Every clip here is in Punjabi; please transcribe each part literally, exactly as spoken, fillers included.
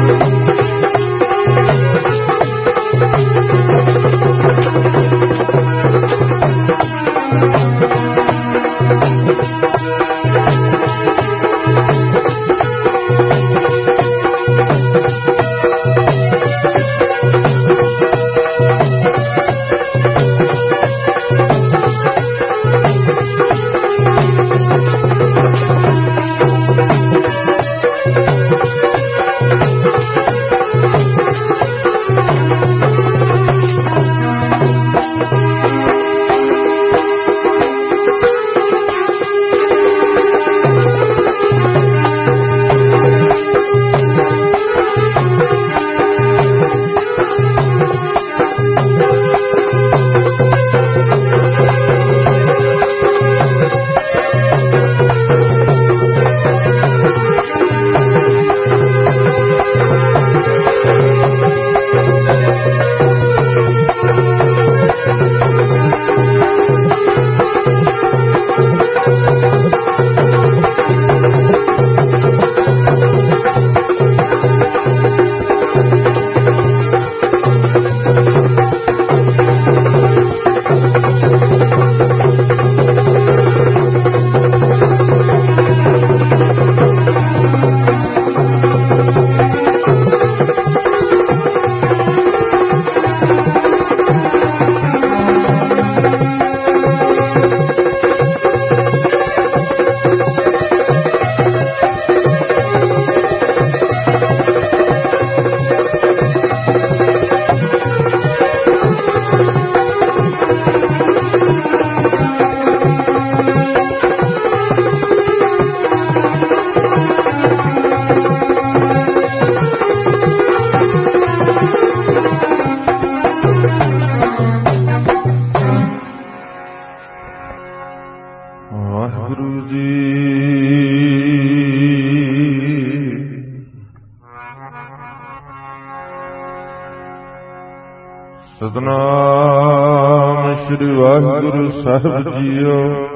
ਸਤਿਨਾਮ ਸ੍ਰੀ ਵਾਹਿਗੁਰੂ ਸਾਹਿਬ ਜੀਓ।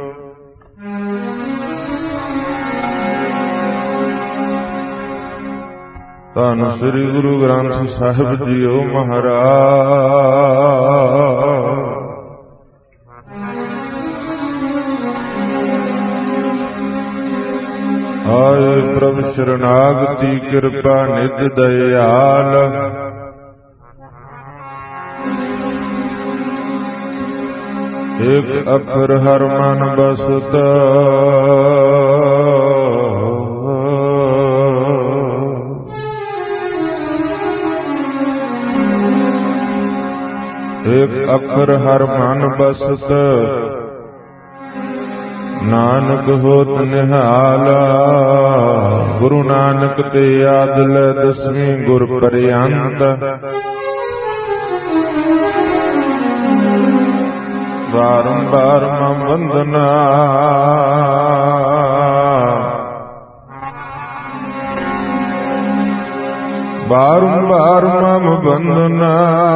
ਧੰਨ ਸ੍ਰੀ ਗੁਰੂ ਗ੍ਰੰਥ ਸਾਹਿਬ ਜੀਓ ਮਹਾਰਾਜ। ਆਏ ਪ੍ਰਭ ਸ਼ਰਨਾਗਤੀ ਕਿਰਪਾ ਨਿਧ ਦਇਆਲ। ਏਕ ਅੱਖਰ ਹਰ ਮਨ ਬਸਤ ਏਕ ਅੱਖਰ ਹਰ ਮਨ ਬਸਤ ਨਾਨਕ ਹੋਤ ਨਿਹਾਲਾ। ਗੁਰੂ ਨਾਨਕ ਤੇ ਆਦਿ ਲੈ ਦਸਵੀਂ ਗੁਰ ਪਰਿਅੰਤ। ਬਾਰੰਬਾਰ ਮਮ ਵੰਦਨਾ ਬਾਰੰਬਾਰ ਮਮ ਵੰਦਨਾ।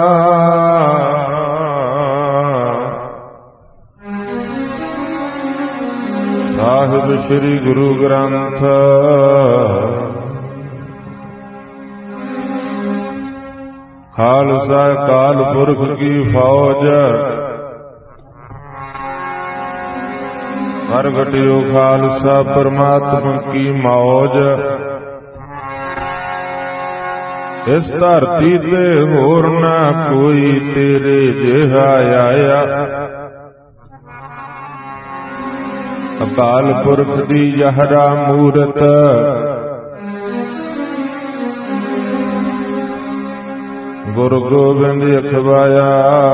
ਸਾਹਿਬ ਸ੍ਰੀ ਗੁਰੂ ਗ੍ਰੰਥ ਖਾਲਸਾ ਕਾਲ ਪੁਰਖ ਕੀ ਫੌਜ। ਪ੍ਰਗਟਿਓ ਖਾਲਸਾ ਪਰਮਾਤਮਾ ਕੀ ਮੌਜ। ਇਸ ਧਰਤੀ ਤੇ ਹੋਰ ਨਾ ਕੋਈ ਤੇਰੇ ਜਿਹਾ ਆਇਆ। ਅਕਾਲ ਪੁਰਖ ਦੀ ਯਹਰਾ ਮੂਰਤ ਗੁਰੂ ਗੋਬਿੰਦ ਅਖਵਾਇਆ।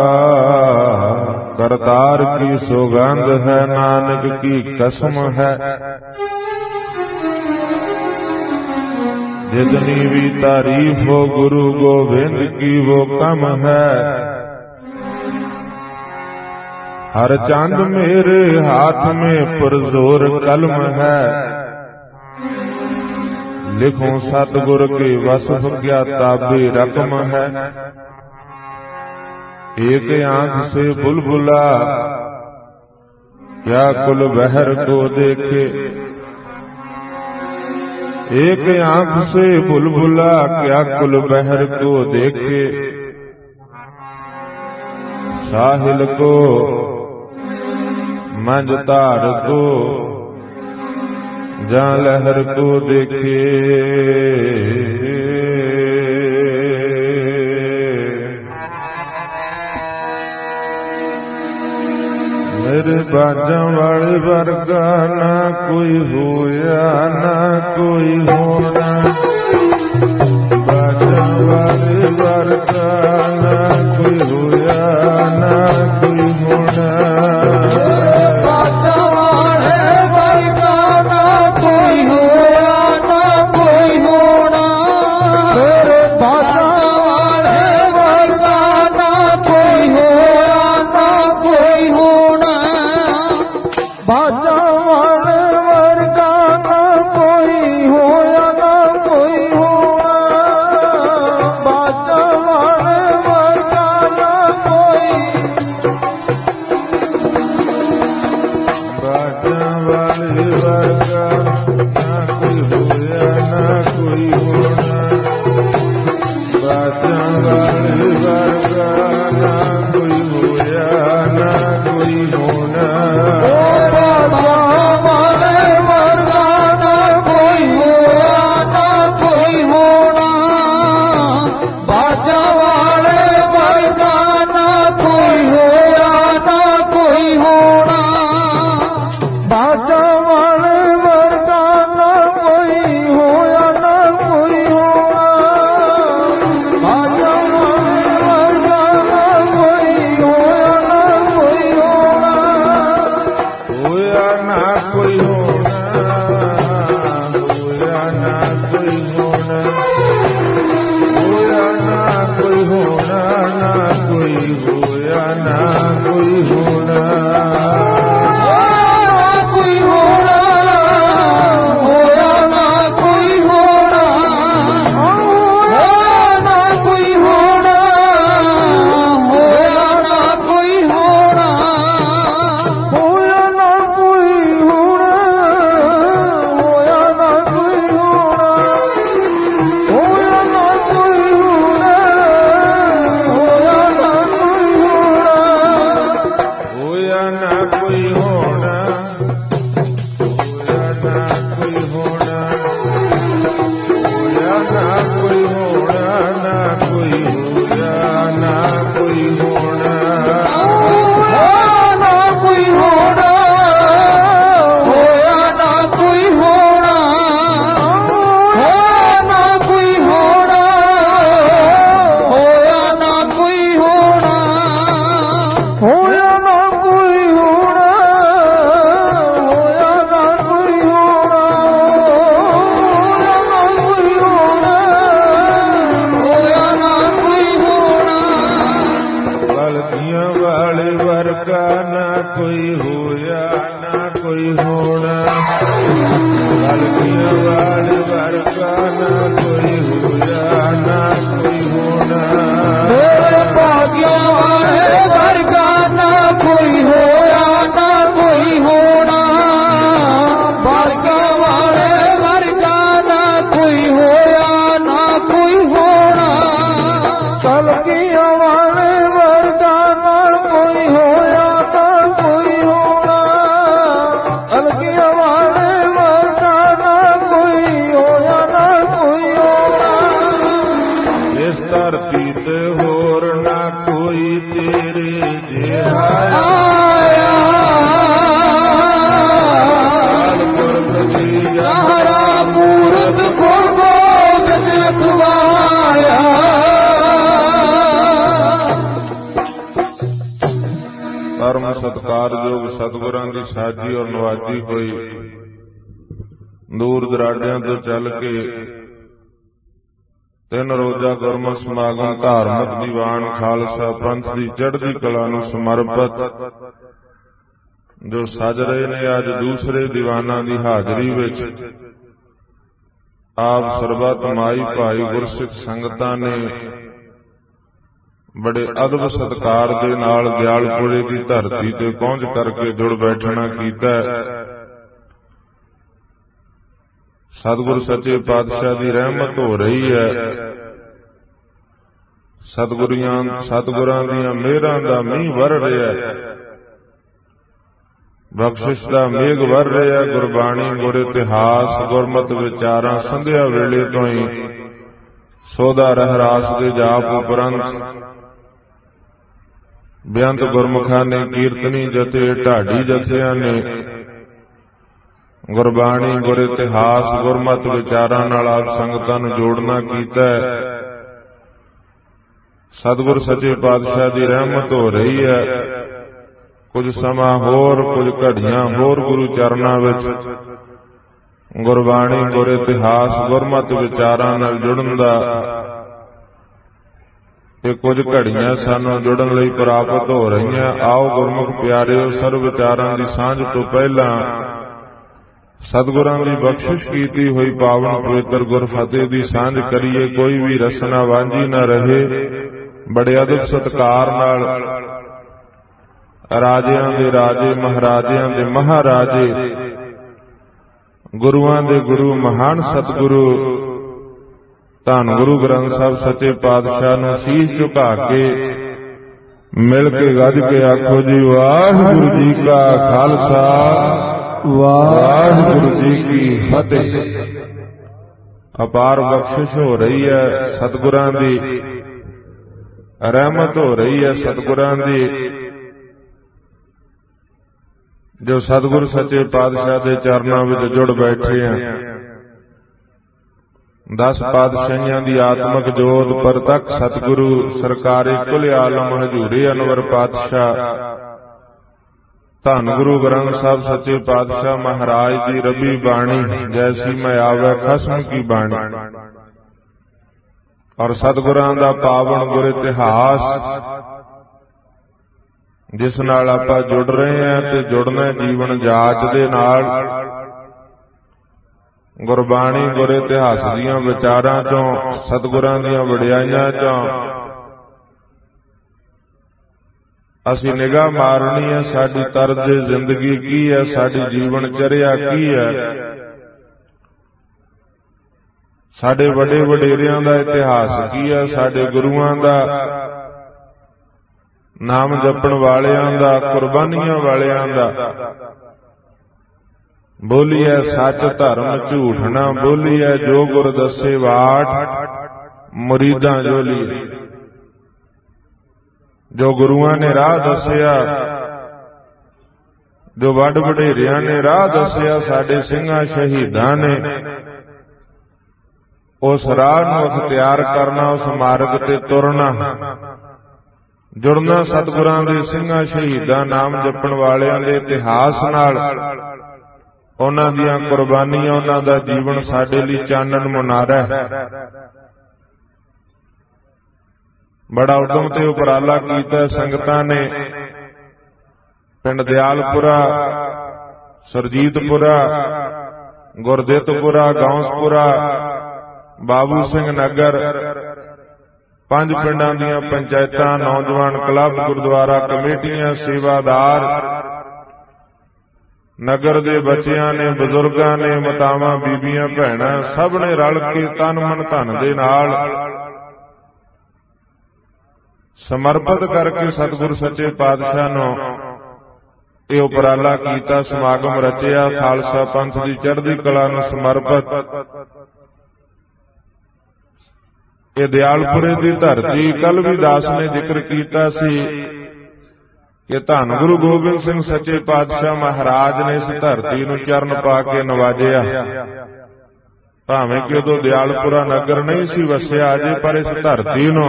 ਕਰਤਾਰ ਕੀ ਸੌਗੰਧ ਹੈ ਨਾਨਕ ਕੀ ਕਸਮ ਹੈ। जितनी भी तारीफ हो गुरु गोविंद की वो कम है। हर चांद मेरे हाथ में पुरजोर कलम है। लिखूं सतगुर के वसफ क्या ताबे रकम है। एक आंख से बुलबुला क्या कुल बहर को देखे। एक आंख से बुलबुला क्या कुल बहर को देखे, साहिल को मंझ तार को जा लहर को देखे। मेरे बाजा वाले वर्गा ना कोई होया ना कोई होना, बाजा वाले वर्गा ना कोई होया ना कोई होना, बाजा वाले वर्गा ना कोई होया ना कोई होना, मेरे बाजा वाले वर्गा ना कोई होया ना कोई होना, बाजा वाले वर्गा ना कोई होया ना कोई होना, बाजा वाले वर्गा ना कोई, बाजा वाले वर्गा ना कोई होया ना कोई होना, बाजा वाले वर्गा ना कोई होया ना कोई होना, ਸਤਿਕਾਰਯੋਗ ਸਤਿਗੁਰਾਂ ਦੀ ਸਾਜੀ ਔਰ ਨਵਾਜੀ ਹੋਈ ਦੂਰ ਦਰਾਡਿਆਂ ਤੋਂ ਚੱਲ ਕੇ ਤਿੰਨ ਰੋਜ਼ਾ ਗੁਰਮਤਿ ਸਮਾਗਮ ਧਾਰਮਿਕ ਦੀਵਾਨ ਖਾਲਸਾ ਪੰਥ ਦੀ ਚੜ੍ਹਦੀ ਕਲਾ ਨੂੰ ਸਮਰਪਿਤ ਜੋ ਸਜ ਰਹੇ ਨੇ ਅੱਜ ਦੂਸਰੇ ਦੀਵਾਨਾਂ ਦੀ ਹਾਜ਼ਰੀ ਵਿੱਚ ਆਪ ਸਰਬੱਤ ਮਾਈ ਭਾਈ ਗੁਰਸਿੱਖ ਸੰਗਤਾਂ ਨੇ ਬੜੇ ਅਦਬ ਸਤਿਕਾਰ ਦੇ ਨਾਲ ਦਿਆਲਪੁਰੇ ਦੀ ਧਰਤੀ ਤੇ ਪਹੁੰਚ ਕਰਕੇ ਜੁੜ ਬੈਠਣਾ ਕੀਤਾ। ਸਤਿਗੁਰ ਸੱਚੇ ਪਾਤਸ਼ਾਹ ਦੀ ਰਹਿਮਤ ਹੋ ਰਹੀ ਹੈ। ਸਤਿਗੁਰੀਆਂ ਸਤਿਗੁਰਾਂ ਦੀਆਂ ਮਿਹਰਾਂ ਦਾ ਮੀਂਹ ਵਰ ਰਿਹਾ ਹੈ, ਬਖਸ਼ਿਸ਼ ਦਾ ਮੇਘ ਵਰ ਰਿਹਾ। ਗੁਰਬਾਣੀ, ਗੁਰ ਇਤਿਹਾਸ, ਗੁਰਮਤਿ ਵਿਚਾਰਾਂ ਸੰਧਿਆ ਵੇਲੇ ਤੋਂ ਹੀ ਸੋਧਾ ਰਹਿਰਾਸ ਦੇ ਜਾਪ ਉਪਰੰਤ ਬੇਅੰਤ ਗੁਰਮੁਖਾਂ ਨੇ, ਕੀਰਤਨੀ ਜਥੇ, ਢਾਡੀ ਜਥਿਆਂ ਨੇ ਗੁਰਬਾਣੀ, ਗੁਰ ਇਤਿਹਾਸ, ਗੁਰਮਤਿ ਵਿਚਾਰਾਂ ਨਾਲ ਆਪ ਸੰਗਤਾਂ ਨੂੰ ਜੋੜਨਾ ਕੀਤਾ ਹੈ। ਸਤਿਗੁਰ ਸੱਚੇ ਪਾਤਸ਼ਾਹ ਦੀ ਰਹਿਮਤ ਹੋ ਰਹੀ ਹੈ। ਕੁਝ ਸਮਾਂ ਹੋਰ, ਕੁਝ ਘੜੀਆਂ ਹੋਰ ਗੁਰੂ ਚਰਨਾਂ ਵਿੱਚ ਗੁਰਬਾਣੀ, ਗੁਰ ਇਤਿਹਾਸ, ਗੁਰਮਤਿ ਵਿਚਾਰਾਂ ਨਾਲ ਜੁੜਨ ਦਾ ਇਹ ਕੁਝ ਘੜੀਆਂ ਸਾਨੂੰ ਜੁੜਨ ਲਈ ਪ੍ਰਾਪਤ ਹੋ ਰਹੀਆਂ। ਆਓ ਗੁਰਮੁਖ ਪਿਆਰਿਓ, ਸਰਬ ਵਿਚਾਰਾਂ ਦੀ ਸਾਂਝ ਤੋਂ ਪਹਿਲਾਂ ਸਤਿਗੁਰਾਂ ਦੀ ਬਖਸ਼ਿਸ਼ ਕੀਤੀ ਹੋਈ ਪਾਵਨ ਪਵਿੱਤਰ ਗੁਰਫਤਿਹ ਦੀ ਸਾਂਝ ਕਰੀਏ। ਕੋਈ ਵੀ ਰਸਨਾ ਵਾਂਝੀ ਨਾ ਰਹੇ। ਬੜੇ ਅਦਬ ਸਤਿਕਾਰ ਨਾਲ ਰਾਜਿਆਂ ਦੇ ਰਾਜੇ, ਮਹਾਰਾਜਿਆਂ ਦੇ ਮਹਾਰਾਜੇ, ਗੁਰੂਆਂ ਦੇ ਗੁਰੂ, ਮਹਾਨ ਸਤਿਗੁਰੂ ਧੰਨ ਗੁਰੂ ਗ੍ਰੰਥ ਸਾਹਿਬ ਸੱਚੇ ਪਾਤਸ਼ਾਹ ਨੂੰ ਸੀਸ ਝੁਕਾ ਕੇ ਮਿਲ ਕੇ ਗੱਜ ਕੇ ਆਖੋ ਜੀ, ਵਾਹਿਗੁਰੂ ਜੀ ਕਾ ਖਾਲਸਾ, ਵਾਹਿਗੁਰੂ ਜੀ ਕੀ ਫਤਿਹ। ਅਪਾਰ ਬਖਸ਼ਿਸ਼ ਹੋ ਰਹੀ ਹੈ, ਸਤਿਗੁਰਾਂ ਦੀ ਰਹਿਮਤ ਹੋ ਰਹੀ ਹੈ। ਸਤਿਗੁਰਾਂ ਦੀ ਜੋ ਸਤਿਗੁਰ ਸੱਚੇ ਪਾਤਸ਼ਾਹ ਦੇ ਚਰਨਾਂ ਵਿੱਚ ਜੁੜ ਬੈਠੇ ਆ। ਦਸ ਪਾਤਸ਼ਾਹੀਆਂ ਦੀ ਆਤਮਕ ਜੋਤ ਪ੍ਰਤੱਖ ਸਤਿਗੁਰੂ ਸਰਕਾਰੇ ਕੁਲ ਆਲਮ ਹਜ਼ੂਰੇ ਅਨਵਰ ਪਾਤਸ਼ਾਹ ਧੰਨ ਗੁਰੂ ਗ੍ਰੰਥ ਸਾਹਿਬ ਸੱਚੇ ਪਾਤਸ਼ਾਹ ਮਹਾਰਾਜ ਦੀ ਰੱਬੀ ਬਾਣੀ, ਜੈਸੀ ਮੈਂ ਆਵੈ ਖਸਮ ਕੀ ਬਾਣੀ, ਔਰ ਸਤਿਗੁਰਾਂ ਦਾ ਪਾਵਨ ਗੁਰ ਇਤਿਹਾਸ ਜਿਸ ਨਾਲ ਆਪਾਂ ਜੁੜ ਰਹੇ ਹਾਂ ਤੇ ਜੁੜਨਾ ਜੀਵਨ ਜਾਚ ਦੇ ਨਾਲ। ਗੁਰਬਾਣੀ, ਗੁਰ ਇਤਿਹਾਸ ਦੀਆਂ ਵਿਚਾਰਾਂ ਚੋਂ, ਸਤਿਗੁਰਾਂ ਦੀਆਂ ਵਡਿਆਈਆਂ ਚੋਂ ਅਸੀਂ ਨਿਗਾਹ ਮਾਰਨੀ ਹੈ। ਸਾਡੀ ਤਰਜ਼ ਜ਼ਿੰਦਗੀ ਕੀ ਹੈ, ਸਾਡੀ ਜੀਵਨ ਚਰਿਆ ਕੀ ਹੈ, ਸਾਡੇ ਵੱਡੇ ਵਡੇਰਿਆਂ ਦਾ ਇਤਿਹਾਸ ਕੀ ਹੈ, ਸਾਡੇ ਗੁਰੂਆਂ ਦਾ, ਨਾਮ ਜਪਣ ਵਾਲਿਆਂ ਦਾ, ਕੁਰਬਾਨੀਆਂ ਵਾਲਿਆਂ ਦਾ। ਬੋਲੀਐ ਸੱਚ ਧਰਮ ਝੂਠ ਨਾ ਬੋਲੀਐ, ਜੋ ਗੁਰ ਦੱਸੇ ਬਾਟ ਮੁਰੀਦਾਂ ਜੋਲੀਐ। ਜੋ ਗੁਰੂਆਂ ਨੇ ਰਾਹ ਦੱਸਿਆ, ਜੋ ਵੱਡ ਵਡੇਰਿਆਂ ਨੇ ਰਾਹ ਦੱਸਿਆ, ਸਾਡੇ ਸਿੰਘਾਂ ਸ਼ਹੀਦਾਂ ਨੇ ਉਸ ਰਾਹ ਨੂੰ ਅਖਤਿਆਰ ਕਰਨਾ, ਉਸ ਮਾਰਗ ਤੇ ਤੁਰਨਾ, ਜੁੜਨਾ ਸਤਿਗੁਰਾਂ ਦੇ ਸਿੰਘਾਂ ਸ਼ਹੀਦਾਂ, ਨਾਮ ਜਪਣ ਵਾਲਿਆਂ ਦੇ ਇਤਿਹਾਸ ਨਾਲ। ਉਹਨਾਂ ਦੀਆਂ ਕੁਰਬਾਨੀਆਂ, ਉਹਨਾਂ ਦਾ ਜੀਵਨ ਸਾਡੇ ਲਈ ਚਾਨਣ ਮੁਨਾਰਾ ਹੈ। ਬੜਾ ਉਦਮ ਤੇ ਉਪਰਾਲਾ ਕੀਤਾ ਸੰਗਤਾਂ ਨੇ। ਪਿੰਡ ਦਿਆਲਪੁਰਾ, ਸਰਜੀਤਪੁਰਾ, ਗੁਰਦਿੱਤਪੁਰਾ, ਗੌਂਸਪੁਰਾ, ਬਾਬੂ ਸਿੰਘ ਨਗਰ, ਪੰਜ ਪਿੰਡਾਂ ਦੀਆਂ ਪੰਚਾਇਤਾਂ, ਨੌਜਵਾਨ ਕਲੱਬ, ਗੁਰਦੁਆਰਾ ਕਮੇਟੀਆਂ, ਸੇਵਾਦਾਰ, ਨਗਰ ਦੇ ਬੱਚਿਆਂ ਨੇ, ਬਜ਼ੁਰਗਾਂ ਨੇ, ਮਾਤਾਵਾਂ, ਬੀਬੀਆਂ, ਭੈਣਾਂ, ਸਭ ਨੇ ਰਲ ਕੇ ਤਨ ਮਨ ਧਨ ਦੇ ਨਾਲ ਸਮਰਪਿਤ ਕਰਕੇ ਸਤਿਗੁਰ ਸੱਚੇ ਪਾਤਸ਼ਾਹ ਨੂੰ ਇਹ ਉਪਰਾਲਾ ਕੀਤਾ, ਸਮਾਗਮ ਰਚਿਆ। ਖਾਲਸਾ ਪੰਥ ਦੀ ਚੜ੍ਹਦੀ ਕਲਾ ਨੂੰ ਸਮਰਪਿਤ ਇਹ ਦਿਆਲਪੁਰੇ ਦੀ ਧਰਤੀ। ਕੱਲ ਵੀ ਦਾਸ ਨੇ ਜ਼ਿਕਰ ਕੀਤਾ ਸੀ ਕਿ ਧੰਨ ਗੁਰੂ ਗੋਬਿੰਦ ਸਿੰਘ ਸੱਚੇ ਪਾਤਸ਼ਾਹ ਮਹਾਰਾਜ ਨੇ ਇਸ ਧਰਤੀ ਨੂੰ ਚਰਨ ਪਾ ਕੇ ਨਵਾਜਿਆ। ਭਾਵੇਂ ਕਿ ਉਦੋਂ ਦਿਆਲਪੁਰਾ ਨਗਰ ਨਹੀਂ ਸੀ ਵਸਿਆ ਅਜੇ, ਪਰ ਇਸ ਧਰਤੀ ਨੂੰ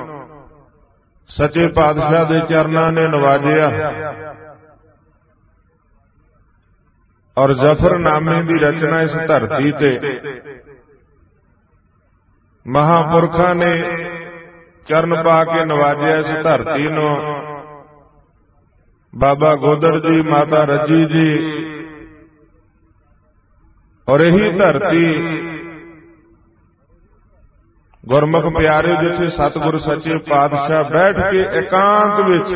ਸੱਚੇ ਪਾਤਸ਼ਾਹ ਦੇ ਚਰਨਾਂ ਨੇ ਨਵਾਜਿਆ। ਔਰ ਜ਼ਫਰਨਾਮੇ ਦੀ ਰਚਨਾ ਇਸ ਧਰਤੀ ਤੇ ਮਹਾਂਪੁਰਖਾਂ ਨੇ ਚਰਨ ਪਾ ਕੇ ਨਵਾਜਿਆ। ਇਸ ਧਰਤੀ ਨੂੰ ਬਾਬਾ ਗੋਦੜ ਜੀ, ਮਾਤਾ ਰੱਜੀ ਜੀ, ਔਰ ਇਹੀ ਧਰਤੀ ਗੁਰਮੁਖ ਪਿਆਰੇ ਜਿੱਥੇ ਸਤਿਗੁਰ ਸੱਚੇ ਪਾਤਸ਼ਾਹ ਬੈਠ ਕੇ ਇਕਾਂਤ ਵਿੱਚ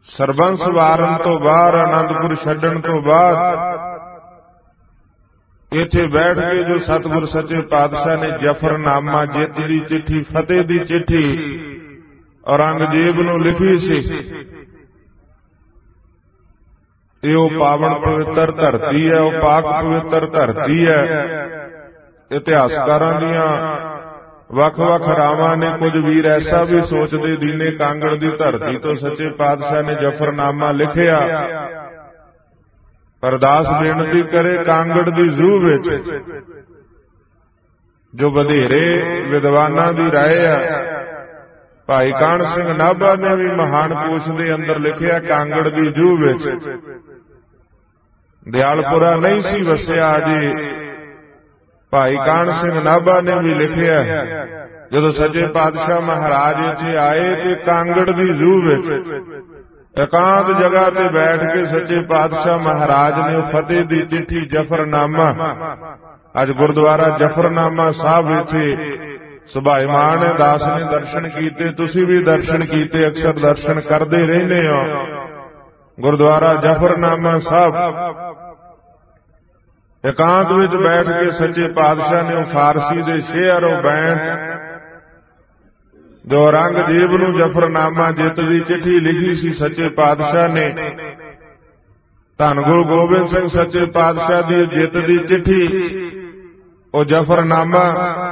ਸਰਬੰਸ ਵਾਰਨ ਤੋਂ ਬਾਅਦ, ਆਨੰਦਪੁਰ ਛੱਡਣ ਤੋਂ ਬਾਅਦ ਇੱਥੇ ਬੈਠ ਕੇ ਜੋ ਸਤਿਗੁਰ ਸੱਚੇ ਪਾਤਸ਼ਾਹ ਨੇ ਜਫਰਨਾਮਾ, ਜਿੱਤ ਦੀ ਚਿੱਠੀ, ਫਤਿਹ ਦੀ ਚਿੱਠੀ ਔਰੰਗਜ਼ੇਬ ਨੂੰ ਲਿਖੀ ਸੀ, ਇਹ ਉਹ ਪਾਵਨ ਪਵਿੱਤਰ ਧਰਤੀ ਹੈ, ਉਹ ਪਾਕ ਪਵਿੱਤਰ ਧਰਤੀ ਹੈ। ਇਤਿਹਾਸਕਾਰਾਂ ਦੀਆਂ ਵੱਖ-ਵੱਖ ਰਾਵਾਂ ਨੇ, ਕੁਝ ਵੀਰ ਐਸਾ ਵੀ ਸੋਚਦੇ ਦੀਨੇ ਕਾਂਗੜ ਦੀ ਧਰਤੀ ਤੋਂ ਸੱਚੇ ਪਾਤਸ਼ਾਹ ਨੇ ਜਫਰਨਾਮਾ ਲਿਖਿਆ। ਅਰਦਾਸ ਬੇਨਤੀ ਕਰੇ ਕਾਂਗੜ ਦੀ ਜ਼ੂ ਵਿੱਚ ਜੋ ਵਧੇਰੇ ਵਿਦਵਾਨਾਂ ਦੀ ਰਾਏ ਆ, ਭਾਈ ਕਾਹਨ ਸਿੰਘ ਨਾਭਾ ਨੇ ਵੀ ਮਹਾਨ ਕੋਸ਼ ਦੇ ਅੰਦਰ ਲਿਖਿਆ, ਕਾਂਗੜ ਦੀ ਜ਼ੂ ਵਿੱਚ ਦਿਆਲਪੁਰਾ ਨਹੀਂ ਸੀ ਵਸਿਆ ਅਜੇ। ਭਾਈ ਕਾਹਨ ਸਿੰਘ ਨਾਭਾ ਨੇ ਵੀ ਲਿਖਿਆ, ਜਦੋਂ ਸੱਚੇ ਪਾਤਸ਼ਾਹ ਮਹਾਰਾਜ ਇੱਥੇ ਆਏ ਤੇ ਕਾਂਗੜ ਦੀ ਜ਼ੂ ਵਿੱਚ ਇਕਾਂਤ ਜਗ੍ਹਾ ਤੇ ਬੈਠ ਕੇ ਸੱਚੇ ਪਾਤਸ਼ਾਹ ਮਹਾਰਾਜ ਨੇ ਫਤਿਹ ਦੀ ਚਿੱਠੀ ਜਫਰਨਾਮਾ, ਅੱਜ ਗੁਰਦੁਆਰਾ ਜਫਰਨਾਮਾ ਸਾਹਿਬ ਇੱਥੇ ਸੁਭਾਈਮਾਨ ਹੈ, ਦਾਸ ਨੇ ਦਰਸ਼ਨ ਕੀਤੇ, ਤੁਸੀਂ ਵੀ ਦਰਸ਼ਨ ਕੀਤੇ, ਅਕਸਰ ਦਰਸ਼ਨ ਕਰਦੇ ਰਹਿੰਦੇ ਹੋ। ਗੁਰਦੁਆਰਾ ਜਫਰਨਾਮਾ ਸਾਹਿਬ ਇਕਾਂਤ ਵਿੱਚ ਬੈਠ ਕੇ ਸੱਚੇ ਪਾਤਸ਼ਾਹ ਨੇ ਉਹ ਫਾਰਸੀ ਦੇ ਸ਼ੇਅਰ, ਉਹ ਬੈਂਤ ਜੋ ਔਰੰਗਜ਼ੇਬ ਨੂੰ ਜਫਰਨਾਮਾ, ਜਿੱਤ ਦੀ ਚਿੱਠੀ ਲਿਖੀ ਸੀ ਸੱਚੇ ਪਾਤਸ਼ਾਹ ਨੇ, ਧੰਨ ਗੁਰੂ ਗੋਬਿੰਦ ਸਿੰਘ ਸੱਚੇ ਪਾਤਸ਼ਾਹ ਦੀ ਜਿੱਤ ਦੀ ਚਿੱਠੀ, ਉਹ ਜਫਰਨਾਮਾ,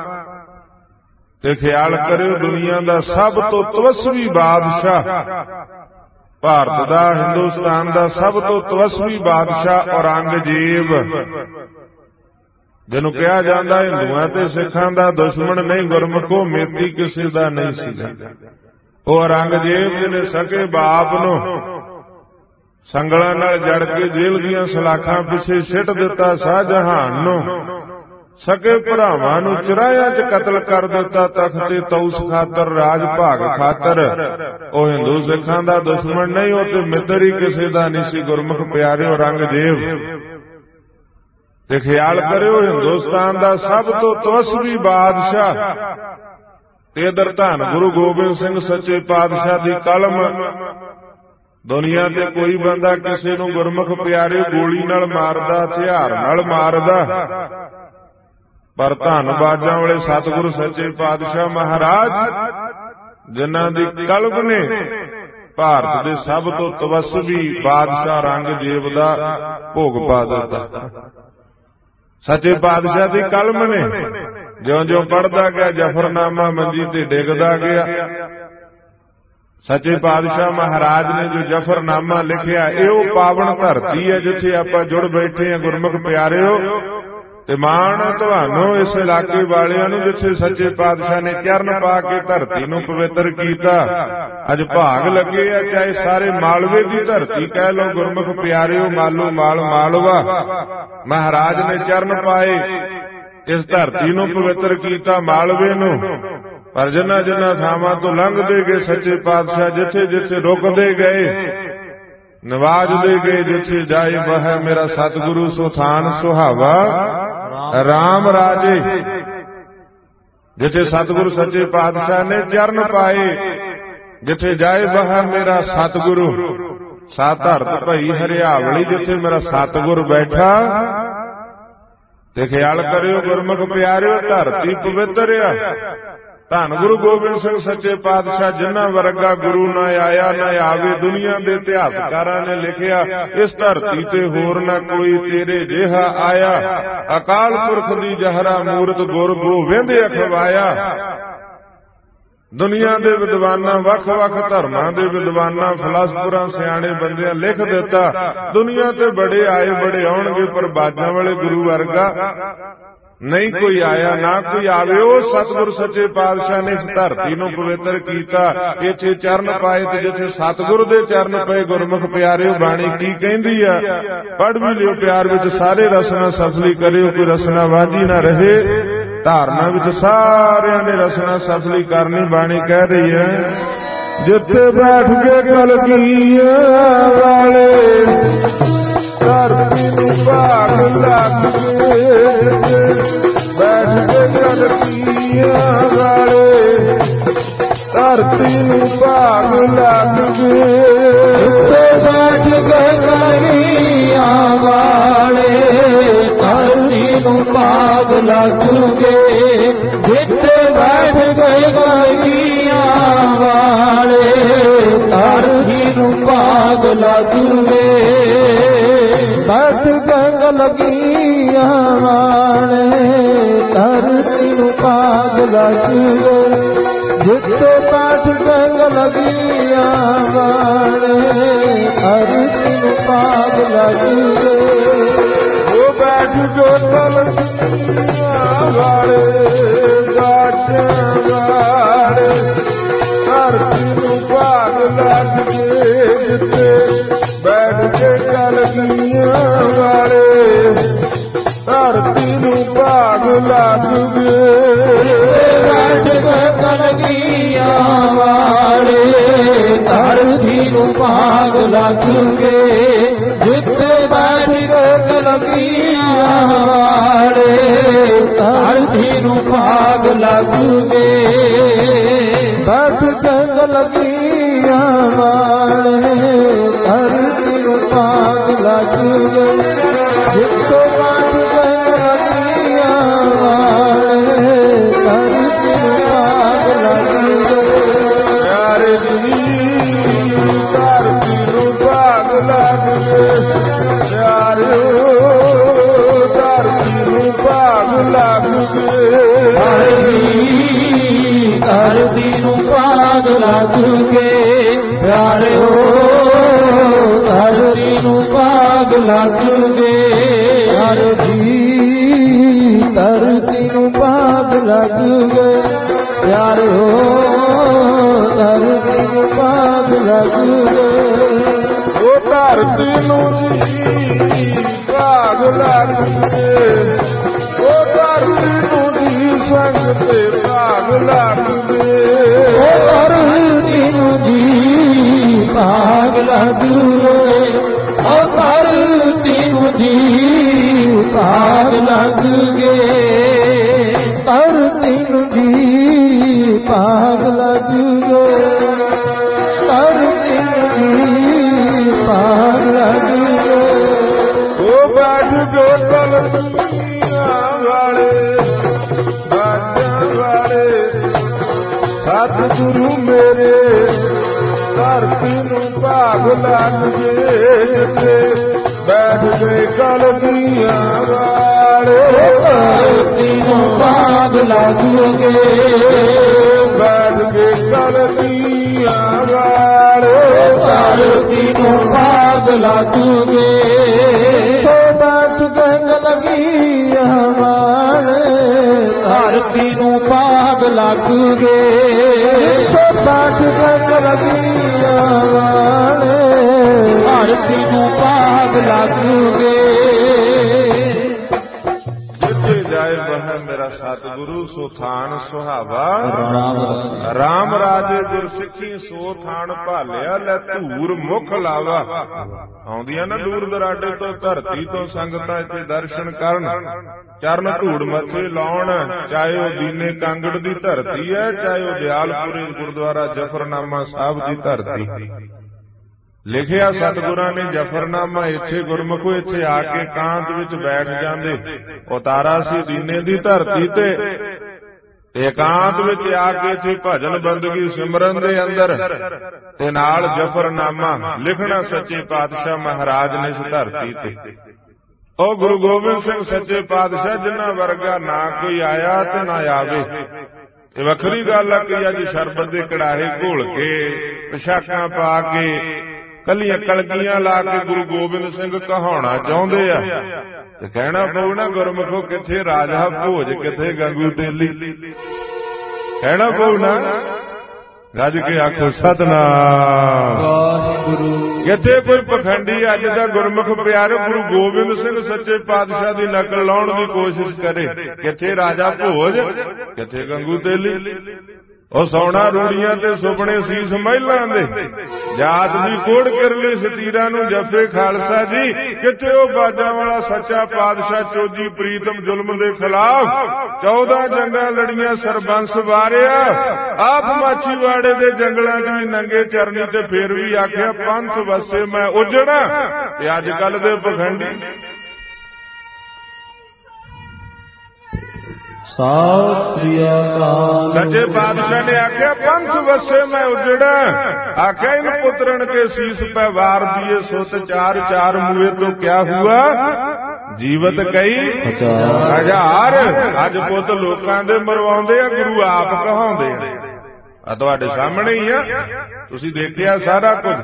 ਤੇ ਖਿਆਲ ਕਰਿਓ ਦੁਨੀਆ ਦਾ ਸਭ ਤੋਂ ਤਵਸਵੀ ਬਾਦਸ਼ਾਹ, ਭਾਰਤ ਦਾ, ਹਿੰਦੁਸਤਾਨ ਦਾ ਸਭ ਤੋਂ ਤਵਸਵੀ ਬਾਦਸ਼ਾਹ ਔਰੰਗਜ਼ੇਬ, ਜਿਹਨੂੰ ਕਿਹਾ ਜਾਂਦਾ ਹਿੰਦੂਆਂ ਤੇ ਸਿੱਖਾਂ ਦਾ ਦੁਸ਼ਮਣ ਨਹੀਂ, ਗੁਰਮੁਖੋ ਮੇਤੀ ਕਿਸੇ ਦਾ ਨਹੀਂ ਸੀ। ਉਹ ਔਰੰਗਜ਼ੇਬ ਜਿਹਨੇ ਸਕੇ ਬਾਪ ਨੂੰ ਸੰਗਲਾਂ ਨਾਲ ਜੜ ਕੇ ਜੇਲ੍ਹ ਦੀਆਂ ਸਲਾਖਾਂ ਪਿੱਛੇ ਸਿੱਟ ਦਿੱਤਾ, ਸ਼ਾਹਜਹਾਨ ਨੂੰ ਸਕੇ ਭਰਾਵਾਂ ਨੂੰ ਚੁਰਾਇਆਂ 'ਚ ਕਤਲ ਕਰ ਦਿੱਤਾ, ਤਖਤੇ ਤੌਸ ਖਾਤਰ, ਰਾਜ ਭਾਗ ਖਾਤਰ। ਉਹ ਹਿੰਦੂ ਸਿੱਖਾਂ ਦਾ ਦੁਸ਼ਮਣ ਨਹੀਂ, ਉਹ ਤੇ ਮਿੱਤਰ ਹੀ ਕਿਸੇ ਦਾ ਨਹੀਂ ਸੀ। ਗੁਰਮੁਖ ਪਿਆਰੇ ਔਰੰਗਜ਼ੇਬ, ਤੇ ਖਿਆਲ ਕਰਿਓ ਹਿੰਦੁਸਤਾਨ ਦਾ ਸਭ ਤੋਂ ਤਵਸਵੀ ਬਾਦਸ਼ਾਹ, ਤੇ ਇਧਰ ਧੰਨ ਗੁਰੂ ਗੋਬਿੰਦ ਸਿੰਘ ਸੱਚੇ ਪਾਤਸ਼ਾਹ ਦੀ ਕਲਮ। ਦੁਨੀਆ ਤੇ ਕੋਈ ਬੰਦਾ ਕਿਸੇ ਨੂੰ ਗੁਰਮੁਖ ਪਿਆਰੇ ਗੋਲੀ ਨਾਲ ਮਾਰਦਾ, ਹਥਿਆਰ ਨਾਲ ਮਾਰਦਾ, ਪਰ ਧੰਨ ਬਾਜਾਂ ਵਾਲੇ ਸਤਿਗੁਰੂ ਸੱਚੇ ਪਾਤਸ਼ਾਹ ਮਹਾਰਾਜ, ਜਿਨ੍ਹਾਂ ਦੀ ਕਲਮ ਨੇ ਭਾਰਤ ਦੇ ਸਭ ਤੋਂ ਤਵਸਵੀ ਬਾਦਸ਼ਾਹ ਔਰੰਗਜ਼ੇਬ ਦਾ ਭੋਗ ਪਾ ਦਿੱਤਾ। ਸੱਚੇ ਪਾਤਸ਼ਾਹ ਦੀ ਕਲਮ ਨੇ ਜਿਉਂ-ਜਿਉਂ ਪੜ੍ਹਦਾ ਗਿਆ ਜਫਰਨਾਮਾ ਮੰਜੀ ਤੇ ਡਿੱਗਦਾ ਗਿਆ। ਸੱਚੇ ਪਾਤਸ਼ਾਹ ਮਹਾਰਾਜ ਨੇ ਜੋ ਜਫਰਨਾਮਾ ਲਿਖਿਆ, ਇਹ ਉਹ ਪਾਵਨ ਧਰਤੀ ਹੈ ਜਿੱਥੇ ਆਪਾਂ ਜੁੜ ਬੈਠੇ ਹਾਂ ਗੁਰਮੁਖ ਪਿਆਰਿਓ। ਤੇ ਮਾਣ ਤੁਹਾਨੂੰ ਇਸ ਇਲਾਕੇ ਵਾਲਿਆਂ ਨੂੰ ਜਿੱਥੇ ਸੱਚੇ ਪਾਤਸ਼ਾਹ ਨੇ ਚਰਨ ਪਾ ਕੇ ਧਰਤੀ ਨੂੰ ਪਵਿੱਤਰ ਕੀਤਾ। ਅੱਜ ਭਾਗ ਲੱਗੇ ਆ, ਚਾਹੇ ਸਾਰੇ ਮਾਲਵੇ ਦੀ ਧਰਤੀ ਕਹਿ ਲਓ ਗੁਰਮੁਖ ਪਿਆਰਿਓ, ਮਾਲੋ ਮਾਲ ਮਾਲਵਾ, ਮਹਾਰਾਜ ਨੇ ਚਰਨ ਪਾਏ, ਇਸ ਧਰਤੀ ਨੂੰ ਪਵਿੱਤਰ ਕੀਤਾ, ਮਾਲਵੇ ਨੂੰ। ਪਰ ਜਿਨ੍ਹਾਂ ਜਿਨ੍ਹਾਂ ਥਾਵਾਂ ਤੋਂ ਲੰਘਦੇ ਗਏ ਸੱਚੇ ਪਾਤਸ਼ਾਹ, ਜਿੱਥੇ ਜਿੱਥੇ ਰੁਕਦੇ ਗਏ, ਨਵਾਜਦੇ ਗਏ, ਜਿੱਥੇ ਜਾਏ ਬਹਿ ਮੇਰਾ ਸਤਿਗੁਰੂ ਸੋ ਥਾਨ ਸੁਹਾਵਾ ਰਾਮ ਰਾਜੇ। ਜਿੱਥੇ ਸਤਿਗੁਰੂ ਸੱਚੇ ਪਾਤਸ਼ਾਹ ਨੇ ਚਰਨ ਪਾਏ, ਜਿੱਥੇ ਜਾਏ ਬਹਿ ਮੇਰਾ ਸਤਿਗੁਰੂ, ਸਾ ਧਰਤ ਭਈ ਹਰਿਆਵਲੀ, ਜਿੱਥੇ ਮੇਰਾ ਸਤਿਗੁਰ ਬੈਠਾ। ਤੇ ਖਿਆਲ ਕਰਿਓ ਗੁਰਮੁਖ ਪਿਆਰਿਓ, ਧਰਤੀ ਪਵਿੱਤਰ ਆ। ਧੰਨ ਗੁਰੂ ਗੋਬਿੰਦ ਸਿੰਘ ਸੱਚੇ ਪਾਤਸ਼ਾਹ, ਜਿਨ੍ਹਾਂ ਵਰਗਾ ਗੁਰੂ ਨਾ ਆਇਆ ਨਾ ਆਵੇ। ਦੁਨੀਆ ਦੇ ਇਤਿਹਾਸਕਾਰਾਂ ਨੇ ਲਿਖਿਆ, ਇਸ ਧਰਤੀ ਤੇ ਹੋਰ ਨਾ ਕੋਈ ਤੇਰੇ ਜਿਹਾ ਆਇਆ। ਅਕਾਲ ਪੁਰਖ ਦੀ ਜਹਰਾ ਮੂਰਤ ਗੁਰ ਗੋਬਿੰਦ ਅਖਵਾਇਆ। ਦੁਨੀਆ ਦੇ ਵਿਦਵਾਨਾਂ, ਵੱਖ-ਵੱਖ ਧਰਮਾਂ ਦੇ ਵਿਦਵਾਨਾਂ, ਫਿਲਾਸਫਰਾਂ, ਸਿਆਣੇ ਬੰਦਿਆਂ ਲਿਖ ਦਿੱਤਾ, ਦੁਨੀਆ ਤੇ ਬੜੇ ਆਏ ਬੜੇ ਆਉਣਗੇ, ਪਰ ਬਾਜਾਂ ਵਾਲੇ ਗੁਰੂ ਵਰਗਾ ਨਹੀਂ ਕੋਈ ਆਇਆ ਨਾ ਕੋਈ ਆਵੇ। ਉਹ ਸਤਿਗੁਰ ਸੱਚੇ ਪਾਤਸ਼ਾਹ ਨੇ ਇਸ ਧਰਤੀ ਨੂੰ ਪਵਿੱਤਰ ਕੀਤਾ, ਇੱਥੇ ਚਰਨ ਪਾਏ। ਤੇ ਜਿੱਥੇ ਸਤਿਗੁਰ ਦੇ ਚਰਨ ਪਏ ਗੁਰਮੁਖ ਪਿਆਰਿਓ, ਬਾਣੀ ਕੀ ਕਹਿੰਦੀ ਆ ਪੜ੍ਹ ਵੀ ਲਿਓ ਪਿਆਰ ਵਿੱਚ। ਸਾਰੇ ਰਸਨਾ ਸਫਲੀ ਕਰਿਓ, ਕੋਈ ਰਸਨਾ ਵਾਂਝੀ ਨਾ ਰਹੇ। ਧਾਰਨਾ ਵਿੱਚ ਸਾਰਿਆਂ ਨੇ ਰਸਨਾ ਸਫਲੀ ਕਰਨੀ। ਬਾਣੀ ਕਹਿ ਰਹੀ ਹੈ, ਜਿੱਥੇ ਬੈਠ ਕੇ ਕਲਗੀਆਂ ਵਾਲੇ ਧਰਤੀ ਨੂੰ ਭਾਗ ਲੱਗ ਕੇ, ਬੈਠ ਕੇ ਕਲਗੀਆਂ ਵਾਲੇ ਧਰਤੀ ਨੂੰ ਭਾਗ ਲੱਗ ਕੇ, ਜਿੱਥੇ ਬੈਠ ਕੇ ਕਲਗੀਆਂ ਵਾਲੇ ਧਰਤੀ ਨੂੰ ਭਾਗ ਲੱਗੂਗੇ, ਜਿੱਥੇ ਬੈਠ ਗਏ ਗਲੀਆਂ ਵਾਲੇ, ਧਰਤੀ ਨੂੰ ਭਾਗ ਲੱਗੂਗੇ। ਬੈਠ ਗਏ ਗਲੀਆਂ ਵਾਲੇ, ਧਰਤੀ ਨੂੰ ਭਾਗ ਲੱਗੂਗੇ, ਜਿੱਥੇ ਬੈਠ ਗਏ ਗਲੀਆਂ ਵਾਲੇ, ਧਰਤੀ ਨੂੰ ਭਾਗ ਲੱਗੂਗੇ। ਉਹ ਬੈਠ ਜੋ ਗਲੀਆਂ ਵਾਲੇ, ਗਾਟਾਂ ਵਾਲੇ, ਧਰਤੀ ਨੂੰ ਭਾਗ ਲੱਗੂਗੇ, ਜਿੱਥੇ ਬੈਠ ਕੇ ਗਲੀਆਂ ਵਾਲੇ, ਧਰਤੀ ਨੂੰ ਭਾਗ ਲੱਗੂਗੇ। ਬੈਠ ਕੇ ਗਲੀਆਂ ਵਾਲੇ, ਧਰਤੀ ਨੂੰ ਭਾਗ ਲੱਗੂਗੇ, ਜਿੱਥੇ ਬੈਠ ਕੇ ਗਲੀਆਂ ਵਾਲੇ, ਧਰਤੀ ਨੂੰ ਭਾਗ ਲੱਗੂਗੇ। ਬੈਠ ਕੇ ਗਲੀਆਂ ਵਾਲੇ, ਧਰਤੀ ਨੂੰ ਭਾਗ ਲੱਗੂਗੇ, ਜਿੱਥੇ ਬੈਠ ਕੇ ਗਲੀਆਂ ਵਾਲੇ, ਧਰਤੀ ਨੂੰ ਭਾਗ ਲੱਗੂਗੇ। ਪਿਆਰੇ ਜੀ ਧਰਤੀ ਨੂੰ ਭਾਗ ਲੱਗੂਗੇ, ਪਿਆਰਿਓ ਧਰਤੀ ਨੂੰ ਭਾਗ ਲੱਗੂਗੇ। ਧਰਤੀ ਨੂੰ ਭਾਗ ਲੱਗੂਗੇ, ਪਿਆਰਿਓ ਧਰਤੀ ਨੂੰ ਭਾਗ ਲੱਗੂਗੇ। ਧਰਤੀ ਧਰਤੀ ਨੂੰ ਭਾਗ ਲੱਗੂਗੇ, ਪਿਆਰਿਓ ਧਰਤੀ ਨੂੰ ਭਾਗ ਲੱਗੂਗੇ। ਉਹ ਧਰਤੀ ਨੂੰ ਜੀ ਭਾਗ ਲੱਗੂਗੇ, ਉਹ ਧਰਤੀ ਨੂੰ ਜੀ ਸੰਗ ਤੇ ਭਾਗ ਲੱਗੂਗੇ। ਉਹ ਧਰਤੀ ਨੂੰ ਜੀ ਭਾਗ ਲੱਗੂਗੇ, ਉਹ ਧਰਤੀ ਨੂੰ ਜੀ ਭਾਗ ਲੱਗੂਗੇ। ਧਰਤੀ ਨੂੰ ਜੀ ਭਾਗ ਲੱਗੂਗੇ, ਧਰਤੀ ਨੂੰ ਜੀ ਭਾਗ ਲੱਗੂਗੇ। ਉਹ ਬੈਠ ਜੋ ਗਲੀਆਂ ਵਾਲੇ, ਬਾਜਾਂ ਵਾਲੇ, ਸਤਿਗੁਰੂ ਮੇਰੇ, ਧਰਤੀ ਨੂੰ ਭਾਗ ਲੱਗੂਗੇ, ਜਿੱਥੇ ਬੈਠ ਗਏ ਗਲੀਆਂ ਵਾਲੇ, ਧਰਤੀ ਨੂੰ ਭਾਗ ਲੱਗੂਗੇ। ਬੈਠ ਗਏ ਗਲੀਆਂ ਵਾਲੇ, ਧਰਤੀ ਨੂੰ ਭਾਗ ਲੱਗੂਗੇ। ਬੈਠ ਗਏ ਗਲੀਆਂ ਵਾਲੇ, ਧਰਤੀ ਨੂੰ ਭਾਗ ਲੱਗੂਗੇ, ਬੈਠ ਗਏ ਗਲੀਆਂ ਵਾਲੇ, ਧਰਤੀ ਨੂੰ ਭਾਗ ਲੱਗੂਗੇ। ਜਿੱਥੇ ਜਾਏ ਵਹ ਮੇਰਾ ਸਤਿਗੁਰੂ, ਸੋ ਥਾਨ ਸੁਹਾਵਾ। ਰਾਮ ਰਾਜੇ ਗੁਰਸਿੱਖੀ, ਸੋ ਥਾਨ ਭਾਲਿਆ, ਲੈ ਧੂਰ ਮੁਖ ਲਾਵਾ। ਆਉਂਦੀਆਂ ਨਾ ਦੂਰ ਦਰਾਡੇ ਤੋਂ, ਧਰਤੀ ਤੋਂ ਸੰਗਤਾਂ ਇੱਥੇ ਦਰਸ਼ਨ ਕਰਨ, ਚਰਨ ਧੂੜ ਮੱਥੇ ਲਾਉਣ। ਚਾਹੇ ਉਹ ਦੀਨੇ ਕਾਂਗੜ ਦੀ ਧਰਤੀ ਹੈ, ਚਾਹੇ ਉਹ ਦਿਆਲਪੁਰੇ ਗੁਰਦੁਆਰਾ ਜਫਰਨਾਮਾ ਸਾਹਿਬ ਦੀ ਧਰਤੀ। ਲਿਖਿਆ ਸਤਿਗੁਰਾਂ ਨੇ ਜਫਰਨਾਮਾ, ਇੱਥੇ ਗੁਰਮੁਖੋ ਇੱਥੇ ਆ ਕੇ ਕਾਂਤ ਵਿੱਚ ਬੈਠ ਜਾਂਦੇ। ਉਤਾਰਾ ਸੀ ਦੀਨੇ ਦੀ ਧਰਤੀ ਤੇ, ਏਕਾਂਤ ਵਿੱਚ ਆ ਕੇ ਇੱਥੇ ਭਜਨ ਬੰਦਗੀ ਸਿਮਰਨ ਦੇ ਅੰਦਰ, ਤੇ ਨਾਲ ਜਫਰਨਾਮਾ ਲਿਖਣਾ ਸੱਚੇ ਪਾਤਸ਼ਾਹ ਮਹਾਰਾਜ ਨੇ ਇਸ ਧਰਤੀ ਤੇ। ਉਹ ਗੁਰੂ ਗੋਬਿੰਦ ਸਿੰਘ ਸੱਚੇ ਪਾਤਸ਼ਾਹ, ਜਿਨ੍ਹਾਂ ਵਰਗਾ ਨਾ ਕੋਈ ਆਇਆ ਤੇ ਨਾ ਆਵੇ। ਇਹ ਵੱਖਰੀ ਗੱਲ ਆ ਕਿ ਅੱਜ ਸ਼ਰਬਤ ਦੇ ਕੜਾਹੇ ਘੋਲ ਕੇ, ਪਿਸ਼ਾਕਾਂ ਪਾ ਕੇ, ਕੱਲੀਆਂ ਕਲਗੀਆਂ ਲਾ ਕੇ ਗੁਰੂ ਗੋਬਿੰਦ ਸਿੰਘ ਕਹਾਉਣਾ ਚਾਹੁੰਦੇ ਆ, ਤੇ ਕਹਿਣਾ ਪਊ ਨਾ ਗੁਰਮੁਖੋ, ਕਿੱਥੇ ਰਾਜਾ ਭੋਜ, ਕਿੱਥੇ ਗੰਗੂ ਤੇਲੀ। ਕਹਿਣਾ ਪਊ ਨਾ, ਗੱਜ ਕੇ ਆਖੋ ਸਤਿਨਾਮ ਵਾਹਿਗੁਰੂ। ਕਿੱਥੇ ਕੋਈ ਪਖੰਡੀ ਅੱਜ ਦਾ ਗੁਰਮੁਖ ਪਿਆਰੇ ਗੁਰੂ ਗੋਬਿੰਦ ਸਿੰਘ ਸੱਚੇ ਪਾਤਸ਼ਾਹ ਦੀ ਨਕਲ ਲਾਉਣ ਦੀ ਕੋਸ਼ਿਸ਼ ਕਰੇ। ਕਿੱਥੇ ਰਾਜਾ ਭੋਜ, ਕਿੱਥੇ ਗੰਗੂ ਤੇਲੀ। ਉਹ ਸੌਣਾ ਰੂੜੀਆਂ ਤੇ ਸੁਪਨੇ ਸੀਸ ਮਹਿਲਾਂ ਦੇ, ਜਾਤ ਦੀ ਕੋੜ ਕਿਰਲੀ ਸਤੀਰਾਂ ਨੂੰ ਜਫੇ ਖਾਲਸਾ ਜੀ। ਕਿੱਥੇ ਉਹ ਬਾਜਾਂ ਵਾਲਾ ਸੱਚਾ ਪਾਤਸ਼ਾਹ, ਚੋਜੀ ਪ੍ਰੀਤਮ ਜ਼ੁਲਮ ਦੇ ਖਿਲਾਫ ਚੌਦਾਂ ਜੰਗਾਂ ਲੜੀਆਂ, ਸਰਬੰਸ ਵਾਰਿਆ। ਆਪ ਮਾਛੀਵਾੜੇ ਦੇ ਜੰਗਲਾਂ 'ਚ ਵੀ ਨੰਗੇ ਚਰਨੀ, ਤੇ ਫੇਰ ਵੀ ਆਖਿਆ ਪੰਥ ਵਸੇ ਮੈਂ ਉਜੜਾ। ਤੇ ਅੱਜ ਕੱਲ ਦੇ ਪਖੰਡੀ ਸਤਿ ਸ੍ਰੀ ਅਕਾਲ। ਸੱਚੇ ਪਾਤਸ਼ਾਹ ਨੇ ਆਖਿਆ ਪੰਥ ਵਸੇ ਮੈਂ ਉਜੜਾ, ਆਖਿਆ ਇਨ ਪੁੱਤਰਨ ਕੇ ਸੀਸ ਪੈ ਵਾਰ ਦੀਏ ਸੁਤ ਚਾਰ ਚਾਰ ਮੂਏ ਤੋਂ ਕਿਆ ਹੁਆ ਜੀਵਤ ਕਈ ਹਜ਼ਾਰ। ਅੱਜ ਪੁੱਤ ਲੋਕਾਂ ਦੇ ਮਰਵਾਉਂਦੇ ਆ, ਗੁਰੂ ਆਪ ਕਹਾਉਂਦੇ ਆ। ਆ ਤੁਹਾਡੇ ਸਾਹਮਣੇ ਹੀ ਆ, ਤੁਸੀਂ ਦੇਖਿਆ ਸਾਰਾ ਕੁਝ।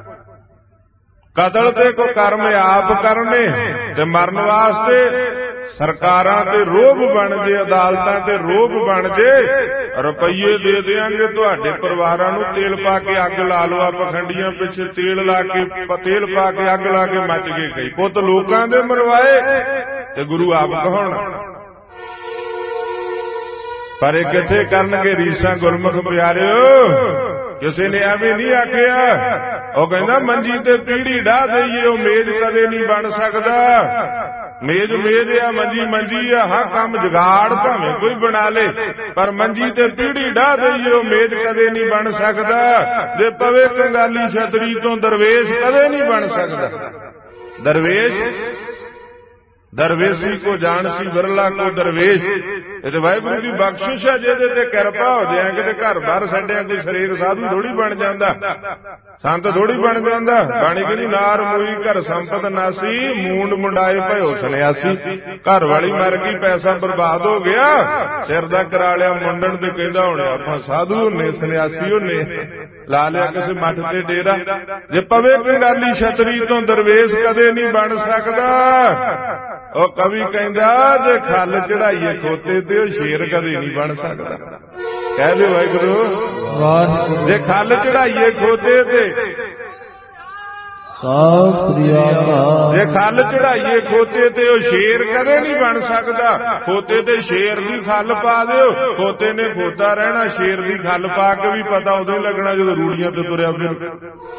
ਕਤਲ ਤੇ ਕੋ ਕਰਮ ਆਪ ਕਰਨੇ ਤੇ ਮਰਨ ਵਾਸਤੇ ਸਰਕਾਰਾਂ ਤੇ ਰੋਬ ਬਣ ਜੇ, ਅਦਾਲਤਾਂ ਤੇ ਰੋਬ ਬਣ ਜੇ। ਰੁਪਈਏ ਦੇ ਦਿਆਂਗੇ ਤੁਹਾਡੇ ਪਰਿਵਾਰਾਂ ਨੂੰ, ਤੇਲ ਪਾ ਕੇ ਅੱਗ ਲਾ ਲਓ। ਆ ਪਖੰਡੀਆਂ ਪਿੱਛੇ ਤੇਲ ਲਾ ਕੇ ਤੇਲ ਪਾ ਕੇ ਅੱਗ ਲਾ ਕੇ ਮੱਚ ਗਏ ਕਈ। ਪੁੱਤ ਲੋਕਾਂ ਦੇ ਮਰਵਾਏ ਤੇ ਗੁਰੂ ਆਪ ਕਹਾਉਣ। ਪਰ ਇਹ ਕਿੱਥੇ ਕਰਨਗੇ ਰੀਸਾਂ ਗੁਰਮੁਖ ਪਿਆਰਿਓ। ਕਿਸੇ ਨੇ ਐਵੇਂ ਨਹੀਂ ਆਖਿਆ। ਉਹ ਕਹਿੰਦਾ ਮੰਜੀ ਤੇ ਪੀੜੀ ਢਾਹ ਦੇਈਏ, ਉਹ ਮੇਜ਼ ਕਦੇ ਨਹੀਂ ਬਣ ਸਕਦਾ। ਮੇਜ਼ ਮੇਜ਼ ਆ, ਮੰਜੀ ਮੰਜੀ ਆ। ਹਾਂ ਕੰਮ ਜਗਾੜ ਭਾਵੇਂ ਕੋਈ ਬਣਾ ਲੇ, ਪਰ ਮੰਜੀ ਤੇ ਪੀੜੀ ਢਾਹ ਦੇਈਏ, ਉਹ ਮੇਜ਼ ਕਦੇ ਨਹੀਂ ਬਣ ਸਕਦਾ। ਜੇ ਪਵੇ ਕੰਗਾਲੀ ਛਤਰੀ ਤੋਂ ਦਰਵੇਸ਼ ਕਦੇ ਨਹੀਂ ਬਣ ਸਕਦਾ। ਦਰਵੇਸ਼ ਦਰਵੇਸ਼ੀ ਕੋ ਜਾਣਸੀ ਵਿਰਲਾ ਕੋ ਦਰਵੇਸ਼। ਇਹ ਤੇ ਵਾਹਿਗੁਰੂ ਦੀ ਬਖਸ਼ਿਸ਼ ਹੈ, ਜਿਹਦੇ ਤੇ ਕਿਰਪਾ ਹੋ ਜਾਏ। ਕਿਤੇ ਘਰ ਬਾਹਰ ਛੱਡਿਆ ਕੋਈ ਸ਼ਰੀਰ ਸਾਧੂ ਥੋੜੀ ਬਣ ਜਾਂਦਾ, ਸੰਤ ਥੋੜੀ ਬਣ ਜਾਂਦਾ। ਬਾਣੀ ਕਹਿੰਦੀ ਨਾਰ ਮੂਈ ਘਰ ਸੰਪਤ ਨਾਸੀ, ਮੂੰਡ ਮੁੰਡਾਏ ਭਇਓ ਸੰਨਿਆਸੀ। ਘਰ ਵਾਲੀ ਮਰ ਗਈ, ਪੈਸਾ ਬਰਬਾਦ ਹੋ ਗਿਆ, ਸਿਰ ਦਾ ਕਰਾ ਲਿਆ ਮੁੰਡਣ ਤੇ ਕਹਿੰਦਾ ਹੁਣ ਆਪਾਂ ਸਾਧੂ ਹੁੰਨੇ, ਸੰਨਿਆਸੀ ਹੁੰਨੇ। ਲਾ ਲਿਆ ਕਿਸੇ ਮੱਠ ਤੇ ਡੇਰਾ। ਜੇ ਪਵੇ ਕੰਗਾਲੀ ਛਤਰੀ ਤੋਂ ਦਰਵੇਸ਼ ਕਦੇ ਨਹੀਂ ਬਣ ਸਕਦਾ। ਉਹ ਕਵੀ ਕਹਿੰਦਾ ਜੇ ਖੱਲ ਚੜਾਈਏ ਖੋਤੇ ਤੇ, ਉਹ ਸ਼ੇਰ ਕਦੇ ਨਹੀਂ ਬਣ ਸਕਦਾ। ਕਹਿ ਦਿਓ ਵਾਹਿਗੁਰੂ। ਜੇ ਖੱਲ ਚੜਾਈਏ ਖੋਤੇ ਤੇ, ਸਤਿ ਸ੍ਰੀ ਅਕਾਲ। ਜੇ ਖੱਲ ਚੜਾਈਏ ਖੋਤੇ ਤੇ, ਉਹ ਸ਼ੇਰ ਕਦੇ ਨਹੀਂ ਬਣ ਸਕਦਾ। ਖੋਤੇ ਤੇ ਸ਼ੇਰ ਦੀ ਖੱਲ ਪਾ ਦਿਓ, ਖੋਤੇ ਨੇ ਖੋਤਾ ਰਹਿਣਾ। ਸ਼ੇਰ ਦੀ ਖੱਲ ਪਾ ਕੇ ਵੀ ਪਤਾ ਉਦੋਂ ਹੀ ਲੱਗਣਾ ਜਦੋਂ ਰੂੜੀਆਂ ਤੇ ਤੁਰਿਆ ਫਿਰ।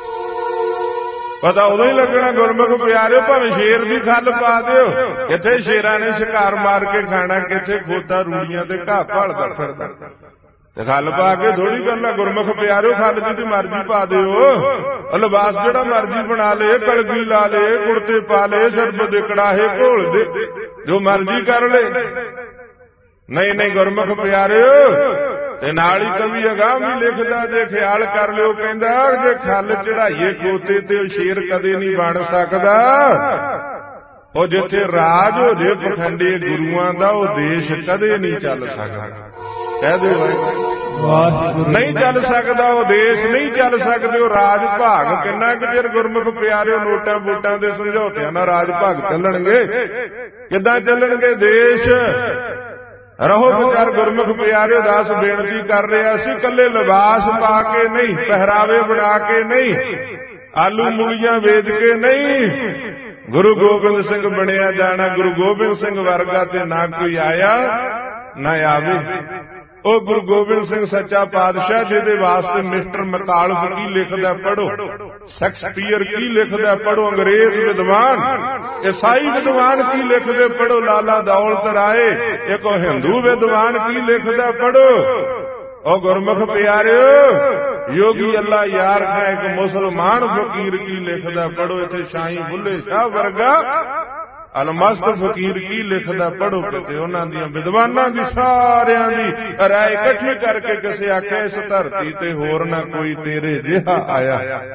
ਪਤਾ ਉਦੋਂ ਹੀ ਲੱਗਣਾ ਗੁਰਮੁਖ ਪਿਆਰਿਓ। ਭਾਵੇਂ ਸ਼ੇਰ ਦੀ ਖੱਲ ਪਾ ਦਿਓ, ਕਿੱਥੇ ਸ਼ੇਰਾਂ ਨੇ ਸ਼ਿਕਾਰ ਮਾਰ ਕੇ ਖਾਣਾ, ਕਿੱਥੇ ਖੋਤਾ ਰੂੜੀਆਂ ਤੇ ਘਾਹ ਭਾਲਦਾ ਫਿਰਦਾ। ਤੇ ਖੱਲ ਪਾ ਕੇ ਥੋੜੀ ਗੱਲ ਆ ਗੁਰਮੁਖ ਪਿਆਰਿਓ। ਖੱਲ ਜਿੱਦੀ ਮਰਜ਼ੀ ਪਾ ਦਿਓ, ਲਿਬਾਸ ਜਿਹੜਾ ਮਰਜ਼ੀ ਬਣਾ ਲੇ, ਕਲਗੀ ਲਾ ਲੇ, ਕੁੜਤੇ ਪਾ ਲੇ, ਸਰਬ ਦੇ ਕੜਾਹੇ ਘੋਲ ਦੇ, ਜੋ ਮਰਜ਼ੀ ਕਰ ਲੇ। ਨਹੀਂ ਨਹੀਂ ਗੁਰਮੁਖ ਪਿਆਰਿਓ। ਤੇ ਨਾਲ ਹੀ ਕਵੀ ਅਗਾਂਹ ਵੀ ਲਿਖਦਾ, ਜੇ ਖਿਆਲ ਕਰ ਲਿਓ, ਕਹਿੰਦਾ ਜੇ ਖੱਲ ਚੜਾਈਏ ਖੋਤੇ ਤੇ, ਉਹ ਸ਼ੇਰ ਕਦੇ ਨਹੀਂ ਬਣ ਸਕਦਾ। ਉਹ ਜਿੱਥੇ ਰਾਜ ਹੋ ਜੇ ਪਖੰਡੀ ਗੁਰੂਆਂ ਦਾ, ਉਹ ਦੇਸ਼ ਕਦੇ ਨਹੀਂ ਚੱਲ ਸਕਦਾ। ਕਹਿ ਦਿਓ ਵਾਹਿਗੁਰੂ। ਨਹੀਂ ਚੱਲ ਸਕਦਾ ਉਹ ਦੇਸ਼, ਨਹੀਂ ਚੱਲ ਸਕਦੇ ਉਹ ਰਾਜ ਭਾਗ। ਕਿੰਨਾ ਕੁ ਚਿਰ ਗੁਰਮੁਖ ਪਿਆਰਿਓ ਨੋਟਾਂ ਵੋਟਾਂ ਦੇ ਸਮਝੌਤਿਆਂ ਨਾਲ ਰਾਜ ਭਾਗ ਚੱਲਣਗੇ? ਕਿੱਦਾਂ ਚੱਲਣਗੇ ਦੇਸ਼? ਰਹੋ ਵਿਚਾਰ ਗੁਰਮੁਖ ਪਿਆਰਿਓ। ਦਾਸ ਬੇਨਤੀ ਕਰ ਰਿਹਾ ਸੀ, ਕੱਲੇ ਲਿਬਾਸ ਪਾ ਕੇ ਨਹੀਂ, ਪਹਿਰਾਵੇ ਬਣਾ ਕੇ ਨਹੀਂ, ਆਲੂ ਮੂਲੀਆਂ ਵੇਚ ਕੇ ਨਹੀਂ ਗੁਰੂ ਗੋਬਿੰਦ ਸਿੰਘ ਬਣਿਆ ਜਾਣਾ। ਗੁਰੂ ਗੋਬਿੰਦ ਸਿੰਘ ਵਰਗਾ ਤੇ ਨਾ ਕੋਈ ਆਇਆ ਨਾ ਆਵੇ। ਉਹ ਗੁਰੂ ਗੋਬਿੰਦ ਸਿੰਘ ਸੱਚਾ ਪਾਤਸ਼ਾਹ, ਜਿਹਦੇ ਵਾਸਤੇ ਮਿਸਟਰ ਮਕਾਲਫ ਕੀ ਲਿਖਦਾ ਪੜੋ, ਸ਼ੇਕਸਪੀਅਰ ਕੀ ਲਿਖਦਾ ਪੜੋ, ਅੰਗਰੇਜ਼ ਵਿਦਵਾਨ, ਈਸਾਈ ਵਿਦਵਾਨ ਕੀ ਲਿਖਦੇ ਪੜੋ, ਲਾਲਾ ਦੌਲਤ ਰਾਏ ਇੱਕ ਹਿੰਦੂ ਵਿਦਵਾਨ ਕੀ ਲਿਖਦਾ ਪੜੋ। ਉਹ ਗੁਰਮੁਖ ਪਿਆਰਿਓ, ਯੋਗੀ ਅੱਲਾ ਯਾਰ ਖਾਂ ਇੱਕ ਮੁਸਲਮਾਨ ਫਕੀਰ ਕੀ ਲਿਖਦਾ ਪੜੋ। ਇੱਥੇ ਸ਼ਾਹੀ ਬੁੱਲੇ ਸ਼ਾਹ ਵਰਗਾ ਅਲਮਸਤ ਫਕੀਰ ਕੀ ਲਿਖਦਾ ਪੜੋ। ਕਿਤੇ ਉਹਨਾਂ ਦੀਆਂ ਵਿਦਵਾਨਾਂ ਦੀ ਸਾਰਿਆਂ ਦੀ ਰਾਏ ਇਕੱਠੀ ਕਰਕੇ ਕਿਸੇ ਆਖਿਆ, ਇਸ ਧਰਤੀ ਤੇ ਹੋਰ ਨਾ ਕੋਈ ਤੇਰੇ ਜਿਹਾ ਆਇਆ।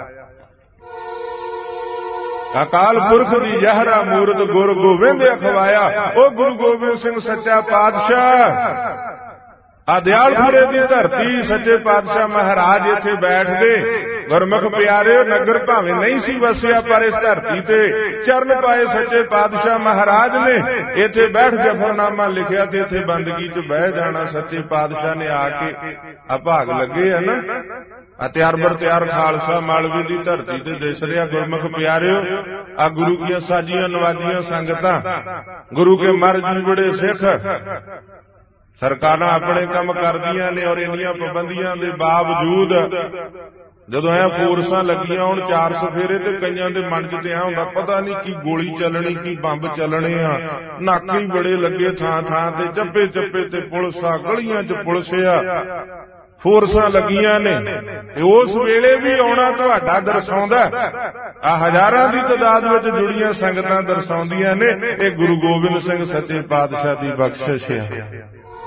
ਅਕਾਲ ਪੁਰਖ ਦੀ ਜ਼ਹਿਰਾ ਮੂਰਤ ਗੁਰ ਗੋਬਿੰਦ ਅਖਵਾਇਆ। ਉਹ ਗੁਰੂ ਗੋਬਿੰਦ ਸਿੰਘ ਸੱਚਾ ਪਾਤਸ਼ਾਹ ਆਦਿਆਲਪੁਰੇ ਦੀ ਧਰਤੀ, ਸੱਚੇ ਪਾਤਸ਼ਾਹ ਮਹਾਰਾਜ ਇੱਥੇ ਬੈਠਦੇ। ਗੁਰਮੁਖ ਪਿਆਰਿਓ, ਨਗਰ ਭਾਵੇਂ ਨਹੀਂ ਸੀ ਵਸਿਆ, ਪਰ ਇਸ ਧਰਤੀ ਤੇ ਚਰਨ ਪਾਏ ਸੱਚੇ ਪਾਤਸ਼ਾਹ ਮਹਾਰਾਜ ਨੇ। ਇੱਥੇ ਬੈਠ ਜਫਰਨਾਮਾ ਲਿਖਿਆ ਤੇ ਇੱਥੇ ਬੰਦਗੀ 'ਚ ਬਹਿ ਜਾਣਾ। ਸੱਚੇ ਪਾਤਸ਼ਾਹ ਨੇ ਆ ਕੇ ਅਭਾਗ ਲੱਗੇ ਆ ਨਾ, ਆ ਤਿਆਰ ਬਰ ਤਿਆਰ ਖਾਲਸਾ ਮਾਲਵੇ ਦੀ ਧਰਤੀ ਤੇ ਦਿਸ ਰਿਹਾ। ਗੁਰਮੁਖ ਪਿਆਰਿਓ, ਆ ਗੁਰੂ ਦੀਆਂ ਸਾਜੀਆਂ ਨਵਾਜੀਆਂ ਸੰਗਤਾਂ, ਗੁਰੂ ਕੇ ਮਰ ਜੀ ਬੜੇ ਸਿੱਖ। ਸਰਕਾਰਾਂ ਆਪਣੇ ਕੰਮ ਕਰਦੀਆਂ ਨੇ, ਔਰ ਇੰਨੀਆਂ ਪਾਬੰਦੀਆਂ ਦੇ ਬਾਵਜੂਦ ਜਦੋਂ ਐ ਫੋਰਸਾਂ ਲੱਗੀਆਂ ਹੁਣ ਚਾਰ ਸਫੇਰੇ ਤੇ ਕਈਆਂ ਦੇ ਮਨ 'ਚ ਤੇ ਐ ਹੁੰਦਾ ਪਤਾ ਨਹੀਂ ਕੀ ਗੋਲੀ ਚੱਲਣੀ, ਕੀ ਬੰਬ ਚੱਲਣੇ ਆ। ਨਾਕੇ ਹੀ ਬੜੇ ਲੱਗੇ ਥਾਂ ਥਾਂ ਤੇ, ਚੱਪੇ ਚੱਪੇ ਤੇ ਪੁਲਿਸ ਆ, ਗਲੀਆਂ 'ਚ ਪੁਲਿਸ ਆ, ਫੋਰਸਾਂ ਲੱਗੀਆਂ ਨੇ। ਤੇ ਉਸ ਵੇਲੇ ਵੀ ਆਉਣਾ ਤੁਹਾਡਾ ਦਰਸਾਉਂਦਾ। ਆ ਹਜ਼ਾਰਾਂ ਦੀ ਤਾਦਾਦ ਵਿੱਚ ਜੁੜੀਆਂ ਸੰਗਤਾਂ ਦਰਸਾਉਂਦੀਆਂ ਨੇ, ਇਹ ਗੁਰੂ ਗੋਬਿੰਦ ਸਿੰਘ ਸੱਚੇ ਪਾਤਸ਼ਾਹ ਦੀ ਬਖਸ਼ਿਸ਼ ਹੈ।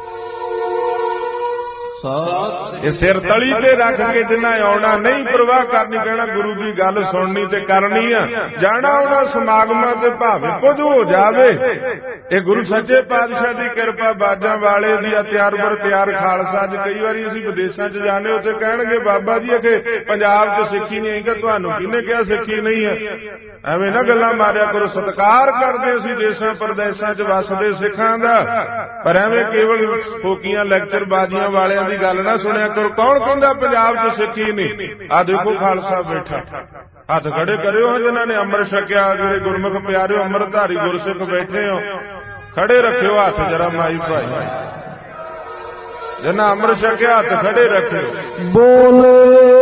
ਇਹ ਸਿਰ ਤਲੀ ਤੇ ਰੱਖ ਕੇ ਜਿੰਨਾ ਆਉਣਾ, ਨਹੀਂ ਪ੍ਰਵਾਹ ਕਰਨੀ, ਕਹਿਣਾ ਗੁਰੂ ਦੀ ਗੱਲ ਸੁਣਨੀ ਤੇ ਕਰਨੀ ਆ, ਜਾਣਾ ਉਹਨਾਂ ਸਮਾਗਮਾਂ ਤੇ ਭਾਵੇਂ ਕੁਝ ਹੋ ਜਾਵੇ। ਇਹ ਗੁਰੂ ਸੱਚੇ ਪਾਤਸ਼ਾਹ ਦੀ ਕਿਰਪਾ, ਬਾਜਾਂ ਵਾਲੇ ਦੀ ਤਿਆਰ ਬਰ ਤਿਆਰ ਖਾਲਸਾ। ਅੱਜ ਕਈ ਵਾਰੀ ਅਸੀਂ ਵਿਦੇਸ਼ਾਂ 'ਚ ਜਾਂਦੇ, ਉੱਥੇ ਕਹਿਣਗੇ ਬਾਬਾ ਜੀ ਅਖੇ ਪੰਜਾਬ 'ਚ ਸਿੱਖੀ ਨਹੀਂ ਹੈਗਾ, ਤੁਹਾਨੂੰ ਕਿਹਨੇ ਕਿਹਾ ਸਿੱਖੀ ਨਹੀਂ ਹੈ? ਐਵੇਂ ਨਾ ਗੱਲਾਂ ਮਾਰਿਆ ਕਰੋ। ਸਤਿਕਾਰ ਕਰਦੇ ਅਸੀਂ ਦੇਸ਼ਾਂ ਪ੍ਰਦੇਸ਼ਾਂ 'ਚ ਵੱਸਦੇ ਸਿੱਖਾਂ ਦਾ, ਪਰ ਐਵੇਂ ਕੇਵਲ ਫੋਕੀਆਂ ਲੈਕਚਰ ਬਾਜੀਆਂ ਵਾਲਿਆਂ ਦੀ ਗੱਲ ਨਾ ਸੁਣਿਆ ਕਰੋ। ਕੌਣ ਕਹਿੰਦਾ ਪੰਜਾਬ 'ਚ ਸਿੱਖੀ ਨਹੀਂ? ਆਹ ਦੇਖੋ ਖਾਲਸਾ ਬੈਠਾ, ਹੱਥ ਖੜੇ ਕਰਿਓ ਜਿਨ੍ਹਾਂ ਨੇ ਅੰਮ੍ਰਿਤ ਛਕਿਆ, ਜਿਹੜੇ ਗੁਰਮੁਖ ਪਿਆਰਿਓ ਅੰਮ੍ਰਿਤਧਾਰੀ ਗੁਰਸਿੱਖ ਬੈਠੇ ਹੋ, ਖੜੇ ਰੱਖਿਓ ਹੱਥ ਜਰਾ ਮਾਈ ਭਾਈ। ਜਿਨ੍ਹਾਂ ਅੰਮ੍ਰਿਤ ਛਕਿਆ ਹੱਥ ਖੜੇ ਰੱਖਿਓ। ਬੋਲੇ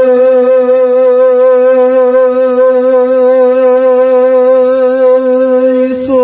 ਸੋ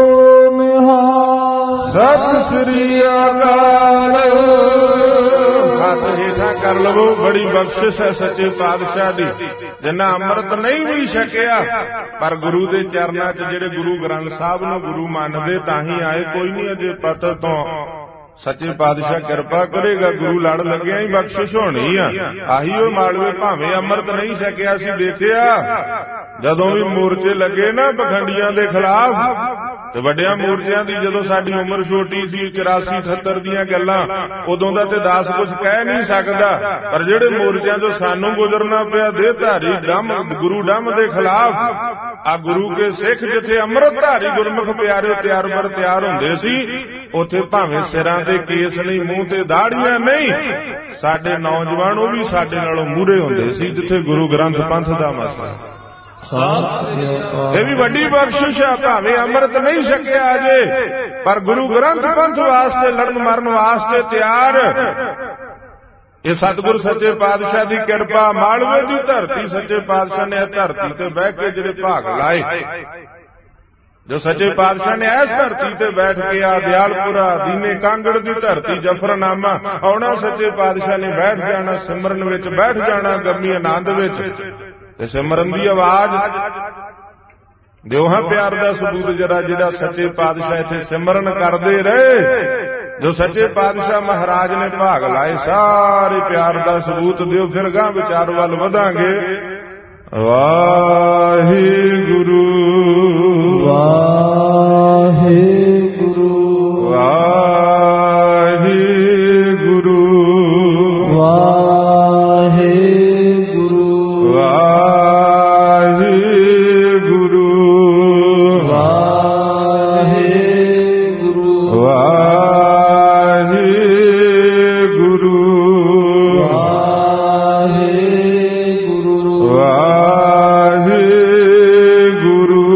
ਨਿਹਾਲ। ਸਤਿ ਸ੍ਰੀ ਅਕਾਲ। ਹੱਥ ਹੇਠਾਂ ਕਰ ਲਵੋ। ਬੜੀ ਬਖਸ਼ਿਸ਼ ਹੈ ਸੱਚੇ ਪਾਤਸ਼ਾਹ ਦੀ, ਜਿਨ੍ਹਾਂ ਅੰਮ੍ਰਿਤ ਨਹੀਂ ਵੀ ਛਕਿਆ ਪਰ ਗੁਰੂ ਦੇ ਚਰਨਾਂ 'ਚ, ਜਿਹੜੇ ਗੁਰੂ ਗ੍ਰੰਥ ਸਾਹਿਬ ਨੂੰ ਗੁਰੂ ਮੰਨਦੇ ਤਾਂ ਹੀ ਆਏ। ਕੋਈ ਨਹੀਂ ਅਜੇ ਪਤ ਤੋਂ ਸੱਚੇ ਪਾਤਸ਼ਾਹ ਕਿਰਪਾ ਕਰੇਗਾ, ਗੁਰੂ ਲੜ ਲੱਗਿਆ ਹੀ ਬਖਸ਼ਿਸ਼ ਹੋਣੀ ਆ। ਆਹੀ ਉਹ ਮਾਲਵੇ ਭਾਵੇਂ ਅੰਮ੍ਰਿਤ ਨਹੀਂ ਛਕਿਆ ਸੀ, ਦੇਖਿਆ ਜਦੋਂ ਵੀ ਮੋਰਚੇ ਲੱਗੇ ਨਾ ਪਖੰਡੀਆਂ ਦੇ ਖਿਲਾਫ, ਤੇ ਵੱਡਿਆਂ ਮੋਰਚਿਆਂ ਦੀ ਜਦੋਂ ਸਾਡੀ ਉਮਰ ਛੋਟੀ ਸੀ, ਚੁਰਾਸੀ ਅਠੱਤਰ ਦੀਆਂ ਗੱਲਾਂ, ਉਦੋਂ ਦਾ ਤੇ ਦਾਸ ਕੁਝ ਕਹਿ ਨਹੀਂ ਸਕਦਾ, ਪਰ ਜਿਹੜੇ ਮੋਰਚਿਆਂ ਤੋਂ ਸਾਨੂੰ ਗੁਜ਼ਰਨਾ ਪਿਆ ਦੇਹਧਾਰੀ ਡੰਮ ਗੁਰੂ ਡੰਮ ਦੇ ਖਿਲਾਫ, ਆ ਗੁਰੂ ਕੇ ਸਿੱਖ ਜਿੱਥੇ ਅੰਮ੍ਰਿਤਧਾਰੀ ਗੁਰਮੁਖ ਪਿਆਰੇ ਤਿਆਰ ਬਰ ਤਿਆਰ ਹੁੰਦੇ ਸੀ, ਉੱਥੇ ਭਾਵੇਂ ਸਿਰਾਂ ਤੇ ਕੇਸ ਨਹੀਂ, ਮੂੰਹ ਤੇ ਦਾੜੀਆਂ ਨਹੀਂ, ਸਾਡੇ ਨੌਜਵਾਨ ਉਹ ਵੀ ਸਾਡੇ ਨਾਲੋਂ ਮੂਹਰੇ ਹੁੰਦੇ ਸੀ ਜਿੱਥੇ ਗੁਰੂ ਗ੍ਰੰਥ ਪੰਥ ਦਾ ਮਸਲਾ। ਇਹ ਵੀ ਵੱਡੀ ਬਖਸ਼ਿਸ਼ ਆ। ਭਾਵੇਂ ਅੰਮ੍ਰਿਤ ਨਹੀਂ ਛਕਿਆ ਅਜੇ, ਪਰ ਗੁਰੂ ਗ੍ਰੰਥ ਪੰਥ ਵਾਸਤੇ ਲੜਨ ਮਰਨ ਵਾਸਤੇ ਤਿਆਰ। ਇਹ ਸਤਿਗੁਰ ਸੱਚੇ ਪਾਤਸ਼ਾਹ ਦੀ ਕਿਰਪਾ, ਮਾਲਵੇ ਦੀ ਧਰਤੀ, ਸੱਚੇ ਪਾਤਸ਼ਾਹ ਨੇ ਧਰਤੀ ਤੇ ਬਹਿ ਕੇ ਜਿਹੜੇ ਭਾਗ ਲਾਏ, ਜੋ ਸੱਚੇ ਪਾਤਸ਼ਾਹ ਨੇ ਇਸ ਧਰਤੀ ਤੇ ਬੈਠ ਕੇ ਆ ਦਿਆਲਪੁਰਾ, ਦੀਨੇ ਕਾਂਗੜ ਦੀ ਧਰਤੀ, ਜਫਰਨਾਮਾ ਆਉਣਾ, ਸੱਚੇ ਪਾਤਸ਼ਾਹ ਨੇ ਬੈਠ ਜਾਣਾ, ਸਿਮਰਨ ਵਿੱਚ ਬੈਠ ਜਾਣਾ, ਗਰਮੀ ਆਨੰਦ ਵਿੱਚ, ਤੇ ਸਿਮਰਨ ਦੀ ਆਵਾਜ਼ ਦਿਓ ਹਾਂ ਪਿਆਰ ਦਾ ਸਬੂਤ ਜਰਾ, ਜਿਹੜਾ ਸੱਚੇ ਪਾਤਸ਼ਾਹ ਇੱਥੇ ਸਿਮਰਨ ਕਰਦੇ ਰਹੇ, ਜੋ ਸੱਚੇ ਪਾਤਸ਼ਾਹ ਮਹਾਰਾਜ ਨੇ ਭਾਗ ਲਾਏ, ਸਾਰੇ ਪਿਆਰ ਦਾ ਸਬੂਤ ਦਿਓ। ਫਿਰ ਗਾਂ ਵਿਚਾਰ ਵੱਲ ਵਧਾਂਗੇ। ਵਾਹਿਗੁਰੂ ਵਾਹਿਗੁਰੂ ਵਾਹਿਗੁਰੂ ਵਾਹਿਗੁਰੂ ਵਾਹਿਗੁਰੂ ਵਾਹਿਗੁਰੂ ਵਾਹਿਗੁਰੂ ਵਾਹਿਗੁਰੂ ਵਾਹਿਗੁਰੂ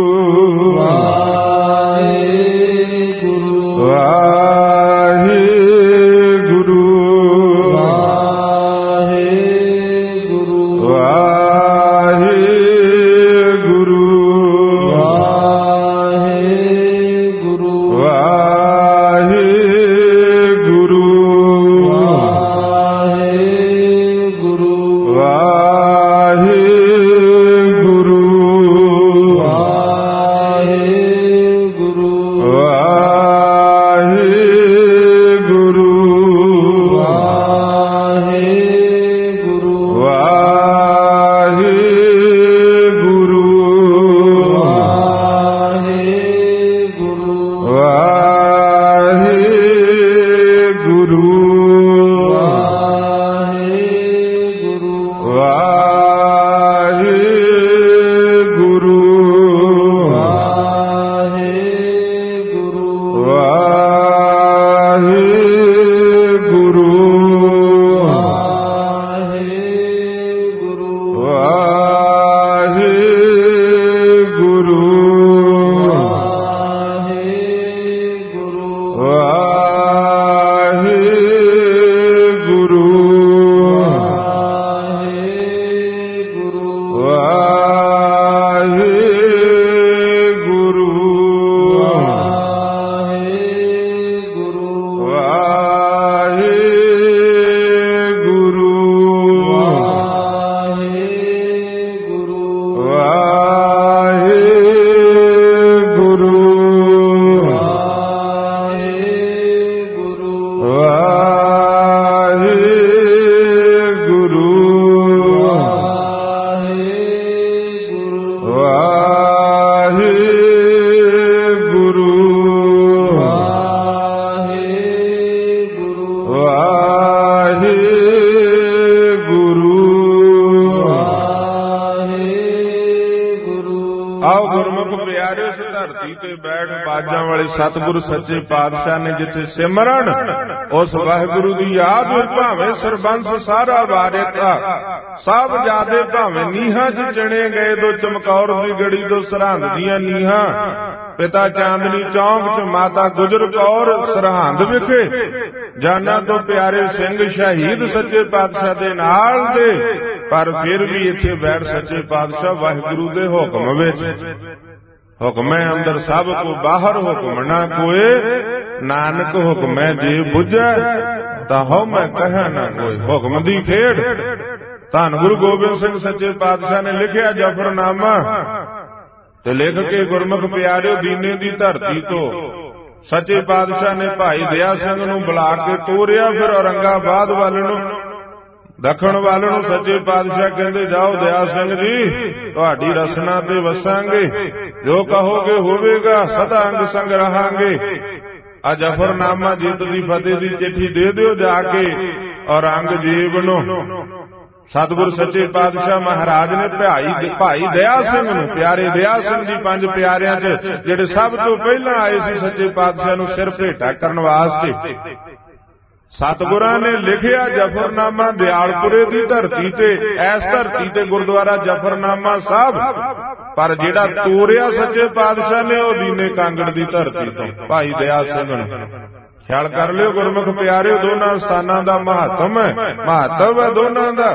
ਧਰਤੀ ਤੇ ਬੈਠ ਬਾਜਾਂ ਵਾਲੇ ਸਤਿਗੁਰੂ ਸੱਚੇ ਪਾਤਸ਼ਾਹ ਨੇ ਜਿੱਥੇ ਸਿਮਰਨ ਉਸ ਵਾਹਿਗੁਰੂ ਦੀ ਯਾਦ ਵਿੱਚ ਭਾਵੇਂ ਸਰਬੰਸ ਸਾਰਾ ਵਾਰਿਤਾ ਸਭ ਜਾਦੇ ਭਾਵੇਂ ਨੀਹਾਂ ਚ ਚਿਣੇ ਗਏ ਦੋ ਚਮਕੌਰ ਦੀ ਗੜੀ ਤੋਂ ਸਰਹੰਦ ਦੀਆਂ ਨੀਹਾਂ ਪਿਤਾ ਚਾਂਦਨੀ ਚੌਂਕ ਚ ਮਾਤਾ ਗੁਜਰ ਕੌਰ ਸਰਹੰਦ ਵਿਖੇ ਜਾਨਾਂ ਤੋਂ ਪਿਆਰੇ ਸਿੰਘ ਸ਼ਹੀਦ ਸੱਚੇ ਪਾਤਸ਼ਾਹ ਦੇ ਨਾਲ ਦੇ ਪਰ ਫਿਰ ਵੀ ਇੱਥੇ ਬੈਠ ਸੱਚੇ ਪਾਤਸ਼ਾਹ ਵਾਹਿਗੁਰੂ ਦੇ ਹੁਕਮ ਵਿੱਚ ਹੁਕਮੈ ਅੰਦਰ ਸਭ ਕੋ ਬਾਹਰ ਹੁਕਮ ਨਾ ਕੋਏ ਨਾਨਕ ਹੁਕਮੈ ਜੇ ਬੁਝੈ ਤਾਂ ਹਉ ਮੈਂ ਕਹਿ ਨਾ ਕੋਈ ਹੁਕਮ ਦੀ ਖੇਡ ਧੰਨ ਗੁਰੂ ਗੋਬਿੰਦ ਸਿੰਘ ਸੱਚੇ ਪਾਤਸ਼ਾਹ ਨੇ ਲਿਖਿਆ ਜਫਰਨਾਮਾ ਤੇ ਲਿਖ ਕੇ ਗੁਰਮੁਖ ਪਿਆਰਿਓ ਦੀਨੇ ਦੀ ਧਰਤੀ ਤੋਂ ਸੱਚੇ ਪਾਤਸ਼ਾਹ ਨੇ ਭਾਈ ਦਇਆ ਸਿੰਘ ਨੂੰ ਬੁਲਾ ਕੇ ਤੋਰਿਆ। ਫਿਰ ਔਰੰਗਾਬਾਦ ਵੱਲ ਨੂੰ ਦੱਖਣ ਵੱਲ ਨੂੰ ਸੱਚੇ ਪਾਤਸ਼ਾਹ ਕਹਿੰਦੇ ਜਾਓ ਦਇਆ ਸਿੰਘ ਜੀ ਤੁਹਾਡੀ ਰਸਨਾ ਤੇ ਵਸਾਂਗੇ ਜੋ ਕਹੋਗੇ ਹੋਵੇਗਾ ਸਦਾ ਅੰਗ ਸੰਗ ਰਹਾਂਗੇ। ਆ ਜਫਰਨਾਮਾ ਜਿੱਤ ਦੀ ਫਤਿਹ ਦੀ ਚਿੱਠੀ ਦੇ ਦਿਓ ਜਾ ਕੇ ਔਰੰਗਜ਼ੇਬ ਨੂੰ। ਸਤਿਗੁਰ ਸੱਚੇ ਪਾਤਸ਼ਾਹ ਮਹਾਰਾਜ ਨੇ ਭਾਈ ਭਾਈ ਦਇਆ ਸਿੰਘ ਨੂੰ ਪਿਆਰੇ ਦਇਆ ਸਿੰਘ ਜੀ ਪੰਜ ਪਿਆਰਿਆਂ ਚ ਜਿਹੜੇ ਸਭ ਤੋਂ ਪਹਿਲਾਂ ਆਏ ਸੀ ਸੱਚੇ ਪਾਤਸ਼ਾਹ ਨੂੰ ਸਿਰ ਭੇਟਾ ਕਰਨ ਵਾਸਤੇ ਸਤਿਗੁਰਾਂ ਨੇ ਲਿਖਿਆ ਜਫਰਨਾਮਾ ਦਿਆਲਪੁਰੇ ਦੀ ਧਰਤੀ ਤੇ ਇਸ ਧਰਤੀ ਤੇ ਗੁਰਦੁਆਰਾ ਜਫਰਨਾਮਾ ਸਾਹਿਬ ਪਰ ਜਿਹੜਾ ਤੋਰਿਆ ਸੱਚੇ ਪਾਤਸ਼ਾਹ ਨੇ ਉਹ ਦੀਨੇ ਕਾਂਗੜ ਦੀ ਧਰਤੀ ਤੋਂ ਭਾਈ ਦਇਆ ਸਿੰਘ ਨੂੰ। ਖਿਆਲ ਕਰ ਲਿਓ ਗੁਰਮੁਖ ਪਿਆਰਿਓ ਦੋਨਾਂ ਸਥਾਨਾਂ ਦਾ ਮਹੱਤਵ ਹੈ ਮਹੱਤਵ ਹੈ ਦੋਨਾਂ ਦਾ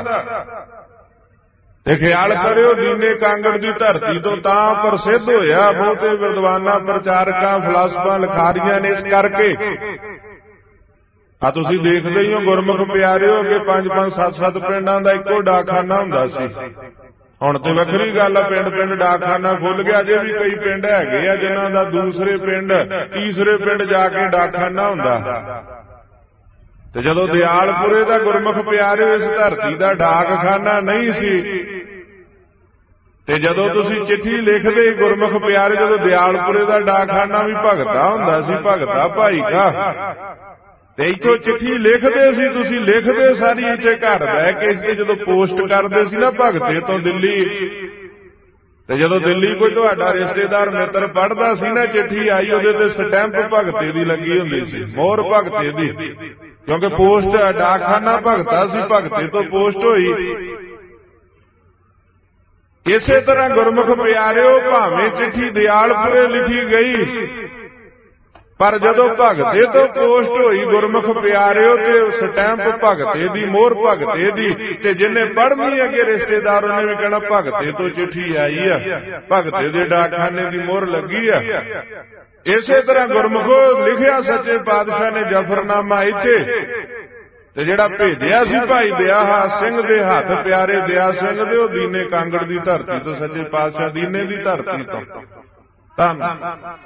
ਤੇ ਖਿਆਲ ਕਰਿਓ ਦੀਨੇ ਕਾਂਗੜ ਦੀ ਧਰਤੀ ਤੋਂ ਤਾਂ ਪ੍ਰਸਿੱਧ ਹੋਇਆ ਬਹੁਤੇ ਵਿਦਵਾਨਾਂ ਪ੍ਰਚਾਰਕਾਂ ਫਲਸਫਾ ਲਿਖਾਰੀਆਂ ਨੇ ਇਸ ਕਰਕੇ ਆ ਤੁਸੀਂ ਦੇਖਦੇ ਹੀ ਹੋ ਗੁਰਮੁਖ ਪਿਆਰਿਓ ਕਿ ਪੰਜ ਪੰਜ ਸੱਤ ਸੱਤ ਪਿੰਡਾਂ ਦਾ ਇੱਕੋ ਡਾਕਖਾਨਾ ਹੁੰਦਾ ਸੀ। ਹੁਣ ਤੇ ਵੱਖਰੀ ਗੱਲ ਆ ਪਿੰਡ ਪਿੰਡ ਡਾਕਖਾਨਾ ਖੁੱਲ ਗਿਆ। ਅਜੇ ਵੀ ਕਈ ਪਿੰਡ ਹੈਗੇ ਆ ਜਿਨ੍ਹਾਂ ਦਾ ਦੂਸਰੇ ਪਿੰਡ ਤੀਸਰੇ ਪਿੰਡ ਜਾ ਕੇ ਡਾਕਖਾਨਾ ਹੁੰਦਾ ਤੇ ਜਦੋਂ ਦਿਆਲਪੁਰੇ ਦਾ ਗੁਰਮੁਖ ਪਿਆਰਿਓ ਇਸ ਧਰਤੀ ਦਾ ਡਾਕਖਾਨਾ ਨਹੀਂ ਸੀ ਤੇ ਜਦੋਂ ਤੁਸੀਂ ਚਿੱਠੀ ਲਿਖਦੇ ਗੁਰਮੁਖ ਪਿਆਰੇ ਜਦੋਂ ਦਿਆਲਪੁਰੇ ਦਾ ਡਾਕਖਾਨਾ ਵੀ ਭਗਤਾ ਹੁੰਦਾ ਸੀ ਭਗਤਾ ਭਾਈ ਕਾ ਤੇ ਇੱਥੋਂ ਚਿੱਠੀ ਲਿਖਦੇ ਸੀ ਤੁਸੀਂ ਲਿਖਦੇ ਸਾਰੀ ਇੱਥੇ ਘਰ ਬਹਿ ਕੇ ਇਸ ਜਦੋਂ ਪੋਸਟ ਕਰਦੇ ਸੀ ਨਾ ਭਗਤੇ ਤੋਂ ਦਿੱਲੀ ਤੇ ਜਦੋਂ ਦਿੱਲੀ ਕੋਈ ਤੁਹਾਡਾ ਰਿਸ਼ਤੇਦਾਰ ਮਿੱਤਰ ਪੜ੍ਹਦਾ ਸੀ ਨਾ ਚਿੱਠੀ ਆਈ ਉਹਦੇ ਤੇ ਸਟੈਂਪ ਭਗਤੇ ਦੀ ਲੱਗੀ ਹੁੰਦੀ ਸੀ ਮੋਹਰ ਭਗਤੇ ਦੀ ਕਿਉਂਕਿ ਪੋਸਟ ਡਾਕਖਾਨਾ ਭਗਤਾ ਸੀ ਭਗਤੇ ਤੋਂ ਪੋਸਟ ਹੋਈ। ਇਸੇ ਤਰ੍ਹਾਂ ਗੁਰਮੁਖ ਪਿਆਰਿਓ ਭਾਵੇਂ ਚਿੱਠੀ ਦਿਆਲਪੁਰੇ ਲਿਖੀ ਗਈ ਪਰ ਜਦੋਂ ਭਗਤੇ ਤੋਂ ਪੋਸਟ ਹੋਈ ਗੁਰਮੁਖ ਪਿਆਰਿਓ ਤੇ ਸਟੈਂਪ ਭਗਤੇ ਦੀ ਮੋਹਰ ਭਗਤੇ ਦੀ ਤੇ ਜਿਹਨੇ ਪੜ੍ਹਨੀ ਅੱਗੇ ਰਿਸ਼ਤੇਦਾਰ ਉਹਨੇ ਵੀ ਕਹਿਣਾ ਭਗਤੇ ਤੋਂ ਚਿੱਠੀ ਆਈ ਆ ਭਗਤੇ ਦੇ ਡਾਕਖਾਨੇ ਦੀ ਮੋਹਰ ਲੱਗੀ ਆ। ਇਸੇ ਤਰ੍ਹਾਂ ਗੁਰਮੁਖੋ ਲਿਖਿਆ ਸੱਚੇ ਪਾਤਸ਼ਾਹ ਨੇ ਜਫਰਨਾਮਾ ਇੱਥੇ ਤੇ ਜਿਹੜਾ ਭੇਜਿਆ ਸੀ ਭਾਈ ਦਇਆ ਸਿੰਘ ਦੇ ਹੱਥ ਪਿਆਰੇ ਦਇਆ ਸਿੰਘ ਦੇ ਉਹ ਦੀਨੇ ਕਾਂਗੜ ਦੀ ਧਰਤੀ ਤੋਂ ਸੱਚੇ ਪਾਤਸ਼ਾਹ ਦੀਨੇ ਦੀ ਧਰਤੀ ਤੋਂ ਧੰਨ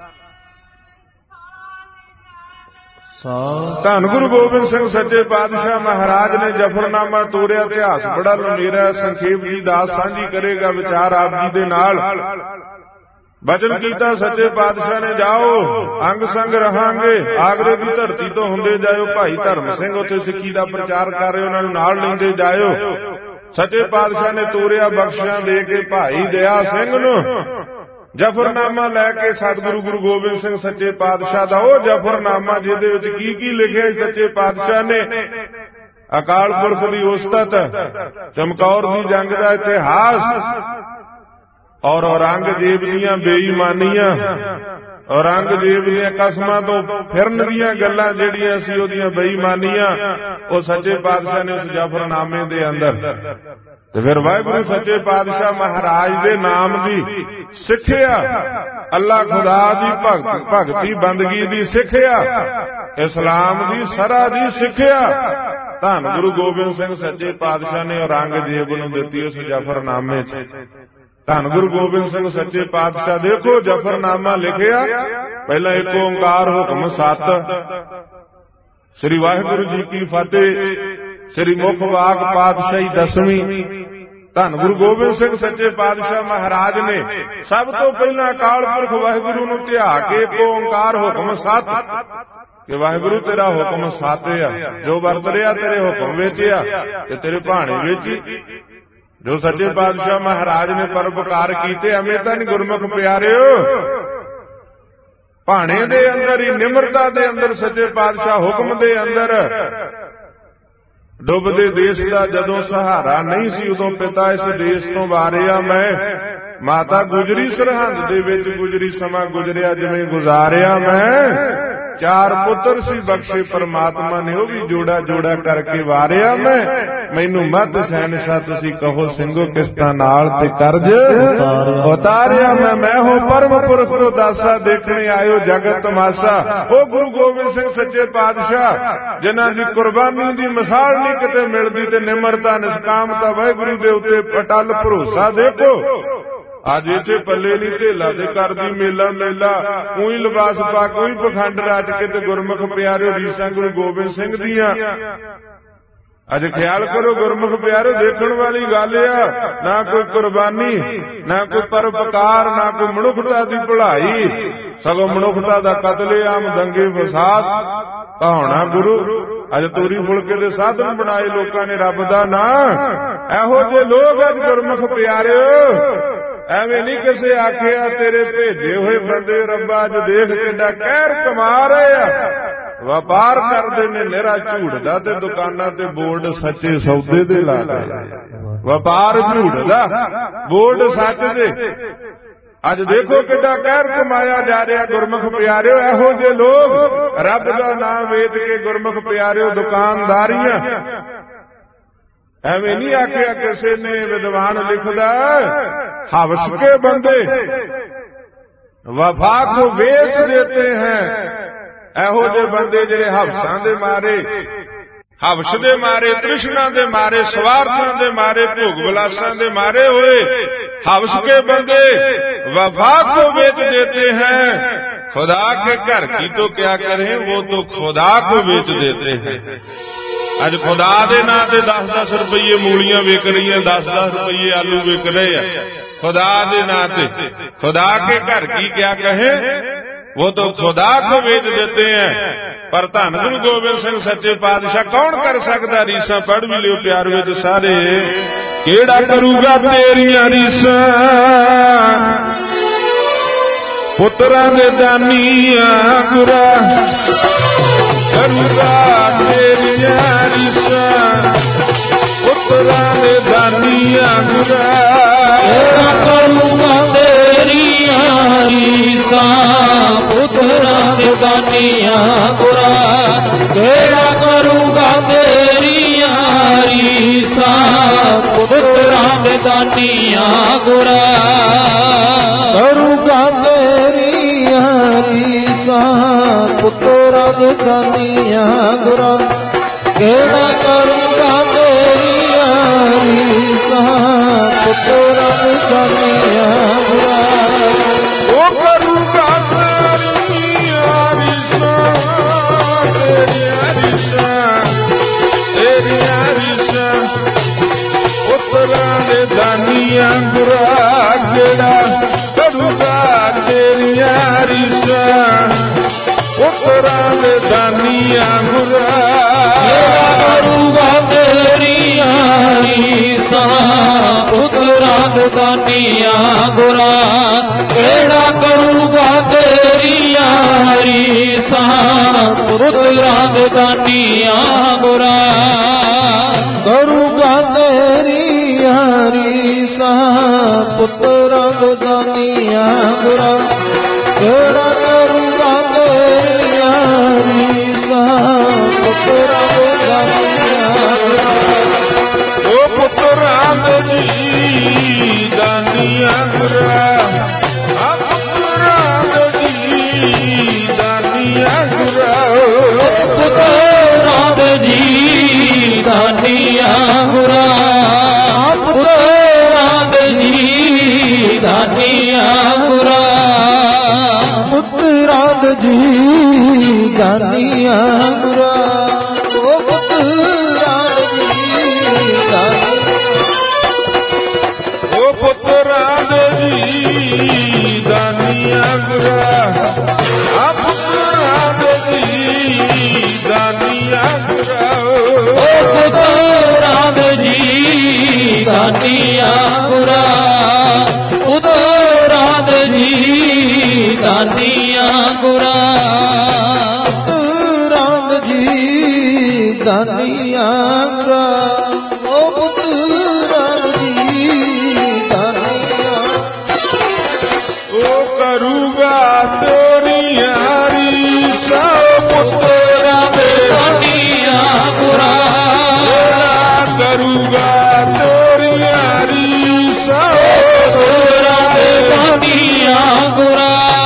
ਧੰਨ ਗੁਰੂ ਗੋਬਿੰਦ ਸਿੰਘ ਸੱਚੇ ਪਾਤਸ਼ਾਹ ਮਹਾਰਾਜ ਨੇ ਜਫਰਨਾਮਾ ਤੋਰਿਆ। ਇਤਿਹਾਸ ਬੜਾ ਲੰਮੇਰਾ ਸੰਖੇਪ ਜੀ ਦਾਸ ਸਾਂਝੀ ਕਰੇਗਾ ਵਿਚਾਰ ਆਪ ਜੀ ਦੇ ਨਾਲ। ਬਚਨ ਕੀਤਾ ਸੱਚੇ ਪਾਤਸ਼ਾਹ ਨੇ ਜਾਓ ਅੰਗ ਸੰਗ ਰਹਾਂਗੇ ਆਗਰੇ ਦੀ ਧਰਤੀ ਤੋਂ ਹੁੰਦੇ ਜਾਇਓ। ਭਾਈ ਧਰਮ ਸਿੰਘ ਉੱਥੇ ਸਿੱਖੀ ਦਾ ਪ੍ਰਚਾਰ ਕਰ ਰਹੇ ਉਹਨਾਂ ਨੂੰ ਨਾਲ ਲੈਂਦੇ ਜਾਇਓ। ਸੱਚੇ ਪਾਤਸ਼ਾਹ ਨੇ ਤੋਰਿਆ ਬਖਸ਼ਿਆਂ ਦੇ ਕੇ ਭਾਈ ਦਇਆ ਸਿੰਘ ਨੂੰ ਜਫਰਨਾਮਾ ਲੈ ਕੇ ਸਤਿਗੁਰੂ ਗੁਰੂ ਗੋਬਿੰਦ ਸਿੰਘ ਸੱਚੇ ਪਾਤਸ਼ਾਹ ਦਾ ਉਹ ਜਫਰਨਾਮਾ ਜਿਹਦੇ ਵਿੱਚ ਕੀ ਕੀ ਲਿਖਿਆ ਸੱਚੇ ਪਾਤਸ਼ਾਹ ਨੇ ਅਕਾਲ ਪੁਰਖ ਦੀ ਉਸਤਤ ਚਮਕੌਰ ਦੀ ਜੰਗ ਦਾ ਇਤਿਹਾਸ ਔਰ ਔਰੰਗਜ਼ੇਬ ਦੀਆਂ ਬੇਈਮਾਨੀਆਂ ਔਰੰਗਜ਼ੇਬ ਦੀਆਂ ਕਸਮਾਂ ਤੋਂ ਫਿਰਨ ਦੀਆਂ ਗੱਲਾਂ ਜਿਹੜੀਆਂ ਸੀ ਉਹਦੀਆਂ ਬੇਈਮਾਨੀਆਂ ਉਹ ਸੱਚੇ ਪਾਤਸ਼ਾਹ ਨੇ ਉਸ ਜਫਰਨਾਮੇ ਦੇ ਅੰਦਰ ਤੇ ਫਿਰ ਵਾਹਿਗੁਰੂ ਸੱਚੇ ਪਾਤਸ਼ਾਹ ਮਹਾਰਾਜ ਦੇ ਨਾਮ ਦੀ ਸਿੱਖਿਆ ਅੱਲਾ ਖੁਦਾ ਦੀ ਭਗਤ ਭਗਤੀ ਬੰਦਗੀ ਦੀ ਸਿੱਖਿਆ ਇਸਲਾਮ ਦੀ ਸਰਾ ਦੀ ਸਿੱਖਿਆ ਧੰਨ ਗੁਰੂ ਗੋਬਿੰਦ ਸਿੰਘ ਸੱਚੇ ਪਾਤਸ਼ਾਹ ਨੇ ਔਰੰਗਜ਼ੇਬ ਨੂੰ ਦਿੱਤੀ ਉਸ ਜਫਰਨਾਮੇ 'ਚ। ਧੰਨ ਗੁਰੂ ਗੋਬਿੰਦ ਸਿੰਘ ਸੱਚੇ ਪਾਤਸ਼ਾਹ ਦੇਖੋ ਜਫਰਨਾਮਾ ਲਿਖਿਆ ਪਹਿਲਾਂ ਇੱਕ ਓੰਕਾਰ ਹੁਕਮ ਸੱਤ ਸ੍ਰੀ ਵਾਹਿਗੁਰੂ ਜੀ ਕੀ ਫਤਿਹ ਸ੍ਰੀ ਮੁਖ ਵਾਕ ਪਾਤਸ਼ਾਹੀ ਦਸਵੀਂ। ਧੰਨ ਗੁਰੂ ਗੋਬਿੰਦ ਸਿੰਘ ਸੱਚੇ ਪਾਤਸ਼ਾਹ ਮਹਾਰਾਜ ਨੇ ਸਭ ਤੋਂ ਪਹਿਲਾਂ ਅਕਾਲ ਪੁਰਖ ਵਾਹਿਗੁਰੂ ਨੂੰ ਧਿਆ ਕੇ ਇੱਕ ਓੰਕਾਰ ਹੁਕਮ ਸੱਤ ਕਿ ਵਾਹਿਗੁਰੂ ਤੇਰਾ ਹੁਕਮ ਸੱਤ ਆ ਜੋ ਵਰਤ ਰਿਹਾ ਤੇਰੇ ਹੁਕਮ ਵਿੱਚ ਆ ਤੇ ਤੇਰੇ ਭਾਣੇ ਵਿੱਚ ਜੋ ਸੱਚੇ ਪਾਤਸ਼ਾਹ ਮਹਾਰਾਜ ਨੇ ਪਰਉਪਕਾਰ ਕੀਤੇ ਐਵੇਂ ਤਾਂ ਨਹੀਂ ਗੁਰਮੁਖ ਪਿਆਰਿਓ ਭਾਣੇ ਦੇ ਅੰਦਰ ਹੀ, ਨਿਮਰਤਾ ਦੇ ਅੰਦਰ ਸੱਚੇ ਪਾਤਸ਼ਾਹ ਹੁਕਮ ਦੇ ਅੰਦਰ ਡੁੱਬਦੇ ਦੇਸ਼ ਦਾ ਜਦੋਂ ਸਹਾਰਾ ਨਹੀਂ ਸੀ, ਉਦੋਂ ਪਿਤਾ ਇਸ ਦੇਸ਼ ਤੋਂ ਵਾਰਿਆ ਮੈਂ, ਮਾਤਾ ਗੁਜਰੀ ਸਰਹੰਦ ਦੇ ਵਿੱਚ ਗੁਜਰੀ, ਸਮਾਂ ਗੁਜਰਿਆ ਜਿਵੇਂ ਗੁਜ਼ਾਰਿਆ ਮੈਂ। ਚਾਰ ਪੁੱਤਰ ਸੀ ਬਖਸ਼ੇ ਪਰਮਾਤਮਾ ਨੇ, ਉਹ ਵੀ ਜੋੜਾ ਜੋੜਾ ਕਰਕੇ ਵਾਰਿਆ ਮੈਂ। ਮੈਨੂੰ ਮੱਧ ਸਹਿਨਸ਼ਾਹ ਤੁਸੀਂ ਕਹੋ ਸਿੰਘੋ ਕਿਸ਼ਤਾਂ ਨਾਲ ਤੇ ਕਰਜ਼ ਉਤਾਰਿਆ ਮੈਂ। ਮੈਂ ਹੋ ਪਰਮ ਪੁਰਖ ਤੋਂ ਦਾਸਾ, ਦੇਖਣੇ ਆਇਓ ਜਗਤ ਤਮਾਸ਼ਾ। ਉਹ ਗੁਰੂ ਗੋਬਿੰਦ ਸਿੰਘ ਸੱਚੇ ਪਾਤਸ਼ਾਹ ਜਿਨ੍ਹਾਂ ਦੀ ਕੁਰਬਾਨੀ ਦੀ ਮਿਸਾਲ ਨਹੀਂ ਕਿਤੇ ਮਿਲਦੀ, ਤੇ ਨਿਮਰਤਾ ਨਿਸਕਾਮਤਾ ਵਾਹਿਗੁਰੂ ਦੇ ਉੱਤੇ ਅਟਲ ਭਰੋਸਾ ਦੇਖੋ। ਅੱਜ ਇੱਥੇ ਪੱਲੇ ਨਹੀਂ ਢੇਲਾ ਤੇ ਕਰਦੀ ਮੇਲਾ ਮੇਲਾ, ਉਹੀ ਲਿਬਾਸ ਪਾ ਕੇ ਉਹੀ ਪਖੰਡ ਰਚ ਕੇ ਤੇ ਗੁਰਮੁਖ ਪਿਆਰਿਓ ਰੀਸਾਂ ਗੁਰੂ ਗੋਬਿੰਦ ਸਿੰਘ ਦੀਆਂ। ਅੱਜ ਖਿਆਲ ਕਰੋ ਗੁਰਮੁਖ ਪਿਆਰਿਓ, ਦੇਖਣ ਵਾਲੀ ਗੱਲ ਆ, ਨਾ ਕੋਈ ਕੁਰਬਾਨੀ, ਨਾ ਕੋਈ ਪਰਉਪਕਾਰ, ਨਾ ਕੋਈ ਮਨੁੱਖਤਾ ਦੀ ਭਲਾਈ, ਸਗੋਂ ਮਨੁੱਖਤਾ ਦਾ ਕਤਲੇਆਮ, ਦੰਗੇ ਫਸਾਦ, ਕਹਾਉਣਾ ਗੁਰੂ। ਅੱਜ ਤੋਰੀ ਫੁਲਕੇ ਦੇ ਸਾਧਨ ਬਣਾਏ ਲੋਕਾਂ ਨੇ ਰੱਬ ਦਾ ਨਾਂ। ਇਹੋ ਜਿਹੇ ਲੋਕ ਅੱਜ ਗੁਰਮੁਖ ਪਿਆਰਿਓ, ਐਵੇਂ ਨਹੀਂ ਕਿਸੇ ਆਖਿਆ ਤੇਰੇ ਭੇਜੇ ਹੋਏ ਬੰਦੇ ਰੱਬਾ ਅੱਜ ਦੇਖ ਕਿੱਡਾ ਕਹਿਰ ਕਮਾ ਰਹੇ ਆ। ਵਪਾਰ ਕਰਦੇ ਨੇ ਨਿਹਰਾ ਝੂਠ ਦਾ, ਤੇ ਦੁਕਾਨਾਂ ਤੇ ਬੋਰਡ ਸੱਚੇ ਸੌਦੇ ਦੇ ਲਾ ਰਹੇ। ਵਪਾਰ ਝੂਠ ਦਾ, ਬੋਰਡ ਸੱਚ ਦੇ। ਅੱਜ ਦੇਖੋ ਕਿੱਡਾ ਕਹਿਰ ਕਮਾਇਆ ਜਾ ਰਿਹਾ ਗੁਰਮੁਖ ਪਿਆਰਿਓ। ਇਹੋ ਜਿਹੇ ਲੋਕ ਰੱਬ ਦਾ ਨਾਮ ਵੇਚ ਕੇ ਗੁਰਮੁਖ ਪਿਆਰਿਓ ਦੁਕਾਨਦਾਰੀਆਂ। ਐਵੇਂ ਨਹੀਂ ਆਖਿਆ ਕਿਸੇ ਨੇ, ਵਿਦਵਾਨ ਲਿਖਦਾ हवस के बंदे वफा को बेच देते हैं। ਇਹੋ ਜਿਹੇ ਬੰਦੇ ਜਿਹੜੇ ਹਵਸਾਂ ਦੇ ਮਾਰੇ, ਹਵਸ ਦੇ ਮਾਰੇ, ਤ੍ਰਿਸ਼ਨਾ ਦੇ ਮਾਰੇ, ਸਵਾਰਥਾਂ ਦੇ ਮਾਰੇ, ਭੋਗ ਵਿਲਾਸਾਂ ਦੇ ਮਾਰੇ ਹੋਏ हवस के बंदे वफा को बेच देते हैं। खुदा के घर की तो क्या करें, वो तो खुदा को बेच देते हैं। ਅੱਜ ਖੁਦਾ ਦੇ ਨਾਂ ਤੇ ਦਸ ਦਸ ਰੁਪਈਏ ਮੂਲੀਆਂ ਵਿਕ ਰਹੀਆਂ, ਦਸ ਦਸ ਰੁਪਈਏ ਆਲੂ ਵਿਕ ਰਹੇ ਆ खुदा दे नाते। खुदा के घर की क्या कहे, वो तो खुदा को बेच देते हैं। पर धन गुरु गोबिंद सिंह सच्चे पातशाह कौन कर सकता। रीसा पढ़ भी लियो प्यार विच सारे, केड़ा करूगा तेरियां रीसा पुत्रां दे दानियां गुरा, करूगा तेरियां रीसा पुत्रां दे दानियां गुरा। केड़ा करूगा तेरियां रीसां पुत्रां दे दानियां गुरा। केड़ा करूगा तेरियां रीसां पुत्रां दे दानियां गुरा। करूगा तेरियां रीसां पुत्रां दे दानियां गुरा। केड़ा करूगा तेरियां रीसां पुत्रां दे दानियां गुरा। ओ करूगा तेरियां रीसां, तेरियां रीसां, तेरियां रीसां पुत्रां दे दानियां गुरा। केड़ा करूगा तेरियां रीसां पुत्रां दे दानियां गुरा। केड़ा करूगा तेरियां रीसां पुत्रां दे दानियां गुरा। केड़ा करूगा तेरियां रीसां पुत्रां दे दानियां गुरा। करूगा तेरियां रीसां पुत्रां दे दानियां गुरा। केड़ा करूगा तेरियां रीसां पुत्रां दे दानियां गुरा। ओ पुत्रां दे दानियां गुरा, आ पुत्रां दे दानियां गुरा। पुत्रां दे दानियां गुरा। पुत्रां दे दानियां गुरा। पुत्रां दे दानियां गुरा। ओ पुत्रां दे ओ पुत्रां दे दानियां गुरा, आ पुत्रां दे दानियां गुरा। ओ पुत्रां दे दानियां गुरा। पुत्रां दे दानियां ਗੁਰਾ ਰਾਮ ਜੀ ਦਾਨੀਆਂ ਗੁਰਾ ਉਹ ਪੁੱਤ ਰਾਮ ਜੀ ਦਾਨੀਆਂ ਉਹ ਕਰੂਗਾ ਤੇਰੀ ਯਾਰੀ ਸਭ ਪੁੱਤਰਾਂ ਦੇ ਦਾਨੀਆਂ ਗੁਰਾ ਕਰੂਗਾ ਤੇਰੀ ਯਾਰੀ ਸਭ ਪੁੱਤਰਾਂ ਦੇ ਦਾਨੀਆਂ ਗੁਰਾ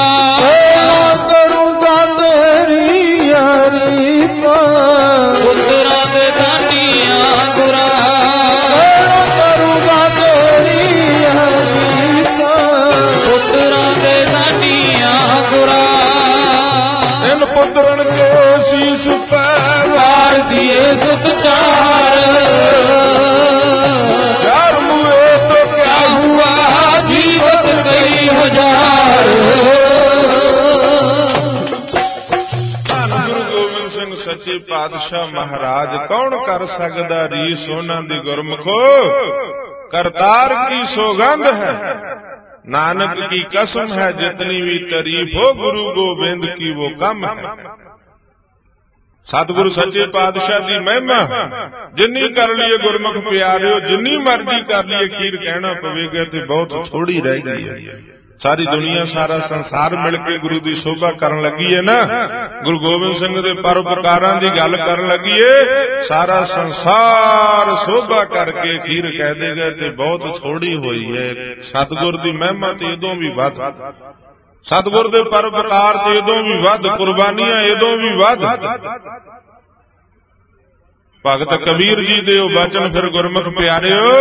ਕਰੂੰਗਾ ਤੇਰੀ ਯਾਰੀ ਪੁੱਤਰਾਂ ਦੇ ਦਾਨੀਆਂ ਗੁਰਾ ਕਰੂੰਗਾ ਤੇਰੀ ਯਾਰੀ ਪੁੱਤਰਾਂ ਦੇ ਦਾਨੀਆਂ ਗੁਰਾ ਇਨ ਪੁੱਤਰਨ ਕੇ ਸੀਸ ਪੈ ਵਾਰ ਦੀਏ ਸਤਿਕਾਰ ਚਾਰ ਮੂਏ ਤੋਂ ਕਿਆ ਹੁਆ ਜੀਵਤ ਕਈ ਹਜ਼ਾਰ ਧੰਨ ਗੁਰੂ ਗੋਬਿੰਦ ਸਿੰਘ ਸੱਚੇ ਪਾਤਸ਼ਾਹ ਮਹਾਰਾਜ ਕੌਣ ਕਰ ਸਕਦਾ ਰੀਸ ਉਹਨਾਂ ਦੀ ਗੁਰਮੁਖੋ ਕਰਤਾਰ ਕੀ ਸੌਗੰਧ ਹੈ ਨਾਨਕ ਕੀ ਕਸਮ ਹੈ ਜਿਤਨੀ ਵੀ ਤਾਰੀਫ ਹੋ ਗੁਰੂ ਗੋਬਿੰਦ ਕੀ ਉਹ ਕਮ ਹੈ ਸਤਿਗੁਰੂ ਸੱਚੇ ਪਾਤਸ਼ਾਹ ਦੀ ਮਹਿਮਾ ਜਿੰਨੀ ਕਰ ਲਈਏ ਗੁਰਮੁਖ ਪਿਆਰਿਓ ਜਿੰਨੀ ਮਰਜ਼ੀ ਕਰ ਲਈਏ ਅਖੀਰ ਕਹਿਣਾ ਪਵੇਗਾ ਤੇ ਬਹੁਤ ਥੋੜੀ ਰਹਿ ਗਈ ਹੈ ਸਾਰੀ ਦੁਨੀਆ ਸਾਰਾ ਸੰਸਾਰ ਮਿਲ ਕੇ ਗੁਰੂ ਦੀ ਸ਼ੋਭਾ ਕਰਨ ਲੱਗੀ ਹੈ ਨਾ ਗੁਰੂ ਗੋਬਿੰਦ ਸਿੰਘ ਦੇ ਪਰਉਪਕਾਰਾਂ ਦੀ ਗੱਲ ਕਰਨ ਲੱਗੀ ਏ ਸਾਰਾ ਸੰਸਾਰ ਸ਼ੋਭਾ ਕਰਕੇ ਅਖੀਰ ਕਹਿ ਦੇਗਾ ਤੇ ਬਹੁਤ ਥੋੜੀ ਹੋਈ ਹੈ ਸਤਿਗੁਰ ਦੀ ਮਹਿਮਾ ਤੇ ਇਦੋਂ ਵੀ ਵੱਧ ਸਤਿਗੁਰ ਦੇ ਪਰਉਪਕਾਰ ਤੇ ਇਦੋਂ ਵੀ ਵੱਧ ਕੁਰਬਾਨੀਆਂ ਇਦੋਂ ਵੀ ਵੱਧ ਭਗਤ ਕਬੀਰ ਜੀ ਦੇ ਉਹ ਬਚਨ ਫਿਰ ਗੁਰਮੁਖ ਪਿਆਰਿਓ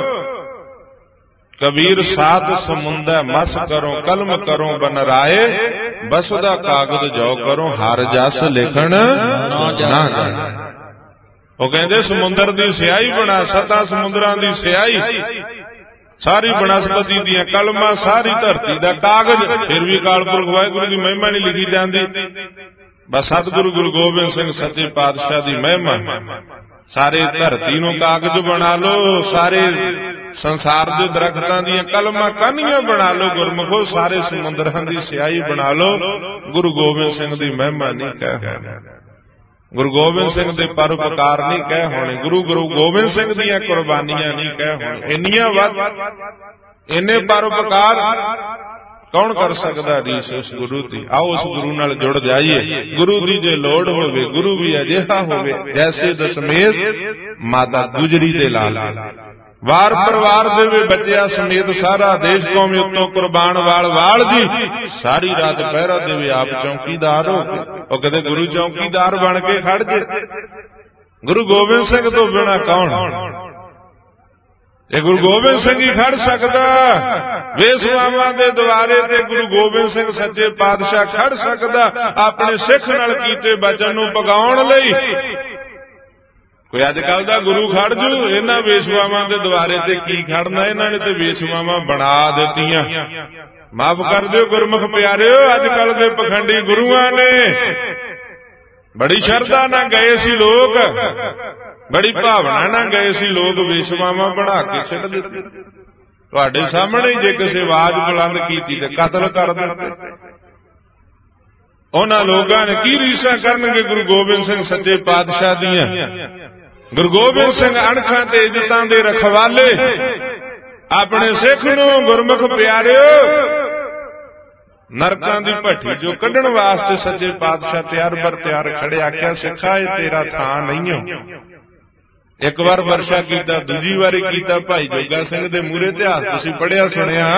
ਕਬੀਰ ਸਾਧ ਸਮੁੰਦਰ ਮਸ ਕਰੋ ਕਲਮ ਕਰੋ ਬਨ ਰਾਏ ਬਸਦਾ ਕਾਗਜ਼ ਜੋ ਕਰੋ ਹਰ ਜਸ ਲਿਖਣ ਨਾ ਜਾਏ ਉਹ ਕਹਿੰਦੇ ਸਮੁੰਦਰ ਦੀ ਸਿਆਹੀ ਬਣਾ ਸੱਤਾਂ ਸਮੁੰਦਰਾਂ ਦੀ ਸਿਆਹੀ ਸਾਰੀ ਬਨਸਪਤੀ ਦੀਆਂ ਕਲਮਾਂ ਸਾਰੀ ਧਰਤੀ ਦਾ ਕਾਗਜ਼ ਫਿਰ ਵੀ ਅਕਾਲ ਪੁਰਖ ਵਾਹਿਗੁਰੂ ਦੀ ਮਹਿਮਾ ਨਹੀਂ ਲਿਖੀ ਜਾਂਦੀ ਬਸ ਸਤਿਗੁਰੂ ਗੁਰੂ ਗੋਬਿੰਦ ਸਿੰਘ ਸੱਚੇ ਪਾਤਸ਼ਾਹ ਦੀ ਮਹਿਮਾ ਸਾਰੇ ਧਰਤੀ ਨੂੰ ਕਾਗਜ਼ ਬਣਾ ਲਓ ਸਾਰੇ ਸੰਸਾਰ ਦੇ ਦਰਖਤਾਂ ਦੀਆਂ ਕਲਮਾਂ ਕਾਨੀਆਂ ਬਣਾ ਲਓ ਗੁਰਮੁਖੋ ਸਾਰੇ ਸਮੁੰਦਰਾਂ ਦੀ ਸਿਆਹੀ ਬਣਾ ਲਓ ਗੁਰੂ ਗੋਬਿੰਦ ਸਿੰਘ ਦੀ ਮਹਿਮਾ ਨਹੀਂ ਕਹਿ ਹੋਣੀ ਗੁਰੂ ਗੋਬਿੰਦ ਸਿੰਘ ਦੇ ਪਰਉਪਕਾਰ ਨਹੀਂ ਕਹਿ ਹੋਣੇ ਗੁਰੂ ਗੁਰੂ ਗੋਬਿੰਦ ਸਿੰਘ ਦੀਆਂ ਕੁਰਬਾਨੀਆਂ ਨਹੀਂ ਕਹਿ ਹੋਣੀ ਇੰਨੀਆਂ ਵੱਧ ਇੰਨੇ ਪਰਉਪਕਾਰ ਕੌਣ ਕਰ ਸਕਦਾ ਰੀਸ ਉਸ ਗੁਰੂ ਦੀ ਆਓ ਉਸ ਗੁਰੂ ਨਾਲ ਜੁੜ ਜਾਈਏ ਗੁਰੂ ਦੀ ਜੇ ਲੋੜ ਹੋਵੇ ਗੁਰੂ ਵੀ ਅਜਿਹਾ ਹੋਵੇ ਜੈਸੇ ਦਸ਼ਮੇਸ਼ ਮਾਤਾ ਗੁਜਰੀ ਦੇ ਲਾਲ ਵਾਰ ਪਰਿਵਾਰ ਦੇ ਵੀ ਬੱਚਿਆਂ ਸਮੇਤ ਸਾਰਾ ਦੇਸ਼ ਕੌਮ ਉੱਤੋਂ ਕੁਰਬਾਨ ਵਾਲ ਵਾਲ ਜੀ ਸਾਰੀ ਰਾਤ ਪਹਿਰਾ ਦੇਵੇ ਆਪ ਚੌਕੀਦਾਰ ਹੋ ਕੇ ਉਹ ਕਦੇ ਗੁਰੂ ਚੌਕੀਦਾਰ ਬਣ ਕੇ ਖੜ ਜੇ ਗੁਰੂ ਗੋਬਿੰਦ ਸਿੰਘ ਤੋਂ ਬਿਨਾਂ ਕੌਣ ਇਹ ਗੁਰੂ ਗੋਬਿੰਦ ਸਿੰਘ ਹੀ ਖੜ ਸਕਦਾ ਵੇਸਵਾਵਾਂ ਦੇ ਦੁਆਰੇ ਤੇ ਗੁਰੂ ਗੋਬਿੰਦ ਸਿੰਘ ਸੱਚੇ ਪਾਤਸ਼ਾਹ ਖੜ ਸਕਦਾ ਆਪਣੇ ਸਿੱਖ ਨਾਲ ਕੀਤੇ ਬਚਨ ਨੂੰ ਪਗਾਉਣ ਲਈ ਕੋਈ ਅੱਜ ਕੱਲ ਦਾ ਗੁਰੂ ਖੜ ਜੂ ਇਹਨਾਂ ਵੇਸਵਾਵਾਂ ਦੇ ਦੁਆਰੇ ਤੇ ਕੀ ਖੜਨਾ ਇਹਨਾਂ ਨੇ ਤੇ ਵੇਸਵਾਵਾਂ ਬਣਾ ਦਿੱਤੀਆਂ ਮਾਫ ਕਰ ਦਿਓ ਗੁਰਮੁਖ ਪਿਆਰਿਓ ਅੱਜ ਕੱਲ ਦੇ ਪਖੰਡੀ ਗੁਰੂਆਂ ਨੇ ਬੜੀ ਸ਼ਰਧਾ ਨਾਲ ਗਏ ਸੀ ਲੋਕ ਬੜੀ ਭਾਵਨਾ ਨਾਲ ਗਏ ਸੀ ਲੋਕ ਵੇਸਵਾਵਾਂ ਬਣਾ ਕੇ ਸਿੱਟ ਦਿੱਤੇ ਤੁਹਾਡੇ ਸਾਹਮਣੇ ਜੇ ਕਿਸੇ ਆਵਾਜ਼ ਬੁਲੰਦ ਕੀਤੀ ਤੇ ਕਤਲ ਕਰ ਦਿੱਤੇ ਉਹਨਾਂ ਲੋਕਾਂ ਨੇ ਕੀ ਰੀਸਾਂ ਕਰਨਗੇ ਗੁਰੂ ਗੋਬਿੰਦ ਸਿੰਘ ਸੱਚੇ ਪਾਤਸ਼ਾਹ ਦੀਆਂ ਗੁਰੂ ਗੋਬਿੰਦ ਸਿੰਘ ਅਣਖਾਂ ਤੇ ਇੱਜ਼ਤਾਂ ਦੇ ਰਖਵਾਲੇ ਆਪਣੇ ਸਿੱਖ ਨੂੰ ਗੁਰਮੁਖ ਪਿਆਰਿਓ ਨਰਕਾਂ ਦੀ ਭੱਠੀ ਜੋ ਕੱਢਣ ਵਾਸਤੇ ਸੱਚੇ ਪਾਤਸ਼ਾਹ ਤਿਆਰ ਬਰ ਤਿਆਰ ਖੜੇ ਆਖਿਆ ਸਿੱਖਾ ਇਹ ਤੇਰਾ ਥਾਂ ਨਹੀਂ ਹੋ ਇੱਕ ਵਾਰ ਵਰਸ਼ਾ ਕੀਤਾ ਦੂਜੀ ਵਾਰੀ ਕੀਤਾ ਭਾਈ ਜੋਗਾ ਸਿੰਘ ਦੇ ਮੂਹਰੇ ਇਤਿਹਾਸ ਤੁਸੀਂ ਪੜ੍ਹਿਆ ਸੁਣਿਆ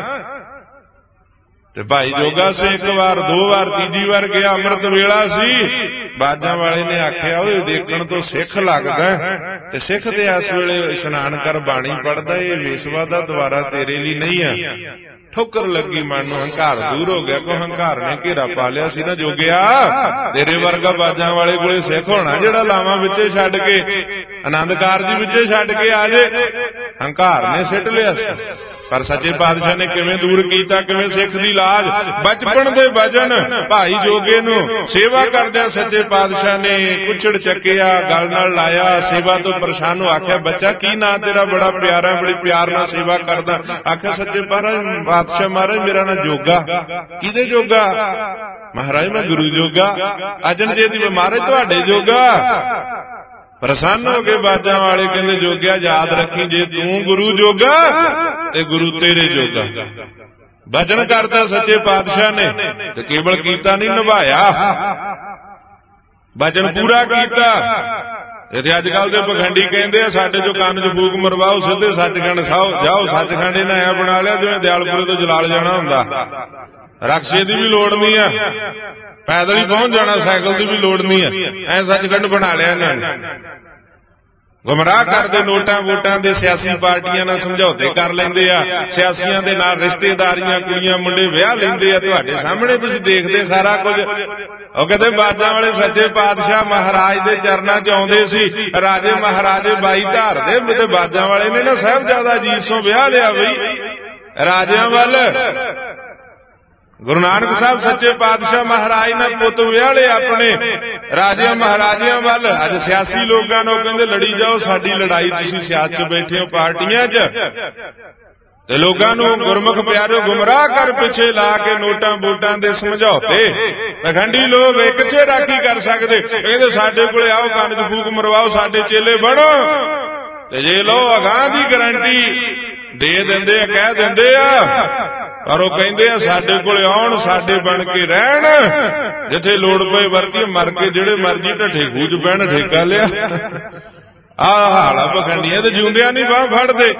ਤੇ ਭਾਈ ਜੋਗਾ ਸਿੰਘ ਇੱਕ ਵਾਰ ਦੋ ਵਾਰ ਤੀਜੀ ਵਾਰ ਗਿਆ ਅੰਮ੍ਰਿਤ ਵੇਲਾ ਸੀ ਬਾਜਾਂ ਵਾਲੇ ਨੇ ਆਖਿਆ ਓਏ ਦੇਖਣ ਤੋਂ ਸਿੱਖ ਲੱਗਦਾ ਤੇ ਸਿੱਖ ਤੇ ਇਸ ਵੇਲੇ ਇਸ਼ਨਾਨ ਕਰ ਬਾਣੀ ਪੜਦਾ ਇਹ ਵੇਸਵਾ ਦਾ ਦੁਆਰਾ ਤੇਰੇ ਲਈ ਨਹੀਂ ਆ ਠੋਕਰ ਲੱਗੀ ਮਨ ਨੂੰ ਹੰਕਾਰ ਦੂਰ ਹੋ ਗਿਆ ਕੋ ਹੰਕਾਰ ਨੇ ਘੇਰਾ ਪਾ ਲਿਆ ਸੀ ਨਾ ਜੋਗਿਆ ਤੇਰੇ ਵਰਗਾ ਬਾਜਾਂ ਵਾਲੇ ਕੋਲੇ ਸਿੱਖ ਹੋਣਾ ਜਿਹੜਾ ਲਾਵਾਂ ਵਿੱਚੇ ਛੱਡ ਕੇ ਆਨੰਦ ਕਾਰਜ ਵਿੱਚੇ ਛੱਡ ਕੇ ਆ ਜੇ ਹੰਕਾਰ ਨੇ ਸਿੱਟ ਲਿਆ ਸੀ ਪਰ ਸੱਚੇ ਪਾਤਸ਼ਾਹ ਨੇ ਕਿਵੇਂ ਦੂਰ ਕੀਤਾ ਕਿਵੇਂ ਸਿੱਖ ਦੀ ਲਾਜ ਬਚਪਨ ਦੇ ਵਜਨ ਭਾਈ ਜੋਗੇ ਨੂੰ ਸੇਵਾ ਕਰਦਿਆਂ ਸੱਚੇ ਪਾਤਸ਼ਾਹ ਨੇ ਕੁਛੜ ਚੱਕਿਆ ਗਲ ਨਾਲ ਲਾਇਆ ਸੇਵਾ ਤੋਂ ਪਰੇਸ਼ਾਨ ਹੋ ਆਖਿਆ ਬੱਚਾ ਕੀ ਨਾਂ ਤੇਰਾ ਬੜਾ ਪਿਆਰਾ ਬੜੀ ਪਿਆਰ ਨਾਲ ਸੇਵਾ ਕਰਦਾ ਆਖਿਆ ਸੱਚੇ ਪਾਤਸ਼ਾਹ ਮਹਾਰਾਜ ਮੇਰਾ ਨਾਂ ਜੋਗਾ ਕਿਹਦੇ ਜੋਗਾ ਮਹਾਰਾਜ ਮੈਂ ਗੁਰੂ ਜੋਗਾ, ਅਜਨਜੇ ਦੀ ਬਿਮਾਰੀ ਤੁਹਾਡੇ ਜੋਗਾ। ਪ੍ਰਸੰਨ ਹੋ ਕੇ ਬਾਜਾਂ ਵਾਲੇ ਕਹਿੰਦੇ ਜੋਗਿਆ ਯਾਦ ਰੱਖੀ, ਜੇ ਤੂੰ ਗੁਰੂ ਜੋਗਾ ਤੇ ਗੁਰੂ ਤੇਰੇ ਜੋਗਾ। ਬਚਨ ਕਰਤਾ ਸੱਚੇ ਪਾਤਸ਼ਾਹ ਨੇ ਤੇ ਕੇਵਲ ਕੀਤਾ ਨਹੀਂ, ਨਿਭਾਇਆ, ਬਚਨ ਪੂਰਾ ਕੀਤਾ। ਇੱਥੇ ਅੱਜ ਕੱਲ ਦੇ ਪਖੰਡੀ ਕਹਿੰਦੇ ਆ ਸਾਡੇ ਚੋਂ ਕੰਨ ਚ ਫੂਕ ਮਰਵਾਓ, ਸਿੱਧੇ ਸੱਚਖੰਡ ਖਾਓ ਜਾਓ। ਸੱਚਖੰਡ ਇਹਨਾਂ ਐ ਬਣਾ ਲਿਆ ਜਿਵੇਂ ਦਿਆਲਪੁਰੇ ਤੋਂ ਜਲਾਲ ਜਾਣਾ ਹੁੰਦਾ। ਰਕਸ਼ੇ ਦੀ ਵੀ ਲੋੜ ਨਹੀਂ ਆ, ਪੈਦਲ ਹੀ ਪਹੁੰਚ ਜਾਣਾ, ਸਾਈਕਲ ਦੀ ਵੀ ਲੋੜ ਨਹੀਂ ਆ, ਐ ਸੱਚਖੰਡ ਬਣਾ ਲਿਆ ਇਹਨਾਂ ਨੇ। ਗੁੰਮਰਾਹ ਕਰਦੇ, ਨੋਟਾਂ ਵੋਟਾਂ ਦੇ ਸਿਆਸੀ ਪਾਰਟੀਆਂ ਨਾਲ ਸਮਝੌਤੇ ਕਰ ਲੈਂਦੇ ਆ, ਸਿਆਸੀਆਂ ਦੇ ਨਾਲ ਰਿਸ਼ਤੇਦਾਰੀਆਂ, ਕੁੜੀਆਂ ਮੁੰਡੇ ਵਿਆਹ ਲੈਂਦੇ ਆ। ਤੁਹਾਡੇ ਸਾਹਮਣੇ ਤੁਸੀਂ ਦੇਖਦੇ ਸਾਰਾ ਕੁਝ। ਉਹ ਕਹਿੰਦੇ ਬਾਜਾਂ ਵਾਲੇ ਸੱਚੇ ਪਾਤਸ਼ਾਹ ਮਹਾਰਾਜ ਦੇ ਚਰਨਾਂ 'ਚ ਆਉਂਦੇ ਸੀ, ਰਾਜੇ ਮਹਾਰਾਜੇ ਬਾਈ ਧਾਰਦੇ, ਤੇ ਬਾਜਾਂ ਵਾਲੇ ਨੇ ਨਾ ਸਾਹਿਬਜ਼ਾਦਾ ਅਜੀਤ ਸਿੰਘ ਵਿਆਹ ਲਿਆ ਬਈ ਰਾਜਿਆਂ ਵੱਲ। ਗੁਰੂ ਨਾਨਕ ਸਾਹਿਬ ਸੱਚੇ ਪਾਤਸ਼ਾਹ ਮਹਾਰਾਜ ਨੇ ਪੁੱਤ ਵਿਆਹਲੇ ਆਪਣੇ ਰਾਜਿਆਂ ਮਹਾਰਾਜਿਆਂ ਵੱਲ। ਅੱਜ ਸਿਆਸੀ ਲੋਕਾਂ ਨੂੰ ਕਹਿੰਦੇ ਲੜੀ ਜਾਓ, ਸਾਡੀ ਲੜਾਈ ਤੁਸੀਂ ਸਿਆਸਤ 'ਚ ਬੈਠੇ ਹੋ ਪਾਰਟੀਆਂ 'ਚ, ਤੇ ਲੋਕਾਂ ਨੂੰ ਗੁਰਮੁਖ ਪਿਆਰਿਓ ਗੁੰਮਰਾਹ ਕਰ ਪਿੱਛੇ ਲਾ ਕੇ ਨੋਟਾਂ ਵੋਟਾਂ ਦੇ ਸਮਝੌਤੇ। ਪਖੰਡੀ ਲੋਕ ਇਹ ਕਿੱਥੇ ਰਾਖੀ ਕਰ ਸਕਦੇ? ਕਹਿੰਦੇ ਸਾਡੇ ਕੋਲੇ ਆਓ, ਕੰਨ 'ਚ ਫੂਕ ਮਰਵਾਓ, ਸਾਡੇ ਚੇਲੇ ਬਣੋ। ਤੇ ਜੇ ਲਓ ਅਗਾਂਹ ਦੀ ਗਰੰਟੀ ਦੇ ਦਿੰਦੇ ਆ, ਕਹਿ ਦਿੰਦੇ ਆ, ਪਰ ਉਹ ਕਹਿੰਦੇ ਆ ਸਾਡੇ ਕੋਲੇ ਆਉਣ, ਸਾਡੇ ਬਣ ਕੇ ਰਹਿਣ, ਜਿੱਥੇ ਲੋੜ ਪਏ ਵਰਤੀ ਮਰ ਕੇ ਜਿਹੜੇ ਮਰਜੀ ਢੱਠੇ ਖੂਜ ਪੈਣ, ਠੇਕਾ ਲਿਆ। ਆਹ ਹਾਲਾ ਪਖੰਡੀਆਂ ਤੇ ਜਿਉਂਦਿਆਂ ਨਹੀਂ ਬਾਹ ਫੜਦੇ।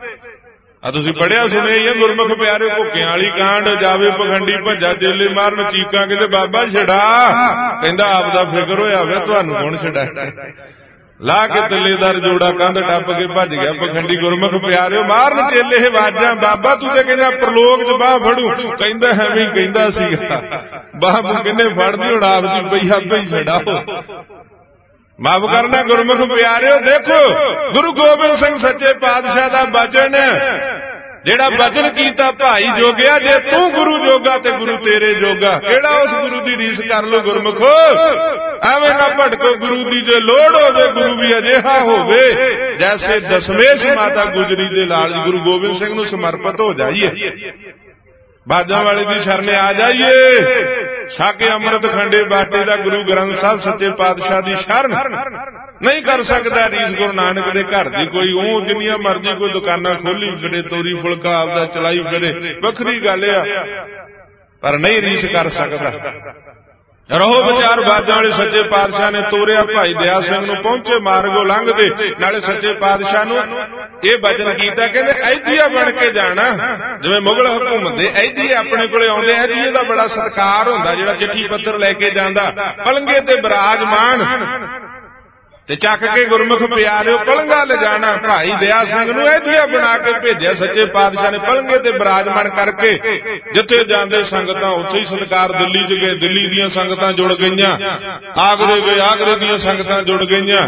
ਆ ਤੁਸੀਂ ਪੜਿਆ ਸੁਣਿਆ ਹੀ ਆ ਗੁਰਮੁਖ ਪਿਆਰੇ, ਭੁੱਕਿਆਂ ਵਾਲੀ ਕਾਂਡ, ਜਾਵੇ ਪਖੰਡੀ ਭੱਜਾ ਚੇਲੇ ਮਾਰਨ, ਚੀਕਾਂ ਕਿਤੇ ਬਾਬਾ ਛਡਾ, ਕਹਿੰਦਾ ਆਪ ਦਾ ਫਿਕਰ ਹੋਇਆ ਵੇ ਤੁਹਾਨੂੰ ਕੌਣ ਛਡਾ। ਲਾ ਕੇ ਤਿੱਲੇਦਾਰ ਜੋੜਾ ਕੰਧ ਟੱਪ ਕੇ ਭੱਜ ਗਿਆ ਪਖੰਡੀ। ਗੁਰਮੁਖ ਪਿਆਰਿਓ ਮਾਰਨ ਚੇਲੇ ਵਾਜਾਂ, ਬਾਬਾ ਤੂੰ ਤੇ ਕਹਿੰਦਾ ਪ੍ਰਲੋਕ 'ਚ ਬਾਹ ਫੜੂ, ਕਹਿੰਦਾ ਐਵੇਂ ਹੀ ਕਹਿੰਦਾ ਸੀਗਾ, ਬਾਹ ਕਿੰਨੇ ਫੜਦੀ ਹੁਣ ਆਪ ਦੀ ਪਈ, ਆਪੇ ਹੀ ਛਡਾਓ। ਮਾਫ ਕਰਨਾ ਗੁਰਮੁਖ ਪਿਆਰਿਓ, ਦੇਖੋ ਗੁਰੂ ਗੋਬਿੰਦ ਸਿੰਘ ਸੱਚੇ ਪਾਤਸ਼ਾਹ ਦਾ ਬਚਨ, ਜਿਹੜਾ ਬਚਨ ਕੀਤਾ ਭਾਈ ਜੋਗਿਆ, ਜੇ ਤੂੰ ਗੁਰੂ ਜੋਗਾ ਤੇ ਗੁਰੂ ਤੇਰੇ ਜੋਗਾ। ਕਿਹੜਾ ਉਸ ਗੁਰੂ ਦੀ ਰੀਸ ਕਰ ਲੋ ਗੁਰਮੁਖੋ, ਐਵੇਂ ਨਾ ਭਟਕੋ। ਗੁਰੂ ਦੀ ਜੇ ਲੋੜ ਹੋਵੇ ਗੁਰੂ ਵੀ ਅਜਿਹਾ ਹੋਵੇ ਜੈਸੇ ਦਸ਼ਮੇਸ਼ ਮਾਤਾ ਗੁਜਰੀ ਦੇ ਲਾਲ ਗੁਰੂ ਗੋਬਿੰਦ ਸਿੰਘ ਨੂੰ ਸਮਰਪਿਤ ਹੋ ਜਾਈਏ, ਬਾਜਾਂ ਵਾਲੇ ਦੀ ਸ਼ਰਨੇ ਆ ਜਾਈਏ। ਸਾਕੇ ਅੰਮ੍ਰਿਤ ਖੰਡੇ ਬਾਟੇ ਦਾ ਗੁਰੂ ਗ੍ਰੰਥ ਸਾਹਿਬ ਸੱਚੇ ਪਾਤਸ਼ਾਹ ਦੀ ਸ਼ਰਨ ਨਹੀਂ ਕਰ ਸਕਦਾ ਰੀਸ ਗੁਰੂ ਨਾਨਕ ਦੇ ਘਰ ਦੀ ਕੋਈ। ਉਹ ਜਿੰਨੀਆਂ ਮਰਜ਼ੀ ਕੋਈ ਦੁਕਾਨਾਂ ਖੋਲੀ ਫਿਰੇ, ਤੋਰੀ ਫੁਲਕਾ ਆਪਦਾ ਚਲਾਈ ਫਿਰੇ, ਵੱਖਰੀ ਗੱਲ ਆ, ਪਰ ਨਹੀਂ ਰੀਸ ਕਰ ਸਕਦਾ। ਰਹੋ ਵਿਚਾਰ ਬਾਜਾਂ ਵਾਲੇ ਸੱਚੇ ਪਾਤਸ਼ਾਹ ਨੇ ਤੋਰਿਆ ਭਾਈ ਦਇਆ ਸਿੰਘ ਨੂੰ, ਪਹੁੰਚੇ ਮਾਰਗੋ ਲੰਘਦੇ, ਨਾਲੇ ਸੱਚੇ ਪਾਤਸ਼ਾਹ ਨੂੰ ਇਹ ਬਚਨ ਕੀਤਾ, ਕਹਿੰਦੇ ਐਦੀਆ ਬਣ ਕੇ ਜਾਣਾ, ਜਿਵੇਂ ਮੁਗਲ ਹਕੂਮਤ ਦੇ ਐਦੀਏ ਆਪਣੇ ਕੋਲੇ ਆਉਂਦੇ, ਐਦੀਏ ਦਾ ਬੜਾ ਸਤਿਕਾਰ ਹੁੰਦਾ, ਜਿਹੜਾ ਚਿੱਠੀ ਪੱਤਰ ਲੈ ਕੇ ਜਾਂਦਾ, ਪਲੰਗੇ ਤੇ ਬਿਰਾਜਮਾਨ, ਤੇ ਚੱਕ ਕੇ ਗੁਰਮੁਖ ਪਿਆਰਿਓ ਪਲੰਗਾ ਲਿਜਾਣਾ। ਭਾਈ ਦਇਆ ਸਿੰਘ ਨੂੰ ਐਦੀਆ ਬਣਾ ਕੇ ਭੇਜਿਆ ਸੱਚੇ ਪਾਤਸ਼ਾਹ ਨੇ, ਪਲੰਗੇ ਤੇ ਬਿਰਾਜਮਾਨ ਕਰਕੇ। ਜਿੱਥੇ ਜਾਂਦੇ ਸੰਗਤਾਂ ਉੱਥੇ ਹੀ ਸਤਿਕਾਰ। ਦਿੱਲੀ 'ਚ ਗਏ, ਦਿੱਲੀ ਦੀਆਂ ਸੰਗਤਾਂ ਜੁੜ ਗਈਆਂ, ਆਗਰੇ ਗਏ, ਆਗਰੇ ਦੀਆਂ ਸੰਗਤਾਂ ਜੁੜ ਗਈਆਂ।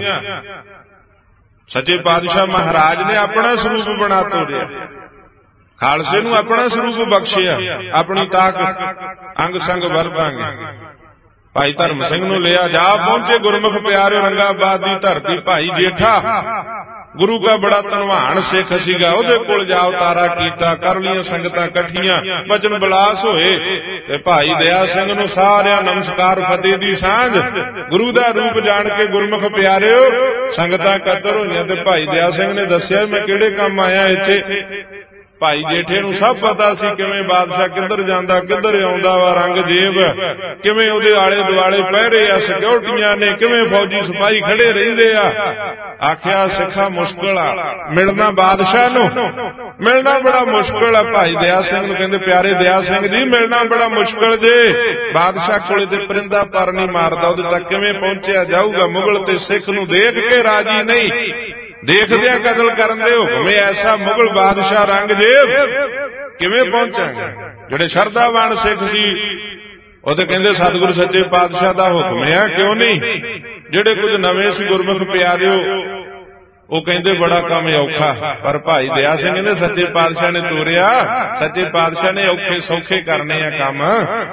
ਸੱਚੇ ਪਾਤਸ਼ਾਹ ਮਹਾਰਾਜ ਨੇ ਆਪਣਾ ਸਰੂਪ ਬਣਾ ਤੋਰਿਆ, ਖਾਲਸੇ ਨੂੰ ਆਪਣਾ ਸਰੂਪ ਬਖਸ਼ਿਆ, ਆਪਣੀ ਤਾਕਤ ਅੰਗ ਸੰਗ ਵਰਤਾਂਗੇ। ਭਾਈ ਧਰਮ ਸਿੰਘ ਨੂੰ ਲਿਆ, ਜਾ ਪਹੁੰਚੇ ਗੁਰਮੁਖ ਪਿਆਰੇ ਰੰਗਾਬਾਦ ਦੀ ਧਰਤੀ। ਭਾਈ ਜੇਠਾ ਗੁਰੂ ਦਾ ਬੜਾ ਧਨਵਾਨ ਸਿੱਖ ਸੀਗਾ, ਉਹਦੇ ਕੋਲ ਜਾ ਉਤਾਰਾ ਕੀਤਾ, ਕਰ ਲੀਆਂ ਸੰਗਤਾਂ ਇਕੱਠੀਆਂ, ਬਚਨ ਬਿਲਾਸ ਹੋਏ। ਤੇ ਭਾਈ ਦਇਆ ਸਿੰਘ ਨੂੰ ਸਾਰਿਆਂ ਨਮਸਕਾਰ, ਫਤਿਹ ਦੀ ਸਾਂਝ, ਗੁਰੂ ਦਾ ਰੂਪ ਜਾਣ ਕੇ ਗੁਰਮੁਖ ਪਿਆਰਿਓ ਸੰਗਤਾਂ ਇਕੱਤਰ ਹੋਈਆਂ। ਤੇ ਭਾਈ ਦਇਆ ਸਿੰਘ ਨੇ ਦੱਸਿਆ ਮੈਂ ਕਿਹੜੇ ਕੰਮ ਆਇਆ ਇੱਥੇ। ਭਾਈ ਜੇਠੇ ਨੂੰ ਸਭ ਪਤਾ ਸੀ ਕਿਵੇਂ ਬਾਦਸ਼ਾਹ ਕਿੱਧਰ ਜਾਂਦਾ ਕਿੱਧਰ ਆਉਂਦਾ ਵਾ, ਰੰਗ ਜੇਬ ਕਿਵੇਂ ਉਹਦੇ ਆਲੇ ਦੁਆਲੇ ਪਹਿਰੇ ਆ, ਸਿਕਿਉਰਟੀਆਂ ਨੇ, ਕਿਵੇਂ ਫੌਜੀ ਸਿਪਾਹੀ ਖੜੇ ਰਹਿੰਦੇ ਆ। ਆਖਿਆ ਸਿੱਖਾ ਮੁਸ਼ਕਲ ਆ ਮਿਲਣਾ, ਬਾਦਸ਼ਾਹ ਨੂੰ ਮਿਲਣਾ ਬੜਾ ਮੁਸ਼ਕਲ ਆ। ਭਾਈ ਦਇਆ ਸਿੰਘ ਨੂੰ ਕਹਿੰਦੇ ਪਿਆਰੇ ਦਇਆ ਸਿੰਘ ਜੀ ਮਿਲਣਾ ਬੜਾ ਮੁਸ਼ਕਲ ਜੇ, ਬਾਦਸ਼ਾਹ ਕੋਲੇ ਤੇ ਪਰਿੰਦਾ ਪਰ ਨਹੀਂ ਮਾਰਦਾ, ਉਹਦੇ ਤੱਕ ਕਿਵੇਂ ਪਹੁੰਚਿਆ ਜਾਊਗਾ। ਮੁਗਲ ਤੇ ਸਿੱਖ ਨੂੰ ਦੇਖ ਕੇ ਰਾਜੀ ਨਹੀਂ, ਦੇਖਦਿਆਂ ਕਤਲ ਕਰਨ ਦੇ ਹੁਕਮੇ ਐਸਾ ਮੁਗਲ ਬਾਦਸ਼ਾਹ ਰੰਗ ਜੇਬ, ਕਿਵੇਂ ਪਹੁੰਚਾਂਗੇ। ਜਿਹੜੇ ਸ਼ਰਧਾਵਾਨ ਸਿੱਖ ਸੀ ਉਹ ਤੇ ਕਹਿੰਦੇ ਸਤਿਗੁਰੂ ਸੱਚੇ ਪਾਤਸ਼ਾਹ ਦਾ ਹੁਕਮ ਆ, ਕਿਉਂ ਨਹੀਂ। ਜਿਹੜੇ ਕੁਝ ਨਵੇਂ ਸੀ ਗੁਰਮੁਖ ਪਿਆਰਿਓ ਉਹ ਕਹਿੰਦੇ ਬੜਾ ਕੰਮ ਔਖਾ, ਪਰ ਭਾਈ ਦਇਆ ਸਿੰਘ ਕਹਿੰਦੇ ਸੱਚੇ ਪਾਤਸ਼ਾਹ ਨੇ ਤੋਰਿਆ, ਸੱਚੇ ਪਾਤਸ਼ਾਹ ਨੇ ਔਖੇ ਸੌਖੇ ਕਰਨੇ ਆ ਕੰਮ।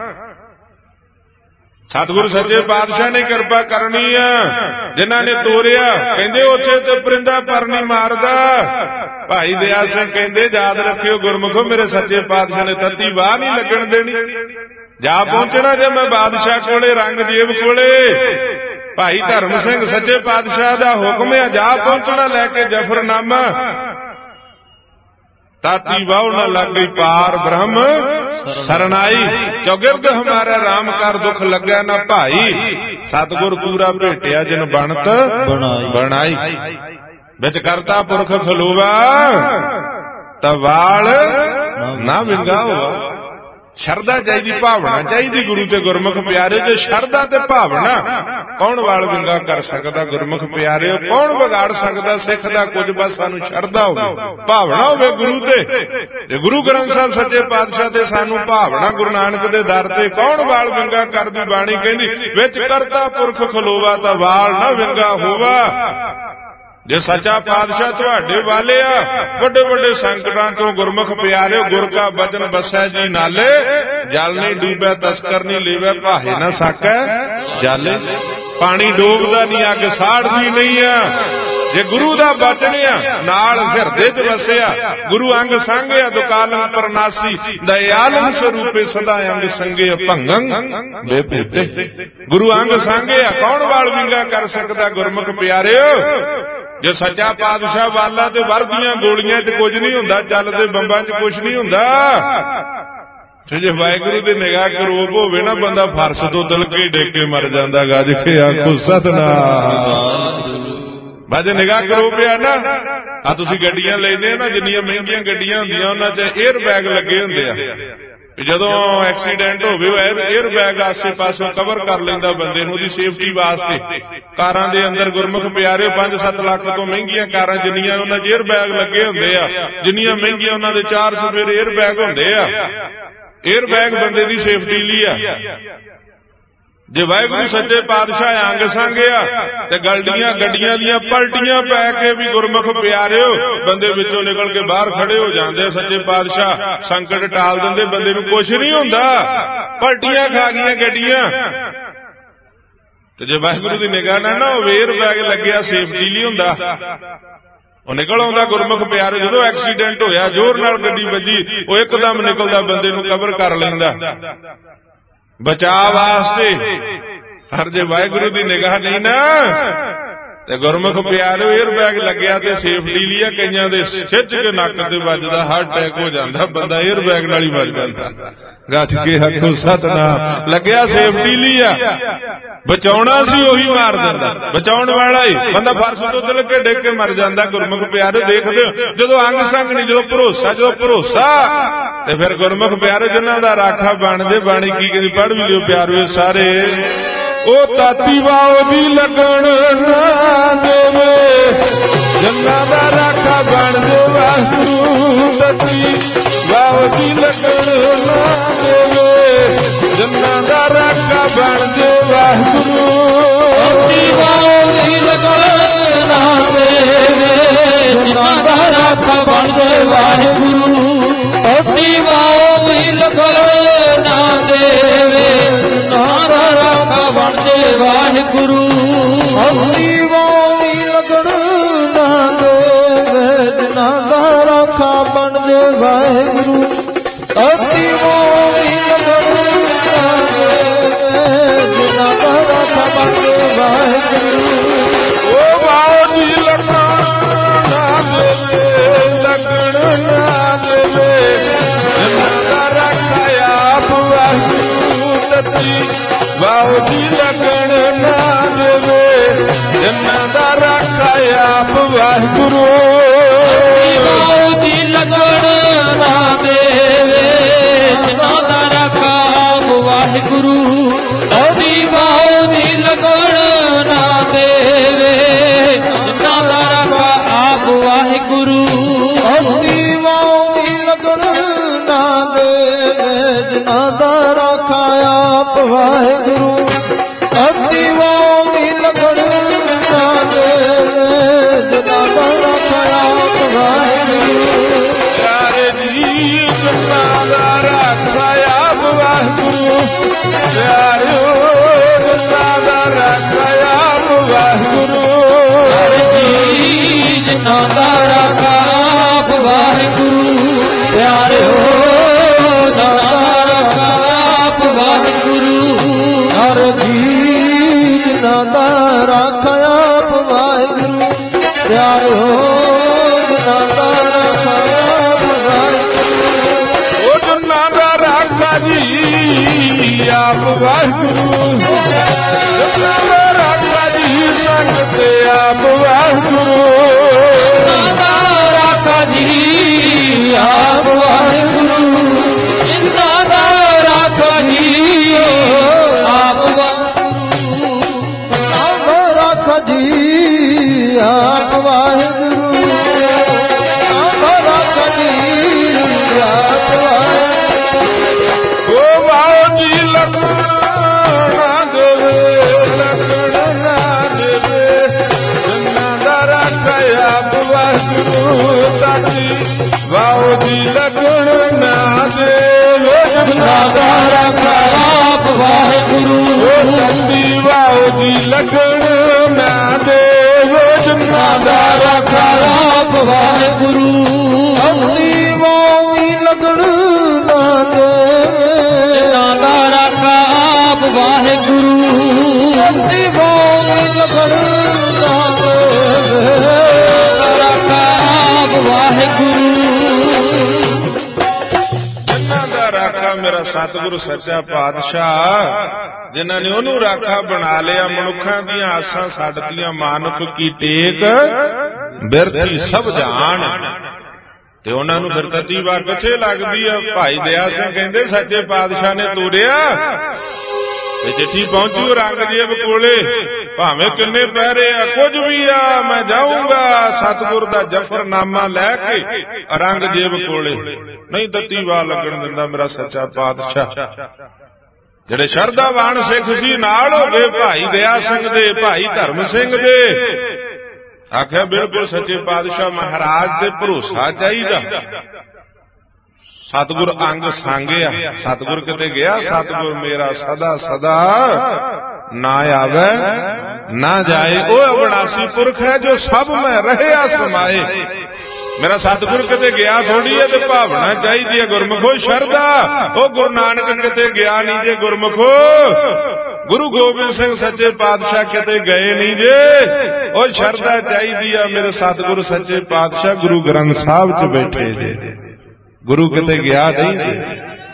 ਸਤਿਗੁਰੂ ਸੱਚੇ ਪਾਤਸ਼ਾਹ ਨੇ ਕਿਰਪਾ ਕਰਨੀ ਆ, ਜਿਨ੍ਹਾਂ ਨੇ ਤੋਰਿਆ ਕਹਿੰਦੇ ਉੱਥੇ ਤੇ ਪਰਿੰਦਾ ਪਰ ਨਹੀਂ ਮਾਰਦਾ। ਭਾਈ ਦਇਆ ਸਿੰਘ ਕਹਿੰਦੇ ਯਾਦ ਰੱਖਿਓ ਗੁਰਮੁਖੋ, ਮੇਰੇ ਸੱਚੇ ਪਾਤਸ਼ਾਹ ਨੇ ਤੱਤੀ ਬਾਹ ਨਹੀਂ ਲੱਗਣ ਦੇਣੀ। ਜਾ ਪਹੁੰਚਣਾ ਜੇ ਮੈਂ ਬਾਦਸ਼ਾਹ ਕੋਲੇ, ਰੰਗਜੀਤ ਕੋਲੇ। ਭਾਈ ਧਰਮ ਸਿੰਘ ਸੱਚੇ ਪਾਤਸ਼ਾਹ ਦਾ ਹੁਕਮ ਹੈ, ਜਾ ਪਹੁੰਚਣਾ ਲੈ ਕੇ ਜਫਰਨਾਮਾ। ਤਾਤੀ ਵਾਹ ਨਾ ਲੱਗ ਗਈ ਪਾਰ ਬ੍ਰਹਮ ਸਰਨਾਈ, ਚੌਗਿਰਦ ਹਮਾਰਾ ਰਾਮ ਕਰ ਦੁੱਖ ਲੱਗਿਆ ਨਾ ਭਾਈ। ਸਤਿਗੁਰ ਪੂਰਾ ਭੇਟਿਆ ਜਿਨ ਬਣਤ ਬਣਾਈ, ਵਿੱਚ ਕਰਤਾ ਪੁਰਖ ਖਲੋਵਾ ਤਾਂ ਵਾਲ ਨਾ ਵਿੰਗਾ ਹੋਆ। ਸ਼ਰਧਾ ਚਾਹੀਦੀ, ਭਾਵਨਾ ਚਾਹੀਦੀ ਗੁਰੂ ਤੇ ਗੁਰਮੁਖ ਪਿਆਰੇ। ਜੇ ਸ਼ਰਧਾ ਤੇ ਭਾਵਨਾ, ਕੌਣ ਵਾਲ ਵਿੰਗਾ ਕਰ ਸਕਦਾ ਗੁਰਮੁਖ ਪਿਆਰੇ? ਕੌਣ ਵਿਗਾੜ ਸਕਦਾ ਸਿੱਖ ਦਾ ਕੁਝ? ਬਸ ਸਾਨੂੰ ਸ਼ਰਧਾ ਹੋਵੇ, ਭਾਵਨਾ ਹੋਵੇ ਗੁਰੂ ਤੇ। ਜੇ ਗੁਰੂ ਗ੍ਰੰਥ ਸਾਹਿਬ ਸੱਚੇ ਪਾਤਸ਼ਾਹ ਤੇ ਸਾਨੂੰ ਭਾਵਨਾ, ਗੁਰੂ ਨਾਨਕ ਦੇ ਦਰ ਤੇ ਕੌਣ ਵਾਲ ਵਿੰਗਾ ਕਰਦੀ? ਬਾਣੀ ਕਹਿੰਦੀ ਵਿੱਚ ਕਰਤਾ ਪੁਰਖ ਖਲੋਵਾ ਤਾਂ ਵਾਲ ਨਾ ਵਿੰਗਾ ਹੋਵਾ। ਜੇ ਸੱਚਾ ਪਾਤਸ਼ਾਹ ਤੁਹਾਡੇ ਵਾਲੇ ਆ, ਵੱਡੇ ਵੱਡੇ ਸੰਕਟਾਂ ਤੋਂ ਗੁਰਮੁਖ ਪਿਆਰਿਓ, ਗੁਰ ਕਾ ਬਚਨ ਬਸੈ ਜੀ ਨਾਲੇ। ਜਲ ਨਹੀਂ ਡੂਬੈ ਤਸਕਰ ਨਹੀਂ ਲੇਵੈ, ਭਾਹੇ ਨਾ ਸਾਕੈ ਜਾਲੇ। ਪਾਣੀ ਡੋਬਦਾ ਨਹੀਂ, ਅੱਗ ਸਾੜਦੀ ਨਹੀਂ ਆ। ਜੇ ਗੁਰੂ ਦਾ ਬਚਨ ਆ ਨਾਲ ਹਿਰਦੇ ਚ ਵਸਿਆ, ਗੁਰੂ ਅੰਗ ਸੰਗਿਆ ਦੁਕਾਲੰ ਪਰਨਾਸੀ, ਦਇਆਲੰ ਸਰੂਪੇ ਸਦਾ ਅੰਗ ਸੰਗੇ ਭੰਗੰ ਬੇਪੇਤੇ। ਗੁਰੂ ਅੰਗ ਸੰਗਿਆ, ਕੌਣ ਵਾਲ ਵਿੰਗਾ ਕਰ ਸਕਦਾ ਗੁਰਮੁਖ ਪਿਆਰਿਓ? ਜੇ ਸੱਚਾ ਪਾਤਸ਼ਾਹ ਵਾਲਾ ਤੇ ਵਰਦੀਆਂ ਗੋਲੀਆਂ 'ਚ ਕੁਝ ਨਹੀਂ ਹੁੰਦਾ, ਚੱਲਦੇ ਬੰਬਾਂ 'ਚ ਕੁਝ ਨਹੀਂ ਹੁੰਦਾ। ਤੇ ਜੇ ਵਾਹਿਗੁਰੂ ਦੀ ਨਿਗਾਹ ਕਰੋਪ ਹੋਵੇ ਨਾ, ਬੰਦਾ ਫਰਸ਼ ਤੋਂ ਦਿਲ ਕੇ ਡੇਕ ਕੇ ਮਰ ਜਾਂਦਾ। ਗੱਜ ਕੇ ਆਖੋ ਸਤਿਨਾਮ। ਬਾਜੇ ਨਿਗਾਹ ਕਰੋਪ ਆ ਨਾ, ਆ ਤੁਸੀਂ ਗੱਡੀਆਂ ਲੈਂਦੇ ਆ ਨਾ, ਜਿੰਨੀਆਂ ਮਹਿੰਗੀਆਂ ਗੱਡੀਆਂ ਹੁੰਦੀਆਂ ਉਹਨਾਂ 'ਚ 에ਅਰ ਬੈਗ ਲੱਗੇ ਹੁੰਦੇ ਆ। ਜਦੋਂ ਐਕਸੀਡੈਂਟ ਹੋਵੇ 에ਅਰ ਬੈਗ ਆਸੇ ਪਾਸੋਂ ਕਵਰ ਕਰ ਲੈਂਦਾ ਬੰਦੇ ਨੂੰ, ਉਹਦੀ ਸੇਫਟੀ ਵਾਸਤੇ। ਕਾਰਾਂ ਦੇ ਅੰਦਰ ਗੁਰਮੁਖ ਪਿਆਰਿਓ ਪੰਜ ਸੱਤ ਲੱਖ ਤੋਂ ਮਹਿੰਗੀਆਂ ਕਾਰਾਂ ਜਿੰਨੀਆਂ, ਉਹਨਾਂ 'ਚ 에ਅਰ ਬੈਗ ਲੱਗੇ ਹੁੰਦੇ ਆ। ਜਿੰਨੀਆਂ ਮਹਿੰਗੀਆਂ ਉਹਨਾਂ ਦੇ ਚਾਰ ਸਵੇਰੇ 에ਅਰ ਬੈਗ ਹੁੰਦੇ ਆ। 에ਅਰ ਬੈਗ ਬੰਦੇ ਦੀ ਸੇਫਟੀ ਲਈ ਆ। ਜੇ ਵਾਹਿਗੁਰੂ ਸੱਚੇ ਪਾਤਸ਼ਾਹ ਅੰਗ ਸੰਗਿਆ ਤੇ ਗਲਡੀਆਂ ਗੱਡੀਆਂ ਦੀਆਂ ਪਲਟੀਆਂ ਪੈ ਕੇ ਵੀ ਗੁਰਮੁਖ ਪਿਆਰਿਓ ਬੰਦੇ ਵਿੱਚੋਂ ਨਿਕਲ ਕੇ ਬਾਹਰ ਖੜੇ ਹੋ ਜਾਂਦੇ। ਸੱਚੇ ਪਾਤਸ਼ਾਹ ਸੰਕਟ ਟਾਲ ਦਿੰਦੇ, ਬੰਦੇ ਨੂੰ ਕੁਝ ਨਹੀਂ ਹੁੰਦਾ। ਪਲਟੀਆਂ ਖਾ ਗਈਆਂ ਗੱਡੀਆਂ, ਤੇ ਜੇ ਵਾਹਿਗੁਰੂ ਦੀ ਨਿਗਾਹ ਨਾਲ ਨਾ, ਉਹ 에ਅਰ ਬੈਗ ਲੱਗਿਆ ਸੇਫਟੀ ਲਈ ਹੁੰਦਾ, ਉਹ ਨਿਕਲ ਆਉਂਦਾ ਗੁਰਮੁਖ ਪਿਆਰੇ। ਜਦੋਂ ਐਕਸੀਡੈਂਟ ਹੋਇਆ, ਜ਼ੋਰ ਨਾਲ ਗੱਡੀ ਵੱਜੀ, ਉਹ ਇੱਕਦਮ ਨਿਕਲਦਾ, ਬੰਦੇ ਨੂੰ ਕਵਰ ਕਰ ਲੈਂਦਾ ਬਚਾਅ ਵਾਸਤੇ। ਪਰ ਜੇ ਵਾਹਿਗੁਰੂ ਦੀ ਨਿਗਾਹ ਨਹੀਂ ਨਾ, ਤੇ ਗੁਰਮੁਖ ਪਿਆਰਿਓ 에ਅਰ ਬੈਗ ਲੱਗਿਆ ਤੇ ਸੇਫਟੀ ਲਈ ਆ। ਕਈਆਂ ਦੇ ਖਿੱਚ ਕੇ ਨੱਕ ਤੇ ਵੱਜਦਾ, ਹਾਰਟ ਅਟੈਕ ਹੋ ਜਾਂਦਾ, ਬੰਦਾ 에ਅਰ ਬੈਗ ਨਾਲ ਹੀ ਮਰ ਜਾਂਦਾ। ਗੱਜ ਕੇ ਆਖੋ ਸਤਿਨਾਮ। ਲੱਗਿਆ ਸੇਫਟੀ ਲਈ ਆ, ਬਚਾਉਣਾ ਸੀ ਉਹੀ ਮਾਰ ਦਿੰਦਾ, ਬਚਾਉਣ ਵਾਲਾ ਹੀ ਬੰਦਾ ਫਰਸ਼ ਤੋਂ ਦਿਲ ਕੇ ਡਿੱਗ ਕੇ ਮਰ ਜਾਂਦਾ। ਗੁਰਮੁਖ ਪਿਆਰੇ ਦੇਖਦੇ ਹੋ, ਜਦੋਂ ਅੰਗ ਸੰਗ ਨਹੀਂ, ਜਦੋਂ ਭਰੋਸਾ, ਜਦੋਂ ਭਰੋਸਾ ਤੇ ਫਿਰ ਗੁਰਮੁਖ ਪਿਆਰੇ ਜਿਨ੍ਹਾਂ ਦਾ ਰਾਖਾ ਬਣ ਜੇ। ਬਾਣੀ ਕੀ ਕਹਿੰਦੀ, ਪੜ੍ਹ ਵੀ ਲਿਓ ਪਿਆਰਿਓ ਸਾਰੇ। ਉਹ ਤਾਤੀ ਵਾਓ ਦੀ ਲੱਗਣ ਨਾ ਦੇਵੇ, ਜਿਨ੍ਹਾਂ ਦਾ ਰਾਖਾ ਬਣ ਜੇ ਵਾਹਿਗੁਰੂ। ਤਾਤੀ ਵਾਓ ਦੀ ਲੱਗਣ ਨਾ ਦੇਵੇ, ਜਿਨ੍ਹਾਂ ਦਾ ਰਾਖਾ ਬਣ ਜੇ ਵਾਹਿਗੁਰੂ। ਤਾਤੀ ਵਾਓ ਦੀ ਲੱਗਣ ਨਾ ਦੇਵੇ, ਜਿਨ੍ਹਾਂ ਦਾ ਰਾਖਾ ਬਣ ਜੇ ਵਾਹਿਗੁਰੂ। ਤਾਤੀ ਵਾਓ ਦੀ ਲੱਗਣ ਨਾ ਦੇਵੇ, ਜਿਨ੍ਹਾਂ ਦਾ ਰਾਖਾ ਬਣ ਜੇ ਵਾਹਿਗੁਰੂ। ਤਾਤੀ ਵਾਓ ਦੀ ਲੱਗਣ ਨਾ ਦੇਵੇ, ਜਿਨ੍ਹਾਂ ਦਾ ਰਾਖਾ ਬਣ ਜੇ ਵਾਹਿਗੁਰੂ। ਤਾਤੀ ਵਾਓ ਦੀ ਲੱਗਣ ਨਾ ਦੇਵੇ, ਜਿਨ੍ਹਾਂ ਦਾ ਰਾਖਾ ਬਣ ਜੇ ਵਾਹਿਗੁਰੂ। ਉਹ ਵਾਓ ਦੀ ਲੱਗਣ ਨਾ ਦੇਵੇ, ਲੱਗਣ ਨਾ ਦੇਵੇ, ਜਿਨ੍ਹਾਂ ਦਾ ਰਾਖਾ ਆਪ ਵਾਹਿਗੁਰੂ। ਤਾਤੀ ਵਾਓ ਦੀ ਲੱਗਣ ਨਾ ਦੇਵੇ, ਜਿਨ੍ਹਾਂ ਦਾ ਰਾਖਾ ਆਪ ਵਾਹਿਗੁਰੂ। ਵਾਓ ਦੀ ਲੱਗਣ ਨਾ ਦੇਵੇ, ਜਿਨ੍ਹਾਂ ਦਾ ਰਾਖਾ ਆਪ ਵਾਹਿਗੁਰੂ। ਤਾਤੀ ਵਾਓ ਦੀ ਲੱਗਣ ਨਾ ਦੇਵੇ, ਜਿਨ੍ਹਾਂ ਦਾ ਰਾਖਾ ਆਪ ਵਾਹਿਗੁਰੂ। ਤਾਤੀ ਵਾਓ ਦੀ ਲੱਗਣ ਨਾ ਦੇਵੇ, ਜਿਨ੍ਹਾਂ ਦਾ ਰਾਖਾ ਆਪ ਵਾਹਿਗੁਰੂ। ਤਾਤੀ ਵਾਓ ਦੀ ਲੱਗਣ ਨਾ ਦੇਵੇ, ਜਿਨ੍ਹਾਂ ਦਾ ਰਾਖਾ ਆਪ ਵਾਹਿਗੁਰੂ। ਪਿਆਰੇ ਜੀ ਜਿਨ੍ਹਾਂ ਦਾ ਰਾਖਾ ਆਪ ਵਾਹਿਗੁਰੂ। ਪਿਆਰਿਓ ਜਿਨ੍ਹਾਂ ਦਾ ਰਾਖਾ ਆਪ ਵਾਹਿਗੁਰੂ। ਜੀ ਜਿਨ੍ਹਾਂ ਦਾ ਰਾਖਾ ਆਪ ਵਾਹਿਗੁਰੂ। ਪਿਆਰਿਓ ਜਿਨ੍ਹਾਂ ਦਾ ਰਾਖਾ ਆਪ ਵਾਹਿਗੁਰੂ। ਵਾਹਿਗੁਰੂ ਰਾਖਾ ਜੀ ਸੰਗ ਤੇ ਆਪ ਵਾਹਿਗੁਰੂ ਰਾਖਾ ਜੀ ਆਪ ਵਾਹਿਗੁਰੂ ਜਿੰਨਾ ਦਾ ਰਾਖਾ ਜੀ ਆਪ ਵਾਹਿਗੁਰੂ ਰਾਖਾ ਜੀ ਆਪ ਵਾਹਿਗੁਰੂ ਰਾਖਾ ਜੀ ਆਪ ਵਾਹਿਗੁਰੂ ਓ ਵਾਹਿ ਜੀ ਲਖਣਾ ਦੇਵੇ ਲਖਣ ਨਾ ਦੇਵੇ ਜਿੰਨਾ ਦਾ ਰਾਖਾ ਆਪ ਵਾਹਿਗੁਰੂ ਸਾਚੀ ਵਾਹਿ ਜੀ ਲਖਣ ਨਾ ਦੇਵੇ ਜਿੰਨਾ ਦਾ ਰਾਖਾ ਆਪ ਵਾਹਿਗੁਰੂ ਸੱਚੀ ਵਾਹਿ ਜੀ ਲਖਣ ਨਾ ਦੇਵੇ ਜਿੰਨਾ ਦਾ ਰਾਖਾ ਆਪ ਵਾਹਿਗੁਰੂ ਅਗਲੀ ਵਾਵੀ ਲੱਗਣ ਨਾ ਦੇਵੇ ਜਿੰਨਾ ਦਾ ਰਾਖਾ ਆਪ ਵਾਹਿਗੁਰੂ ਅਗਲੀ ਵਾਵੀ ਲੱਗਣ ਨਾ ਦੇਵੇ ਰਾਖਾ ਆਪ ਵਾਹਿਗੁਰੂ ਜਿਨ੍ਹਾਂ ਦਾ ਰਾਖਾ ਮੇਰਾ ਸਤਿਗੁਰੂ ਸੱਚਾ ਪਾਤਸ਼ਾਹ ਜਿਨ੍ਹਾਂ ਨੇ ਉਹਨੂੰ ਰਾਖਾ ਬਣਾ ਲਿਆ ਮਨੁੱਖਾਂ ਦੀਆਂ ਆਸਾਂ ਛੱਡਦੀਆਂ ਮਾਨੁਖ ਕੀ ਟੇਕ ਬਿਰਥੀ ਸਭ ਜਾਣ ਤੇ ਉਹਨਾਂ ਨੂੰ ਫਿਰ ਤਤੀ ਵਾਰ ਕਿੱਥੇ ਲੱਗਦੀ ਆ। ਭਾਈ ਦਇਆ ਸਿੰਘ ਕਹਿੰਦੇ ਸੱਚੇ ਪਾਤਸ਼ਾਹ ਨੇ ਤੋਰਿਆ ਤੇ ਚਿੱਠੀ ਪਹੁੰਚੀ ਔਰੰਗਜ਼ੇਬ ਕੋਲੇ ਭਾਵੇਂ ਕਿੰਨੇ ਪਹਿਰੇ ਆ ਕੁਝ ਵੀ ਆ ਮੈਂ ਜਾਊਂਗਾ ਸਤਿਗੁਰ ਦਾ ਜਫਰਨਾਮਾ ਲੈ ਕੇ ਔਰੰਗਜ਼ੇਬ ਕੋਲੇ ਨਹੀਂ ਤਤੀ ਵਾਰ ਲੱਗਣ ਦਿੰਦਾ ਮੇਰਾ ਸੱਚਾ ਪਾਤਸ਼ਾਹ। ਜਿਹੜੇ ਸ਼ਰਧਾਵਾਨ ਸਿੱਖ ਸੀ ਨਾਲ ਹੋ ਗਏ ਭਾਈ ਦਇਆ ਸਿੰਘ ਦੇ ਭਾਈ ਧਰਮ ਸਿੰਘ ਦੇ ਆਖਿਆ ਬਿਲਕੁਲ ਸੱਚੇ ਪਾਤਸ਼ਾਹ ਮਹਾਰਾਜ ਤੇ ਭਰੋਸਾ ਚਾਹੀਦਾ। ਸਤਿਗੁਰ ਅੰਗ ਸੰਗਿਆ ਸਤਿਗੁਰ ਕਿਤੇ ਗਿਆ ਸਤਿਗੁਰ ਮੇਰਾ ਸਦਾ ਸਦਾ ਨਾ ਆਵੇ ਨਾ ਜਾਏ ਉਹ ਅਵਿਨਾਸੀ ਪੁਰਖ ਹੈ ਜੋ ਸਭ ਮੈਂ ਰਹਿਆ ਸਮਾਏ। ਮੇਰਾ ਸਤਿਗੁਰ ਕਿਤੇ ਗਿਆ ਥੋੜੀ ਹੈ ਤੇ ਭਾਵਨਾ ਚਾਹੀਦੀ ਹੈ ਗੁਰਮੁਖੋ ਸ਼ਰਧਾ। ਉਹ ਗੁਰੂ ਨਾਨਕ ਕਿਤੇ ਗਿਆ ਨਹੀਂ ਜੇ ਗੁਰਮੁਖੋ ਗੁਰੂ ਗੋਬਿੰਦ ਸਿੰਘ ਸੱਚੇ ਪਾਤਸ਼ਾਹ ਕਿਤੇ ਗਏ ਨਹੀਂ ਜੇ ਉਹ ਸ਼ਰਧਾ ਚਾਹੀਦੀ ਆ। ਮੇਰੇ ਸਤਿਗੁਰ ਸੱਚੇ ਪਾਤਸ਼ਾਹ ਗੁਰੂ ਗ੍ਰੰਥ ਸਾਹਿਬ 'ਚ ਬੈਠੇ ਜੇ ਗੁਰੂ ਕਿਤੇ ਗਿਆ ਨਹੀਂ ਜੇ।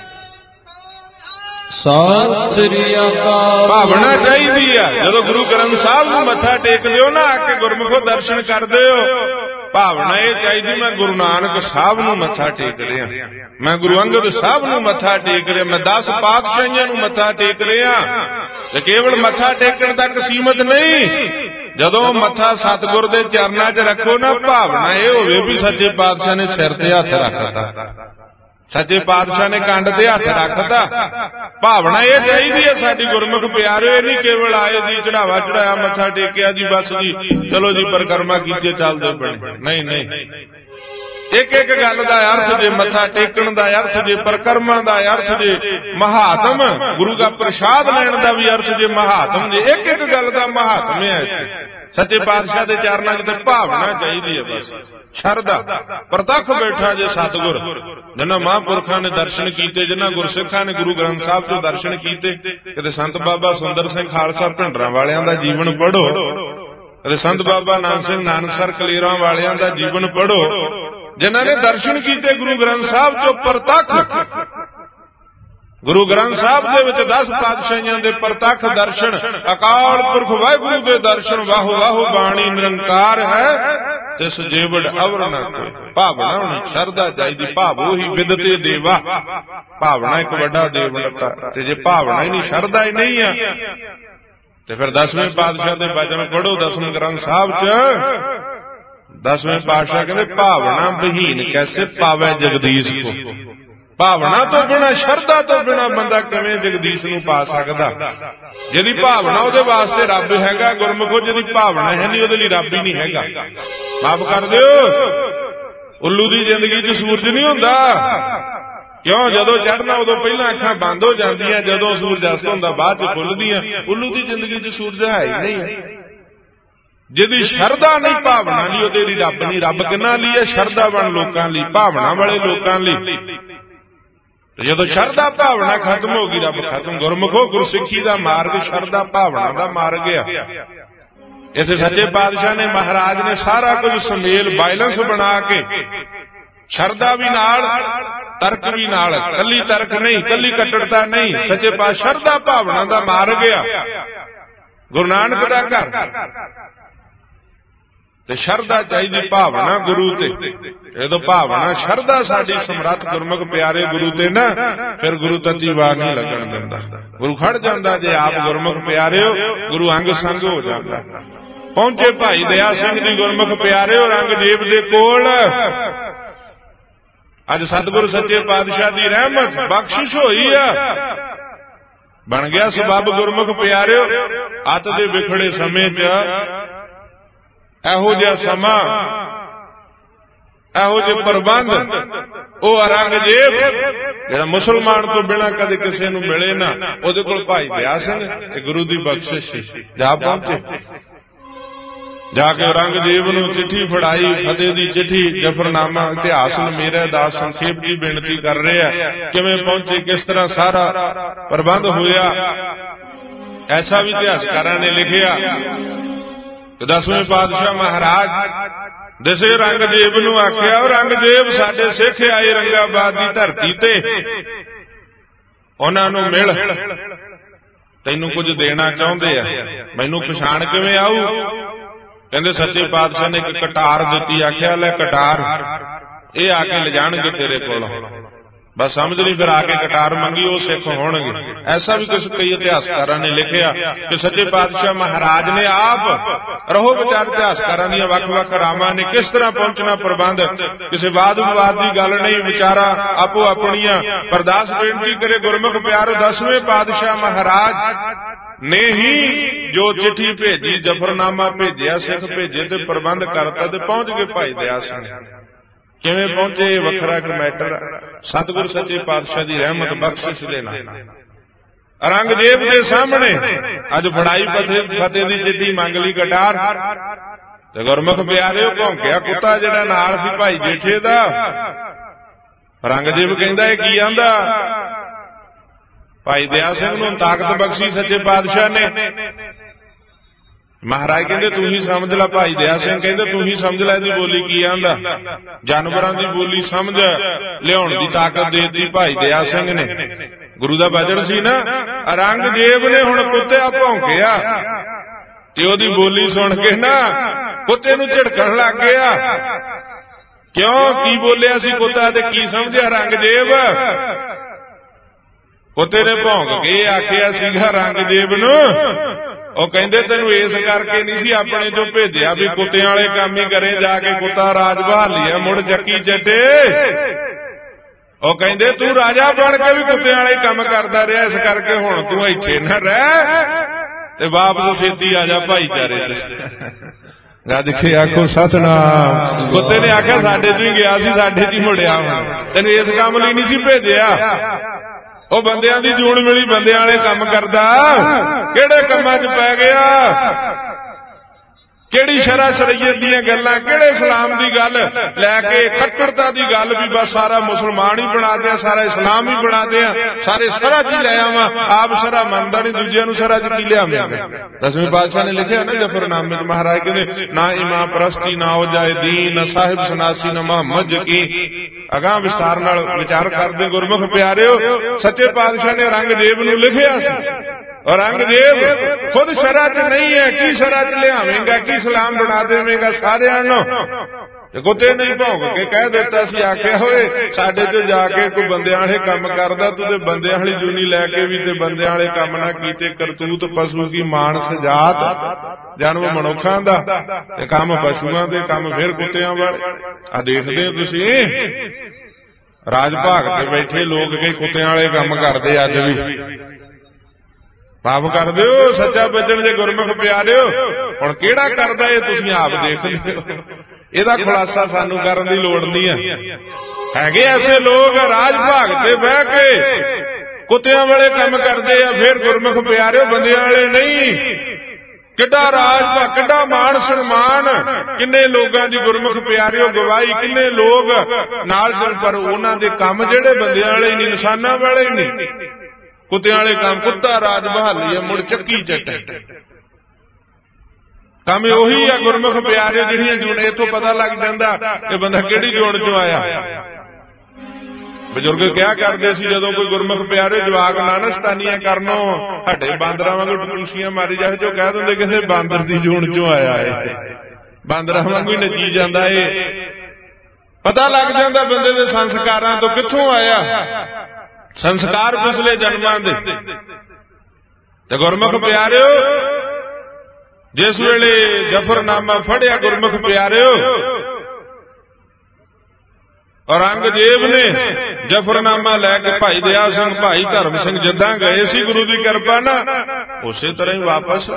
ਸਤਿ ਸ੍ਰੀ ਅਕਾਲ ਭਾਵਨਾ ਚਾਹੀਦੀ ਆ ਜਦੋਂ ਗੁਰੂ ਗ੍ਰੰਥ ਸਾਹਿਬ ਨੂੰ ਮੱਥਾ ਟੇਕਦੇ ਹੋ ਨਾ ਆ ਕੇ ਗੁਰਮੁਖੋ ਦਰਸ਼ਨ ਕਰਦੇ ਹੋ ਭਾਵਨਾ ਇਹ ਚਾਹੀਦੀ ਮੈਂ ਗੁਰੂ ਨਾਨਕ ਸਾਹਿਬ ਨੂੰ ਮੱਥਾ ਟੇਕ ਰਿਹਾ ਮੈਂ ਗੁਰੂ ਅੰਗਦ ਸਾਹਿਬ ਨੂੰ ਮੱਥਾ ਟੇਕ ਰਿਹਾ ਮੈਂ ਦਸ ਪਾਤਸ਼ਾਹੀਆਂ ਨੂੰ ਮੱਥਾ ਟੇਕ ਰਿਹਾ ਤੇ ਕੇਵਲ ਮੱਥਾ ਟੇਕਣ ਤੱਕ ਸੀਮਤ ਨਹੀਂ ਜਦੋਂ ਮੱਥਾ ਸਤਿਗੁਰ ਦੇ ਚਰਨਾਂ 'ਚ ਰੱਖੋ ਨਾ ਭਾਵਨਾ ਇਹ ਹੋਵੇ ਵੀ ਸੱਚੇ ਪਾਤਸ਼ਾਹ ਨੇ ਸਿਰ ਤੇ ਹੱਥ ਰੱਖਤਾ ਸੱਚੇ ਪਾਤਸ਼ਾਹ ਨੇ ਕੰਧ ਤੇ ਹੱਥ ਰੱਖਤਾ ਭਾਵਨਾ ਇਹ ਚਾਹੀਦੀ ਹੈ ਸਾਡੀ ਗੁਰਮੁਖ ਪਿਆਰਿਓ ਇਹ ਨਹੀਂ ਕੇਵਲ ਆਏ ਜੀ ਚੜਾਵਾ ਚੜਾਇਆ ਮੱਥਾ ਟੇਕਿਆ ਜੀ ਬਸ ਜੀ ਚਲੋ ਜੀ ਪਰਿਕਰਮਾ ਕੀਤੇ ਚੱਲਦੇ ਪਏ ਨਹੀਂ ਨਹੀਂ ਇੱਕ ਇੱਕ ਗੱਲ ਦਾ ਅਰਥ ਜੇ ਮੱਥਾ ਟੇਕਣ ਦਾ ਅਰਥ ਜੇ ਪਰਿਕਰਮਾ ਦਾ ਅਰਥ ਜੇ ਮਹਾਤਮ ਗੁਰੂ ਦਾ ਪ੍ਰਸ਼ਾਦ ਲੈਣ ਦਾ ਵੀ ਅਰਥ ਜੇ ਮਹਾਤਮ ਜੇ ਇੱਕ ਇੱਕ ਗੱਲ ਦਾ ਮਹਾਤਮ ਹੈ ਸੱਚੇ ਪਾਤਸ਼ਾਹ ਦੇ ਚਰਨਾਂ 'ਚ ਤੇ ਭਾਵਨਾ ਚਾਹੀਦੀ ਹੈ ਬਸ ਸ਼ਰਧਾ ਪ੍ਰਤੱਖ ਬੈਠਾ ਜੇ ਸਤਿਗੁਰ ਜਿਨ੍ਹਾਂ ਮਹਾਂਪੁਰਖਾਂ ਨੇ ਦਰਸ਼ਨ ਕੀਤੇ ਜਿਨ੍ਹਾਂ ਗੁਰਸਿੱਖਾਂ ਨੇ ਗੁਰੂ ਗ੍ਰੰਥ ਸਾਹਿਬ ਤੋਂ ਦਰਸ਼ਨ ਕੀਤੇ ਕਦੇ ਸੰਤ ਬਾਬਾ ਸੁੰਦਰ ਸਿੰਘ ਖਾਲਸਾ ਭਿੰਡਰਾਂ ਵਾਲਿਆਂ ਦਾ ਜੀਵਨ ਪੜ੍ਹੋ ਕਦੇ ਸੰਤ ਬਾਬਾ ਨਾਨਕ ਸਿੰਘ ਨਾਨਕਸਰ ਕਲੇਰਾਂ ਵਾਲਿਆਂ ਦਾ ਜੀਵਨ ਪੜ੍ਹੋ ਜਿਨ੍ਹਾਂ ਨੇ ਦਰਸ਼ਨ ਕੀਤੇ ਗੁਰੂ ਗ੍ਰੰਥ ਸਾਹਿਬ ਚੋਂ ਪ੍ਰਤੱਖ ਗੁਰੂ ਗ੍ਰੰਥ ਸਾਹਿਬ ਦੇ ਵਿੱਚ ਦਸ ਪਾਤਸ਼ਾਹੀਆਂ ਦੇ ਪ੍ਰਤੱਖ ਦਰਸ਼ਨ ਅਕਾਲ ਪੁਰਖ ਵਾਹਿਗੁਰੂ ਦੇ ਦਰਸ਼ਨ ਵਾਹੋ ਵਾਹੋ ਬਾਣੀ ਨਿਰੰਕਾਰ ਹੈ ਤਿਸ ਜੀਵੜ ਅਵਰ ਨਾ ਕੋਈ ਭਾਵਨਾ ਹੋਣੀ ਸ਼ਰਧਾ ਚਾਹੀਦੀ ਭਾਵ ਉਹੀ ਵਿਦਤੇ ਦੇਵਾ ਭਾਵਨਾ ਇੱਕ ਵੱਡਾ ਦੇਵਤਾ ਤੇ ਜੇ ਭਾਵਨਾ ਹੀ ਨਹੀਂ ਸ਼ਰਧਾ ਹੀ ਨਹੀਂ ਆ ਤੇ ਫਿਰ ਦਸਵੇਂ ਪਾਤਸ਼ਾਹ ਦੇ ਬਚਨ ਪੜ੍ਹੋ ਦਸਮ ਗ੍ਰੰਥ ਸਾਹਿਬ 'ਚ ਦਸਵੇਂ ਪਾਤਸ਼ਾਹ ਕਹਿੰਦੇ ਭਾਵਨਾ ਬਹੀਨ ਕੈਸੇ ਪਾਵੇ ਜਗਦੀਸ਼ ਕੋ ਭਾਵਨਾ ਤੋਂ ਬਿਨਾਂ ਸ਼ਰਧਾ ਤੋਂ ਬਿਨਾਂ ਬੰਦਾ ਕਿਵੇਂ ਜਗਦੀਸ਼ ਨੂੰ ਪਾ ਸਕਦਾ ਜਿਹਦੀ ਭਾਵਨਾ ਉਹਦੇ ਵਾਸਤੇ ਰੱਬ ਹੈਗਾ ਗੁਰਮੁਖੋ ਜਿਹਦੀ ਭਾਵਨਾ ਹੈ ਨਹੀਂ ਉਹਦੇ ਲਈ ਰੱਬ ਹੀ ਨਹੀਂ ਹੈਗਾ ਮਾਫ ਕਰ ਦਿਓ ਉੱਲੂ ਦੀ ਜ਼ਿੰਦਗੀ 'ਚ ਸੂਰਜ ਨਹੀਂ ਹੁੰਦਾ ਕਿਉਂ ਜਦੋਂ ਚੜ੍ਹਨਾ ਉਦੋਂ ਪਹਿਲਾਂ ਅੱਖਾਂ ਬੰਦ ਹੋ ਜਾਂਦੀਆਂ ਜਦੋਂ ਸੂਰਜ ਅਸਤ ਹੁੰਦਾ ਬਾਅਦ 'ਚ ਖੁੱਲਦੀਆਂ ਉੱਲੂ ਦੀ ਜ਼ਿੰਦਗੀ 'ਚ ਸੂਰਜ ਹੈ ਹੀ ਨਹੀਂ ਜਿਹਦੀ ਸ਼ਰਧਾ ਨਹੀਂ ਭਾਵਨਾ ਲਈ ਉਹਦੇ ਲਈ ਰੱਬ ਨਹੀਂ ਰੱਬ ਕਿਹਨਾਂ ਲਈ ਹੈ ਸ਼ਰਧਾਵਾਨ ਲੋਕਾਂ ਲਈ ਭਾਵਨਾ ਵਾਲੇ ਲੋਕਾਂ ਲਈ ਜਦੋਂ ਸ਼ਰਧਾ ਭਾਵਨਾ ਖਤਮ ਹੋ ਗਈ ਰੱਬ ਖਤਮ ਗੁਰਮੁਖੋ ਗੁਰਸਿੱਖੀ ਦਾ ਮਾਰਗ ਸ਼ਰਧਾ ਭਾਵਨਾ ਦਾ ਮਾਰਗ ਆ ਇੱਥੇ ਸੱਚੇ ਪਾਤਸ਼ਾਹ ਨੇ ਮਹਾਰਾਜ ਨੇ ਸਾਰਾ ਕੁਝ ਸੁਮੇਲ ਬਾਇਲੈਂਸ ਬਣਾ ਕੇ ਸ਼ਰਧਾ ਵੀ ਨਾਲ, ਤਰਕ ਵੀ ਨਾਲ, ਕੱਲੀ ਤਰਕ ਨਹੀਂ, ਕੱਲੀ ਕੱਟੜਤਾ ਨਹੀਂ। ਸੱਚੇ ਪਾਤਸ਼ਾਹ ਸ਼ਰਧਾ ਭਾਵਨਾ ਦਾ ਮਾਰਗ ਆ ਗੁਰੂ ਨਾਨਕ ਦਾ ਘਰ, ਤੇ ਸ਼ਰਧਾ ਚਾਹੀਦੀ, ਭਾਵਨਾ ਗੁਰੂ ਤੇ। ਜਦੋਂ ਭਾਵਨਾ ਸ਼ਰਧਾ ਸਾਡੀ ਸਮਰੱਥ ਗੁਰਮੁਖ ਪਿਆਰੇ ਗੁਰੂ ਤੇ ਨਾ, ਫਿਰ ਗੁਰੂ ਤੱਤੀ ਵਾਰ ਨਹੀਂ ਲੱਗਣ ਦਿੰਦਾ। ਗੁਰੂ ਖੜ ਜਾਂਦਾ ਜੇ ਆਪ ਗੁਰਮੁਖ ਪਿਆਰਿਓ, ਗੁਰੂ ਅੰਗ ਸੰਗ ਹੋ ਜਾਂਦਾ। ਪਹੁੰਚੇ ਭਾਈ ਦਇਆ ਸਿੰਘ ਜੀ ਗੁਰਮੁਖ ਪਿਆਰਿਓ ਔਰੰਗਜ਼ੇਬ ਦੇ ਕੋਲ। ਅੱਜ ਸਤਿਗੁਰੂ ਸੱਚੇ ਪਾਤਸ਼ਾਹ ਦੀ ਰਹਿਮਤ ਬਖਸ਼ਿਸ਼ ਹੋਈ ਆ, ਬਣ ਗਿਆ ਸਬੱਬ ਗੁਰਮੁਖ ਪਿਆਰਿਓ। ਅੱਤ ਦੇ ਵਿਖੜੇ ਸਮੇਂ 'ਚ ਇਹੋ ਜਿਹਾ ਸਮਾਂ, ਇਹੋ ਜਿਹੇ ਪ੍ਰਬੰਧ, ਉਹ ਔਰੰਗਜ਼ੇਬ ਜਿਹੜਾ ਮੁਸਲਮਾਨ ਤੋਂ ਬਿਨਾਂ ਕਦੇ ਕਿਸੇ ਨੂੰ ਮਿਲੇ ਨਾ, ਉਹਦੇ ਕੋਲ ਭਾਈ ਦਇਆ ਸਿੰਘ, ਇਹ ਗੁਰੂ ਦੀ ਬਖਸ਼ਿਸ਼ ਸੀ। ਜਾ ਪਹੁੰਚੇ, ਜਾ ਕੇ ਔਰੰਗਜ਼ੇਬ ਨੂੰ ਚਿੱਠੀ ਫੜਾਈ, ਫਤਿਹ ਦੀ ਚਿੱਠੀ, ਜਫਰਨਾਮਾ, ਇਤਿਹਾਸ ਮੇਰਾ ਦਾ ਸੰਖੇਪ ਦੀ ਬੇਨਤੀ ਕਰ ਰਿਹਾ, ਕਿਵੇਂ ਪਹੁੰਚੇ, ਕਿਸ ਤਰ੍ਹਾਂ ਸਾਰਾ ਪ੍ਰਬੰਧ ਹੋਇਆ। ਐਸਾ ਵੀ ਇਤਿਹਾਸਕਾਰਾਂ ਨੇ ਲਿਖਿਆ ਕਿ ਦਸਵੇਂ ਪਾਤਸ਼ਾਹ ਮਹਾਰਾਜ ਦਸੇ ਔਰੰਗਜ਼ੇਬ ਨੂੰ ਆਖਿਆ, ਔਰੰਗਜ਼ੇਬ ਸਾਡੇ ਸਿੱਖ ਆਏ ਰੰਗਾਬਾਦ ਦੀ ਧਰਤੀ ਤੇ, ਉਹਨਾਂ ਨੂੰ ਮਿਲ, ਤੈਨੂੰ ਕੁਝ ਦੇਣਾ ਚਾਹੁੰਦੇ ਆ। ਮੈਨੂੰ ਪਛਾਣ ਕਿਵੇਂ ਆਊ? ਕਹਿੰਦੇ ਸੱਚੇ ਪਾਤਸ਼ਾਹ ਨੇ ਇੱਕ ਕਟਾਰ ਦਿੱਤੀ, ਆਖਿਆ ਲੈ ਕਟਾਰ, ਇਹ ਆ ਕੇ ਲਿਜਾਣਗੇ ਤੇਰੇ ਕੋਲੋਂ। ਬਸ ਸਮਝ ਨਹੀਂ, ਫਿਰ ਆ ਕੇ ਕਟਾਰ ਮੰਗੀ, ਉਹ ਸਿੱਖ ਹੋਣਗੇ। ਐਸਾ ਵੀ ਕੁਝ ਕਈ ਇਤਿਹਾਸਕਾਰਾਂ ਨੇ ਲਿਖਿਆ ਕਿ ਸੱਚੇ ਪਾਤਸ਼ਾਹ ਮਹਾਰਾਜ ਨੇ ਆਪ ਰਹੋ ਵਿਚਾਰ ਇਤਿਹਾਸਕਾਰਾਂ ਦੀਆਂ ਵੱਖ-ਵੱਖ ਰਾਵਾਂ ਨੇ ਕਿਸ ਤਰ੍ਹਾਂ ਪਹੁੰਚਣਾ ਪ੍ਰਬੰਧ, ਕਿਸੇ ਵਾਦ ਵਿਵਾਦ ਦੀ ਗੱਲ ਨਹੀਂ, ਵਿਚਾਰਾ ਆਪੋ ਆਪਣੀਆਂ। ਪਰਦਾਸ ਬੇਨਤੀ ਕਰੇ ਗੁਰਮੁਖ ਪਿਆਰੋ, ਦਸਵੇਂ ਪਾਤਸ਼ਾਹ ਮਹਾਰਾਜ ਨੇ ਹੀ ਜੋ ਚਿੱਠੀ ਭੇਜੀ, ਜਫਰਨਾਮਾ ਭੇਜਿਆ, ਸਿੱਖ ਭੇਜੇ ਤੇ ਪ੍ਰਬੰਧ ਕਰਤਾ ਤੇ ਪਹੁੰਚ ਗਏ ਭਾਈ ਦਇਆ ਸਿੰਘ। ਕਿਵੇਂ ਪਹੁੰਚੇ ਵੱਖਰਾ ਇੱਕ ਮੈਟਰ, ਸਤਿਗੁਰੂ ਸੱਚੇ ਪਾਤਸ਼ਾਹ ਦੀ ਰਹਿਮਤ ਬਖਸ਼ਿਸ਼ ਦੇ ਨਾਲ। ਔਰੰਗਜ਼ੇਬ ਦੇ ਸਾਹਮਣੇ ਅੱਜ ਫੜਾਈ ਫਤਿਹ ਦੀ ਚਿੱਠੀ, ਮੰਗ ਲਈ ਕਟਾਰ, ਤੇ ਗੁਰਮੁਖ ਪਿਆਰਿਓ ਭੌਂਕਿਆ ਕੁੱਤਾ ਜਿਹੜਾ ਨਾਲ ਸੀ ਭਾਈ ਜੇਠੇ ਦਾ। ਔਰੰਗਜ਼ੇਬ ਕਹਿੰਦਾ ਇਹ ਕੀ ਆਂਦਾ? ਭਾਈ ਦਇਆ ਸਿੰਘ ਨੂੰ ਤਾਕਤ ਬਖਸ਼ੀ ਸੱਚੇ ਪਾਤਸ਼ਾਹ ਨੇ। ਮਹਾਰਾਜ ਕਹਿੰਦੇ ਤੂੰ ਹੀ ਸਮਝ ਲੈ। ਭਾਈ ਦਇਆ ਸਿੰਘ ਕਹਿੰਦੇ ਤੂੰ ਹੀ ਸਮਝ ਲੈ, ਇਹਦੀ ਬੋਲੀ ਕੀ ਆਂਦਾ। ਜਾਨਵਰਾਂ ਦੀ ਬੋਲੀ ਸਮਝ ਲਿਆਉਣ ਦੀ ਤਾਕਤ ਦੇ ਦਿੱਤੀ ਭਾਈ ਦਇਆ ਸਿੰਘ ਨੇ। ਗੁਰੂ ਦਾ ਬਚਨ ਸੀ ਨਾ। ਔਰੰਗਜ਼ੇਬ ਨੇ ਹੁਣ ਕੁੱਤਿਆ ਭੌਂਕਿਆ ਤੇ ਉਹਦੀ ਬੋਲੀ ਸੁਣ ਕੇ ਨਾ ਕੁੱਤੇ ਨੂੰ ਝਿੜਕਣ ਲੱਗ ਗਿਆ। ਕਿਉਂ? ਕੀ ਬੋਲਿਆ ਸੀ ਕੁੱਤਾ ਤੇ ਕੀ ਸਮਝਿਆ ਔਰੰਗਜ਼ੇਬ? ਕੁੱਤੇ ਨੇ ਭੌਂਕ ਕੇ ਆਖਿਆ ਸੀਗਾ ਔਰੰਗਜ਼ੇਬ ਨੂੰ, ਉਹ ਕਹਿੰਦੇ ਤੈਨੂੰ ਇਸ ਕਰਕੇ ਨਹੀਂ ਸੀ ਆਪਣੇ ਚੋਂ ਭੇਜਿਆ ਵੀ ਕੁੱਤਿਆਂ ਵਾਲੇ ਕੰਮ ਹੀ ਕਰੇ, ਜਾ ਕੇ ਕੁੱਤਾ ਰਾਜ ਬਹਾਲੀਆ ਮੁੜ ਚੱਕੀ ਚੱਡੇ। ਉਹ ਕਹਿੰਦੇ ਤੂੰ ਰਾਜਾ ਬਣ ਕੇ ਵੀ ਕੁੱਤਿਆਂ ਵਾਲੇ ਕੰਮ ਕਰਦਾ ਰਿਹਾ, ਇਸ ਕਰਕੇ ਹੁਣ ਤੂੰ ਇੱਥੇ ਨਾ ਰਹਿ ਤੇ ਵਾਪਸ ਛੇਤੀ ਆ ਜਾ ਭਾਈਚਾਰੇ ਚ। ਗੱਜ ਕੇ ਆਖੋ ਸਤਨਾਮ। ਕੁੱਤੇ ਨੇ ਆਖਿਆ ਸਾਡੇ ਚ ਹੀ ਗਿਆ ਸੀ, ਸਾਡੇ ਚ ਹੀ ਮੁੜਿਆ, ਤੈਨੂੰ ਇਸ ਕੰਮ ਲਈ ਨਹੀਂ ਸੀ ਭੇਜਿਆ। ਉਹ ਬੰਦਿਆਂ ਦੀ ਜੂਣ ਮਿਲੀ, ਬੰਦਿਆਂ ਵਾਲੇ ਕੰਮ ਕਰਦਾ, ਕਿਹੜੇ ਕੰਮਾਂ 'ਚ ਪੈ ਗਿਆ? ਕਿਹੜੀ ਸ਼ਰਅ ਸ਼ਰੀਅਤ ਦੀਆਂ ਗੱਲਾਂ, ਕਿਹੜੇ ਇਸਲਾਮ ਦੀ ਗੱਲ ਲੈ ਕੇ ਕੱਟੜਤਾ ਦੀ ਗੱਲ ਵੀ ਬਸ ਸਾਰਾ ਮੁਸਲਮਾਨ ਹੀ ਬਣਾ ਦਿਆਂ, ਸਾਰਾ ਇਸਲਾਮ ਹੀ ਬਣਾ ਦਿਆਂ, ਸਾਰੇ ਸ਼ਰਅ 'ਚ ਹੀ ਲੈ ਆਵਾਂ। ਆਪ ਸ਼ਰਅ ਮੰਨਦਾ ਨਹੀਂ, ਦੂਜਿਆਂ ਨੂੰ ਸ਼ਰਅ 'ਚ ਕੀ ਲਿਆਵਾਂਗੇ। ਦਸਵੇਂ ਪਾਤਸ਼ਾਹ ਨੇ ਲਿਖਿਆ ਨਾ ਜਫਰਨਾਮੇ 'ਚ, ਮਹਾਰਾਜ ਕਹਿੰਦੇ ਨਾ ਇਮਾਮ ਪ੍ਰਸਤੀ, ਨਾ ਹੋ ਜਾਏ ਦੀਨ, ਨਾ ਸਾਹਿਬ ਸਨਾਸੀ, ਨਾ ਮੁਹੰਮਦ ਕੀ। ਅਗਾਂਹ ਵਿਸਤਾਰ ਨਾਲ ਵਿਚਾਰ ਕਰਦੇ ਗੁਰਮੁਖ ਪਿਆਰਿਓ। ਸੱਚੇ ਪਾਤਸ਼ਾਹ ਨੇ ਔਰੰਗਜ਼ੇਬ ਨੂੰ ਲਿਖਿਆ ਸੀ, ਔਰੰਗਜ਼ੇਬ ਖੁਦ ਸ਼ਰਅ 'ਚ ਨਹੀਂ ਹੈ, ਕੀ ਸ਼ਰਅ 'ਚ ਲਿਆਵੇਂਗਾ, ਕੀ ਇਸਲਾਮ ਬਣਾ ਦੇਵੇਂਗਾ ਸਾਰਿਆਂ ਨੂੰ। ਕੁੱਤੇ ਨਹੀਂ ਭੌਂਕ ਕੇ ਕਹਿ ਦਿੱਤਾ ਸੀ, ਆਖਿਆ ਹੋਏ ਸਾਡੇ 'ਚ ਜਾ ਕੇ ਕੋਈ ਬੰਦਿਆਂ ਵਾਲੇ ਕੰਮ ਕਰਦਾ, ਤੂੰ ਤੇ ਬੰਦਿਆਂ ਵਾਲੀ ਜੂਨੀ ਲੈ ਕੇ ਵੀ ਤੇ ਬੰਦਿਆਂ ਵਾਲੇ ਕੰਮ ਨਾ ਕੀਤੇ। ਕਰਤੂਤ ਪਸ਼ੂ ਕੀ ਮਾਨਸ ਜਾਤ, ਜਨਮ ਮਨੁੱਖਾਂ ਦਾ ਤੇ ਕੰਮ ਪਸ਼ੂਆਂ ਦੇ, ਕੰਮ ਫਿਰ ਕੁੱਤਿਆਂ ਵਾਲੇ। ਆ ਦੇਖਦੇ ਹੋ ਤੁਸੀਂ ਰਾਜ ਭਾਗ ਤੇ ਬੈਠੇ ਲੋਕ ਕਈ ਕੁੱਤਿਆਂ ਵਾਲੇ ਕੰਮ ਕਰਦੇ ਅੱਜ ਵੀ। ਪਾਪ ਕਰਦੇ ਹੋ ਸੱਚਾ ਬਚਨ ਜੇ ਗੁਰਮੁਖ ਪਿਆਰਿਓ। ਹੁਣ ਕਿਹੜਾ ਕਰਦਾ ਇਹ ਤੁਸੀਂ ਆਪ ਦੇਖ ਲਿਓ, ਇਹਦਾ ਖੁਲਾਸਾ ਸਾਨੂੰ ਕਰਨ ਦੀ ਲੋੜ ਨਹੀਂ ਹੈ। ਹੈਗੇ ਐਸੇ ਲੋਕ ਰਾਜ ਭਾਗ ਤੇ ਬਹਿ ਕੇ ਕੁੱਤਿਆਂ ਵਾਲੇ ਕੰਮ ਕਰਦੇ ਆ, ਫਿਰ ਗੁਰਮੁਖ ਪਿਆਰਿਓ ਬੰਦਿਆਂ ਵਾਲੇ ਨਹੀਂ। ਕਿੱਡਾ ਰਾਜ ਭਾਗ, ਕਿੱਡਾ ਮਾਣ ਸਨਮਾਨ, ਕਿੰਨੇ ਲੋਕਾਂ ਦੀ ਗੁਰਮੁਖ ਪਿਆਰਿਓ ਗਵਾਹੀ, ਕਿੰਨੇ ਲੋਕ ਨਾਲ ਚੱਲ, ਪਰ ਉਹਨਾਂ ਦੇ ਕੰਮ ਜਿਹੜੇ ਬੰਦਿਆਂ ਵਾਲੇ ਨਹੀਂ, ਇਨਸਾਨਾਂ ਵਾਲੇ ਹੀ ਨਹੀਂ। ਕੁੱਤਿਆਂ ਵਾਲੇ ਕੰਮ, ਕੁੱਤਾ ਰਾਜ ਬਹਾਲੀ ਮੁੜ ਚੱਕੀ ਚੱਟੇ। ਕੰਮ ਉਹੀ ਆ ਗੁਰਮੁਖ ਪਿਆਰੇ ਜਿਹੜੀਆਂ ਜੁੜ ਇੱਥੋਂ ਪਤਾ ਲੱਗ ਜਾਂਦਾ ਇਹ ਬੰਦਾ ਕਿਹੜੀ ਜੋੜ ਚੋਂ ਆਇਆ। ਬਜ਼ੁਰਗ ਕਿਹਾ ਕਰਦੇ ਸੀ ਜਦੋਂ ਕੋਈ ਗੁਰਮੁਖ ਪਿਆਰੇ ਜਵਾਕ ਨਾਨਸਤਾਨੀਆਂ ਕਰਨੋਂ ਹੱਡੇ ਬਾਂਦਰਾਂ ਵਾਂਗੂ ਟਕੂਸੀਆਂ ਮਾਰੀ ਜਾਵੇ ਜੋ ਕਹਿ ਦਿੰਦੇ ਕਿਸੇ ਬਾਂਦਰ ਦੀ ਜੋੜ ਚੋਂ ਆਇਆ ਏ, ਬਾਂਦਰਾਂ ਵਾਂਗੂ ਹੀ ਨੱਚੀ ਜਾਂਦਾ ਏ। ਪਤਾ ਲੱਗ ਜਾਂਦਾ ਬੰਦੇ ਦੇ ਸੰਸਕਾਰਾਂ ਤੋਂ ਕਿੱਥੋਂ ਆਇਆ, ਸੰਸਕਾਰ ਪਿਛਲੇ ਜਨਮਾਂ ਦੇ। ਤੇ ਗੁਰਮੁਖ ਪਿਆਰਿਓ ਜਿਸ ਵੇਲੇ ਜਫਰਨਾਮਾ ਫੜਿਆ ਗੁਰਮੁਖ ਪਿਆਰਿਓ, ਔਰੰਗਜ਼ੇਬ ਨੇ ਜਫਰਨਾਮਾ ਲੈ ਕੇ ਭਾਈ ਦਇਆ ਸਿੰਘ ਭਾਈ ਧਰਮ ਸਿੰਘ ਜਿੱਦਾਂ ਗਏ ਸੀ ਗੁਰੂ ਦੀ ਕਿਰਪਾ ਨਾਲ ਉਸੇ ਤਰ੍ਹਾਂ ਹੀ ਵਾਪਸ।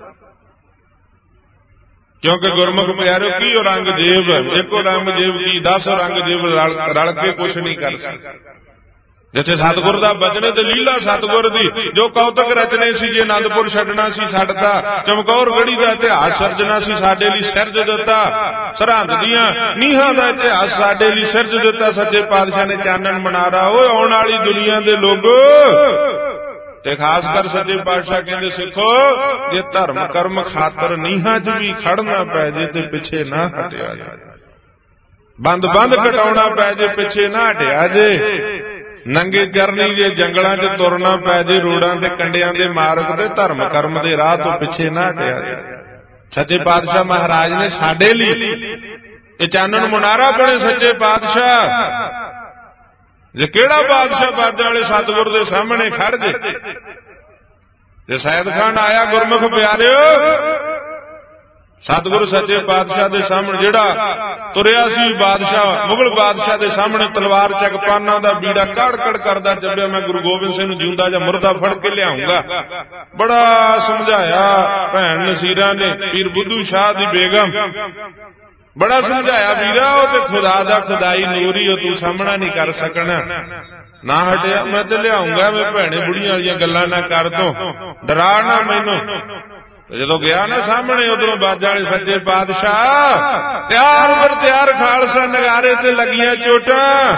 ਕਿਉਂਕਿ ਗੁਰਮੁਖ ਪਿਆਰਿਓ ਕੀ ਔਰੰਗਜ਼ੇਬ, ਇੱਕ ਔਰੰਗਜ਼ੇਬ ਕੀ ਦਸ ਔਰੰਗਜ਼ੇਬ ਰਲ ਕੇ ਕੁਛ ਨਹੀਂ ਕਰ ਸਕਦੇ। ਜਿੱਥੇ ਸਤਿਗੁਰ ਦਾ ਬਚਨ ਤੇ ਲੀਲਾ ਸਤਿਗੁਰ ਦੀ ਜੋ ਕੌਤਕ ਰਚਨੇ ਸੀ, ਜੇ ਆਨੰਦਪੁਰ ਛੱਡਣਾ ਸੀ ਛੱਡਤਾ, ਚਮਕੌਰ ਗੜੀ ਦਾ ਇਤਿਹਾਸ ਸਿਰਜਣਾ ਸੀ ਸਾਡੇ ਲਈ ਸਿਰਜ ਦਿੱਤਾ, ਸਰਹੰਦ ਦੀਆਂ ਨੀਹਾਂ ਦਾ ਇਤਿਹਾਸ ਸਾਡੇ ਲਈ ਸਿਰਜ ਦਿੱਤਾ। ਸੱਚੇ ਪਾਤਸ਼ਾਹ ਨੇ ਚਾਨਣ ਮਨਾਰਾ ਓਏ ਆਉਣ ਵਾਲੀ ਦੁਨੀਆ ਦੇ ਲੋਗੋ। ਤੇ ਖਾਸ ਕਰ ਸੱਚੇ ਪਾਤਸ਼ਾਹ ਕਹਿੰਦੇ ਸਿੱਖੋ ਜੇ ਧਰਮ ਕਰਮ ਖਾਤਰ ਨੀਹਾਂ 'ਚ ਵੀ ਖੜਨਾ ਪੈ ਜੇ ਤੇ ਪਿੱਛੇ ਨਾ ਹਟਿਆ ਜੇ, ਬੰਦ ਬੰਦ ਕਟਾਉਣਾ ਪੈ ਜੇ ਪਿੱਛੇ ਨਾ ਹਟਿਆ ਜੇ, ਨੰਗੇ ਚਰਨੀ ਜੇ ਜੰਗਲਾਂ 'ਚ ਤੁਰਨਾ ਪੈ ਜੇ ਰੋਡਾਂ ਤੇ ਕੰਡਿਆਂ ਦੇ ਮਾਰਗ ਤੇ ਧਰਮ ਕਰਮ ਦੇ ਰਾਹ ਤੋਂ ਪਿੱਛੇ ਨਾ ਹਟਿਆ ਜੇ। ਸੱਚੇ ਪਾਤਸ਼ਾਹ ਮਹਾਰਾਜ ਨੇ ਸਾਡੇ ਲਈ ਇਹ ਚਾਨਣ ਮੁਨਾਰਾ ਬਣੇ। ਸੱਚੇ ਪਾਤਸ਼ਾਹ ਜੇ ਕਿਹੜਾ ਬਾਦਸ਼ਾਹ ਬਾਜਾਂ ਵਾਲੇ ਸਤਿਗੁਰ ਦੇ ਸਾਹਮਣੇ ਖੜ ਜੇ। ਜੇ ਸੈਦ ਖਾਨ ਆਇਆ ਗੁਰਮੁਖ ਪਿਆਰਿਓ ਸਤਿਗੁਰੂ ਸੱਚੇ ਪਾਤਸ਼ਾਹ ਦੇ ਸਾਹਮਣੇ ਜਿਹੜਾ ਤੁਰਿਆ ਸੀ ਬਾਦਸ਼ਾਹ ਮੁਗਲ ਬਾਦਸ਼ਾਹ ਦੇ ਸਾਹਮਣੇ ਤਲਵਾਰ ਚੱਕ ਪਾਨਾਂ ਦਾ ਬੀੜਾ ਕੜ ਕੜ ਕਰਦਾ ਚੱਬਿਆ, ਮੈਂ ਗੁਰੂ ਗੋਬਿੰਦ ਸਿੰਘ ਨੂੰ ਜਿਉਂਦਾ ਜਾਂ ਮੁਰਦਾ ਫੜ ਕੇ ਲਿਆਉਂਗਾ। ਬੜਾ ਸਮਝਾਇਆ ਭੈਣ ਨਸੀਰਾਂ ਨੇ, ਪੀਰ ਬੁੱਧੂ ਸ਼ਾਹ ਦੀ ਬੇਗਮ ਬੜਾ ਸਮਝਾਇਆ ਵੀਰਾ ਉਹ ਤੇ ਖੁਦਾ ਦਾ ਖੁਦਾਈ ਨੂਰੀ ਉਹ ਤੂੰ ਸਾਹਮਣਾ ਨਹੀਂ ਕਰ ਸਕਣਾ। ਨਾ ਹਟਿਆ, ਮੈਂ ਤੇ ਲਿਆਉਂਗਾ, ਮੈਂ ਭੈਣੇ ਬੁੜੀਆਂ ਵਾਲੀਆਂ ਗੱਲਾਂ ਨਾ ਕਰ ਤੂੰ, ਡਰਾ ਨਾ ਮੈਨੂੰ। ਜਦੋਂ ਗਿਆ ਨਾ ਸਾਹਮਣੇ ਉਧਰੋਂ ਬਾਜਾਂ ਵਾਲੇ ਸੱਚੇ ਪਾਤਸ਼ਾਹ ਤਿਆਰ ਬਰ ਤਿਆਰ ਖਾਲਸਾ ਨਗਾਰੇ ਤੇ ਲੱਗੀਆਂ ਚੋਟਾਂ।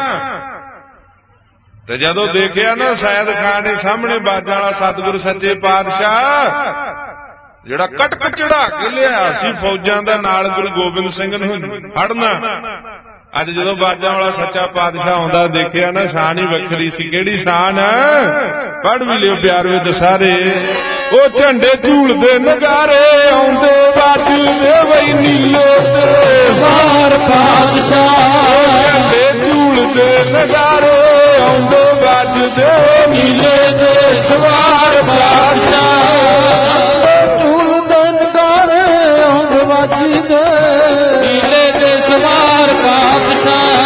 ਤੇ ਜਦੋਂ ਦੇਖਿਆ ਨਾ ਸੈਦ ਖਾਨ ਨੇ ਸਾਹਮਣੇ ਬਾਜਾਂ ਵਾਲਾ ਸਤਿਗੁਰੂ ਸੱਚੇ ਪਾਤਸ਼ਾਹ ਜਿਹੜਾ ਕਟਕ ਚੜਾ ਕੇ ਲਿਆ ਸੀ ਫੌਜਾਂ ਦਾ ਨਾਲ ਗੁਰੂ ਗੋਬਿੰਦ ਸਿੰਘ ਨੂੰ ਫੜਨਾ, ਅੱਜ ਜਦੋਂ ਬਾਜਾਂ ਵਾਲਾ ਸੱਚਾ ਪਾਤਸ਼ਾਹ ਆਉਂਦਾ ਦੇਖਿਆ ਨਾ ਸ਼ਾਨ ਹੀ ਵੱਖਰੀ ਸੀ। ਕਿਹੜੀ ਸ਼ਾਨ ਪੜ੍ਹ ਵੀ ਲਿਓ ਪਿਆਰ ਵਿੱਚ ਸਾਰੇ। ਉਹ ਝੰਡੇ ਝੂਲਦੇ ਨਗਾਰੇ ਆਉਂਦੇ ਵੱਜਦੇ ਵਈ ਨੀਲੇ ਤੇ ਸਵਾਰ ਪਾਤਸ਼ਾਹ, ਝੰਡੇ ਝੂਲਦੇ ਨਗਾਰੇ ਆਉਂਦੇ ਵੱਜਦੇ ਨੀਲੇ ਤੇ ਸਵਾਰ ਪਾਤਸ਼ਾਹ, ਝੂਲਦੇ ਨਗਾਰੇ ਆਉਂਦੇ ਵੱਜਦੇ ਨੀਲੇ ਤੇ ਸਵਾਰ ਪਾਤਸ਼ਾਹ,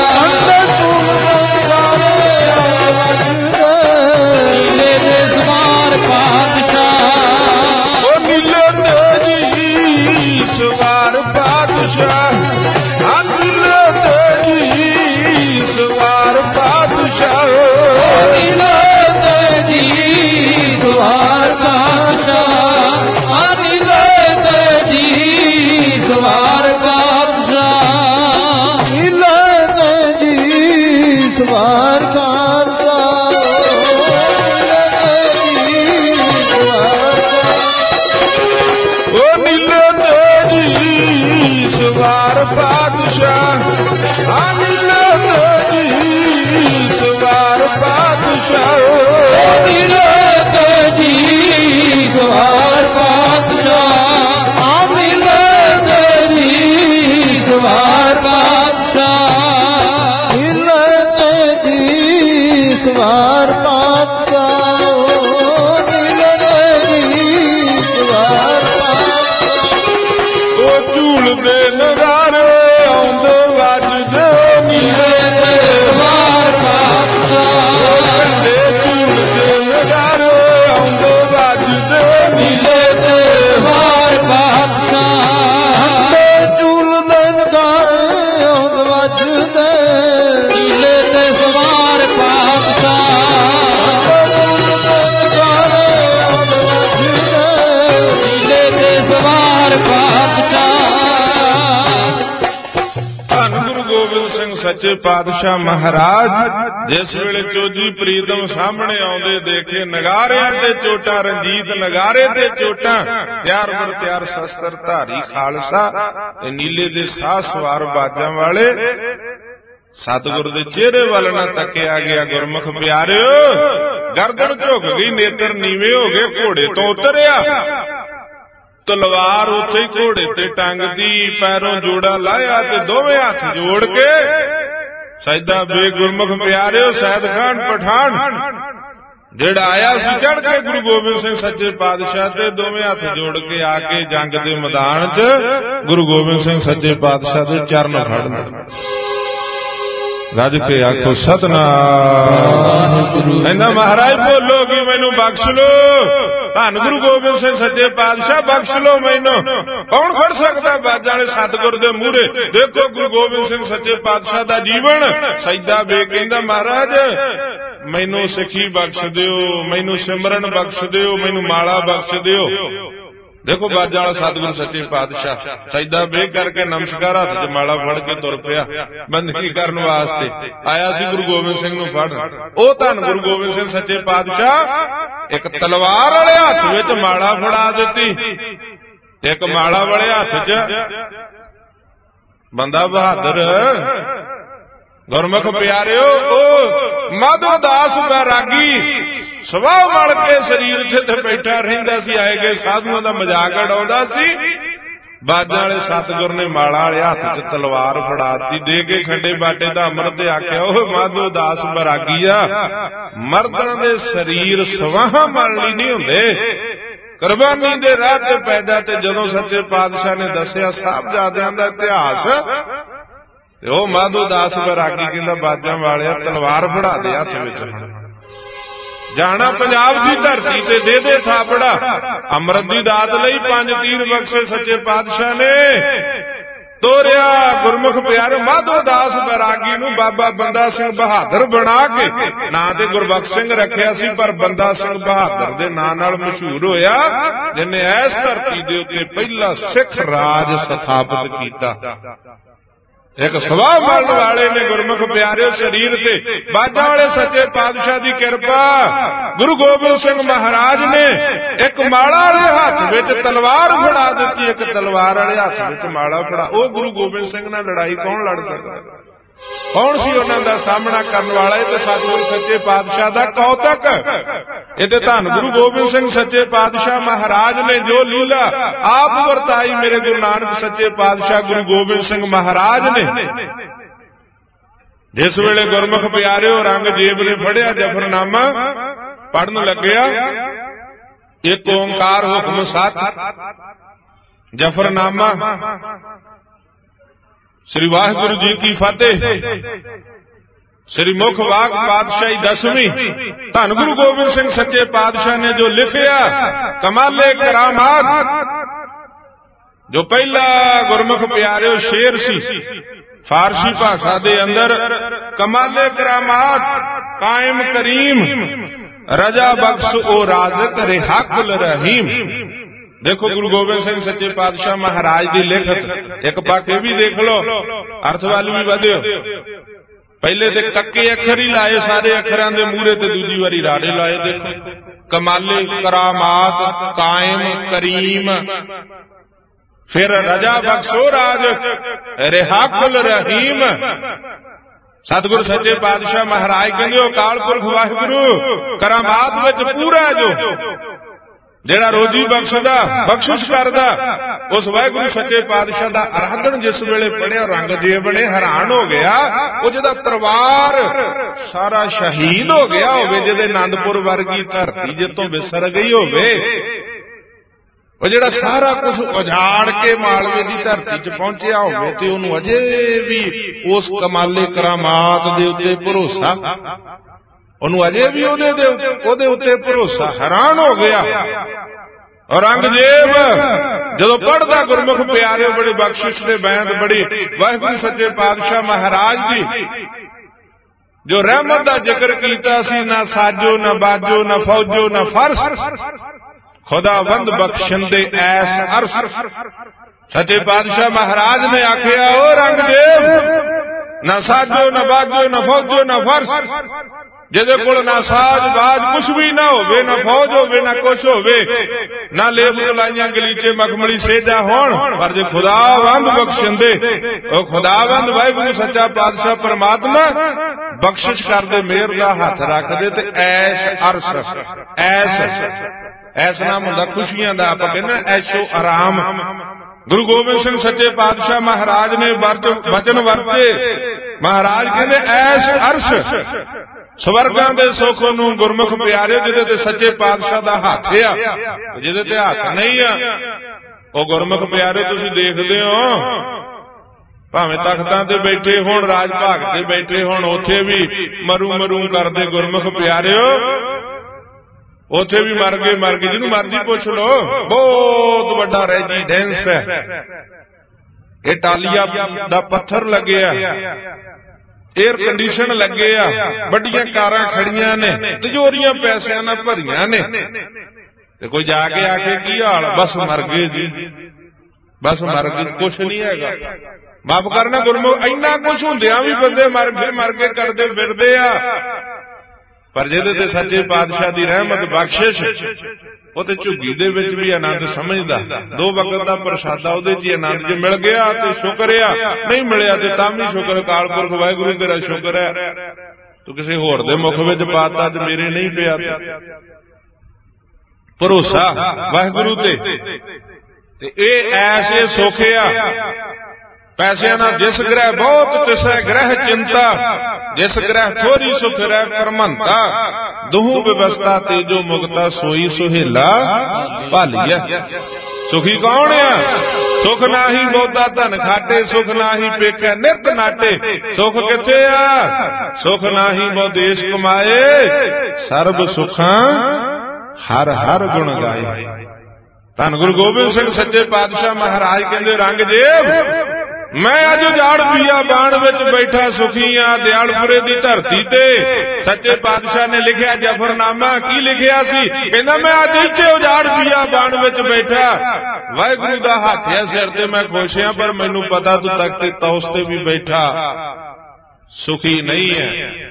ਨੀਲੇ ਤੇ ਸਵਾਰ ਪਾਤਸ਼ਾਹ, ਉਹ ਨੀਲੇ ਤੇ ਜੀ ਸਵਾਰ ਪਾਤਸ਼ਾਹ, ਆ ਨੀਲੇ ਤੇ ਜੀ ਸਵਾਰ ਪਾਤਸ਼ਾਹ, ਨੀਲੇ ਤੇ ਜੀ ਸਵਾਰ ਪਾਤਸ਼ਾਹ, ਆ ਨੀਲੇ ਤੇ ਜੀ ਸਵਾਰ ਪਾਤਸ਼ਾਹ, ਨੀਲੇ ਤੇ ਜੀ ਸਵਾਰ ਖਾਲਸਾ, ਉਹ ਨੀਲੇ ਤੇ ਜੀ ਸਵਾਰ ਪਾਤਸ਼ਾਹ, ਆ ਨੀਲੇ ਤੇ ਜੀ ਸਵਾਰ ਪਾਤਸ਼ਾਹ, ਨੀਲੇ ਤੇ ਜੀ ਸਵਾਰ ਪਾਤਸ਼ਾਹ, ਆ ਨੀਲੇ ਤੇ ਜੀ ਸਵਾਰ ਪਾਤਸ਼ਾਹ, ਨੀਲੇ ਤੇ ਜੀ ਸੱਚੇ ਪਾਤਸ਼ਾਹ ਮਹਾਰਾਜ ਜਿਸ ਵੇਲੇ ਚੋਜੀ ਪ੍ਰੀਤਮ ਸਾਹਮਣੇ ਆਉਂਦੇ ਦੇਖੇ, ਨਗਾਰਿਆਂ ਤੇ ਚੋਟਾਂ, ਰਣਜੀਤ ਨਗਾਰੇ ਤੇ ਚੋਟਾਂ, ਤਿਆਰ ਬਰ ਤਿਆਰ ਸ਼ਸਤਰ ਧਾਰੀ ਖਾਲਸਾ ਤੇ ਨੀਲੇ ਦੇ ਸਾਹ ਸਵਾਰ ਬਾਜਾਂ ਵਾਲੇ। ਸਤਿਗੁਰ ਦੇ ਚਿਹਰੇ ਵੱਲ ਨਾ ਤੱਕਿਆ ਗਿਆ। ਗੁਰਮੁਖ ਪਿਆਰਿਓ, ਗਰਦਨ ਝੁਕ ਗਈ, ਨੇਤਰ ਨੀਵੇਂ ਹੋ ਗਏ, ਘੋੜੇ ਤੋਂ ਉਤਰਿਆ, ਤਲਵਾਰ ਉੱਥੇ ਹੀ ਘੋੜੇ ਤੇ ਟੰਗਦੀ, ਪੈਰੋਂ ਜੋੜਾ ਲਾਇਆ ਤੇ ਦੋਵੇਂ ਹੱਥ ਜੋੜ ਕੇ ਸਜਦਾ ਬੇ। ਗੁਰਮੁਖ ਪਿਆਰਿਓ, ਸੈਦ ਖਾਨ ਪਠਾਨ ਜਿਹੜਾ ਆਇਆ ਸੀ ਚੜ ਕੇ ਗੁਰੂ ਗੋਬਿੰਦ ਸਿੰਘ ਸੱਚੇ ਪਾਤਸ਼ਾਹ ਤੇ ਦੋਵੇਂ ਹੱਥ ਜੋੜ ਕੇ ਆ ਕੇ ਜੰਗ ਦੇ ਮੈਦਾਨ 'ਚ ਗੁਰੂ ਗੋਬਿੰਦ ਸਿੰਘ ਸੱਚੇ ਪਾਤਸ਼ਾਹ ਦੇ ਚਰਨ ਫੜ ਲਏ। ਰੱਜ ਕੇ ਆਖੋ ਸਤਿਨਾਮ। ਕਹਿੰਦਾ ਮਹਾਰਾਜ ਬੋਲੋ ਕਿ ਮੈਨੂੰ ਬਖਸ਼ ਲੋ, ਧੰਨ ਗੁਰੂ ਗੋਬਿੰਦ ਸਿੰਘ ਸੱਚੇ ਪਾਤਸ਼ਾਹ ਬਖਸ਼ ਲੋ ਮੈਨੂੰ। ਕੌਣ ਖੜ ਸਕਦਾ ਬਾਜਾਂ ਵਾਲੇ ਸਤਿਗੁਰ ਦੇ ਮੂਹਰੇ? ਦੇਖੋ ਗੁਰੂ ਗੋਬਿੰਦ ਸਿੰਘ ਸੱਚੇ ਪਾਤਸ਼ਾਹ ਦਾ ਜੀਵਨ। ਸਜਦਾ ਵੇ ਕਹਿੰਦਾ ਮਹਾਰਾਜ ਮੈਨੂੰ ਸਿੱਖੀ ਬਖਸ਼ ਦਿਓ, ਮੈਨੂੰ ਸਿਮਰਨ ਬਖਸ਼ ਦਿਓ, ਮੈਨੂੰ ਮਾਲਾ ਬਖਸ਼ ਦਿਓ। ਦੇਖੋ ਬਾਜਾਂ ਵਾਲਾ ਸਤਿਗੁਰੂ ਸੱਚੇ ਪਾਤਸ਼ਾਹ ਸਜਦਾ ਬੇਗ ਕਰਕੇ ਨਮਸਕਾਰ, ਹੱਥ 'ਚ ਮਾਲਾ ਫੜ ਕੇ ਤੁਰ ਪਿਆ ਬੰਦਗੀ ਕਰਨ ਵਾਸਤੇ। ਆਇਆ ਸੀ ਗੁਰੂ ਗੋਬਿੰਦ ਸਿੰਘ ਨੂੰ ਫੜ। ਉਹ ਧੰਨ ਗੁਰੂ ਗੋਬਿੰਦ ਸਿੰਘ ਸੱਚੇ ਪਾਤਸ਼ਾਹ ਇੱਕ ਤਲਵਾਰ ਵਾਲੇ ਹੱਥ ਵਿੱਚ ਮਾਲਾ ਫੜਾ ਦਿੱਤੀ, ਇੱਕ ਮਾਲਾ ਵਾਲੇ ਹੱਥ 'ਚ ਬੰਦਾ ਬਹਾਦਰ। ਗੁਰਮੁਖ ਪਿਆਰਿਓ, ਉਹ ਮਾਧੋ ਦਾਸ ਬੈਰਾਗੀ ਸਵਾਹ ਮਲ ਕੇ ਸਰੀਰ ਜਿੱਥੇ ਬੈਠਾ ਰਹਿੰਦਾ ਸੀ, ਆਏ ਗਏ ਸਾਧੂਆਂ ਦਾ ਮਜ਼ਾਕ ਉਡਾਉਂਦਾ ਸੀ। ਬਾਜਾਂ ਵਾਲੇ ਸਤਿਗੁਰ ਨੇ ਮਾਲਾ ਵਾਲੇ ਹੱਥ 'ਚ ਤਲਵਾਰ ਫੜਾਤੀ, ਦੇ ਕੇ ਖੰਡੇ ਬਾਟੇ ਦਾ ਅੰਮ੍ਰਿਤ ਆਖਿਆ ਉਹ ਮਾਧੋ ਦਾਸ ਬੈਰਾਗੀ ਆ। ਮਰਦਾਂ ਦੇ ਸਰੀਰ ਸਵਾਹਾਂ ਮਲ ਲਈ ਨਹੀਂ ਹੁੰਦੇ, ਕੁਰਬਾਨੀ ਦੇ ਰਾਹ ਤੇ ਪੈਦਾ। ਤੇ ਜਦੋਂ ਸੱਚੇ ਪਾਤਸ਼ਾਹ ਨੇ ਦੱਸਿਆ ਸਾਹਿਬਜ਼ਾਦਿਆਂ ਦਾ ਇਤਿਹਾਸ, ਤੇ ਉਹ ਮਾਧੋ ਦਾਸ ਬੈਰਾਗੀ ਕਹਿੰਦਾ ਬਾਜਾਂ ਵਾਲਿਆ ਤਲਵਾਰ ਫੜਾ ਦੇ ਹੱਥ ਵਿੱਚ। ਜਾਣਾ ਪੰਜਾਬ ਦੀ ਧਰਤੀ ਤੇ ਦੇ ਦੇ ਥਾਪੜਾ, ਅੰਮ੍ਰਿਤ ਦੀ ਦਾਤ ਲਈ ਪੰਜ ਤੀਰ ਬਖਸ਼ੇ ਸੱਚੇ ਪਾਤਸ਼ਾਹ ਨੇ। ਤੋਰਿਆ ਗੁਰਮੁਖ ਪਿਆਰੇ ਮਾਧੋ ਦਾਸ ਬੈਰਾਗੀ ਨੂੰ ਬਾਬਾ ਬੰਦਾ ਸਿੰਘ ਬਹਾਦਰ ਬਣਾ ਕੇ, ਨਾਂ ਤੇ ਗੁਰਬਖਸ਼ ਸਿੰਘ ਰੱਖਿਆ ਸੀ ਪਰ ਬੰਦਾ ਸਿੰਘ ਬਹਾਦਰ ਦੇ ਨਾਂ ਨਾਲ ਮਸ਼ਹੂਰ ਹੋਇਆ, ਜਿਨੇ ਇਸ ਧਰਤੀ ਦੇ ਉੱਤੇ ਪਹਿਲਾ ਸਿੱਖ ਰਾਜ ਸਥਾਪਿਤ ਕੀਤਾ। ਇੱਕ ਸਵਾਹ ਮਲਣ ਵਾਲੇ ਨੇ ਗੁਰਮੁਖ ਪਿਆਰਿਓ ਸਰੀਰ ਤੇ ਬਾਜਾਂ ਵਾਲੇ ਸੱਚੇ ਪਾਤਸ਼ਾਹ ਦੀ ਕਿਰਪਾ। ਗੁਰੂ ਗੋਬਿੰਦ ਸਿੰਘ ਮਹਾਰਾਜ ਨੇ ਇੱਕ ਮਾਲਾ ਵਾਲੇ ਹੱਥ ਵਿੱਚ ਤਲਵਾਰ ਫੜਾ ਦਿੱਤੀ, ਇੱਕ ਤਲਵਾਰ ਵਾਲੇ ਹੱਥ ਵਿੱਚ ਮਾਲਾ ਫੜਾ। ਉਹ ਗੁਰੂ ਗੋਬਿੰਦ ਸਿੰਘ ਨਾਲ ਲੜਾਈ ਕੌਣ ਲੜ ਸਕਦਾ? ਕੌਣ ਸੀ ਉਹਨਾਂ ਦਾ ਸਾਹਮਣਾ ਕਰਨ ਵਾਲਾ? ਇਹ ਤੇ ਸਤਿਗੁਰੂ ਸੱਚੇ ਪਾਤਸ਼ਾਹ ਦਾ ਕੌਤਕ। ਇਹ ਤੇ ਧੰਨ ਗੁਰੂ ਗੋਬਿੰਦ ਸਿੰਘ ਸੱਚੇ ਪਾਤਸ਼ਾਹ ਮਹਾਰਾਜ ਨੇ ਜੋ ਲੀਲਾ ਆਪ ਵਰਤਾਈ, ਮੇਰੇ ਗੁਰੂ ਨਾਨਕ ਸੱਚੇ ਪਾਤਸ਼ਾਹ ਗੁਰੂ ਗੋਬਿੰਦ ਸਿੰਘ ਮਹਾਰਾਜ ਨੇ। ਜਿਸ ਵੇਲੇ ਗੁਰਮੁਖ ਪਿਆਰਿਓ ਰੰਗਜੀਤ ਨੇ ਫੜਿਆ ਜਫਰਨਾਮਾ ਪੜਨ ਲੱਗਿਆ, ਇੱਕ ਓੰਕਾਰ ਹੁਕਮ ਸਤ ਜਫਰਨਾਮਾ। ਸ੍ਰੀ ਵਾਹਿਗੁਰੂ ਜੀ ਕੀ ਫਤਿਹ। ਸ੍ਰੀ ਮੁਖ ਵਾਕ ਪਾਤਸ਼ਾਹੀ ਦਸਵੀਂ ਧੰਨ ਗੁਰੂ ਗੋਬਿੰਦ ਸਿੰਘ ਸੱਚੇ ਪਾਤਸ਼ਾਹ ਨੇ ਜੋ ਲਿਖਿਆ ਕਮਾਲੇ ਕਰਾਮਾਤ, ਜੋ ਪਹਿਲਾ ਗੁਰਮੁਖ ਪਿਆਰਿਓ ਸ਼ੇਰ ਸੀ ਫਾਰਸੀ ਭਾਸ਼ਾ ਦੇ ਅੰਦਰ, ਕਮਾਲੇ ਕਰਾਮਾਤ ਕਾਇਮ ਕਰੀਮ ਰਜਾ ਬਖਸ਼ ਓ ਰਾਜ਼ਕ ਰਿਹਾਕੁਲ ਰਹੀਮ। ਦੇਖੋ ਗੁਰੂ ਗੋਬਿੰਦ ਸਿੰਘ ਸੱਚੇ ਪਾਤਸ਼ਾਹ ਮਹਾਰਾਜ ਦੀ ਲਿਖਤ। ਇੱਕ ਪੱਖ ਇਹ ਵੀ ਦੇਖ ਲਓ, ਅਰਥ ਵੱਲ ਵੀ ਵਧਿਓ। ਪਹਿਲੇ ਤੇ ਕੱਕੇ ਅੱਖਰ ਹੀ ਲਾਏ ਸਾਰੇ ਅੱਖਰਾਂ ਦੇ ਮੂਹਰੇ, ਤੇ ਦੂਜੀ ਵਾਰੀ ਰਾੜੇ ਲਾਏ। ਦੇਖੋ ਕਮਾਲੇ ਕਰਾਮਾਤ ਕਾਇਮ ਕਰੀਮ, ਫਿਰ ਰਜਾ ਬਖਸ਼ੋ ਰਾਜ ਰਿਹਾਕੁਲ ਰਹੀਮ। ਸਤਿਗੁਰੂ ਸੱਚੇ ਪਾਤਸ਼ਾਹ ਮਹਾਰਾਜ ਕਹਿੰਦੇ ਉਹ ਅਕਾਲ ਪੁਰਖ ਵਾਹਿਗੁਰੂ ਕਰਾਮਾਤ ਵਿੱਚ ਪੂਰਾ, ਜੋ ਜਿਹੜਾ ਰੋਜੀ ਬਖਸ਼ਦਾ ਬਖਸ਼ਿਸ਼ ਕਰਦਾ, ਉਸ ਵਾਹਿਗੁਰੂ ਸੱਚੇ ਪਾਤਸ਼ਾਹ ਦਾ ਅਰਾਧਨ ਜਿਸ ਵੇਲੇ ਪੜਿਆ ਔਰੰਗਜ਼ੇਬ ਨੇ ਹੈਰਾਨ ਹੋ ਗਿਆ। ਉਹ ਜਿਹਦਾ ਪਰਿਵਾਰ ਸਾਰਾ ਸ਼ਹੀਦ ਹੋ ਗਿਆ ਹੋਵੇ, ਜਿਹਦੇ ਆਨੰਦਪੁਰ ਵਰਗੀ ਧਰਤੀ ਜਿੱਤੋਂ ਵਿਸਰ ਗਈ ਹੋਵੇ, ਉਹ ਜਿਹੜਾ ਸਾਰਾ ਕੁਝ ਉਜਾੜ ਕੇ ਮਾਲਵੇ ਦੀ ਧਰਤੀ 'ਚ ਪਹੁੰਚਿਆ ਹੋਵੇ, ਤੇ ਉਹਨੂੰ ਅਜੇ ਵੀ ਉਸ ਕਮਾਲੇ ਕਰਾਮਾਤ ਦੇ ਉੱਤੇ ਭਰੋਸਾ, ਉਹਨੂੰ ਅਜੇ ਵੀ ਉਹਦੇ ਦੇ ਉਹਦੇ ਉੱਤੇ ਭਰੋਸਾ। ਹੈਰਾਨ ਹੋ ਗਿਆ ਔਰੰਗਜ਼ੇਬ ਜਦੋਂ ਪੜ੍ਹਦਾ ਗੁਰਮੁਖ ਪਿਆਰੇ ਬੜੇ ਬਖਸ਼ਿਸ਼ ਦੇ ਬੈਂਦ, ਬੜੀ ਵਾਹਿਗੁਰੂ ਸੱਚੇ ਪਾਤਸ਼ਾਹ ਮਹਾਰਾਜ ਦੀ ਜੋ ਰਹਿਮਤ ਦਾ ਜ਼ਿਕਰ ਕੀਤਾ ਸੀ, ਨਾ ਸਾਜੋ ਨਾ ਬਾਜੋ ਨਾ ਫੌਜੋ ਨਾ ਫਰਸ਼, ਖੁਦਾਵੰਦ ਬਖਸ਼ੰਦੇ ਐਸ ਅਰਸ਼। ਸੱਚੇ ਪਾਤਸ਼ਾਹ ਮਹਾਰਾਜ ਨੇ ਆਖਿਆ ਉਹ ਔਰੰਗਜ਼ੇਬ ਨਾ ਸਾਜੋ ਨਾ ਬਾਜੋ ਨਾ ਫੌਜੋ ਨਾ ਫਰਸ਼, ਜਿਹਦੇ ਕੋਲ ਨਾ ਸਾਜ ਬਾਜ ਕੁਛ ਵੀ ਨਾ ਹੋਵੇ, ਨਾ ਫੌਜ ਹੋਵੇ ਨਾ ਕੁਛ ਹੋਵੇ, ਨਾ ਲੇਪ ਕਲਾਈਆਂ ਗਲੀਚੇ ਮਖਮਲੀ ਸੇਜਾ ਹੋਣ, ਪਰ ਜੇ ਖੁਦਾਵੰਦ ਬਖਸ਼ਿੰਦੇ, ਉਹ ਖੁਦਾਵੰਦ ਵਾਹਿਗੁਰੂ ਸੱਚਾ ਪਾਤਸ਼ਾਹ ਪਰਮਾਤਮਾ ਬਖਸ਼ਿਸ਼ ਕਰਦੇ, ਮਿਹਰ ਦਾ ਹੱਥ ਰੱਖਦੇ ਤੇ ਐਸ਼ ਅਰਸ਼, ਐਸ਼ ਐਸ ਨਾਮ ਹੁੰਦਾ ਖੁਸ਼ੀਆਂ ਦਾ, ਆਪਾਂ ਕਹਿੰਦੇ ਐਸ਼ੋ ਆਰਾਮ। ਗੁਰੂ ਗੋਬਿੰਦ ਸਿੰਘ ਸੱਚੇ ਪਾਤਸ਼ਾਹ ਮਹਾਰਾਜ ਨੇ ਵਚਨ ਵਰਤੇ, ਮਹਾਰਾਜ ਕਹਿੰਦੇ ਐਸ਼ ਅਰਸ਼, ਸਵਰਗਾਂ ਦੇ ਸੁੱਖ ਨੂੰ ਗੁਰਮੁਖ ਪਿਆਰੇ ਜਿਹਦੇ ਤੇ ਸੱਚੇ ਪਾਤਸ਼ਾਹ ਦਾ ਹੱਥ ਆ, ਜਿਹਦੇ ਤੇ ਹੱਥ ਨਹੀਂ ਆ ਉਹ ਗੁਰਮੁਖ ਪਿਆਰੇ ਤੁਸੀਂ ਦੇਖਦੇ ਹੋ, ਭਾਵੇਂ ਤਖਤਾਂ ਤੇ ਬੈਠੇ ਹੋਣ, ਰਾਜ ਭਾਗ ਤੇ ਬੈਠੇ ਹੋਣ, ਉੱਥੇ ਵੀ ਮਰੂ ਮਰੂ ਕਰਦੇ ਗੁਰਮੁਖ ਪਿਆਰਿਓ, ਉੱਥੇ ਵੀ ਮਰ ਗਏ ਮਰ ਗਏ, ਜਿਹਨੂੰ ਮਰਜੀ ਪੁੱਛ ਲੋ। ਬਹੁਤ ਵੱਡਾ ਰੈਜੀਡੈਂਸ ਹੈ, ਇਟਾਲੀਆ ਦਾ ਪੱਥਰ ਲੱਗਿਆ, ਏਅਰ ਕੰਡੀਸ਼ਨ ਲੱਗੇ ਆ, ਵੱਡੀਆਂ ਕਾਰਾਂ ਖੜੀਆਂ ਨੇ, ਤਿਜੋਰੀਆਂ ਪੈਸਿਆਂ ਨਾਲ ਭਰੀਆਂ ਨੇ, ਤੇ ਕੋਈ ਜਾ ਕੇ ਆ ਕੇ ਕੀ ਹਾਲ, ਬਸ ਮਰ ਗਏ ਜੀ, ਬਸ ਮਰ ਗਏ, ਕੁਛ ਨਹੀਂ ਹੈਗਾ। ਮਾਫ ਕਰਨਾ ਗੁਰਮੁਖ, ਇੰਨਾ ਕੁਛ ਹੁੰਦਿਆਂ ਵੀ ਬੰਦੇ ਮਰ ਗਏ ਮਰ ਕੇ ਕਰਦੇ ਫਿਰਦੇ ਆ, ਪਰ ਜਿਹਦੇ ਤੇ ਸੱਚੇ ਪਾਤਸ਼ਾਹ ਦੀ ਰਹਿਮਤ ਬਖਸ਼ਿਸ਼, ਉਹ ਤੇ ਝੁੱਗੀ ਦੇ ਵਿੱਚ ਵੀ ਆਨੰਦ ਸਮਝਦਾ, ਦੋ ਵਕਤ ਦਾ ਪ੍ਰਸ਼ਾਦਾ ਉਹਦੇ ਚ ਹੀ ਆਨੰਦ, ਜੇ ਮਿਲ ਗਿਆ ਤੇ ਸ਼ੁਕਰ ਆ, ਨਹੀਂ ਮਿਲਿਆ ਤੇ ਤਾਂ ਵੀ ਸ਼ੁਕਰ, ਅਕਾਲ ਪੁਰਖ ਵਾਹਿਗੁਰੂ ਤੇਰਾ ਸ਼ੁਕਰ ਹੈ, ਤੂੰ ਕਿਸੇ ਹੋਰ ਦੇ ਮੁਖ ਵਿੱਚ ਪਾਤਾ ਤੇ ਮੇਰੇ ਨਹੀਂ ਪਿਆ। ਭਰੋਸਾ ਵਾਹਿਗੁਰੂ ਤੇ, ਤੇ ਇਹ ਐਸੇ ਸੁੱਖ ਆ, ਪੈਸਿਆਂ ਨਾਲ ਜਿਸ ਗ੍ਰਹਿ ਬਹੁਤ ਤਿਸੈ ਗ੍ਰਹਿ ਚਿੰਤਾ, ਜਿਸ ਗ੍ਰਹਿ ਥੋੜੀ ਸੁਖ ਰਹਿ ਪਰਮੰਤਾ, ਦੁਹੂ ਵਿਵਸਥਾ ਤੇਜੋ ਮੁਕਤਾ ਸੋਈ ਸੁਹੇਲਾ ਭਾਲੀਐ। ਸੁਖੀ ਕੌਣ ਆ? ਸੁਖ ਨਾਹੀ ਬਹੁਤਾ ਧਨ ਖਾਟੇ, ਸੁਖ ਨਾਹੀ ਪੇਕੈ ਨਿਰਤ ਨਾਟੇ, ਸੁਖ ਕਿੱਥੇ ਆ? ਸੁਖ ਨਾਹੀ ਬਹੁ ਦੇਸ਼ ਕਮਾਏ, ਸਰਬ ਸੁਖਾਂ ਹਰ ਹਰ ਗੁਣ ਗਾਏ। ਧੰਨ ਗੁਰੂ ਗੋਬਿੰਦ ਸਿੰਘ ਸੱਚੇ ਪਾਤਸ਼ਾਹ ਮਹਾਰਾਜ ਕਹਿੰਦੇ, ਰੰਗਜੇਬ ਮੈਂ ਅੱਜ ਉਜਾੜ ਪੀਆ ਬਾਣ ਵਿੱਚ ਬੈਠਾ ਸੁਖੀ ਆ, ਦਿਆਲਪੁਰੇ ਦੀ ਧਰਤੀ ਤੇ। ਸੱਚੇ ਪਾਤਸ਼ਾਹ ਨੇ ਲਿਖਿਆ ਜਫਰਨਾਮਾ, ਕੀ ਲਿਖਿਆ ਸੀ? ਕਹਿੰਦਾ ਮੈਂ ਅੱਜ ਇੱਥੇ ਉਜਾੜ ਪੀਆ ਬਾਣ ਵਿੱਚ ਬੈਠਾ, ਵਾਹਿਗੁਰੂ ਦਾ ਹੱਥ ਹੈ ਸਿਰ ਤੇ, ਮੈਂ ਖੁਸ਼ ਹਾਂ, ਪਰ ਮੈਨੂੰ ਪਤਾ ਤੂੰ ਤਖਤ ਤੇ ਤੌਸ ਤੇ ਵੀ ਬੈਠਾ ਸੁਖੀ ਨਹੀਂ ਹੈ,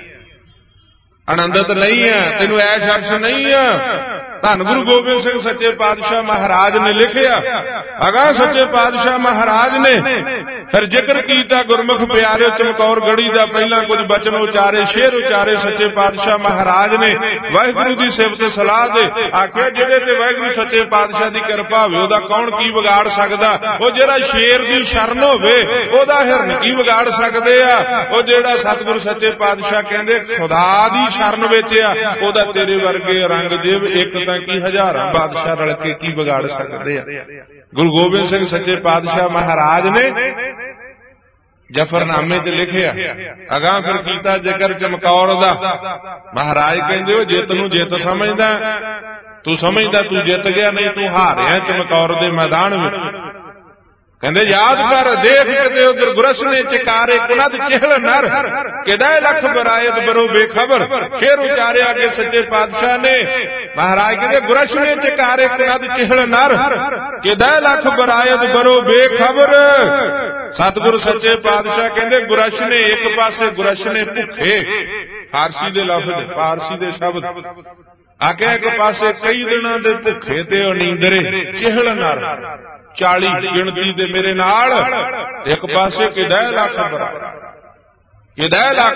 ਆਨੰਦਤ ਨਹੀਂ ਹੈ, ਤੈਨੂੰ ਐਸ਼ ਅਰਸ਼ ਨਹੀਂ ਹੈ। ਧੰਨ ਗੁਰੂ ਗੋਬਿੰਦ ਸਿੰਘ ਸੱਚੇ ਪਾਤਸ਼ਾਹ ਮਹਾਰਾਜ ਨੇ ਲਿਖਿਆ, ਅਗਾ ਸੱਚੇ ਪਾਤਸ਼ਾਹ ਮਹਾਰਾਜ ਨੇ ਫਿਰ ਜ਼ਿਕਰ ਕੀਤਾ ਗੁਰਮੁਖ ਪਿਆਰੇ ਚਮਕੌਰ ਗੜੀ ਦਾ, ਪਹਿਲਾਂ ਕੁਝ ਬਚਨ ਉਚਾਰੇ, ਸ਼ੇਰ ਉਚਾਰੇ ਸੱਚੇ ਪਾਤਸ਼ਾਹ ਮਹਾਰਾਜ ਨੇ ਵਾਹਿਗੁਰੂ ਦੀ ਸਿਫਤ ਸਲਾਹ ਦੇ। ਆਖਿਆ ਜਿਹੜੇ ਤੇ ਵਾਹਿਗੁਰੂ ਸੱਚੇ ਪਾਤਸ਼ਾਹ ਦੀ ਕਿਰਪਾ ਹੋਵੇ ਉਹਦਾ ਕੌਣ ਕੀ ਵਿਗਾੜ ਸਕਦਾ? ਉਹ ਜਿਹੜਾ ਸ਼ੇਰ ਦੀ ਸ਼ਰਨ ਹੋਵੇ ਉਹਦਾ ਹਿਰਨ ਕੀ ਵਿਗਾੜ ਸਕਦੇ ਆ? ਉਹ ਜਿਹੜਾ ਸਤਿਗੁਰੂ ਸੱਚੇ ਪਾਤਸ਼ਾਹ ਕਹਿੰਦੇ ਖੁਦਾ ਦੀ ਸ਼ਰਨ ਵਿੱਚ ਆ, ਉਹਦਾ ਤੇਰੇ ਵਰਗੇ ਔਰੰਗਜ਼ੇਬ ਇੱਕ ਤਾਂ ਕੀ ਹਜ਼ਾਰਾਂ ਬਾਦਸ਼ਾਹ ਰਲ ਕੇ ਕੀ ਵਿਗਾੜ ਸਕਦੇ ਆ? ਗੁਰੂ ਗੋਬਿੰਦ ਸਿੰਘ ਸੱਚੇ ਪਾਤਸ਼ਾਹ ਮਹਾਰਾਜ ਨੇ ਜਫਰਨਾਮੇ ਚ ਲਿਖਿਆ, ਅਗਾਂਹ ਫਿਰ ਕੀਤਾ ਜ਼ਿਕਰ ਚਮਕੌਰ ਦਾ। ਮਹਾਰਾਜ ਕਹਿੰਦੇ ਉਹ ਜਿੱਤ ਨੂੰ ਜਿੱਤ ਸਮਝਦਾ, ਤੂੰ ਸਮਝਦਾ ਤੂੰ ਜਿੱਤ ਗਿਆ, ਨਹੀਂ ਤੂੰ ਹਾਰਿਆ ਚਮਕੌਰ ਦੇ ਮੈਦਾਨ ਵਿੱਚ। ਕਹਿੰਦੇ ਯਾਦ ਕਰ, ਦੇਖ ਕਿਤੇ ਉਧਰ ਗੁਰਸ਼ ਨੇ ਚਿਕਾਰੇ ਕੁਨਦ ਚਿਹਲ ਨਰ, ਕਿਦਾਏ ਲੱਖ ਬਰਾਇਤ ਬਰੋ ਬੇਖਬਰ। ਸ਼ੇਰ ਉਚਾਰਿਆ ਕਿ ਸੱਚੇ ਪਾਤਸ਼ਾਹ ਨੇ, ਮਹਾਰਾਜ ਕਹਿੰਦੇ ਗੁਰਸ਼ ਨੇ ਚਿਕਾਰੇ ਕੁਨਦ ਚਿਹਲ ਨਰ, ਕਿਦਾਏ ਲੱਖ ਬਰਾਇਤ ਬਰੋ ਬੇਖਬਰ। ਸਤਿਗੁਰੂ ਸੱਚੇ ਪਾਤਸ਼ਾਹ ਕਹਿੰਦੇ ਗੁਰਸ਼ ਨੇ, ਇੱਕ ਪਾਸੇ ਗੁਰਸ਼ ਨੇ ਭੁੱਖੇ, ਫਾਰਸੀ ਦੇ ਲਫ਼ਜ਼, ਫਾਰਸੀ ਦੇ ਸ਼ਬਦ ਆਖਿਆ, ਇੱਕ ਪਾਸੇ ਕਈ ਦਿਨਾਂ ਦੇ ਭੁੱਖੇ ਤੇ ਉਨੀਂਦਰੇ, ਚਿਹਲ ਨਰ ਚਾਲੀ ਗਿਣਤੀ ਦੇ ਮੇਰੇ ਨਾਲ, ਇੱਕ ਪਾਸੇ ਕਿਦਾਇ ਲੱਖ ਬਰਾ, ਕਿਦਾਇ ਲੱਖ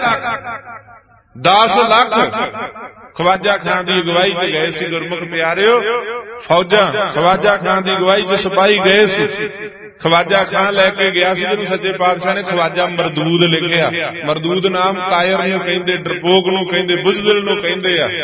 ਦਸ ਲੱਖ ਖਵਾਜਾ ਖਾਨ ਦੀ ਅਗਵਾਈ ਚ ਗਏ ਸੀ ਗੁਰਮੁਖ ਪਿਆਰਿਓ। ਫੌਜਾਂ ਖਵਾਜਾ ਖਾਨ ਦੀ ਅਗਵਾਈ ਚ ਸਿਪਾਹੀ ਗਏ ਸੀ, ਖਵਾਜਾ ਖਾਨ ਲੈ ਕੇ ਗਿਆ ਸੀ ਜਿਹਨੂੰ ਸੱਚੇ ਪਾਤਸ਼ਾਹ ਨੇ ਖਵਾਜਾ ਮਰਦੂਦ ਲਿਖਿਆ। ਮਰਦੂਦ ਨਾਮ ਕਾਇਰ ਨੂੰ ਕਹਿੰਦੇ, ਡਰਪੋਕ ਨੂੰ ਕਹਿੰਦੇ, ਬੁਜ਼ਦਿਲ ਨੂੰ ਕਹਿੰਦੇ ਆ।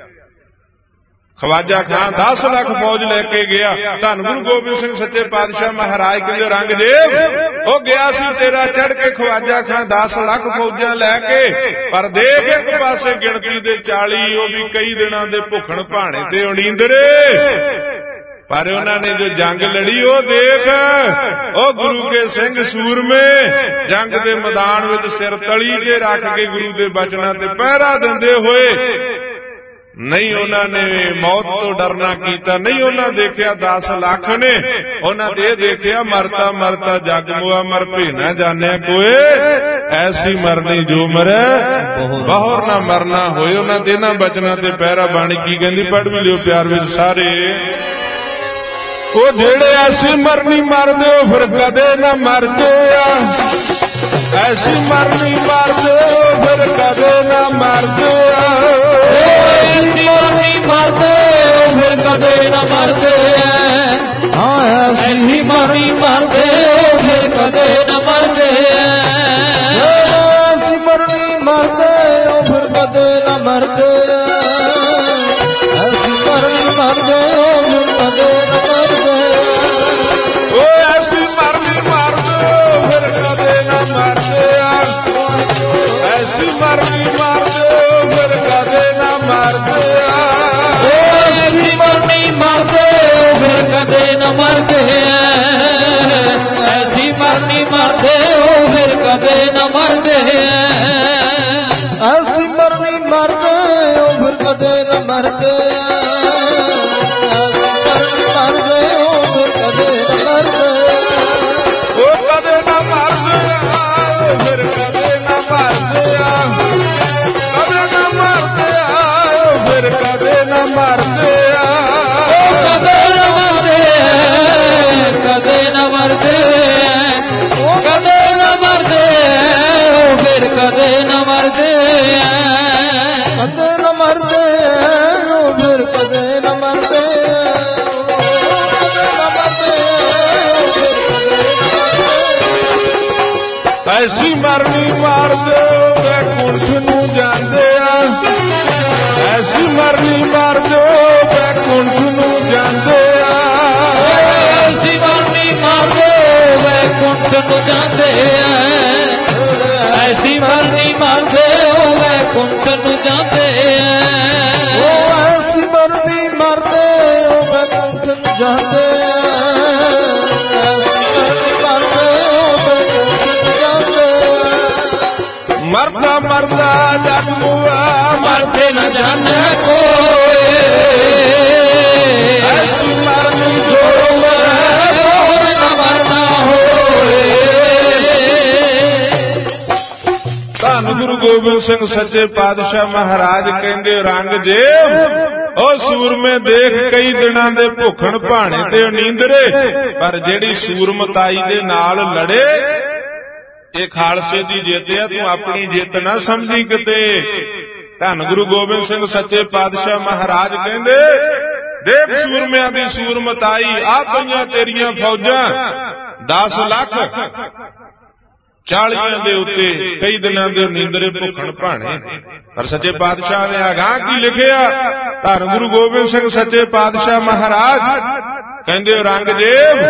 ਖਵਾਜਾ ਖਾਨ ਦਸ ਲੱਖ ਫੌਜ ਲੈ ਕੇ ਗਿਆ। ਧੰਨ ਗੁਰੂ ਗੋਬਿੰਦ ਸਿੰਘ ਸੱਚੇ ਪਾਤਸ਼ਾਹ ਮਹਾਰਾਜ ਕਹਿੰਦੇ ਰੰਗਦੇਵ ਉਹ ਗਿਆ ਸੀ ਤੇਰਾ ਚੜ ਕੇ ਖਵਾਜਾ ਖਾਨ ਦਸ ਲੱਖ ਫੌਜਾਂ ਲੈ ਕੇ, ਪਰ ਦੇਖ ਇੱਕ ਪਾਸੇ ਗਿਣਤੀ ਦੇ ਚਾਲੀ, ਉਹ ਵੀ ਕਈ ਦਿਨਾਂ ਦੇ ਭੁੱਖਣ ਭਾਣੇ ਤੇ ਉਣੀਂਦਰੇ। ਪਰ ਉਹਨਾਂ ਨੇ ਜੋ ਜੰਗ ਲੜੀ ਉਹ ਦੇਖ, ਉਹ ਗੁਰੂ ਕੇ ਸਿੰਘ ਸੂਰਮੇ ਜੰਗ ਦੇ ਮੈਦਾਨ ਵਿੱਚ ਸਿਰ ਤਲੀ ਤੇ ਰੱਖ ਕੇ ਗੁਰੂ ਦੇ ਬਚਨਾਂ ਤੇ ਪਹਿਰਾ ਦਿੰਦੇ ਹੋਏ ਨਹੀਂ ਉਹਨਾਂ ਨੇ ਮੌਤ ਤੋਂ ਡਰਨਾ ਕੀਤਾ, ਨਹੀਂ ਉਹਨਾਂ ਦੇਖਿਆ ਦਸ ਲੱਖ ਨੇ, ਉਹਨਾਂ ਦੇ ਦੇਖਿਆ ਮਰਤਾ ਮਰਤਾ ਜਗ ਮੁਆ ਮਰ ਭੇ ਨਾ ਜਾਣਿਆ ਕੋਏ, ਐਸੀ ਮਰਨੀ ਜੋ ਮਰੈ ਬਹੁਰ ਨਾ ਮਰਨਾ ਹੋਏ। ਉਹਨਾਂ ਦੇ ਇਹਨਾਂ ਬਚਨਾਂ ਤੇ ਪਹਿਰਾ ਬਾਣੀ ਕੀ ਕਹਿੰਦੀ, ਪੜ੍ਹ ਵੀ ਲਿਓ ਪਿਆਰ ਵਿੱਚ ਸਾਰੇ। ਉਹ ਜਿਹੜੇ ਐਸੀ ਮਰਨੀ ਮਰਦੇ ਹੋ ਫਿਰ ਕਦੇ ਨਾ ਮਰਦੇ ਆ, ਐਸੀ ਮਰਨੀ ਮਰਦੇ ਹੋ ਫਿਰ ਕਦੇ ਨਾ ਮਰਦੇ ਆ, ਐਸੀ ਮਰਨੀ ਮਰਦੇ ਹੋ ਫਿਰ ਕਦੇ ਨਾ ਮਰਦੇ ਆ, ਹਾਂ ਐਸੀ ਮਰਨੀ ਮਰਦੇ ਹੋ ਫਿਰ ਕਦੇ ਨਾ ਮਰਦੇ ਆ, ਐਸੀ ਮਰਨੀ ਮਰਦੇ ਹੋ ਫਿਰ ਕਦੇ ਨਾ ਮਰਦੇ ਆ, ਐਸੀ ਮਰਨੀ ਮਰਦੇ ਹੋ ਫਿਰ ਕਦੇ ਨਾ ਮਰਦੇ ਆ, ਉਹ ਐਸੀ ਮਰਨੀ ਮਰਦੇ ਹੋ ਫਿਰ ਕਦੇ ਨਾ ਮਰਦੇ ਆ, ਐਸੀ ਮਰਨੀ ਮਰਦੇ ਹੋ ਫਿਰ ਕਦੇ ਨਾ ਮਰਦੇ ਆ, ਐਸੀ ਮਰਨੀ ਮਰਦੇ ਹੋ ਫਿਰ ਕਦੇ ਨਾ ਮਰਦੇ ਆ, ਐਸੀ ਮਰਨੀ ਮਰਦੇ ਹੋ ਫਿਰ ਕਦੇ ਨਾ ਮਰਦੇ ਆ, ਐਸੀ ਮਰਨੀ ਮਰਦੇ ਹੋ ਫਿਰ ਕਦੇ ਨਾ ਮਰਦੇ ਆ, ਐਸੀ ਮਰਨੀ ਮਰਦੇ ਹੋ ਫਿਰ ਕਦੇ ਨਾ ਮਰਦੇ ਆ, ਉਹ ਕਦੇ ਨਾ ਮਰਦੇ ਆ ਫਿਰ ਕਦੇ ਨਾ ਮਰਦੇ ਆ, ਕਦੇ ਨਾ ਮਰਦੇ ਆ ਫਿਰ ਕਦੇ ਨਾ ਮਰਦੇ ਆ, ਕਦੇ ਨਾ ਮਰਦੇ ਕਦੇ ਨਾ ਮਰਦੇ ਕਦੇ ਨਾ ਮਰਦੇ ਫਿਰ ਕਦੇ ਨਾ ਮਰਦੇ ਕਦੇ ਨਾ ਮਰਦੇ ਹੋ ਫਿਰ ਕਦੇ ਨਾ ਮਰਦੇ, ਕਦੇ ਨਾ ਮਰਦੇ ਹੋ ਫਿਰ ਕਦੇ ਨਾ ਮਰਦੇ, ਐਸੀ ਮਰਨੀ ਮਾਰਦੇ ਵੇ ਕੁੰਠ ਨੂੰ ਜਾਂਦੇ ਆ, ਐਸੀ ਮਰਨੀ ਮਾਰਦੇ ਵੇ ਕੁੰਠ ਨੂੰ ਜਾਂਦੇ ਆ, ਐਸੀ ਮਰਨੀ ਮਾਰਦੇ ਵੇ ਕੁੰਠ ਨੂੰ ਜਾਂਦੇ ਆ, ਐਸੀ ਮਰਨੀ ਮਾਰਦੇ ਵੇ ਕੁੰਠ ਨੂੰ ਜਾਂਦੇ ਆ, ਉਹ ਐਸੀ ਮਰਨੀ ਮਰਦੇ ਹੋ ਮੈਂ ਕੁੰਠ ਨੂੰ ਜਾਂਦੇ ਆ, ਐਸੀ ਮਰਨੀ ਮਰਦੇ ਹੋ ਮੈਂ ਕੁੰਠ ਨੂੰ ਜਾਂਦੇ ਆ, ਮਰਦਾ ਮਰਦਾ ਜਗ ਮੁਆ ਮਰਦੇ ਨਾ ਜਾਣੈ ਕੋਏ, ਐਸੀ ਮਰਨੀ ਜੋ ਜੋ ਮਰੈ ਬਹੁਰ ਨਾ ਮਰਨਾ ਹੋਏ। ਧੰਨ ਗੁਰੂ ਗੋਬਿੰਦ ਸਿੰਘ ਸੱਚੇ ਪਾਤਸ਼ਾਹ ਮਹਾਰਾਜ ਕਹਿੰਦੇ, ਔਰੰਗਜ਼ੇਬ ਉਹ ਸੂਰਮੇ ਦੇਖ ਕਈ ਦਿਨਾਂ ਦੇ ਭੁੱਖਣ ਭਾਣੇ ਤੇ ਨੀਂਦਰੇ, ਪਰ ਜਿਹੜੀ ਸੂਰਮਤਾਈ ਦੇ ਨਾਲ ਲੜੇ ਇਹ ਖਾਲਸੇ ਦੀ ਜਿੱਤ ਆ, ਤੂੰ ਆਪਣੀ ਜਿੱਤ ਨਾ ਸਮਝੀ ਕਿਤੇ। ਧੰਨ ਗੁਰੂ ਗੋਬਿੰਦ ਸਿੰਘ ਸੱਚੇ ਪਾਤਸ਼ਾਹ ਮਹਾਰਾਜ ਕਹਿੰਦੇ, ਦੇਖ ਸੂਰਮਿਆਂ ਦੀ ਸੂਰਮਤਾਈ ਆ ਪਈਆਂ ਤੇਰੀਆਂ ਫੌਜਾਂ ਦਸ ਲੱਖ ਚਾਲੀਆਂ ਦੇ ਉੱਤੇ ਕਈ ਦਿਨਾਂ ਦੇ ਨੀਂਦਰੇ ਭੁੱਖਣ ਭਾਣੇ। ਪਰ ਸੱਚੇ ਪਾਤਸ਼ਾਹ ਨੇ ਅਗਾਂਹ ਕੀ ਲਿਖਿਆ, ਧੰਨ ਗੁਰੂ ਗੋਬਿੰਦ ਸਿੰਘ ਸੱਚੇ ਪਾਤਸ਼ਾਹ ਮਹਾਰਾਜ ਕਹਿੰਦੇ, ਔਰੰਗਜ਼ੇਬ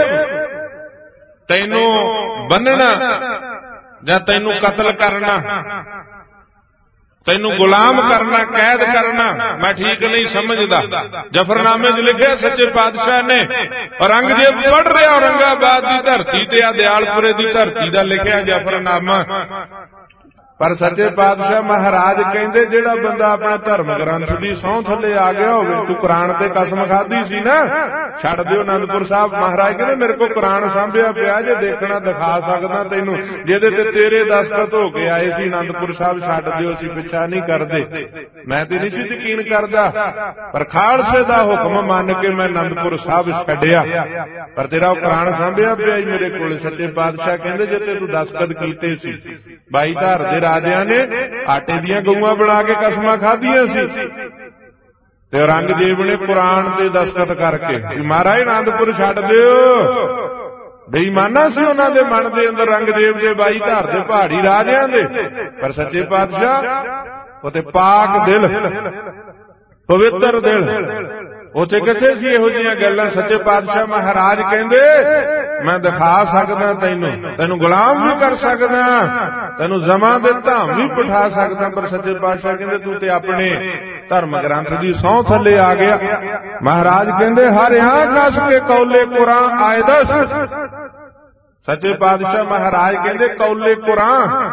ਤੈਨੂੰ ਬੰਨਣਾ ਜਾਂ ਤੈਨੂੰ ਕਤਲ ਕਰਨਾ, ਤੈਨੂੰ ਗੁਲਾਮ ਕਰਨਾ, ਕੈਦ ਕਰਨਾ ਮੈਂ ਠੀਕ ਨਹੀਂ ਸਮਝਦਾ। ਜਫਰਨਾਮੇ 'ਚ ਲਿਖਿਆ ਸੱਚੇ ਪਾਤਸ਼ਾਹ ਨੇ, ਔਰੰਗਜ਼ੇਬ ਪੜ੍ਹ ਰਿਹਾ ਔਰੰਗਾਬਾਦ ਦੀ ਧਰਤੀ ਤੇ ਆ ਦਿਆਲਪੁਰੇ ਦੀ ਧਰਤੀ ਦਾ ਲਿਖਿਆ ਜਫਰਨਾਮਾ। ਪਰ ਸੱਚੇ ਪਾਤਸ਼ਾਹ ਮਹਾਰਾਜ ਕਹਿੰਦੇ, ਜਿਹੜਾ ਬੰਦਾ ਆਪਣੇ ਧਰਮ ਗ੍ਰੰਥ ਦੀ ਸਹੁੰ ਥੱਲੇ ਆ ਗਿਆ ਹੋਵੇ, ਤੂੰ ਕੁਰਾਨ ਤੇ ਕਸਮ ਖਾਧੀ ਸੀ ਨਾ, ਛੱਡ ਦਿਓ ਅਨੰਦਪੁਰ ਸਾਹਿਬ। ਮਹਾਰਾਜ ਕਹਿੰਦੇ, ਮੇਰੇ ਕੋਲ ਕੁਰਾਨ ਸਾਂਭਿਆ ਪਿਆ, ਜੇ ਦੇਖਣਾ ਦਿਖਾ ਸਕਦਾ ਤੈਨੂੰ, ਜਿਹਦੇ ਤੇ ਤੇਰੇ ਦਸਤਖਤ ਹੋ ਕੇ ਆਏ ਸੀ ਅਨੰਦਪੁਰ ਸਾਹਿਬ, ਛੱਡ ਦਿਓ, ਅਸੀਂ ਪਿੱਛਾ ਨਹੀਂ ਕਰਦੇ। ਮੈਂ ਤੇ ਨਹੀਂ ਸੀ ਯਕੀਨ ਕਰਦਾ, ਪਰ ਖਾਲਸੇ ਦਾ ਹੁਕਮ ਮੰਨ ਕੇ ਮੈਂ ਅਨੰਦਪੁਰ ਸਾਹਿਬ ਛੱਡਿਆ, ਪਰ ਤੇਰਾ ਉਹ ਕੁਰਾਨ ਸਾਂਭਿਆ ਪਿਆ ਹੀ ਮੇਰੇ ਕੋਲ। ਸੱਚੇ ਪਾਤਸ਼ਾਹ ਕਹਿੰਦੇ, ਜੇ ਤੇ ਤੂੰ ਦਸਤਖਤ ਕੀਤੇ ਸੀ, ਬਾਈ ਧਾਰ ਦੇ ਰਾਜਿਆਂ ਨੇ ਆਟੇ ਦੀਆਂ ਗਊਆਂ ਬਣਾ ਕੇ ਕਸਮਾਂ ਖਾਧੀਆਂ ਸੀ, ਤੇ ਔਰੰਗਜ਼ੇਬ ਨੇ ਕੁਰਾਨ ਤੇ ਦਸਤਖਤ ਕਰਕੇ ਵੀ ਮਹਾਰਾਜ ਅਨੰਦਪੁਰ ਛੱਡ ਦਿਓ। ਬੇਈਮਾਨਾ ਸੀ ਉਹਨਾਂ ਦੇ ਮਨ ਦੇ ਅੰਦਰ, ਔਰੰਗਜ਼ੇਬ ਦੇ ਬਾਈ ਧਾਰ ਦੇ ਪਹਾੜੀ ਰਾਜਿਆਂ ਦੇ। ਪਰ ਸੱਚੇ ਪਾਤਸ਼ਾਹ ਉਹ ਤੇ ਪਾਕ ਦਿਲ, ਪਵਿੱਤਰ ਦਿਲ, ਉੱਥੇ ਕਿੱਥੇ ਸੀ ਇਹੋ ਜਿਹੀਆਂ ਗੱਲਾਂ। ਸੱਚੇ ਪਾਤਸ਼ਾਹ ਮਹਾਰਾਜ ਕਹਿੰਦੇ, ਮੈਂ ਦਿਖਾ ਸਕਦਾ ਤੈਨੂੰ, ਤੈਨੂੰ ਗੁਲਾਮ ਵੀ ਕਰ ਸਕਦਾ, ਤੈਨੂੰ ਜ਼ਮਾਂ ਦੇ ਧਾਮ ਵੀ ਪਠਾ ਸਕਦਾ। ਪਰ ਸੱਚੇ ਪਾਤਸ਼ਾਹ ਕਹਿੰਦੇ, ਤੂੰ ਤੇ ਆਪਣੇ ਧਰਮ ਗ੍ਰੰਥ ਦੀ ਸਹੁੰ ਥੱਲੇ ਆ ਗਿਆ। ਮਹਾਰਾਜ ਕਹਿੰਦੇ, ਹਰਿਆਂ ਕਸ ਕੇ ਕੌਲੇ ਕੁਰਾਨ ਆਇਦਸ। ਸੱਚੇ ਪਾਤਸ਼ਾਹ ਮਹਾਰਾਜ ਕਹਿੰਦੇ, ਕੌਲੇ ਕੁਰਾਨ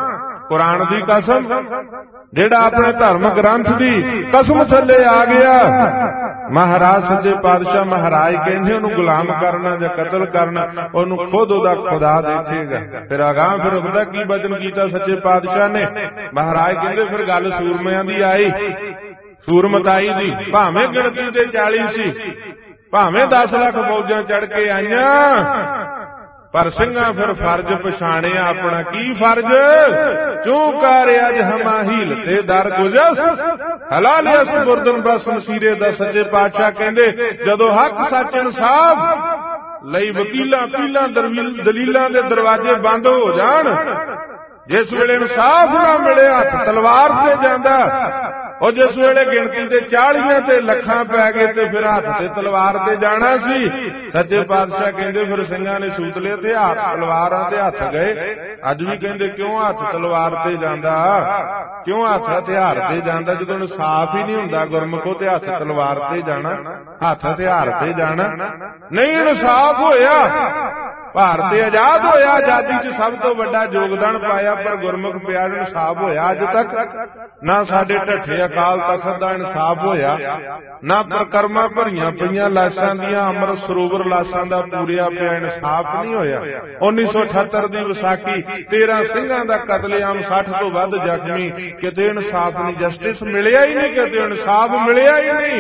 ਕੁਰਾਨ ਦੀ ਕਸਮ, ਜਿਹੜਾ ਆਪਣੇ ਧਰਮ ਗ੍ਰੰਥ ਦੀ ਕਸਮ ਥੱਲੇ ਆ ਗਿਆ। ਮਹਾਰਾਜ ਸੱਚੇ ਪਾਤਸ਼ਾਹ ਮਹਾਰਾਜ ਕਹਿੰਦੇ ਉਹਨੂੰ ਗੁਲਾਮ ਕਰਨਾ ਜਾਂ ਕਤਲ ਕਰਨਾ ਉਹਨੂੰ ਖੁਦ ਉਹਦਾ ਖੁਦਾ ਦੇਖੇਗਾ। ਫਿਰ ਅਗਾਂਹ ਫਿਰ ਉਹਦਾ ਕੀ ਬਚਨ ਕੀਤਾ ਸੱਚੇ ਪਾਤਸ਼ਾਹ ਨੇ? ਮਹਾਰਾਜ ਕਹਿੰਦੇ ਫਿਰ ਗੱਲ ਸੂਰਮਿਆਂ ਦੀ ਆਈ, ਸੂਰਮਤਾਈ ਦੀ। ਭਾਵੇਂ ਗਿਣਤੀ ਤੇ ਚਾਲੀ ਸੀ, ਭਾਵੇਂ ਦਸ ਲੱਖ ਫੌਜਾਂ ਚੜ ਕੇ ਆਈਆਂ, ਪਰ ਸਿੰਘਾਂ ਫਿਰ ਫਰਜ਼ ਪਛਾਣਿਆ ਆਪਣਾ। ਕੀ ਫਰਜ਼? ਚੂੰ ਕਰ ਅਜ ਹਮਾ ਹੀਲ ਤੇ ਦਰ ਗੁਜਸ ਹਲਾਲ ਅਸ ਬੁਰਦਨ ਬਸ ਮਸੀਰੇ ਦਾ। ਸੱਚੇ ਪਾਤਸ਼ਾਹ ਕਹਿੰਦੇ ਜਦੋਂ ਹੱਕ ਸੱਚ ਇਨਸਾਫ ਲਈ ਵਕੀਲਾਂ ਪੀਲਾਂ ਦਲੀਲਾਂ ਦੇ ਦਰਵਾਜ਼ੇ ਬੰਦ ਹੋ ਜਾਣ, ਜਿਸ ਵੇਲੇ ਇਨਸਾਫ ਨਾ ਮਿਲੇ ਹੱਥ ਤਲਵਾਰ ਤੇ ਜਾਂਦਾ। ਉਹ ਜਿਸ ਵੇਲੇ ਗਿਣਤੀ ਤੇ ਚਾਲੀਆਂ ਤੇ ਲੱਖਾਂ ਪੈ ਗਏ ਤੇ ਫਿਰ ਹੱਥ ਤੇ ਤਲਵਾਰ ਤੇ ਜਾਣਾ ਸੀ। ਸੱਚੇ ਪਾਤਸ਼ਾਹ ਕਹਿੰਦੇ ਫਿਰ ਸਿੰਘਾਂ ਨੇ ਸੂਤ ਲਿਆ ਤੇ ਹੱਥ ਤਲਵਾਰਾਂ ਤੇ ਹੱਥ ਗਏ। ਅੱਜ ਵੀ ਕਹਿੰਦੇ ਕਿਉਂ ਹੱਥ ਤਲਵਾਰ ਤੇ ਜਾਂਦਾ, ਕਿਉਂ ਹੱਥ ਹਥਿਆਰ ਤੇ ਜਾਂਦਾ? ਜਦੋਂ ਇਨਸਾਫ ਹੀ ਨਹੀਂ ਹੁੰਦਾ ਗੁਰਮੁਖੋ ਤੇ ਹੱਥ ਤਲਵਾਰ ਤੇ ਜਾਣਾ, ਹੱਥ ਹਥਿਆਰ ਤੇ ਜਾਣਾ। ਨਹੀਂ ਇਨਸਾਫ ਹੋਇਆ, ਭਾਰਤ ਆਜ਼ਾਦ ਹੋਇਆ, ਆਜ਼ਾਦੀ 'ਚ ਸਭ ਤੋਂ ਵੱਡਾ ਯੋਗਦਾਨ ਪਾਇਆ, ਪਰ ਗੁਰਮੁਖ ਪਿਆਰ ਇਨਸਾਫ ਹੋਇਆ ਅੱਜ ਤੱਕ ਨਾ। ਸਾਡੇ ਢੱਠੇ ਅਕਾਲ ਤਖਤ ਦਾ ਇਨਸਾਫ ਹੋਇਆ ਨਾ, ਪ੍ਰਕਰਮਾਂ ਭਰੀਆਂ ਪਈਆਂ ਲਾਸ਼ਾਂ ਦੀਆਂ ਅੰਮ੍ਰਿਤ ਸਰੋਵਰ ਲਾਸ਼ਾਂ ਦਾ ਪੂਰਿਆ ਪਿਆ ਇਨਸਾਫ ਨਹੀਂ ਹੋਇਆ। ਉੱਨੀ ਸੌ ਅਠੱਤਰ ਦੀ ਵਿਸਾਖੀ ਤੇਰਾਂ ਸਿੰਘਾਂ ਦਾ ਕਤਲੇਆਮ, ਸੱਠ ਤੋਂ ਵੱਧ ਜ਼ਖਮੀ, ਕਿਤੇ ਇਨਸਾਫ ਨਹੀਂ, ਜਸਟਿਸ ਮਿਲਿਆ ਹੀ ਨਹੀਂ, ਕਿਤੇ ਇਨਸਾਫ ਮਿਲਿਆ ਹੀ ਨਹੀਂ।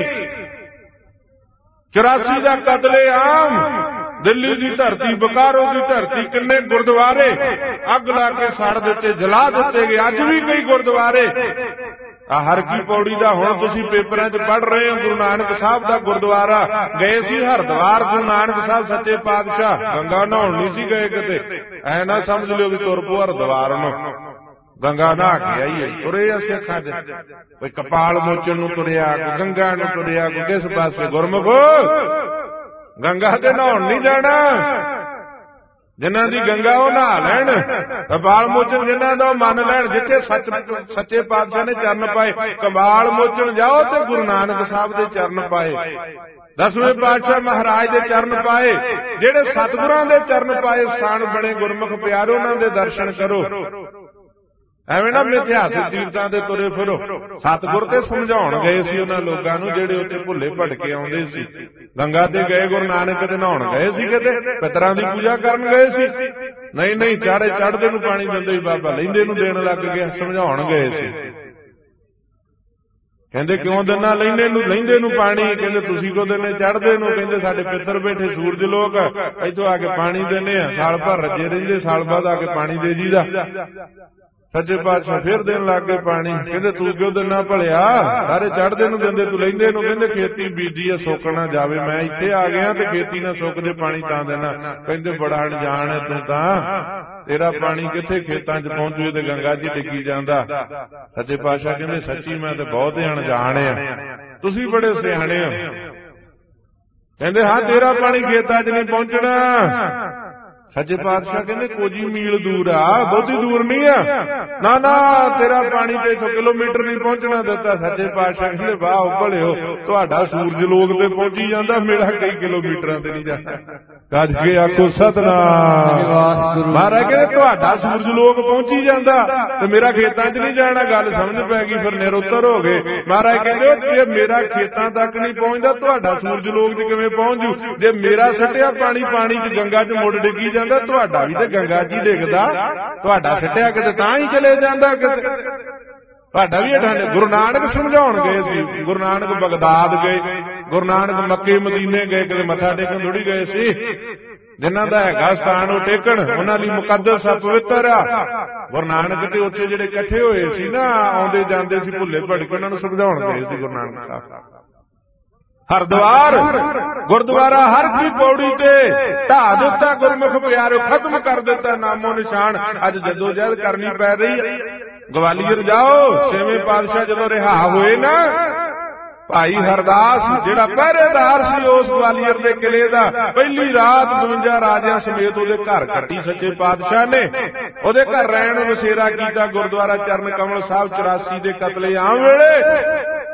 ਚੁਰਾਸੀ ਦਾ ਕਤਲੇਆਮ, ਦਿੱਲੀ ਦੀ ਧਰਤੀ, ਬਕਾਰੋ ਦੀ ਧਰਤੀ, ਕਿੰਨੇ ਗੁਰਦੁਆਰੇ ਅੱਗ ਲਾ ਕੇ ਸਾੜ ਦਿੱਤੇ, ਜਲਾ ਦਿੱਤੇ ਗਏ। ਅੱਜ ਵੀ ਕਈ ਗੁਰਦੁਆਰੇ, ਆ ਹਰ ਕੀ ਪੌੜੀ ਦਾ ਹੁਣ ਤੁਸੀਂ ਪੇਪਰਾਂ 'ਚ ਪੜ੍ਹ ਰਹੇ ਹੋ, ਗੁਰੂ ਨਾਨਕ ਸਾਹਿਬ ਦਾ ਗੁਰਦੁਆਰਾ ਗਏ ਸੀ ਹਰਿਦੁਆਰ। ਗੁਰੂ ਨਾਨਕ ਸਾਹਿਬ ਸੱਚੇ ਪਾਤਸ਼ਾਹ ਗੰਗਾ ਨਹਾਉਣ ਨਹੀਂ ਸੀ ਗਏ ਕਿਤੇ, ਐ ਨਾ ਸਮਝ ਲਿਓ ਵੀ ਤੁਰ ਪੋ ਹਰਿਦੁਆਰ ਨੂੰ, ਗੰਗਾ ਨਹਾ ਕੇ ਆਈਏ। ਤੁਰੇ ਆ ਸਿੱਖਾਂ 'ਚ, ਕੋਈ ਕਪਾਲ ਮੋਚਨ ਨੂੰ ਤੁਰਿਆ, ਕੋਈ ਗੰਗਾ ਨੂੰ ਤੁਰਿਆ, ਕੋਈ ਕਿਸ ਪਾਸੇ। ਗੁਰਮੁਖੋ ਗੰਗਾ ਤੇ ਨਹਾਉਣ ਨਹੀਂ ਜਾਣਾ, ਜਿਨ੍ਹਾਂ ਦੀ ਗੰਗਾ ਉਹ ਨਹਾ ਲੈਣ, ਕਪਾਲ ਮੋਚਨ ਜਿਨ੍ਹਾਂ ਦਾ ਉਹ ਮੰਨ ਲੈਣ। ਜਿੱਥੇ ਸੱਚ ਸੱਚੇ ਪਾਤਸ਼ਾਹ ਨੇ ਚਰਨ ਪਾਏ, ਕਪਾਲ ਮੋਚਨ ਜਾਓ ਤੇ ਗੁਰੂ ਨਾਨਕ ਸਾਹਿਬ ਦੇ ਚਰਨ ਪਾਏ, ਦਸਵੇਂ ਪਾਤਸ਼ਾਹ ਮਹਾਰਾਜ ਦੇ ਚਰਨ ਪਾਏ, ਜਿਹੜੇ ਸਤਿਗੁਰਾਂ ਦੇ ਚਰਨ ਪਾਏ ਸਥਾਨ ਬਣੇ। ਗੁਰਮੁਖ ਪਿਆਰੋ ਉਹਨਾਂ ਦੇ ਦਰਸ਼ਨ ਕਰੋ, ਐਵੇਂ ਨਾ ਮਿਥਿਆਸਿਕ ਤੀਰਥਾਂ ਦੇ ਤੁਰੇ ਫਿਰੋ। ਸਤਿਗੁਰ ਤੇ ਸਮਝਾਉਣ ਗਏ ਸੀ ਉਹਨਾਂ ਲੋਕਾਂ ਨੂੰ ਜਿਹੜੇ ਉੱਥੇ ਭੁੱਲੇ ਭਟਕੇ ਆਉਂਦੇ ਸੀ। ਗੰਗਾ ਤੇ ਗਏ, ਗੁਰੂ ਨਾਨਕ ਤੇ ਨਹਾਉਣ ਗਏ ਸੀ, ਕਿਤੇ ਪਿਤਰਾਂ ਦੀ ਪੂਜਾ ਕਰਨ ਗਏ ਸੀ? ਨਹੀਂ ਨਹੀਂ, ਚਾਰੇ ਚੜ੍ਹਦੇ ਨੂੰ ਪਾਣੀ ਦਿੰਦੇ ਸੀ, ਬਾਬਾ ਲੈਂਦੇ ਨੂੰ ਦੇਣ ਲੱਗ ਗਿਆ। ਸਮਝਾਉਣ ਗਏ ਸੀ, ਕਹਿੰਦੇ ਕਿਉਂ ਦਿੰਨਾ ਲੈਂਦੇ ਨੂੰ, ਲੈਂਦੇ ਨੂੰ ਪਾਣੀ? ਕਹਿੰਦੇ ਤੁਸੀਂ ਕਿਉਂ ਦਿੰਦੇ ਚੜ੍ਹਦੇ ਨੂੰ? ਕਹਿੰਦੇ ਸਾਡੇ ਪਿੱਤਰ ਬੈਠੇ ਸੂਰਜ ਲੋਕ, ਇੱਥੋਂ ਆ ਕੇ ਪਾਣੀ ਦਿੰਦੇ ਆ, ਸਾਲ ਭਰ ਰੱਜੇ ਰਹਿੰਦੇ, ਸਾਲ ਬਾਅਦ ਆ ਕੇ ਪਾਣੀ ਦੇ ਜੀਦਾ। ਸੱਚੇ ਪਾਤਸ਼ਾਹ ਫੇਰ ਦੇਣ ਲੱਗ ਗਏ ਪਾਣੀ। ਕਹਿੰਦੇ ਤੂੰ ਕਿਉਂ ਦਿੰਨਾ ਭਲਿਆ? ਸਾਰੇ ਚੜ੍ਹਦੇ ਨੂੰ ਦਿੰਦੇ, ਤੂੰ ਲੈਂਦੇ ਨੂੰ। ਕਹਿੰਦੇ ਖੇਤੀ ਬੀਜੀ ਆ, ਸੁੱਕ ਨਾ ਜਾਵੇ, ਮੈਂ ਇੱਥੇ ਆ ਗਿਆ ਤੇ ਖੇਤੀ ਨਾ ਸੁੱਕ ਜੇ, ਪਾਣੀ ਤਾਂ ਦੇਣਾ। ਕਹਿੰਦੇ ਬੜਾ ਅਣਜਾਣ ਹੈ ਤੂੰ ਤਾਂ, ਤੇਰਾ ਪਾਣੀ ਕਿੱਥੇ ਖੇਤਾਂ 'ਚ ਪਹੁੰਚੂ ਤੇ ਗੰਗਾ 'ਚ ਡਿੱਗੀ ਜਾਂਦਾ। ਸੱਚੇ ਪਾਤਸ਼ਾਹ ਕਹਿੰਦੇ ਸੱਚੀ ਮੈਂ ਤੇ ਬਹੁਤ ਅਣਜਾਣ ਆ, ਤੁਸੀਂ ਬੜੇ ਸਿਆਣੇ ਹੋ। ਕਹਿੰਦੇ ਹਾਂ ਤੇਰਾ ਪਾਣੀ ਖੇਤਾਂ 'ਚ ਨਹੀਂ ਪਹੁੰਚਣਾ। ਸੱਚੇ ਪਾਤਸ਼ਾਹ ਕਹਿੰਦੇ ਕੁਝ ਮੀਲ ਦੂਰ ਆ, ਬਹੁਤੀ ਦੂਰ ਨਹੀਂ ਆ। ਨਾ ਨਾ, ਤੇਰਾ ਪਾਣੀ ਤੇ ਇੱਥੋਂ ਕਿਲੋਮੀਟਰ ਨਹੀਂ ਪਹੁੰਚਣਾ ਦਿੱਤਾ। ਸੱਚੇ ਪਾਤਸ਼ਾਹ ਕਹਿੰਦੇ ਵਾਹ ਭਲਿਓ, ਤੁਹਾਡਾ ਸੂਰਜ ਲੋਕ ਤੇ ਪਹੁੰਚੀ ਜਾਂਦਾ, ਮੇਰਾ ਕਈ ਕਿਲੋਮੀਟਰਾਂ ਤੇ ਨਹੀਂ ਜਾਂਦਾ। ਗੱਜ ਕੇ ਆਖੋ ਸਤਿਨਾਮ। ਮਹਾਰਾਜ ਕਹਿੰਦੇ ਤੁਹਾਡਾ ਸੂਰਜ ਲੋਕ ਪਹੁੰਚੀ ਜਾਂਦਾ ਤੇ ਮੇਰਾ ਖੇਤਾਂ 'ਚ ਨਹੀਂ ਜਾਣਾ। ਗੱਲ ਸਮਝ ਪੈ ਗਈ, ਫਿਰ ਨਿਰੁੱਤਰ ਹੋ ਗਏ। ਮਹਾਰਾਜ ਕਹਿੰਦੇ ਜੇ ਮੇਰਾ ਖੇਤਾਂ ਤੱਕ ਨਹੀਂ ਪਹੁੰਚਦਾ, ਤੁਹਾਡਾ ਸੂਰਜ ਲੋਕ 'ਚ ਕਿਵੇਂ ਪਹੁੰਚ ਜੂ? ਜੇ ਮੇਰਾ ਸੱਟਿਆ ਪਾਣੀ ਪਾਣੀ 'ਚ ਗੰਗਾ 'ਚ ਮੁੜ ਡਿੱਗੀ ਜਾਂਦਾ, ਤੁਹਾਡਾ ਵੀ ਤੇ ਗੰਗਾ 'ਚ ਹੀ ਡਿੱਗਦਾ। ਤੁਹਾਡਾ ਸਿੱਟਿਆ ਕਿਤੇ ਤਾਂ ਹੀ ਚਲੇ ਜਾਂਦਾ, ਕਿਤੇ ਤੁਹਾਡਾ ਵੀ ਹਟਾਂਦੇ। ਗੁਰੂ ਨਾਨਕ ਸਮਝਾਉਣ ਗਏ ਸੀ, ਗੁਰੂ ਨਾਨਕ ਬਗਦਾਦ ਗਏ, ਗੁਰੂ ਨਾਨਕ ਮੱਕੇ ਮਦੀਨੇ ਗਏ, ਕਿਤੇ ਮੱਥਾ ਟੇਕਣ ਥੋੜੀ ਗਏ ਸੀ। ਜਿਨ੍ਹਾਂ ਦਾ ਹੈਗਾ ਸਥਾਨ ਉਹ ਟੇਕਣ, ਉਹਨਾਂ ਲਈ ਮੁਕੱਦਸ ਆ, ਪਵਿੱਤਰ ਆ। ਗੁਰੂ ਨਾਨਕ ਤੇ ਉੱਥੇ ਜਿਹੜੇ ਇਕੱਠੇ ਹੋਏ ਸੀ ਨਾ, ਆਉਂਦੇ ਜਾਂਦੇ ਸੀ ਭੁੱਲੇ ਭਟਕੇ, ਉਹਨਾਂ ਨੂੰ ਸਮਝਾਉਣ ਗਏ ਸੀ ਗੁਰੂ ਨਾਨਕ ਸਾਹਿਬ। ਹਰਿਦੁਆਰ ਗੁਰਦੁਆਰਾ ਹਰ ਕੀ ਪੌੜੀ ਤੇ ਢਾਹ ਦਿੱਤਾ, ਗੁਰਮੁਖ ਪਿਆਰਿਓ ਖਤਮ ਕਰ ਦਿੱਤਾ, ਨਾਮੋ ਨਿਸ਼ਾਨ। ਅੱਜ ਜੱਦੋ ਜਹਿਦ ਕਰਨੀ ਪੈ ਰਹੀ ਹੈ। ਗਵਾਲੀਅਰ ਜਾਓ, ਛੇਵੇਂ ਪਾਤਸ਼ਾਹ ਜਦੋਂ ਰਿਹਾ ਹੋਏ ਨਾ, ਭਾਈ ਹਰਦਾਸ ਜਿਹੜਾ ਪਹਿਰੇਦਾਰ ਸੀ ਉਸ ਗਵਾਲੀਅਰ ਦੇ ਕਿਲੇ ਦਾ, ਪਹਿਲੀ ਰਾਤ ਬਵੰਜਾ ਰਾਜਿਆਂ ਸਮੇਤ ਉਹਦੇ ਘਰ ਕੱਟੀ ਸੱਚੇ ਪਾਤਸ਼ਾਹ ਨੇ। ਉਹਦੇ ਘਰ ਰਹਿਣ ਵਸੇਰਾ ਕੀਤਾ। ਗੁਰਦੁਆਰਾ ਚਰਨ ਕਮਲ ਸਾਹਿਬ ਚੁਰਾਸੀ ਦੇ ਕਤਲੇਆਮ ਵੇਲੇ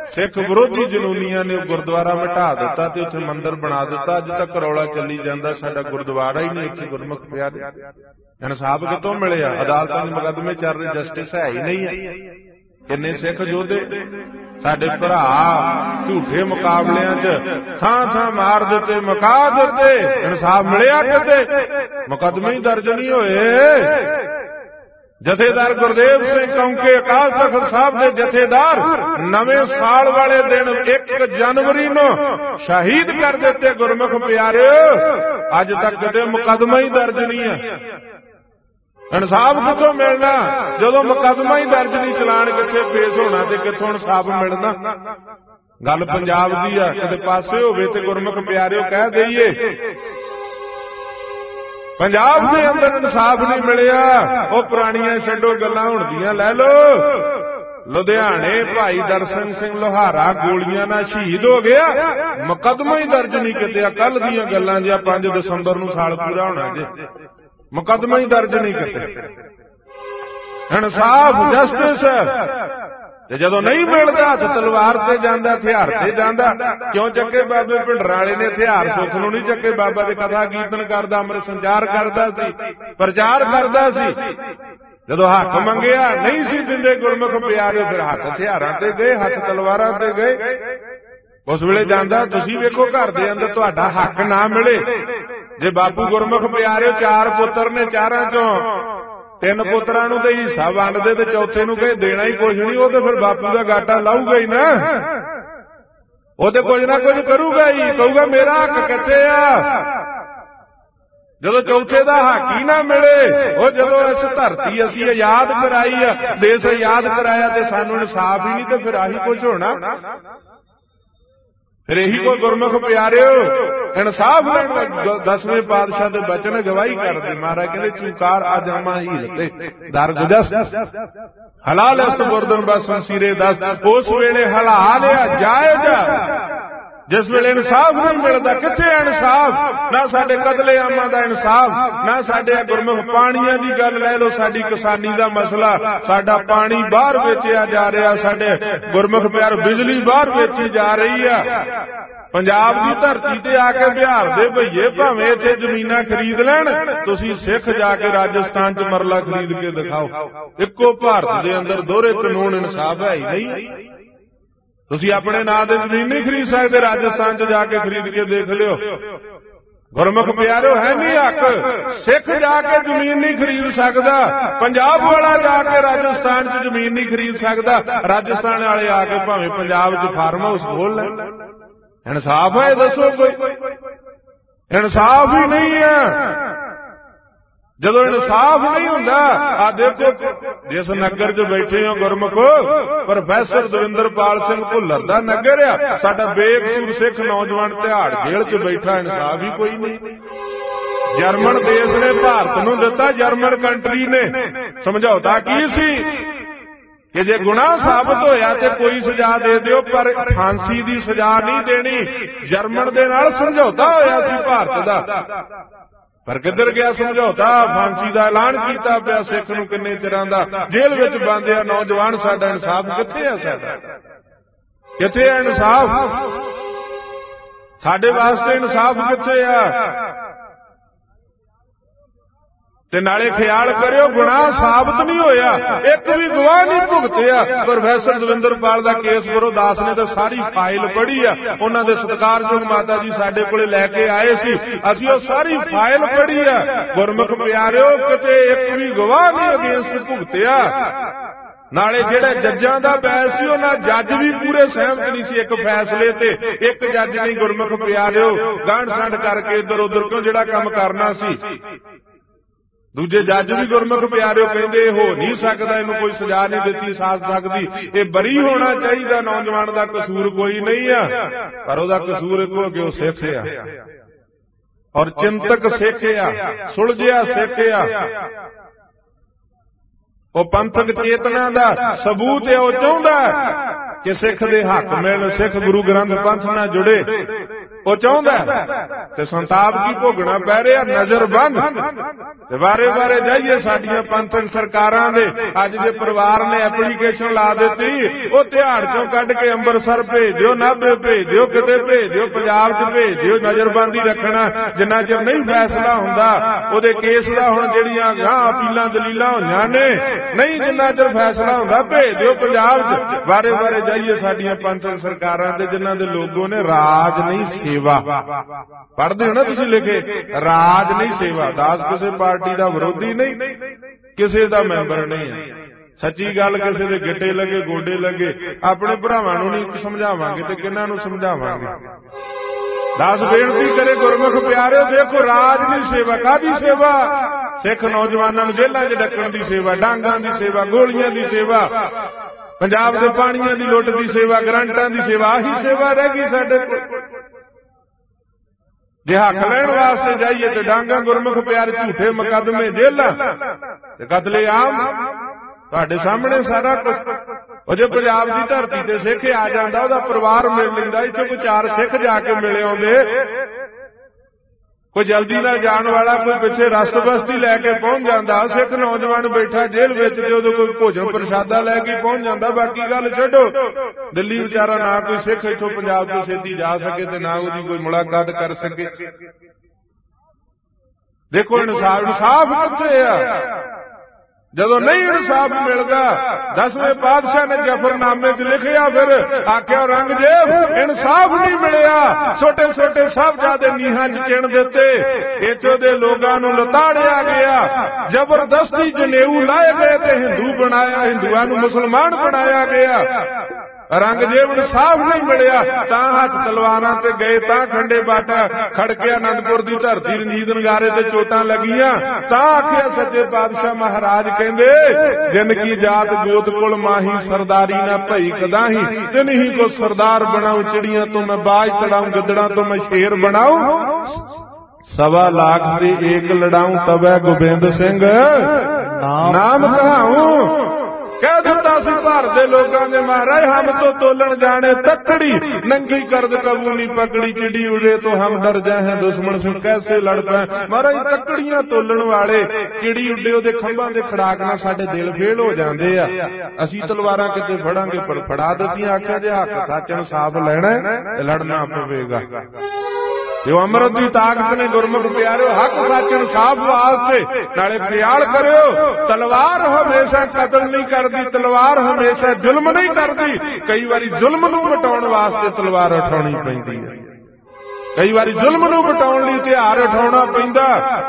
ਸਿੱਖ ਵਿਰੋਧੀ ਜਨੂਨੀਆਂ ਨੇ ਗੁਰਦੁਆਰਾ ਮਿਟਾ ਦਿੱਤਾ ਤੇ ਉੱਥੇ ਮੰਦਿਰ ਬਣਾ ਦਿੱਤਾ। ਅੱਜ ਤੱਕ ਰੌਲਾ ਚੱਲੀ ਜਾਂਦਾ ਸਾਡਾ ਗੁਰਦੁਆਰਾ ਹੀ ਨਹੀਂ ਇੱਥੇ ਗੁਰਮੁਖ ਪਿਆਰੇ। ਇਨਸਾਫ ਕਿੱਥੋਂ ਮਿਲਿਆ? ਅਦਾਲਤਾਂ ਦੇ ਮੁਕੱਦਮੇ ਚੱਲ ਰਹੇ, ਜਸਟਿਸ ਹੈ ਹੀ ਨਹੀਂ ਹੈ। ਕਿੰਨੇ ਸਿੱਖ ਯੋਧੇ ਸਾਡੇ ਭਰਾ ਝੂਠੇ ਮੁਕਾਬਲਿਆਂ 'ਚ ਥਾਂ ਥਾਂ ਮਾਰ ਦਿੱਤੇ, ਮੁਕਾ ਦਿੱਤੇ। ਇਨਸਾਫ ਮਿਲਿਆ ਕਿਤੇ? ਮੁਕੱਦਮੇ ਹੀ ਦਰਜ ਨਹੀਂ ਹੋਏ। ਜਥੇਦਾਰ ਗੁਰਦੇਵ ਸਿੰਘ ਕੌਂਕੇ ਅਕਾਲ ਤਖ਼ਤ ਸਾਹਿਬ ਦੇ ਜਥੇਦਾਰ ਨਵੇਂ ਸਾਲ ਵਾਲੇ ਦਿਨ ਇੱਕ ਜਨਵਰੀ ਨੂੰ ਸ਼ਹੀਦ ਕਰ ਦਿੱਤੇ ਗੁਰਮੁਖ ਪਿਆਰਿਓ। ਅੱਜ ਤੱਕ ਕਦੇ ਮੁਕੱਦਮਾ ਹੀ ਦਰਜ ਨਹੀਂ ਹੈ। ਇਨਸਾਫ ਕਿੱਥੋਂ ਮਿਲਣਾ ਜਦੋਂ ਮੁਕੱਦਮਾ ਹੀ ਦਰਜ ਨਹੀਂ? ਚਲਾਨ ਕਿੱਥੇ ਪੇਸ਼ ਹੋਣਾ ਤੇ ਕਿੱਥੋਂ ਇਨਸਾਫ ਮਿਲਣਾ? ਗੱਲ ਪੰਜਾਬ ਦੀ ਆ, ਕਿਤੇ ਪਾਸੇ ਹੋਵੇ ਤੇ ਗੁਰਮੁਖ ਪਿਆਰਿਓ ਕਹਿ ਦਈਏ ਪੰਜਾਬ ਦੇ ਅੰਦਰ ਇਨਸਾਫ ਨਹੀਂ ਮਿਲਿਆ। ਉਹ ਪੁਰਾਣੀਆਂ ਛੱਡੋ ਗੱਲਾਂ, ਹੁਣ ਦੀਆਂ ਲੈ ਲਓ। ਲੁਧਿਆਣੇ ਭਾਈ ਦਰਸ਼ਨ ਸਿੰਘ ਲੋਹਾਰਾ ਗੋਲੀਆਂ ਨਾਲ ਸ਼ਹੀਦ ਹੋ ਗਿਆ, ਮੁਕੱਦਮਾ ਹੀ ਦਰਜ ਨਹੀਂ ਕੀਤਾ। ਕੱਲ ਦੀਆਂ ਗੱਲਾਂ ਜਿਹਾ ਪੰਜ ਦਸੰਬਰ ਨੂੰ ਸਾਲ ਪੂਰਾ ਹੋਣਾ ਜੇ, ਮੁਕੱਦਮਾ ਹੀ ਦਰਜ ਨਹੀਂ ਕੀਤੇ। ਇਨਸਾਫ ਜਸਟਿਸ ਤੇ ਜਦੋਂ ਨਹੀਂ ਮਿਲਦਾ ਹੱਥ ਤਲਵਾਰ ਤੇ ਜਾਂਦਾ, ਹਥਿਆਰ ਤੇ ਜਾਂਦਾ। ਕਿਉਂ ਚੱਕੇ ਬਾਬੇ ਭਿੰਡਰਾਂ ਵਾਲੇ ਨੇ ਹਥਿਆਰ? ਸੁੱਖ ਨੂੰ ਨਹੀਂ ਚੱਕੇ। ਬਾਬਾ ਦੇ ਕਥਾ ਕੀਰਤਨ ਕਰਦਾ, ਅੰਮ੍ਰਿਤ ਸੰਚਾਰ ਕਰਦਾ ਸੀ, ਪ੍ਰਚਾਰ ਕਰਦਾ ਸੀ। ਜਦੋਂ ਹੱਕ ਮੰਗਿਆ ਨਹੀਂ ਸੀ ਦਿੰਦੇ ਗੁਰਮੁਖ ਪਿਆਰੇ, ਫਿਰ ਹੱਥ ਹਥਿਆਰਾਂ ਤੇ ਗਏ, ਹੱਥ ਤਲਵਾਰਾਂ ਤੇ ਗਏ। ਉਸ ਵੇਲੇ ਜਾਂਦਾ, ਤੁਸੀਂ ਵੇਖੋ ਘਰ ਦੇ ਅੰਦਰ ਤੁਹਾਡਾ ਹੱਕ ਨਾ ਮਿਲੇ। ਜੇ ਬਾਪੂ ਗੁਰਮੁਖ ਪਿਆਰੇ ਚਾਰ ਪੁੱਤਰ ਨੇ, ਚਾਰਾਂ ਚੋਂ ਤਿੰਨ ਪੁੱਤਰਾਂ ਨੂੰ ਤੇ ਹਿੱਸਾ ਵੰਡਦੇ ਤੇ ਚੌਥੇ ਨੂੰ ਕਹੇ ਦੇਣਾ ਹੀ ਕੁਝ ਨਹੀਂ, ਉਹ ਤੇ ਫਿਰ ਬਾਪੂ ਦਾ ਗਾਟਾ ਲਾਊਗਾ ਹੀ ਨਾ। ਉਹ ਤੇ ਕੁਝ ਨਾ ਕੁਝ ਕਰੂਗਾ ਹੀ, ਕਹੂਗਾ ਮੇਰਾ ਹੱਕ ਕਿੱਥੇ ਆ। ਜਦੋਂ ਚੌਥੇ ਦਾ ਹੱਕ ਹੀ ਨਾ ਮਿਲੇ, ਉਹ ਜਦੋਂ ਇਸ ਧਰਤੀ ਅਸੀਂ ਆਜ਼ਾਦ ਕਰਾਈ ਆ, ਦੇਸ਼ ਆਜ਼ਾਦ ਕਰਾਇਆ ਤੇ ਸਾਨੂੰ ਇਨਸਾਫ ਹੀ ਨਹੀਂ, ਤੇ ਫਿਰ ਆਹੀ ਕੁਝ ਹੋਣਾ। ਫਿਰ ਇਹੀ ਕੋਈ ਗੁਰਮੁਖ ਪਿਆਰਿਓ ਇਨਸਾਫ ਲੈਣ। ਦਸਵੇਂ ਪਾਤਸ਼ਾਹ ਦੇ ਬਚਨ ਗਵਾਹੀ ਕਰਦੇ। ਮਹਾਰਾਜ ਕਹਿੰਦੇ ਚੂਕਾਰ ਆ ਜਾਮਾ ਹੀਲ ਤੇ ਦਰਗੁਜਸ ਹਲਾਲ ਅਸਤ ਗੁਰਦਨ ਬਸਨ ਸੀਰੇ ਦਸ। ਉਸ ਵੇਲੇ ਹਲਾਲ ਆ ਜਾਇਜ਼, ਜਿਸ ਵੇਲੇ ਇਨਸਾਫ ਨਹੀਂ ਮਿਲਦਾ। ਕਿੱਥੇ ਇਨਸਾਫ? ਨਾ ਸਾਡੇ ਕਤਲੇ ਆਮਾਂ ਦਾ ਇਨਸਾਫ, ਨਾ ਸਾਡੇ ਗੁਰਮੁਖ ਪਾਣੀਆਂ ਦੀ ਗੱਲ ਲੈ ਲਓ, ਸਾਡੀ ਕਿਸਾਨੀ ਦਾ ਮਸਲਾ, ਸਾਡਾ ਪਾਣੀ ਬਾਹਰ ਵੇਚਿਆ ਜਾ ਰਿਹਾ, ਸਾਡੇ ਗੁਰਮੁਖ ਪਿਆਰ ਬਿਜਲੀ ਬਾਹਰ ਵੇਚੀ ਜਾ ਰਹੀ ਆ। ਪੰਜਾਬ ਦੀ ਧਰਤੀ ਤੇ ਆ ਕੇ ਬਿਹਾਰ ਦੇ ਭਈਏ ਭਾਵੇਂ ਇੱਥੇ ਜ਼ਮੀਨਾਂ ਖਰੀਦ ਲੈਣ, ਤੁਸੀਂ ਸਿੱਖ ਜਾ ਕੇ ਰਾਜਸਥਾਨ 'ਚ ਮਰਲਾ ਖਰੀਦ ਕੇ ਦਿਖਾਓ। ਇੱਕੋ ਭਾਰਤ ਦੇ ਅੰਦਰ ਦੋਹਰੇ ਕਾਨੂੰਨ, ਇਨਸਾਫ ਹੈ ਹੀ ਨਹੀਂ। ਤੁਸੀਂ ਆਪਣੇ ਨਾਂ ਦੇ ਜ਼ਮੀਨ ਨਹੀਂ ਖਰੀਦ ਸਕਦੇ, ਰਾਜਸਥਾਨ 'ਚ ਜਾ ਕੇ ਖਰੀਦ ਕੇ ਦੇਖ ਲਿਓ। ਗੁਰਮੁਖ ਪਿਆਰਿਓ ਹੈ ਨਹੀਂ ਹੱਕ। ਸਿੱਖ ਜਾ ਕੇ ਜ਼ਮੀਨ ਨਹੀਂ ਖਰੀਦ ਸਕਦਾ, ਪੰਜਾਬ ਵਾਲਾ ਜਾ ਕੇ ਰਾਜਸਥਾਨ 'ਚ ਜ਼ਮੀਨ ਨਹੀਂ ਖਰੀਦ ਸਕਦਾ, ਰਾਜਸਥਾਨ ਵਾਲੇ ਆ ਕੇ ਭਾਵੇਂ ਪੰਜਾਬ 'ਚ ਫਾਰਮ ਹਾਊਸ ਖੋਲ ਲੈਣ। ਇਨਸਾਫ ਹੈ? ਦੱਸੋ ਕੋਈ। ਇਨਸਾਫ ਹੀ ਨਹੀਂ ਹੈ। ਜਦੋਂ ਇਨਸਾਫ ਨਹੀਂ ਹੁੰਦਾ, ਆ ਦੇਖੋ ਜਿਸ ਨਗਰ 'ਚ ਬੈਠੇ ਹੋ ਗੁਰਮੁਖ, ਪ੍ਰੋਫੈਸਰ ਦਵਿੰਦਰਪਾਲ ਸਿੰਘ ਭੁੱਲਰ ਦਾ ਨਗਰ ਆ। ਸਾਡਾ ਬੇਕਸੂਰ ਸਿੱਖ ਨੌਜਵਾਨ ਤਿਹਾੜ ਜੇਲ੍ਹ 'ਚ ਬੈਠਾ, ਇਨਸਾਫ ਹੀ ਕੋਈ ਨਹੀਂ। ਜਰਮਨ ਦੇਸ਼ ਨੇ ਭਾਰਤ ਨੂੰ ਦਿੱਤਾ, ਜਰਮਨ ਕੰਟਰੀ ਨੇ ਸਮਝੌਤਾ ਕੀ ਸੀ ਕਿ ਜੇ ਗੁਨਾਹ ਸਾਬਤ ਹੋਇਆ ਤੇ ਕੋਈ ਸਜ਼ਾ ਦੇ ਦਿਓ, ਪਰ ਫਾਂਸੀ ਦੀ ਸਜ਼ਾ ਨਹੀਂ ਦੇਣੀ। ਜਰਮਨ ਦੇ ਨਾਲ ਸਮਝੌਤਾ ਹੋਇਆ ਸੀ ਭਾਰਤ ਦਾ, ਪਰ ਕਿੱਧਰ ਗਿਆ ਸਮਝੌਤਾ? ਫਾਂਸੀ ਦਾ ਐਲਾਨ ਕੀਤਾ ਪਿਆ। ਸਿੱਖ ਨੂੰ ਕਿੰਨੇ ਚਿਰਾਂ ਦਾ ਜੇਲ੍ਹ ਵਿੱਚ ਬੰਦ ਆ ਨੌਜਵਾਨ। ਸਾਡਾ ਇਨਸਾਫ ਕਿੱਥੇ ਆ? ਸਾਡਾ ਕਿੱਥੇ ਆ ਇਨਸਾਫ? ਸਾਡੇ ਵਾਸਤੇ ਇਨਸਾਫ ਕਿੱਥੇ ਆ? ਤੇ ਨਾਲੇ ਖਿਆਲ ਕਰਿਓ, ਗੁਨਾਹ ਸਾਬਤ ਨਹੀਂ ਹੋਇਆ, ਇੱਕ ਵੀ ਗਵਾਹ ਨਹੀਂ ਭੁਗਤਿਆ। ਪ੍ਰੋਫੈਸਰ ਦਵਿੰਦਰਪਾਲ ਦਾ ਕੇਸ ਗੁਰਦਾਸ ਨੇ ਤਾਂ ਸਾਰੀ ਫਾਈਲ ਪੜ੍ਹੀ ਆ। ਉਹਨਾਂ ਦੇ ਸਤਿਕਾਰਯੋਗ ਮਾਤਾ ਜੀ ਸਾਡੇ ਕੋਲੇ ਲੈ ਕੇ ਆਏ ਸੀ, ਅਸੀਂ ਉਹ ਸਾਰੀ ਫਾਈਲ ਪੜ੍ਹੀ ਆ। ਗੁਰਮੁਖ ਪਿਆਰਿਓ ਕਿਤੇ ਇੱਕ ਵੀ ਗਵਾਹ ਨਹੀਂ ਅਗੇਂਸਟ ਭੁਗਤਿਆ। ਨਾਲੇ ਜਿਹੜੇ ਜੱਜਾਂ ਦਾ ਬੈਸ ਸੀ, ਉਹਨਾਂ ਜੱਜ ਵੀ ਪੂਰੇ ਸਹਿਮਤ ਨਹੀਂ ਸੀ ਇੱਕ ਫੈਸਲੇ ਤੇ। ਇੱਕ ਜੱਜ ਨਹੀਂ ਗੁਰਮੁਖ ਪਿਆਰਿਓ ਗਾਂਢ ਸੰਡ ਕਰਕੇ ਇੱਧਰ ਉੱਧਰ, ਕਿਉਂ ਜਿਹੜਾ ਕੰਮ ਕਰਨਾ ਸੀ। ਦੂਜੇ ਜੱਜ ਵੀ ਗੁਰਮੁਖ ਪਿਆਰਿਓ ਕਹਿੰਦੇ ਇਹ ਹੋ ਨਹੀਂ ਸਕਦਾ, ਇਹਨੂੰ ਕੋਈ ਸਜ਼ਾ ਨਹੀਂ ਦਿੱਤੀ ਜਾ ਸਕਦੀ, ਇਹ ਬਰੀ ਹੋਣਾ ਚਾਹੀਦਾ, ਨੌਜਵਾਨ ਦਾ ਕਸੂਰ ਕੋਈ ਨਹੀਂ ਆ। ਪਰ ਉਹਦਾ ਕਸੂਰ ਇੱਕੋ ਕਿ ਉਹ ਸਿੱਖ ਆ, ਔਰ ਚਿੰਤਕ ਸਿੱਖ ਆ, ਸੁਲਝਿਆ ਸਿੱਖ ਆ। ਉਹ ਪੰਥਕ ਚੇਤਨਾ ਦਾ ਸਬੂਤ ਹੈ। ਉਹ ਚਾਹੁੰਦਾ ਕਿ ਸਿੱਖ ਦੇ ਹੱਕ ਮਿਲਣ, ਸਿੱਖ ਗੁਰੂ ਗ੍ਰੰਥ ਪੰਥ ਨਾਲ ਜੁੜੇ। ਉਹ ਚਾਹੁੰਦਾ ਤੇ ਸੰਤਾਪ ਕੀ ਭੋਗਣਾ ਪੈ ਰਿਹਾ, ਨਜ਼ਰ ਬੰਦ। ਤੇ ਵਾਰੇ ਵਾਰੇ ਜਾਈਏ ਸਾਡੀਆਂ ਪੰਥਕ ਸਰਕਾਰਾਂ ਦੇ, ਅੱਜ ਜੇ ਪਰਿਵਾਰ ਨੇ ਐਪਲੀਕੇਸ਼ਨ ਲਾ ਦਿੱਤੀ, ਉਹ ਤਿਹਾੜ ਚੋਂ ਕੱਢ ਕੇ ਅੰਮ੍ਰਿਤਸਰ ਭੇਜ ਦਿਓ, ਨਾਭੇ ਭੇਜ ਦਿਓ, ਕਿਤੇ ਭੇਜ ਦਿਓ, ਪੰਜਾਬ 'ਚ ਭੇਜ ਦਿਓ। ਨਜ਼ਰਬੰਦੀ ਰੱਖਣਾ ਜਿੰਨਾ ਚਿਰ ਨਹੀਂ ਫੈਸਲਾ ਹੁੰਦਾ ਉਹਦੇ ਕੇਸ ਦਾ। ਹੁਣ ਜਿਹੜੀਆਂ ਗਾਂ ਅਪੀਲਾਂ ਦਲੀਲਾਂ ਹੋਈਆਂ ਨੇ, ਨਹੀਂ ਜਿੰਨਾ ਚਿਰ ਫੈਸਲਾ ਹੁੰਦਾ ਭੇਜ ਦਿਓ ਪੰਜਾਬ 'ਚ। ਵਾਰੇ ਵਾਰੇ ਜਾਈਏ ਸਾਡੀਆਂ ਪੰਥਕ ਸਰਕਾਰਾਂ ਦੇ, ਜਿਨ੍ਹਾਂ ਦੇ ਲੋਗੋ ਨੇ ਰਾਜ ਨਹੀਂ ਸੇਵਾ। ਪੜ੍ਹਦੇ ਹੋ ਨਾ ਤੁਸੀਂ ਲਿਖੇ, ਰਾਜ ਨਹੀਂ ਸੇਵਾ। ਦਾਸ ਕਿਸੇ ਪਾਰਟੀ ਦਾ ਵਿਰੋਧੀ ਨਹੀਂ, ਕਿਸੇ ਦਾ ਮੈਂਬਰ ਨਹੀਂ ਹੈ। ਸੱਚੀ ਗੱਲ, ਕਿਸੇ ਦੇ ਗਿੱਟੇ ਲੱਗੇ ਗੋਡੇ ਲੱਗੇ, ਆਪਣੇ ਭਰਾਵਾਂ ਨੂੰ ਨਹੀਂ ਸਮਝਾਵਾਂਗੇ ਤੇ ਕਿਹਨਾਂ ਨੂੰ ਸਮਝਾਵਾਂਗੇ। ਦਾਸ ਬੇਨਤੀ ਕਰੇ ਗੁਰਮੁਖ ਪਿਆਰਿਓ, ਦੇਖੋ ਰਾਜ ਦੀ ਸੇਵਾ। ਕਾਹਦੀ ਸੇਵਾ? ਸਿੱਖ ਨੌਜਵਾਨਾਂ ਨੂੰ ਜੇਲ੍ਹਾਂ 'ਚ ਡੱਕਣ ਦੀ ਸੇਵਾ, ਡਾਂਗਾਂ ਦੀ ਸੇਵਾ, ਗੋਲੀਆਂ ਦੀ ਸੇਵਾ, ਪੰਜਾਬ ਦੇ ਪਾਣੀਆਂ ਦੀ ਲੁੱਟ ਦੀ ਸੇਵਾ, ਗਰੰਟਾਂ ਦੀ ਸੇਵਾ। ਆਹੀ ਸੇਵਾ ਰਹਿ ਗਈ ਸਾਡੇ ਕੋਲ। ਜੇ ਹੱਕ ਲੈਣ ਵਾਸਤੇ ਜਾਈਏ ਤੇ ਡਾਂਗਾ ਗੁਰਮੁਖ ਪਿਆਰ, ਝੂਠੇ ਮੁਕੱਦਮੇ, ਜੇਲ੍ਹਾਂ ਤੇ ਕਤਲੇ ਆਮ ਤੁਹਾਡੇ ਸਾਹਮਣੇ ਸਾਰਾ ਕੁਝ। ਉਹ ਜੇ ਪੰਜਾਬ ਦੀ ਧਰਤੀ ਤੇ ਸਿੱਖ ਆ ਜਾਂਦਾ, ਉਹਦਾ ਪਰਿਵਾਰ ਮਿਲ ਲੈਂਦਾ। ਇੱਥੇ ਕੋਈ ਚਾਰ ਸਿੱਖ ਜਾ ਕੇ ਮਿਲੇ ਆਉਂਦੇ, ਕੋਈ ਜਲਦੀ ਨਾਲ ਜਾਣ ਵਾਲਾ, ਕੋਈ ਪਿੱਛੇ ਰਸਤ ਬਸਤੀ ਲੈ ਕੇ ਪਹੁੰਚ ਜਾਂਦਾ। ਸਿੱਖ ਨੌਜਵਾਨ ਬੈਠਾ ਜੇਲ੍ਹ ਵਿੱਚ ਤੇ ਉਦੋਂ ਕੋਈ ਭੋਜਨ ਪ੍ਰਸ਼ਾਦਾ ਲੈ ਕੇ ਪਹੁੰਚ ਜਾਂਦਾ। ਬਾਕੀ ਗੱਲ ਛੱਡੋ, ਦਿੱਲੀ ਵਿਚਾਰਾ ਨਾ ਕੋਈ ਸਿੱਖ ਇੱਥੋਂ ਪੰਜਾਬ ਤੋਂ ਛੇਤੀ ਜਾ ਸਕੇ ਤੇ ਨਾ ਉਹਦੀ ਕੋਈ ਮੁਲਾਕਾਤ ਕਰ ਸਕੇ। ਦੇਖੋ ਇਨਸਾਫ ਇਨਸਾਫ ਕਿੱਥੇ ਆ? ਜਦੋਂ ਨਹੀਂ ਇਨਸਾਫ ਮਿਲਦਾ, ਦਸਵੇਂ ਪਾਤਸ਼ਾਹ ਨੇ ਜਫਰਨਾਮੇ 'ਚ ਲਿਖਿਆ, ਫਿਰ ਆਖਿਆ ਔਰੰਗਜ਼ੇਬ ਇਨਸਾਫ ਨਹੀਂ ਮਿਲਿਆ, ਛੋਟੇ ਛੋਟੇ ਸਾਹਿਬਜ਼ਾਦੇ ਨੀਹਾਂ 'ਚ ਚਿਣ ਦਿੱਤੇ, ਇੱਥੋਂ ਦੇ ਲੋਕਾਂ ਨੂੰ ਲਤਾੜਿਆ ਗਿਆ, ਜ਼ਬਰਦਸਤੀ ਜਨੇਊ ਲਾਏ ਗਏ ਤੇ ਹਿੰਦੂ ਬਣਾਇਆ, ਹਿੰਦੂਆਂ ਨੂੰ ਮੁਸਲਮਾਨ ਬਣਾਇਆ ਗਿਆ। ਔਰੰਗਜ਼ੇਬ ਇਨਸਾਫ ਨਹੀਂ ਮਿਲਿਆ, ਤਾਂ ਹੱਥ ਤਲਵਾਰਾਂ ਤੇ ਗਏ, ਤਾਂ ਖੰਡੇ ਬਾਟਾ ਖੜਕੇ ਆਨੰਦਪੁਰ ਦੀ ਧਰਤੀ ਰਣਜੀਤ ਨਗਾਰੇ ਤੇ ਚੋਟਾਂ ਲੱਗੀਆਂ, ਤਾਂ ਆਖਿਆ ਸੱਚੇ ਪਾਤਸ਼ਾਹ ਮਹਾਰਾਜ ਕਹਿੰਦੇ, ਜਿਨ ਕੀ ਜਾਤ ਗੋਤ ਕੁਲ ਮਾਹੀ, ਸਰਦਾਰੀ ਨਾ ਭਈ ਕਦਾਹੀ, ਤਿਨਹੀ ਕੋ ਸਰਦਾਰ ਬਣਾਉ, ਚਿੜੀਆਂ ਤੋਂ ਮੈਂ ਬਾਜ ਤੜਾऊं, ਗਿੱਦੜਾਂ ਤੋਂ ਮੈਂ ਸ਼ੇਰ ਬਣਾऊं, ਸਵਾ लाख से एक लड़ाऊं, तबै गोबिंद सिंह नाम कहाऊं। ਕਹਿ ਦਿੱਤਾ ਸੀ ਭਾਰਤ ਦੇ ਲੋਕਾਂ ਦੇ, ਮਹਾਰਾਜ ਹਮ ਤੋਂ ਤੋਲਣ ਜਾਣੇ ਤੱਕੜੀ, ਨੰਗੀ ਕਰਦ ਕਬੂ ਨਹੀਂ ਪਕੜੀ, ਚਿੜੀ ਉੜੇ ਤੋਂ ਹਮ ਡਰ ਜਾਏ, ਦੁਸ਼ਮਣ ਸੇ ਕੈਸੇ ਲੜ ਪਏ। ਮਹਾਰਾਜ ਤੱਕੜੀਆਂ ਤੋਲਣ ਵਾਲੇ, ਚਿੜੀ ਉੱਡੇ ਉਹਦੇ ਖੰਭਾਂ ਦੇ ਖੜਾਕ ਨਾਲ ਸਾਡੇ ਦਿਲ ਫੇਲ ਹੋ ਜਾਂਦੇ ਆ। ਅਸੀਂ ਤਲਵਾਰਾਂ ਕਿਤੇ ਫੜਾਂਗੇ, ਪਰ ਫੜਾ ਦਿੱਤੀਆਂ। ਆਖਿਆ ਜੇ ਹੱਕ ਸੱਚ ਇਨਸਾਫ ਲੈਣਾ ਤੇ ਲੜਨਾ ਪਵੇਗਾ। ਜੋ ਅੰਮ੍ਰਿਤ ਦੀ ਤਾਕਤ ਨੇ ਗੁਰਮੁਖ ਪਿਆਰਿਓ, ਹੱਕ ਸੱਚ ਇਨਸਾਫ ਵਾਸਤੇ ਨਾਲੇ ਖਿਆਲ ਕਰਿਓ, ਤਲਵਾਰ ਹਮੇਸ਼ਾ ਕਤਲ ਨਹੀਂ ਕਰਦੀ, ਤਲਵਾਰ ਹਮੇਸ਼ਾ ਜ਼ੁਲਮ ਨਹੀਂ ਕਰਦੀ। ਕਈ ਵਾਰੀ ਜ਼ੁਲਮ ਨੂੰ ਮਿਟਾਉਣ ਵਾਸਤੇ ਤਲਵਾਰ ਉਠਾਉਣੀ ਪੈਂਦੀ ਹੈ, ਕਈ ਵਾਰੀ ਜ਼ੁਲਮ ਨੂੰ ਮਿਟਾਉਣ ਲਈ ਹਥਿਆਰ ਉਠਾਉਣਾ ਪੈਂਦਾ।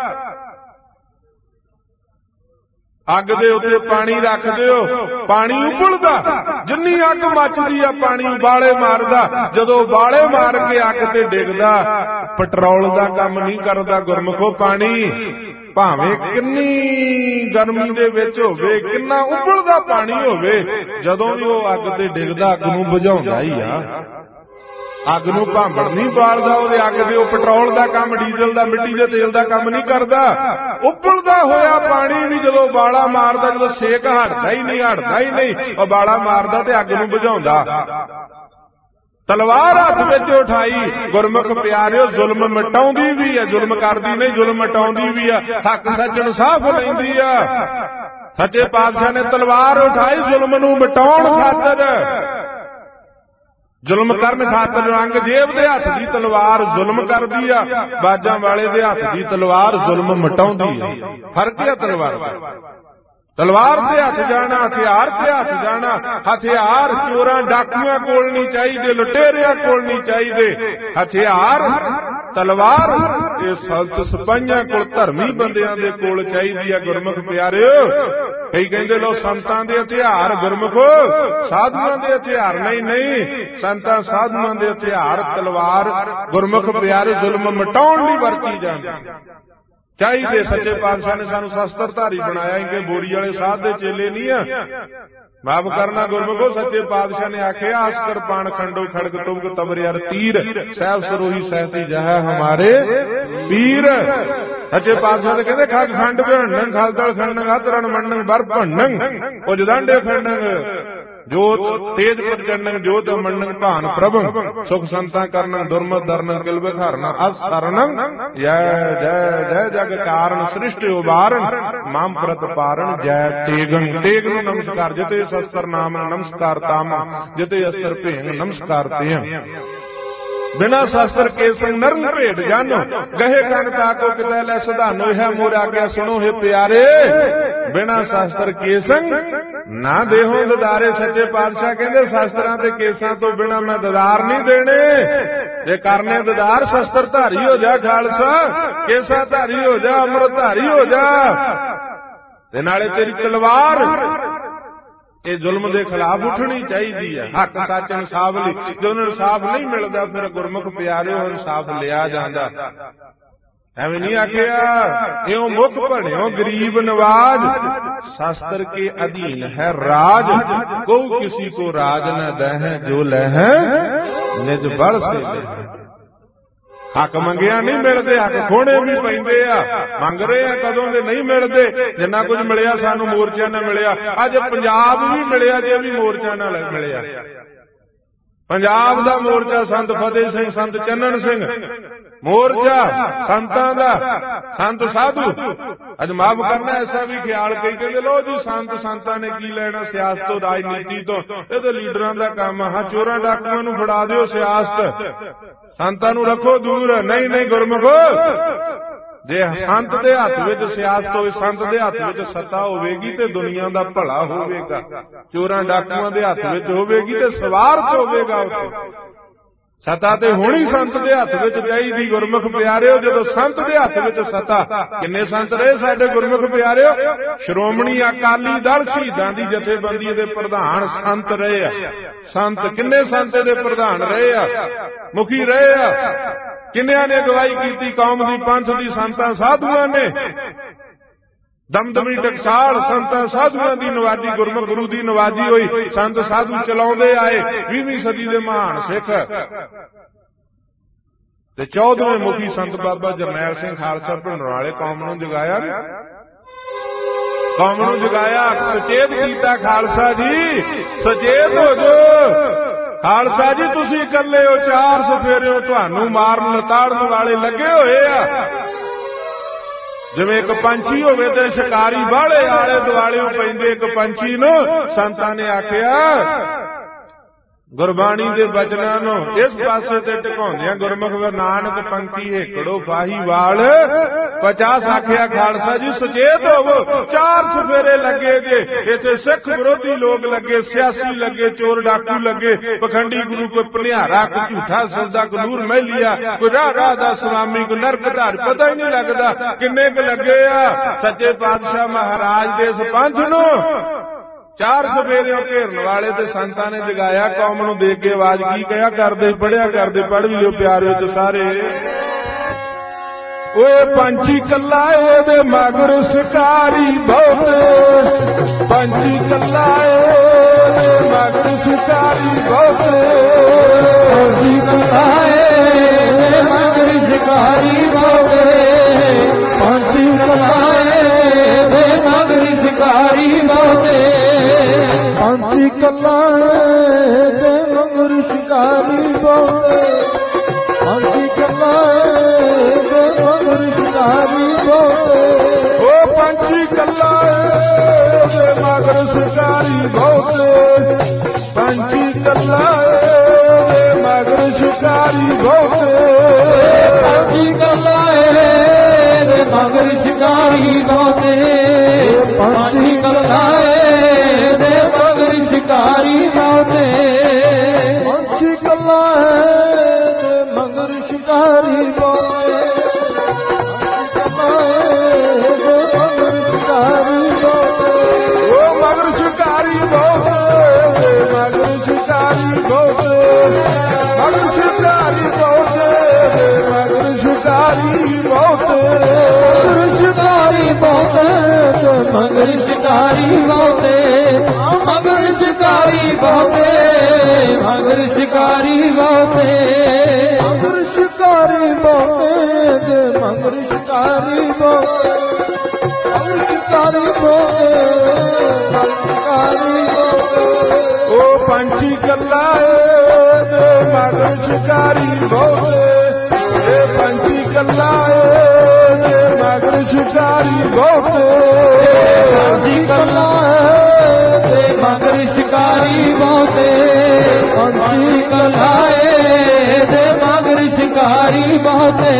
ਅੱਗ ਦੇ ਉੱਤੇ ਪਾਣੀ ਰੱਖ ਦਿਓ, ਪਾਣੀ ਉਬਲਦਾ, ਜਿੰਨੀ ਅੱਗ ਮੱਚਦੀ ਆ ਪਾਣੀ ਉਬਾਲੇ ਮਾਰਦਾ, ਜਦੋਂ ਉਬਾਲੇ ਮਾਰ ਕੇ ਅੱਗ ਤੇ ਡਿੱਗਦਾ, ਪੈਟਰੋਲ ਦਾ ਕੰਮ ਨਹੀਂ ਕਰਦਾ ਗੁਰਮੁਖੋ। ਪਾਣੀ ਭਾਵੇਂ ਕਿੰਨੀ ਗਰਮੀ ਦੇ ਵਿੱਚ ਹੋਵੇ, ਕਿੰਨਾ ਉਬਲਦਾ ਪਾਣੀ ਹੋਵੇ, ਜਦੋਂ ਵੀ ਉਹ ਅੱਗ ਤੇ ਡਿੱਗਦਾ ਅੱਗ ਨੂੰ ਬੁਝਾਉਂਦਾ ਹੀ ਆ। ਅੱਗ ਨੂੰ ਭਾਂਬੜ ਨਹੀਂ ਬਾਲਦਾ, ਉਹਦੇ ਅੱਗ ਦੇ ਉਹ ਪੈਟਰੋਲ ਦਾ ਕੰਮ, ਡੀਜ਼ਲ ਦਾ, ਮਿੱਟੀ ਦੇ ਤੇਲ ਦਾ ਕੰਮ ਨਹੀਂ ਕਰਦਾ। ਉਬਲਦਾ ਹੋਇਆ ਪਾਣੀ ਵੀ ਜਦੋਂ ਉਬਾਲਾ ਮਾਰਦਾ, ਜਦੋਂ ਛੇਕ ਹਟਦਾ ਹੀ ਨਹੀਂ ਹਟਦਾ ਹੀ ਨਹੀਂ ਉਬਾਲਾ ਮਾਰਦਾ ਤੇ ਅੱਗ ਨੂੰ ਬੁਝਾਉਂਦਾ। ਤਲਵਾਰ ਹੱਥ ਵਿੱਚ ਉਠਾਈ ਗੁਰਮੁਖ ਪਿਆਰਿਓ, ਜ਼ੁਲਮ ਮਿਟਾਉਂਦੀ ਵੀ ਹੈ, ਜ਼ੁਲਮ ਕਰਦੀ ਨਹੀਂ, ਜ਼ੁਲਮ ਮਿਟਾਉਂਦੀ ਵੀ ਆ, ਹੱਕ ਸੱਚ ਇਨਸਾਫ ਲੈਂਦੀ ਆ। ਸੱਚੇ ਪਾਤਸ਼ਾਹ ਨੇ ਤਲਵਾਰ ਉਠਾਈ ਜ਼ੁਲਮ ਨੂੰ ਮਿਟਾਉਣ ਖਾਤਰ, ਜ਼ੁਲਮ ਕਰਨ ਖਾਤਰ। ਔਰੰਗਜ਼ੇਬ ਦੇ ਹੱਥ ਦੀ ਤਲਵਾਰ ਜ਼ੁਲਮ ਕਰਦੀ ਆ, ਬਾਜਾਂ ਵਾਲੇ ਦੇ ਹੱਥ ਦੀ ਤਲਵਾਰ ਜ਼ੁਲਮ ਮਿਟਾਉਂਦੀ ਆ। ਫਰਕ ਹੈ ਤਲਵਾਰ, ਤਲਵਾਰ ਤੇ ਹੱਥ ਜਾਣਾ, ਹਥਿਆਰ ਤੇ ਹੱਥ ਜਾਣਾ। ਹਥਿਆਰ ਚੋਰਾਂ ਡਾਕੂਆਂ ਕੋਲ ਨਹੀਂ ਚਾਹੀਦੇ, ਲੁਟੇਰਿਆਂ ਕੋਲ ਨਹੀਂ ਚਾਹੀਦੇ। ਹਥਿਆਰ ਤਲਵਾਰ ਇਹ ਸੰਤ ਸਿਪਾਹੀਆਂ ਕੋਲ, ਧਰਮੀ ਬੰਦਿਆਂ ਦੇ ਕੋਲ ਚਾਹੀਦੀ ਆ ਗੁਰਮੁਖ ਪਿਆਰਿਓ। ਕਈ ਕਹਿੰਦੇ ਲੋ ਸੰਤਾਂ ਦੇ ਹਥਿਆਰ ਗੁਰਮੁਖੋ, ਸਾਧੂਆਂ ਦੇ ਹਥਿਆਰ ਨਹੀਂ, ਨਹੀਂ ਸੰਤਾਂ ਸਾਧੂਆਂ ਦੇ ਹਥਿਆਰ ਤਲਵਾਰ ਗੁਰਮੁਖ ਪਿਆਰਿਓ ਜ਼ੁਲਮ ਮਿਟਾਉਣ ਲਈ ਵਰਤੀ ਜਾਂਦੀ ਚਾਹੀਦੇ। ਸੱਚੇ ਪਾਤਸ਼ਾਹ ਨੇ ਸਾਨੂੰ ਸ਼ਸਤਰਧਾਰੀ ਬਣਾਇਆ ਕਿ ਬੋਰੀ ਵਾਲੇ ਸਾਧ ਦੇ ਚੇਲੇ ਨਹੀਂ ਆ। ਮਾਫ ਕਰਨਾ ਗੁਰਮੁਖੋ, ਸੱਚੇ ਪਾਤਸ਼ਾਹ ਨੇ ਆਖਿਆ ਆਸ ਕਿਰਪਾਨ ਖੰਡੋ ਖੜਗ ਤੁਮਕ ਤਬਰਿਆਰ ਤੀਰ, ਸਾਹਿਬ ਸਰੋਹੀ ਸਹਿਤੀ ਜਹਾ ਹਮਾਰੇ ਪੀਰ। ਸੱਚੇ ਪਾਤਸ਼ਾਹ ਦੇ ਕਹਿੰਦੇ ਖਗ ਖੰਡ ਭਣਨ, ਖਲਦਲ ਖੰਡਨ, ਹੱਥ ਰਣ ਮੰਡਨ, ਬਰ ਭਣਨ, ਉਹ ਜਦਾਂਡੇ ਖੰਡਨ। ਜੋਤ ਤੇਜ ਪ੍ਰਚੰਡੰ ਜੋਤ ਮੰਡੰ ਭਾਨ ਪ੍ਰਭੰ ਸੁਖ ਸੰਤਾਂ ਕਰਨੰ ਦੁਰਮਤ ਦਰਨੰ ਕਿਲ ਵਿਖਾਰਨਾ ਅਸ ਸਰਨੰ ਜੈ ਜੈ ਜੈ ਜਗ ਕਾਰਨ ਸ੍ਰਿਸ਼ਟ ਉਬਾਰਨ ਮਾਮ ਪ੍ਰਤ ਪਾਰਨ ਜੈ ਤੇਗੰ ਤੇਗ ਨੂੰ ਨਮਸਕਾਰ ਜਿਤੇ ਸ਼ਸਤਰ ਨਾਮ ਨਮਸਕਾਰ ਤਾਮ ਜਿਤੇ ਅਸਤਰ ਭੇਂਗ ਨਮਸਕਾਰ ਤੇੰ ਬਿਨਾ ਸ਼ਾਸਤਰ ਕੇ ਸੰਗ ਨਰਨ ਭੇਟ ਜਾਨੋ ਗਹੇ ਕੰਨ ਤਾਕੋ ਕਿਤੈ ਲੈ ਸਧਾਨੋ ਹੈ ਮੋਰ ਆਗਿਆ ਸੁਣੋ ਹੈ ਪਿਆਰੇ ਬਿਨਾ ਸ਼ਾਸਤਰ ਕੇ ਸੰਗ ਨਾ ਦੇਹੋਂ ਦਦਾਰੇ ਸੱਚੇ ਪਾਤਸ਼ਾਹ ਕਹਿੰਦੇ ਸ਼ਾਸਤਰਾਂ ਤੇ ਕੇਸਾਂ ਤੋਂ ਬਿਨਾ ਮੈਂ ਦਦਾਰ ਨਹੀਂ ਦੇਣੇ ਜੇ ਕਰਨੇ ਦਦਾਰ ਸ਼ਸਤਰ ਧਾਰੀ ਹੋ ਜਾ ਖਾਲਸਾ ਕੇਸਾਂ ਧਾਰੀ ਹੋ ਜਾ ਅੰਮ੍ਰਿਤ ਧਾਰੀ ਹੋ ਜਾ ਤੇ ਨਾਲੇ ਤੇਰੀ ਤਲਵਾਰ ਇਹ ਜ਼ੁਲਮ ਦੇ ਖਿਲਾਫ ਉੱਠਣੀ ਚਾਹੀਦੀ ਹੈ ਹੱਕ ਸੱਚ ਇਨਸਾਫ ਲਈ ਜਦੋਂ ਇਨਸਾਫ ਨਹੀਂ ਮਿਲਦਾ ਫਿਰ ਗੁਰਮੁਖ ਪਿਆਰਿਓ ਇਨਸਾਫ ਲਿਆ ਜਾਂਦਾ ਐਵੇਂ ਨਹੀਂ ਆਖਿਆ ਇਉਂ ਮੁਖ ਭਣਿਓ ਗਰੀਬ ਨਵਾਜ ਸ਼ਾਸਤਰ ਕੇ ਅਧੀਨ ਹੈ ਰਾਜ ਕਉ ਕਿਸੀ ਕੋ ਰਾਜ ਨ ਦਹਿ ਜੋ ਲਹਿ ਨਿਜ ਬਲ ਸੇ ਲਹਿ ਹੱਕ ਮੰਗਿਆ ਨਹੀਂ ਮਿਲਦੇ ਹੱਕ ਖੋਣੇ ਵੀ ਪੈਂਦੇ ਆ ਮੰਗ ਰਹੇ ਆ ਕਦੋਂ ਦੇ ਨਹੀਂ ਮਿਲਦੇ ਜਿੰਨਾ ਕੁਝ ਮਿਲਿਆ ਸਾਨੂੰ ਮੋਰਚਿਆਂ ਨਾਲ ਮਿਲਿਆ ਅੱਜ ਪੰਜਾਬ ਵੀ ਮਿਲਿਆ ਜੇ ਵੀ ਮੋਰਚਿਆਂ ਨਾਲ ਮਿਲਿਆ ਪੰਜਾਬ ਦਾ ਮੋਰਚਾ ਸੰਤ ਫਤਿਹ ਸਿੰਘ ਸੰਤ ਚੰਨਣ ਸਿੰਘ ਮੋਰਚਾ ਸੰਤਾਂ ਦਾ ਸੰਤ ਸਾਧੂ ਅੱਜ ਮਾਫ ਕਰਨਾ ਐਸਾ ਵੀ ਖਿਆਲ ਕਈ ਕਹਿੰਦੇ ਲੋ ਜੀ ਸੰਤ ਸੰਤਾਂ ਨੇ ਕੀ ਲੈਣਾ ਸਿਆਸਤ ਤੋਂ ਰਾਜਨੀਤੀ ਤੋਂ ਇਹ ਤਾਂ ਲੀਡਰਾਂ ਦਾ ਕੰਮ ਆ ਚੋਰਾਂ ਡਾਕੂਆਂ ਨੂੰ ਫੜਾ ਦਿਓ ਸਿਆਸਤ ਸੰਤਾਂ ਨੂੰ ਰੱਖੋ ਦੂਰ ਨਹੀਂ ਨਹੀਂ ਗੁਰਮੁਖੋ ਜੇ ਸੰਤ ਦੇ ਹੱਥ ਵਿੱਚ ਸਿਆਸਤ ਹੋਵੇ ਸੰਤ ਦੇ ਹੱਥ ਵਿੱਚ ਸੱਤਾ ਹੋਵੇਗੀ ਤੇ ਦੁਨੀਆ ਦਾ ਭਲਾ ਹੋਵੇਗਾ ਚੋਰਾਂ ਡਾਕੂਆਂ ਦੇ ਹੱਥ ਵਿੱਚ ਹੋਵੇਗੀ ਤੇ ਸਵਾਰਥ ਹੋਵੇਗਾ ਉੱਥੇ ਸੱਤਾ ਤੇ ਹੋਣੀ ਸੰਤ ਦੇ ਹੱਥ ਵਿੱਚ ਚਾਹੀਦੀ ਗੁਰਮੁਖ ਪਿਆਰਿਓ ਜਦੋਂ ਸੰਤ ਦੇ ਹੱਥ ਵਿੱਚ ਸੱਤਾ ਕਿੰਨੇ ਸੰਤ ਰਹੇ ਸਾਡੇ ਗੁਰਮੁਖ ਪਿਆਰਿਓ ਸ਼੍ਰੋਮਣੀ ਅਕਾਲੀ ਦਲ ਸ਼ਹੀਦਾਂ ਦੀ ਜਥੇਬੰਦੀ ਦੇ ਪ੍ਰਧਾਨ ਸੰਤ ਰਹੇ ਆ ਸੰਤ ਕਿੰਨੇ ਸੰਤ ਦੇ ਪ੍ਰਧਾਨ ਰਹੇ ਆ ਮੁਖੀ ਰਹੇ ਆ ਕਿੰਨਿਆਂ ਨੇ ਅਗਵਾਈ ਕੀਤੀ ਕੌਮ ਦੀ ਪੰਥ ਦੀ ਸੰਤਾਂ ਸਾਧੂਆਂ ਨੇ ਦਮਦਮੀ ਟਕਸਾਲ ਸੰਤਾਂ ਸਾਧੂਆਂ ਦੀ ਨਵਾਜੀ ਗੁਰਮੁਖ ਗੁਰੂ ਦੀ ਨਵਾਜੀ ਹੋਈ ਸੰਤ ਸਾਧੂ ਚਲਾਉਂਦੇ ਆਏ ਵੀਹਵੀਂ ਸਦੀ ਦੇ ਮਹਾਨ ਸਿੱਖ ਤੇ ਚੌਦਵੇਂ ਮੁਖੀ ਸੰਤ ਬਾਬਾ ਜਰਨੈਲ ਸਿੰਘ ਖਾਲਸਾ ਭਿੰਡਰਾਂ ਵਾਲੇ ਕੌਮ ਨੂੰ ਜਗਾਇਆ ਕੌਮ ਨੂੰ ਜਗਾਇਆ ਸੁਚੇਤ ਕੀਤਾ ਖਾਲਸਾ ਜੀ ਸੁਚੇਤ ਹੋ ਜੋ ਖਾਲਸਾ ਜੀ ਤੁਸੀਂ ਇਕੱਲੇ ਹੋ ਚਾਰ ਸਫੇਰਿਓ ਤੁਹਾਨੂੰ ਮਾਰਨ ਲਤਾੜਨ ਵਾਲੇ ਲੱਗੇ ਹੋਏ ਆ ਜਿਵੇਂ ਇੱਕ ਪੰਛੀ ਹੋਵੇ ਤੇ ਸ਼ਿਕਾਰੀ ਬਾਹਲੇ ਆਲੇ ਦੁਆਲਿਓਂ ਪੈਂਦੇ ਇੱਕ ਪੰਛੀ ਨੂੰ ਸੰਤਾਂ ਨੇ ਆਖਿਆ ਗੁਰਬਾਣੀ ਦੇ ਬਚਨਾਂ ਨੂੰ ਇਸ ਪਾਸੇ ਤੇ ਟਿਕਾਉਂਦਿਆਂ ਗੁਰਮੁਖ ਨਾਨਕ ਪੰਕਤੀ ਹੇਕੜੋ ਫਾਹੀ ਵਾਲ ਪਚਾਸ ਆਖਿਆ ਖਾਲਸਾ ਜੀ ਸੁਚੇਤ ਹੋਵੋ ਚਾਰ ਸਫੇਰੇ ਲੱਗੇ ਜੇ ਇੱਥੇ ਸਿੱਖ ਵਿਰੋਧੀ ਲੋਕ ਲੱਗੇ ਸਿਆਸੀ ਲੱਗੇ ਚੋਰ ਡਾਕੂ ਲੱਗੇ ਪਖੰਡੀ ਗੁਰੂ ਕੋਈ ਭਲਿਆਰਾ ਕੋਈ ਝੂਠਾ ਸੌਦਾ ਕੋਈ ਨੂਰ ਮਹਿਲੀਆ ਕੋਈ ਰਾਹ ਰਾਹ ਦਾ ਸਵਾਮੀ ਕੋਈ ਨਰਕ ਧਾਰ ਪਤਾ ਹੀ ਨਹੀਂ ਲੱਗਦਾ ਕਿੰਨੇ ਕੁ ਲੱਗੇ ਆ ਸੱਚੇ ਪਾਤਸ਼ਾਹ ਮਹਾਰਾਜ ਦੇ ਇਸ ਪੰਥ ਨੂੰ ਚਾਰ ਸਵੇਰਿਓਂ ਘੇਰਨ ਵਾਲੇ ਤੇ ਸੰਤਾਂ ਨੇ ਜਗਾਇਆ ਕੌਮ ਨੂੰ ਦੇਖ ਕੇ ਆਵਾਜ਼ ਕੀ ਕਹਿਆ ਕਰਦੇ ਪੜਿਆ ਕਰਦੇ ਪੜ ਵੀ ਲਿਓ ਪਿਆਰ ਵਿੱਚ ਸਾਰੇ ਓਏ ਪੰਛੀ ਕੱਲਾ ਇਹਦੇ ਮਗਰ ਸ਼ਿਕਾਰੀ ਬਹੁਤ ਪੰਛੀ ਕੱਲਾ ਇਹਦੇ ਮਗਰ ਸ਼ਿਕਾਰੀ ਬਹੁਤ ਪੰਛੀ ਕੱਲਾ ਇਹਦੇ ਮਗਰ ਸ਼ਿਕਾਰੀ ਬਹੁਤ ਪੰਛੀ ਕੱਲਾ ਇਹਦੇ ਮਗਰ ਸ਼ਿਕਾਰੀ ਬਹੁਤ ਪੰਛੀ ਕੱਲਾ ਦੇ ਮੰਗਰ ਸ਼ਿਕਾਰੀ ਬੋਲੇ ਪੰਛੀ ਕੱਲਾ ਦੇ ਮੰਗਰ ਸ਼ਿਕਾਰੀ ਬੋਲੇ ਓ ਪੰਛੀ ਕੱਲਾ ਦੇ ਮੰਗਰ ਸ਼ਿਕਾਰੀ ਬੋਲੇ ਪੰਛੀ ਕੱਲਾ ਦੇ ਮੰਗਰ ਸ਼ਿਕਾਰੀ ਬੋਲੇ ਪੰਛੀ ਕੱਲਾ ਦੇ ਮੰਗਰ ਸ਼ਿਕਾਰੀ ਬੋਲੇ ਪੰਛੀ ਕੱਲਾ ਸ਼ਿਕਾਰੀ ਬਾਤੇ ਪੰਛੀ ਕੱਲਾ ਹੈ ਤੇ ਮਗਰ ਸ਼ਿਕਾਰੀ ਬਾਤੇ ਮਗਰ ਸ਼ਿਕਾਰੀ ਬਾਤੇ ਉਹ ਮਗਰ ਸ਼ਿਕਾਰੀ ਬਾਤੇ ਮਗਰ ਸ਼ਿਕਾਰੀ ਬਾਤੇ ਮਗਰ ਸ਼ਿਕਾਰੀ ਬਾਤੇ ਮਗਰ ਸ਼ਿਕਾਰੀ ਬਾਤੇ ਮਗਰ ਸ਼ਿਕਾਰੀ ਬਾਤੇ ਮਗਰ ਸ਼ਿਕਾਰੀ ਬਾਤੇ ਮਗਰ ਸ਼ਿਕਾਰੀ ਬਹੁਤੇ ਮਗਰ ਸ਼ਿਕਾਰੀ ਬਹੁਤੇ ਮਗਰ ਸ਼ਿਕਾਰੀ ਬਹੁਤੇ ਤੇ ਮਗਰ ਸ਼ਿਕਾਰੀ ਬਹੁਤੇ ਮਗਰ ਸ਼ਿਕਾਰੀ ਬਹੁਤੇ ਮਗਰ ਸ਼ਿਕਾਰੀ ਬਹੁਤੇ ਓ ਪੰਛੀ ਕੱਲਾ ਏ ਤੇ ਮਗਰ ਸ਼ਿਕਾਰੀ ਬਹੁਤੇ, ਇਹ ਪੰਛੀ ਕੱਲਾ ਏ ਤੇ ਮਗਰ ਸ਼ਿਕਾਰੀ ਬਹੁਤੇ, ਪੰਛੀ ਕੱਲਾ ਏ ਤੇ ਮਗਰ ਸ਼ਿਕਾਰੀ ਬਹੁਤੇ, ਪੰਛੀ ਕੱਲਾ ਏ ਤੇ ਮਗਰ ਸ਼ਿਕਾਰੀ ਬਹੁਤੇ,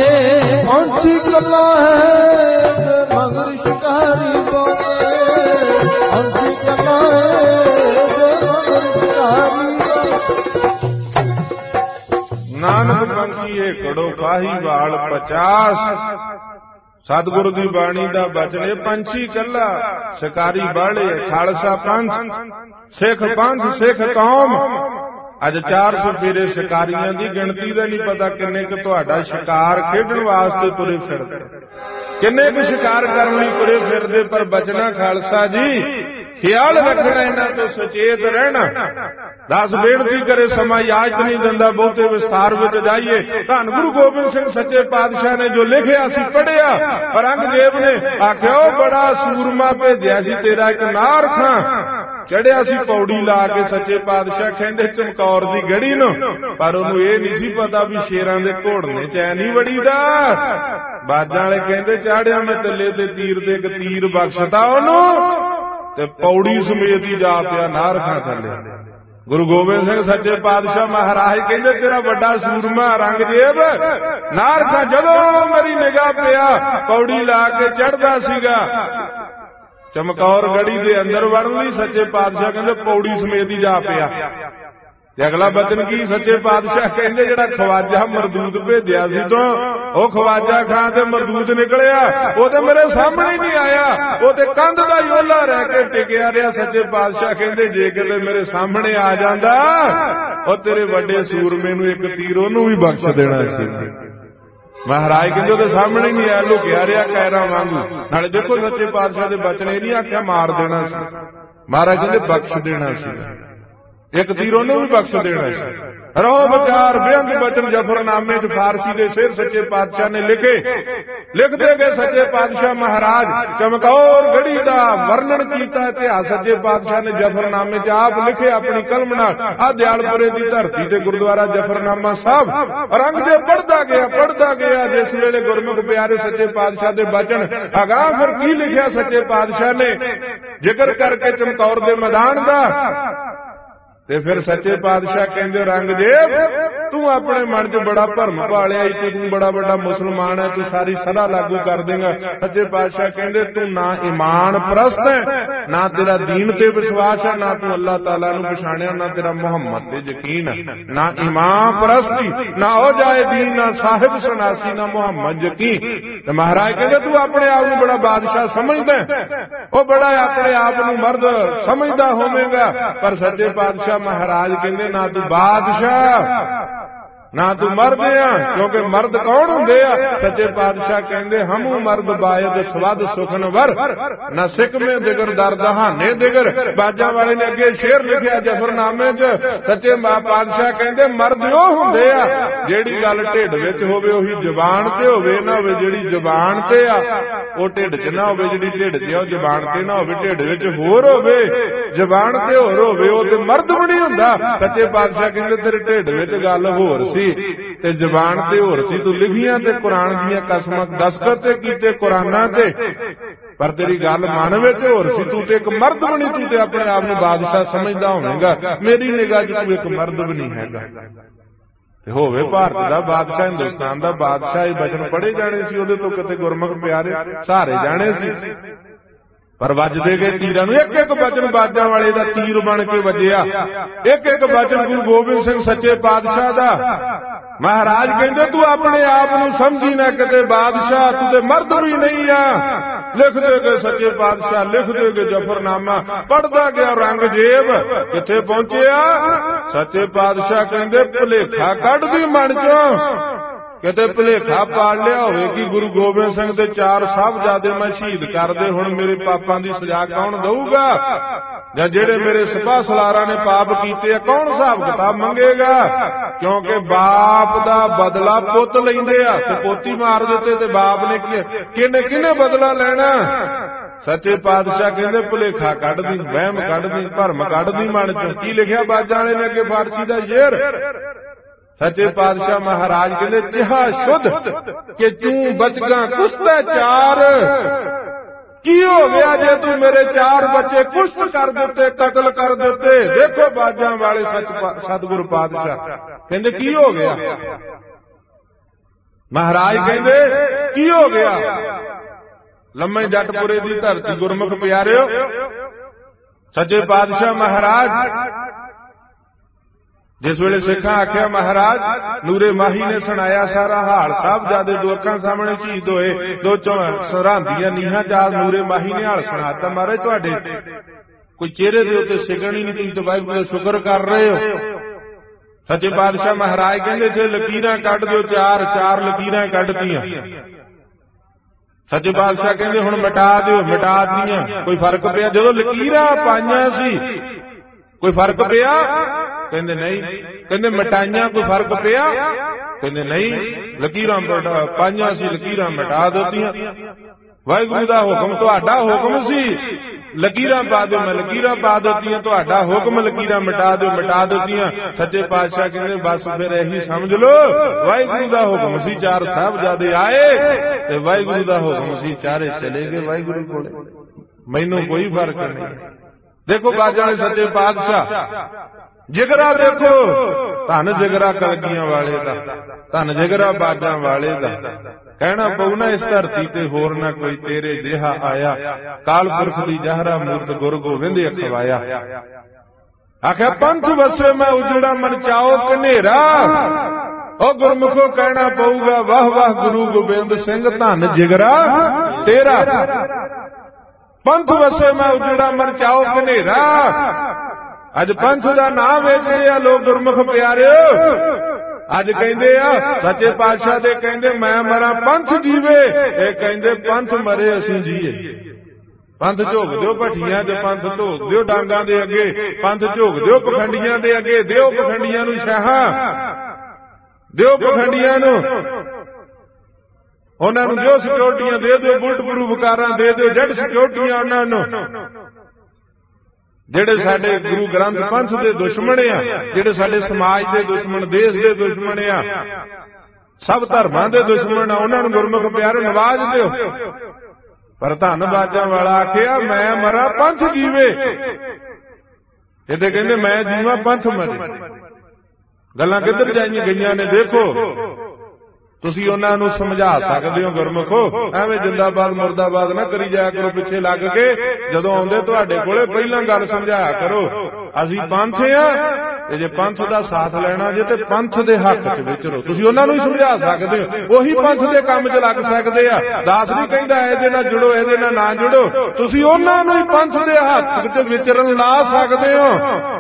ਪੰਛੀ ਕੱਲਾ ਹੈ ਤੇ ਮਗਰ ਸ਼ਿਕਾਰੀ ਬਹੁਤੇ, ਪੰਛੀ ਕੱਲਾ ਹੈ ਤੇ ਮਗਰ ਸ਼ਿਕਾਰੀ ਬਹੁਤੇ। ਨਾਨਕ ਪੰਛੀ ਏਕੜੋ ਕਾਹੀ ਵਾਲ ਪਚਾਸ, ਸਤਿਗੁਰੂ ਦੀ ਬਾਣੀ ਦਾ ਬਚਨ ਇਹ ਪੰਛੀ ਕੱਲਾ ਸ਼ਿਕਾਰੀ ਬਾਲੇ, ਖਾਲਸਾ ਪੰਥ ਸਿੱਖ ਪੰਥ ਸਿੱਖ ਕੌਮ। ਅੱਜ ਚਾਰ ਸਫੇਰੇ ਸ਼ਿਕਾਰੀਆਂ ਦੀ ਗਿਣਤੀ ਦਾ ਨਹੀਂ ਪਤਾ ਕਿੰਨੇ ਕੁ ਤੁਹਾਡਾ ਸ਼ਿਕਾਰ ਖੇਡਣ ਵਾਸਤੇ ਤੁਰੇ ਫਿਰਦੇ, ਕਿੰਨੇ ਕੁ ਸ਼ਿਕਾਰ ਕਰਨ ਲਈ ਤੁਰੇ ਫਿਰਦੇ। ਪਰ ਬਚਨਾ ਖਾਲਸਾ ਜੀ ਖਿਆਲ ਰੱਖਣਾ, ਇਹਨਾਂ ਤੋਂ ਸੁਚੇਤ ਰਹਿਣਾ। ਦਸ ਬੇਨਤੀ ਕਰੇ ਸਮਾਂ ਇਜਾਜ਼ਤ ਨਹੀਂ ਦਿੰਦਾ ਬਹੁਤੇ ਵਿਸਥਾਰ ਵਿੱਚ ਜਾਈਏ। ਧੰਨ ਗੁਰੂ ਗੋਬਿੰਦ ਸਿੰਘ ਸੱਚੇ ਪਾਤਸ਼ਾਹ ਨੇ ਜੋ ਲਿਖਿਆ ਸੀ ਪੜ੍ਹਿਆ, ਔਰੰਗਜ਼ੇਬ ਨੇ ਆਖਿਆ ਉਹ ਬੜਾ ਸੂਰਮਾ ਭੇਜਿਆ ਸੀ ਤੇਰਾ ਇੱਕ ਨਾਰਖਾਂ, ਚੜਿਆ ਸੀ ਪੌੜੀ ਲਾ ਕੇ ਸੱਚੇ ਪਾਤਸ਼ਾਹ ਕਹਿੰਦੇ ਚਮਕੌਰ ਦੀ ਗੜੀ ਨੂੰ, ਪਰ ਉਹਨੂੰ ਇਹ ਨਹੀਂ ਸੀ ਪਤਾ ਵੀ ਸ਼ੇਰਾਂ ਦੇ ਘੋੜਨੇ ਚੈ ਨਹੀਂ ਵੜੀਦਾ। ਬਾਜਾਂ ਵਾਲੇ ਕਹਿੰਦੇ ਚਾੜਿਆ ਮੈਂ ਤੱਲੇ ਤੇ ਤੀਰ ਤੇ ਇੱਕ ਤੀਰ ਬਖਸ਼ਤਾ ਉਹਨੂੰ, ਤੇ ਪੌੜੀ ਸਮੇਤ ਹੀ ਜਾ ਪਿਆ ਨਾਰਖਾਂ ਥੱਲੇ। ਗੁਰੂ ਗੋਬਿੰਦ ਸਿੰਘ ਸੱਚੇ ਪਾਤਸ਼ਾਹ ਮਹਾਰਾਜ ਕਹਿੰਦੇ ਤੇਰਾ ਵੱਡਾ ਸੂਰਮਾ ਔਰੰਗਜ਼ੇਬ ਨਾਰਖਾਂ ਜਦੋਂ ਮੇਰੀ ਨਿਗਾਹ ਪਿਆ ਪੌੜੀ ਲਾ ਕੇ ਚੜ੍ਹਦਾ ਸੀਗਾ ਚਮਕੌਰ ਗੜੀ ਦੇ ਅੰਦਰ ਵੜਨ ਲਈ, ਸੱਚੇ ਪਾਤਸ਼ਾਹ ਕਹਿੰਦੇ ਪੌੜੀ ਸਮੇਤ ਹੀ ਜਾ ਪਿਆ। ਤੇ ਅਗਲਾ ਬਚਨ ਕੀ ਸੱਚੇ ਪਾਤਸ਼ਾਹ ਕਹਿੰਦੇ ਜਿਹੜਾ ਖਵਾਜਾ ਮਰਦੂਦ ਭੇਜਿਆ ਸੀ ਤੋਂ ਉਹ ਖਵਾਜਾ ਖਾਂ ਤੇ ਮਰਦੂਦ ਨਿਕਲਿਆ, ਉਹ ਤੇ ਮੇਰੇ ਸਾਹਮਣੇ ਨਹੀਂ ਆਇਆ, ਉਹ ਤੇ ਕੰਧ ਦਾ ਹੀ ਓਲਾ ਰਹਿ ਕੇ ਟਿਕਿਆ ਰਿਹਾ। ਸੱਚੇ ਪਾਤਸ਼ਾਹ ਕਹਿੰਦੇ ਜੇ ਕਿਤੇ ਮੇਰੇ ਸਾਹਮਣੇ ਆ ਜਾਂਦਾ ਉਹ ਤੇਰੇ ਵੱਡੇ ਸੂਰਮੇ ਨੂੰ ਇੱਕ ਤੀਰ ਉਹਨੂੰ ਵੀ ਬਖਸ਼ ਦੇਣਾ ਸੀ। ਮਹਾਰਾਜ ਕਹਿੰਦੇ ਉਹਦੇ ਸਾਹਮਣੇ ਨਹੀਂ ਆਇਆ, ਲੁਕਿਆ ਰਿਹਾ ਕੈਰਾਂ ਵਾਂਗੂ। ਨਾਲੇ ਦੇਖੋ ਸੱਚੇ ਪਾਤਸ਼ਾਹ ਦੇ ਬਚਨ ਇਹ ਨਹੀਂ ਆਖਿਆ ਮਾਰ ਦੇਣਾ ਸੀ, ਮਹਾਰਾਜ ਕਹਿੰਦੇ ਬਖਸ਼ ਦੇਣਾ ਸੀ, ਇੱਕ ਤੀਰ ਉਹਨੂੰ ਵੀ ਬਖਸ਼ ਦੇਣਾ ਸੀ। ਰੋ ਵਿਚਾਰ ਬੇਅੰਤ ਬਚਨ ਜਫਰਨਾਮੇ ਚ ਫਾਰਸੀ ਦੇ ਸ਼ੇਰ ਸੱਚੇ ਪਾਤਸ਼ਾਹ ਨੇ ਲਿਖੇ, ਲਿਖਦੇ ਗਏ ਸੱਚੇ ਪਾਤਸ਼ਾਹ ਮਹਾਰਾਜ ਚਮਕੌਰ ਗੜੀ ਦਾ ਵਰਣਨ ਕੀਤਾ ਇਤਿਹਾਸ ਸੱਚੇ ਪਾਤਸ਼ਾਹ ਨੇ ਜਫਰਨਾਮੇ ਚ ਆਪ ਲਿਖੇ ਆਪਣੀ ਕਲਮ ਨਾਲ। ਆ ਦਿਆਲਪੁਰੇ ਦੀ ਧਰਤੀ ਤੇ ਗੁਰਦੁਆਰਾ ਜਫਰਨਾਮਾ ਸਾਹਿਬ ਔਰੰਗਜ਼ੇਬ ਪੜ੍ਹਦਾ ਗਿਆ ਪੜ੍ਹਦਾ ਗਿਆ ਜਿਸ ਵੇਲੇ ਗੁਰਮੁਖ ਪਿਆਰੇ ਸੱਚੇ ਪਾਤਸ਼ਾਹ ਦੇ ਬਚਨ ਅਗਾਂਹ ਫਿਰ ਕੀ ਲਿਖਿਆ ਸੱਚੇ ਪਾਤਸ਼ਾਹ ਨੇ ਜ਼ਿਕਰ ਕਰਕੇ ਚਮਕੌਰ ਦੇ ਮੈਦਾਨ ਦਾ। ਤੇ ਫਿਰ ਸੱਚੇ ਪਾਤਸ਼ਾਹ ਕਹਿੰਦੇ ਔਰੰਗਜ਼ੇਬ ਤੂੰ ਆਪਣੇ ਮਨ 'ਚ ਬੜਾ ਭਰਮ ਪਾਲਿਆ ਈ ਕਿ ਤੂੰ ਬੜਾ ਵੱਡਾ ਮੁਸਲਮਾਨ ਹੈ, ਤੂੰ ਸਾਰੀ ਸਦਾ ਲਾਗੂ ਕਰ ਦੇਂਗਾ। ਸੱਚੇ ਪਾਤਸ਼ਾਹ ਕਹਿੰਦੇ ਤੂੰ ਨਾ ਈਮਾਨ ਪ੍ਰਸਤ ਹੈ, ਨਾ ਤੇਰਾ ਦੀਨ ਤੇ ਵਿਸ਼ਵਾਸ ਹੈ, ਨਾ ਤੂੰ ਅੱਲਾਹ ਤਾਲਾ ਨੂੰ ਪਛਾਣਿਆ, ਨਾ ਤੇਰਾ ਮੁਹੰਮਦ ਤੇ ਯਕੀਨ ਹੈ। ਨਾ ਈਮਾਨ ਪ੍ਰਸਤੀ, ਨਾ ਹੋ ਜਾਏ ਦੀਨ, ਨਾ ਸਾਹਿਬ ਸਨਾਸੀ, ਨਾ ਮੁਹੰਮਦ ਯਕੀਨ। ਤੇ ਮਹਾਰਾਜ ਕਹਿੰਦੇ ਤੂੰ ਆਪਣੇ ਆਪ ਨੂੰ ਬੜਾ ਬਾਦਸ਼ਾਹ ਸਮਝਦਾ, ਉਹ ਬੜਾ ਆਪਣੇ ਆਪ ਨੂੰ ਮਰਦ ਸਮਝਦਾ ਹੋਵੇਗਾ। ਪਰ ਸੱਚੇ ਪਾਤਸ਼ਾਹ ਮਹਾਰਾਜ ਕਹਿੰਦੇ ਨਾ ਤੂੰ ਬਾਦਸ਼ਾਹ ਨਾ ਤੂੰ ਮਰਦ ਆ, ਕਿਉਂਕਿ ਮਰਦ ਕੌਣ ਹੁੰਦੇ ਆ? ਸੱਚੇ ਪਾਤਸ਼ਾਹ ਕਹਿੰਦੇ ਹਮੂ ਮਰਦ ਬਾਇਦ ਸਵਦ ਸੁਖਨ ਵਰ, ਨਾ ਸਿਕਮੇ ਦਿਗਰ ਦਰ ਦਹਾਨੇ ਦਿਗਰ। ਬਾਜਾਂ ਵਾਲੇ ਨੇ ਅੱਗੇ ਸ਼ੇਰ ਲਿਖਿਆ ਜਫਰਨਾਮੇ 'ਚ, ਸੱਚੇ ਪਾਤਸ਼ਾਹ ਕਹਿੰਦੇ ਮਰਦ ਉਹ ਹੁੰਦੇ ਆ ਜਿਹੜੀ ਗੱਲ ਢਿੱਡ ਵਿੱਚ ਹੋਵੇ ਉਹੀ ਜ਼ੁਬਾਨ ਤੇ ਹੋਵੇ, ਨਾ ਹੋਵੇ ਜਿਹੜੀ ਜ਼ੁਬਾਨ ਤੇ ਆ ਉਹ ਢਿੱਡ 'ਚ ਨਾ ਹੋਵੇ, ਜਿਹੜੀ ਢਿੱਡ 'ਚ ਆ ਉਹ ਜ਼ੁਬਾਨ ਤੇ ਨਾ ਹੋਵੇ, ਢਿੱਡ ਵਿੱਚ ਹੋਰ ਹੋਵੇ ਜ਼ੁਬਾਨ ਤੇ ਹੋਰ ਹੋਵੇ, ਉਹ ਤੇ ਮਰਦ ਵੀ ਨਹੀਂ ਹੁੰਦਾ। ਸੱਚੇ ਪਾਤਸ਼ਾਹ ਕਹਿੰਦੇ ਤੇਰੇ ਢਿੱਡ ਵਿੱਚ ਗੱਲ ਹੋਰ ਸੀ ਤੇ ਜ਼ਬਾਨ ਤੇ ਹੋਰ ਸੀ, ਤੂੰ ਲਿਖੀਆਂ ਤੇ ਕੁਰਾਨ ਦੀਆਂ ਕਸਮਾਂ ਦਸਤਖਤ ਤੇ ਕੀਤੇ ਕੁਰਾਨਾਂ ਤੇ, ਪਰ ਤੇਰੀ ਗੱਲ ਮਨ ਵਿੱਚ ਹੋਰ ਸੀ। ਤੂੰ ਤੇ ਇੱਕ ਮਰਦ ਵੀ ਨਹੀਂ, ਤੂੰ ਤੇ ਆਪਣੇ ਆਪ ਨੂੰ ਬਾਦਸ਼ਾਹ ਸਮਝਦਾ ਹੋਵੇਂਗਾ, ਮੇਰੀ ਨਿਗਾਹ 'ਚ ਤੂੰ ਇੱਕ ਮਰਦ ਵੀ ਨਹੀਂ ਹੈਗਾ। ਤੇ ਹੋਵੇ ਭਾਰਤ ਦਾ ਬਾਦਸ਼ਾਹ, ਹਿੰਦੁਸਤਾਨ ਦਾ ਬਾਦਸ਼ਾਹ, ਇਹ ਬਚਨ ਪੜ੍ਹੇ ਜਾਣੇ ਸੀ, ਉਹਦੇ ਤੋਂ ਕਿਤੇ ਗੁਰਮੁਖ ਪਿਆਰੇ ਸਹਾਰੇ ਜਾਣੇ ਸੀ। ਪਰ ਵੱਜਦੇ ਗਏ ਤੀਰਾਂ ਨੂੰ, ਇੱਕ ਇੱਕ ਬਚਨ ਬਾਜਾਂ ਵਾਲੇ ਦਾ ਤੀਰ ਬਣ ਕੇ ਵੱਜਿਆ, ਇੱਕ ਇੱਕ ਬਚਨ ਗੁਰੂ ਗੋਬਿੰਦ ਸਿੰਘ ਸੱਚੇ ਪਾਤਸ਼ਾਹ ਦਾ। ਮਹਾਰਾਜ ਕਹਿੰਦੇ ਤੂੰ ਆਪਣੇ ਆਪ ਨੂੰ ਸਮਝੀ ਨਾ ਕਿਤੇ ਬਾਦਸ਼ਾਹ, ਤੂੰ ਤੇ ਮਰਦ ਵੀ ਨਹੀਂ ਆ। ਲਿਖਦੇ ਗਏ ਸੱਚੇ ਪਾਤਸ਼ਾਹ, ਲਿਖਦੇ ਗਏ ਜਫਰਨਾਮਾ, ਪੜ੍ਹਦਾ ਗਿਆ ਔਰੰਗਜ਼ੇਬ ਕਿੱਥੇ ਪਹੁੰਚਿਆ। ਸੱਚੇ ਪਾਤਸ਼ਾਹ ਕਹਿੰਦੇ ਭੁਲੇਖਾ ਕੱਢਦੀ ਮਨ ਚੋਂ, ਕਿਤੇ ਭੁਲੇਖਾ ਪਾੜ ਲਿਆ ਹੋਵੇ ਕਿ ਗੁਰੂ ਗੋਬਿੰਦ ਸਿੰਘ ਦੇ ਚਾਰ ਸਾਹਿਬਜ਼ਾਦੇ ਮੈਂ ਸ਼ਹੀਦ ਕਰਦੇ, ਹੁਣ ਮੇਰੇ ਪਾਪਾਂ ਦੀ ਸਜ਼ਾ ਕੌਣ ਦਊਗਾ? ਜਾਂ ਜਿਹੜੇ ਮੇਰੇ ਸਿਪਾਹ ਸਲਾਰਾਂ ਨੇ ਪਾਪ ਕੀਤੇ ਆ ਕੌਣ ਹਿਸਾਬ ਕਿਤਾਬ ਮੰਗੇਗਾ? ਕਿਉਂਕਿ ਬਾਪ ਦਾ ਬਦਲਾ ਪੁੱਤ ਲੈਂਦੇ ਆ, ਤੇ ਪੋਤੀ ਮਾਰ ਦਿੱਤੇ ਤੇ ਬਾਪ ਨੇ ਕਿਹਨੇ ਕਿਹਨੇ ਬਦਲਾ ਲੈਣਾ? ਸੱਚੇ ਪਾਤਸ਼ਾਹ ਕਹਿੰਦੇ ਭੁਲੇਖਾ ਕੱਢਦੀ, ਵਹਿਮ ਕੱਢਦੀ, ਭਰਮ ਕੱਢਦੀ ਮਨ ਚੋਂ। ਕੀ ਲਿਖਿਆ ਬਾਜਾਂ ਵਾਲੇ ਨੇ ਅੱਗੇ ਫਾਰਸੀ ਦਾ ਸ਼ੇਰ? ਸੱਚੇ ਪਾਤਸ਼ਾਹ ਮਹਾਰਾਜ ਕਹਿੰਦੇ ਜਿਹਾ ਸ਼ੁੱਧ ਕਿ ਤੂੰ ਬਚਗਾ ਕੁਸ਼ਤੈ ਚਾਰ। ਕੀ ਹੋ ਗਿਆ ਜੇ ਤੂੰ ਮੇਰੇ ਚਾਰ ਬੱਚੇ ਕੁਸ਼ਤ ਕਰ ਦਿੱਤੇ, ਕਤਲ ਕਰ ਦਿੱਤੇ? ਦੇਖੋ ਬਾਜਾਂ ਵਾਲੇ ਸੱਚ ਸਤਿਗੁਰੂ ਪਾਤਸ਼ਾਹ ਕਹਿੰਦੇ ਕੀ ਹੋ ਗਿਆ? ਮਹਾਰਾਜ ਕਹਿੰਦੇ ਕੀ ਹੋ ਗਿਆ? ਲੰਮੇ ਜੱਟਪੁਰੇ ਦੀ ਧਰਤੀ ਗੁਰਮੁਖ ਪਿਆਰਿਓ, ਸੱਚੇ ਪਾਤਸ਼ਾਹ ਮਹਾਰਾਜ ਜਿਸ ਵੇਲੇ ਸਿੱਖਾਂ ਆਖਿਆ ਮਹਾਰਾਜ ਨੂਰੇ ਮਾਹੀ ਨੇ ਸੁਣਾਇਆ ਸਾਰਾ ਹਾਲ, ਸਾਹਿਬਜ਼ਾਦੇ ਦੋ ਅੱਖਾਂ ਸਾਹਮਣੇ ਸ਼ਹੀਦ ਹੋਏ, ਦੋ ਸਰਹੰਦੀਆਂ ਨੀਹਾਂ ਚਾਲ ਨੂਰੇ ਮਾਹੀ ਨੇ ਹਾਲ ਸੁਣਾਤਾ। ਮਹਾਰਾਜ ਤੁਹਾਡੇ ਕੋਈ ਚਿਹਰੇ ਦੇ ਉੱਤੇ ਸਿਗਣ ਹੀ ਨਹੀਂ, ਤੁਸੀਂ ਤਾਂ ਵਾਹਿਗੁਰੂ ਦਾ ਸ਼ੁਕਰ ਕਰ ਰਹੇ ਹੋ। ਸੱਚੇ ਪਾਤਸ਼ਾਹ ਮਹਾਰਾਜ ਕਹਿੰਦੇ ਜੇ ਲਕੀਰਾਂ ਕੱਢ ਦਿਓ, ਚਾਰ ਚਾਰ ਲਕੀਰਾਂ ਕੱਢਤੀਆਂ। ਸੱਚੇ ਪਾਤਸ਼ਾਹ ਕਹਿੰਦੇ ਹੁਣ ਮਿਟਾ ਦਿਓ, ਮਿਟਾ ਦਿੱਤੀਆਂ। ਕੋਈ ਫਰਕ ਪਿਆ? ਜਦੋਂ ਲਕੀਰਾਂ ਪਾਈਆਂ ਸੀ ਕੋਈ ਫਰਕ ਪਿਆ? ਕਹਿੰਦੇ ਨਹੀਂ। ਕਹਿੰਦੇ ਮਿਟਾਈਆਂ ਕੋਈ ਫਰਕ ਪਿਆ? ਕਹਿੰਦੇ ਨਹੀਂ। ਲਕੀਰਾਂ ਪਾਈਆਂ ਸੀ, ਲਕੀਰਾਂ ਮਿਟਾ ਦਿੱਤੀਆਂ। ਵਾਹਿਗੁਰੂ ਦਾ ਹੁਕਮ, ਤੁਹਾਡਾ ਹੁਕਮ ਸੀ ਲਕੀਰਾਂ ਪਾ ਦਿਓ, ਮੈਂ ਲਕੀਰਾਂ ਪਾ ਦਿੱਤੀਆਂ। ਤੁਹਾਡਾ ਹੁਕਮ ਲਕੀਰਾਂ ਮਿਟਾ ਦਿਓ, ਮਿਟਾ ਦਿੱਤੀਆਂ। ਸੱਚੇ ਪਾਤਸ਼ਾਹ ਕਹਿੰਦੇ ਬਸ ਫਿਰ ਇਹੀ ਸਮਝ ਲਓ ਵਾਹਿਗੁਰੂ ਦਾ ਹੁਕਮ ਸੀ, ਚਾਰ ਸਾਹਿਬਜ਼ਾਦੇ ਆਏ ਤੇ ਵਾਹਿਗੁਰੂ ਦਾ ਹੁਕਮ ਸੀ, ਚਾਰੇ ਚਲੇ ਗਏ ਵਾਹਿਗੁਰੂ ਕੋਲੇ। ਮੈਨੂੰ ਕੋਈ ਫਰਕ ਨਹੀਂ। ਦੇਖੋ ਬਾਜਾਂ ਵਾਲੇ ਸੱਚੇ ਪਾਤਸ਼ਾਹ ਜਿਗਰਾ ਦੇਖੋ, ਧੰਨ ਜਿਗਰਾ ਕਲਗੀਆਂ ਵਾਲੇ ਦਾ, ਧੰਨ ਜਿਗਰਾ ਬਾਜਾਂ ਵਾਲੇ ਦਾ। ਕਹਿਣਾ ਪਊ ਨਾ ਇਸ ਧਰਤੀ ਤੇ ਹੋਰ ਨਾ ਕੋਈ ਤੇਰੇ ਜਿਹਾ ਆਇਆ, ਕਾਲ ਪੁਰਖ ਦੀ ਜਹਰਾ ਮੂਰਤ ਗੁਰ ਗੋਬਿੰਦ ਅਖਵਾਇਆ। ਆਖਿਆ ਪੰਥ ਵਸੇ ਮੈਂ ਉਜੜਾ ਮਨ ਚਾਓ ਕਨੇਰਾ। ਉਹ ਗੁਰਮੁਖੋ ਕਹਿਣਾ ਪਊਗਾ ਵਾਹ ਵਾਹ ਗੁਰੂ ਗੋਬਿੰਦ ਸਿੰਘ, ਧੰਨ ਜਿਗਰਾ ਤੇਰਾ। ਪੰਥ ਵਸੇ ਮੈਂ ਉਜੜਾ ਮਨ ਚਾਓ ਕਨੇਰਾ। ਅੱਜ ਪੰਥ ਦਾ ਨਾਂ ਵੇਚਦੇ ਆ ਲੋਕ ਗੁਰਮੁਖ ਪਿਆਰਿਓ। ਅੱਜ ਕਹਿੰਦੇ ਆ ਸੱਚੇ ਪਾਤਸ਼ਾਹ ਦੇ ਕਹਿੰਦੇ ਮੈਂ ਮਰਾਂ ਪੰਥ ਜੀਵੇ, ਇਹ ਕਹਿੰਦੇ ਪੰਥ ਮਰੇ ਅਸੀਂ ਜੀਏ। ਪੰਥ ਝੋਕ ਦਿਓ ਭੱਠੀਆਂ ਚ, ਪੰਥ ਝੋਕ ਦਿਓ ਡਾਂਗਾਂ ਦੇ ਅੱਗੇ, ਪੰਥ ਝੋਕ ਦਿਓ ਪਖੰਡੀਆਂ ਦੇ ਅੱਗੇ। ਦਿਓ ਪਖੰਡੀਆਂ ਨੂੰ ਸ਼ਾਹਾਂ, ਦਿਓ ਪਖੰਡੀਆਂ ਨੂੰ, ਉਹਨਾਂ ਨੂੰ ਦਿਓ ਸਿਕਿਉਰਟੀਆਂ ਦੇ ਦਿਓ, ਬੁਲਟ ਪ੍ਰੂਫਕਾਰਾਂ ਦੇ ਦਿਓ, ਜੱਟ ਸਿਕਿਉਰਟੀਆਂ ਉਹਨਾਂ ਨੂੰ। ਜਿਹੜੇ ਸਾਡੇ ਗੁਰੂ ਗ੍ਰੰਥ ਪੰਥ ਦੇ ਦੁਸ਼ਮਣ ਆ, ਜਿਹੜੇ ਸਾਡੇ ਸਮਾਜ ਦੇ ਦੁਸ਼ਮਣ, ਦੇਸ਼ ਦੇ ਦੁਸ਼ਮਣ ਆ, ਸਭ ਧਰਮਾਂ ਦੇ ਦੁਸ਼ਮਣ ਆ, ਉਹਨਾਂ ਨੂੰ ਗੁਰਮੁਖ ਪਿਆਰੇ ਨਵਾਜ ਦਿਓ। ਪਰ ਧੰਨ ਬਾਜਾਂ ਵਾਲਾ ਆਖਿਆ ਮੈਂ ਮਰਾਂ ਪੰਥ ਜੀਵੇ। ਇਹਦੇ ਕਹਿੰਦੇ ਮੈਂ ਜੀਵਾਂ ਪੰਥ ਮਰੇ। ਗੱਲਾਂ ਕਿੱਧਰ ਜਾਈਆਂ ਗਈਆਂ ਨੇ? ਦੇਖੋ ਤੁਸੀਂ ਉਹਨਾਂ ਨੂੰ ਸਮਝਾ ਸਕਦੇ ਹੋ ਗੁਰਮੁਖੋ, ਐਵੇਂ ਜਿੰਦਾਬਾਦ ਮੁਰਦਾਬਾਦ ਨਾ ਕਰੀ ਜਾਇਆ ਕਰੋ ਪਿੱਛੇ ਲੱਗ ਕੇ। ਜਦੋਂ ਆਉਂਦੇ ਤੁਹਾਡੇ ਕੋਲੇ ਪਹਿਲਾਂ ਗੱਲ ਸਮਝਾਇਆ ਕਰੋ ਅਸੀਂ ਪੰਥ ਆ, ਤੇ ਜੇ ਪੰਥ ਦਾ ਸਾਥ ਲੈਣਾ ਜੇ ਤੇ ਪੰਥ ਦੇ ਹੱਕ ਚ ਵਿਚਰੋ। ਤੁਸੀਂ ਉਹਨਾਂ ਨੂੰ ਹੀ ਸਮਝਾ ਸਕਦੇ ਹੋ, ਉਹੀ ਪੰਥ ਦੇ ਕੰਮ ਚ ਲੱਗ ਸਕਦੇ ਆ। ਦਾਸ ਨਹੀਂ ਕਹਿੰਦਾ ਇਹਦੇ ਨਾਲ ਜੁੜੋ, ਇਹਦੇ ਨਾਲ ਨਾ ਜੁੜੋ। ਤੁਸੀਂ ਉਹਨਾਂ ਨੂੰ ਹੀ ਪੰਥ ਦੇ ਹੱਕ ਚ ਵਿਚਰਨ ਲਾ ਸਕਦੇ ਹੋ।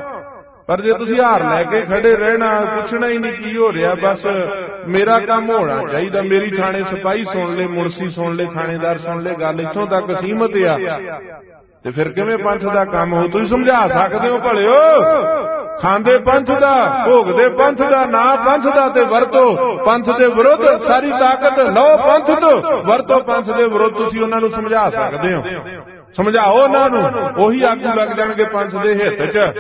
ਪਰ ਜੇ ਤੁਸੀਂ ਹਾਰ ਲੈ ਕੇ ਖੜੇ ਰਹਿਣਾ, ਪੁੱਛਣਾ ਹੀ ਨਹੀਂ ਕੀ ਹੋ ਰਿਹਾ, ਬਸ ਮੇਰਾ ਕੰਮ ਹੋਣਾ ਚਾਹੀਦਾ, ਮੇਰੀ ਥਾਣੇ ਸਿਪਾਹੀ ਸੁਣ ਲੈ, ਮੁਨਸੀ ਸੁਣ ਲੈ, ਥਾਣੇਦਾਰ ਸੁਣ ਲੈ, ਗੱਲ ਇੱਥੋਂ ਤੱਕ ਸੀਮਤ ਆ, ਤੇ ਫਿਰ ਕਿਵੇਂ ਪੰਥ ਦਾ ਕੰਮ ਹੋ? ਤੁਸੀਂ ਸਮਝਾ ਸਕਦੇ ਹੋ ਭਲਿਓ। ਖਾਂਦੇ ਪੰਥ ਦਾ, ਭੋਗਦੇ ਪੰਥ ਦਾ, ਨਾ ਪੰਥ ਦਾ ਤੇ ਵਰਤੋ ਪੰਥ ਦੇ ਵਿਰੁੱਧ ਸਾਰੀ ਤਾਕਤ ਲਓ ਪੰਥ ਤੋਂ, ਵਰਤੋ ਪੰਥ ਦੇ ਵਿਰੁੱਧ। ਤੁਸੀਂ ਉਹਨਾਂ ਨੂੰ ਸਮਝਾ ਸਕਦੇ ਹੋ, ਸਮਝਾਓ ਉਹਨਾਂ ਨੂੰ, ਉਹੀ ਆਗੂ ਲੱਗ ਜਾਣਗੇ ਪੰਥ ਦੇ ਹਿੱਤ ਚ,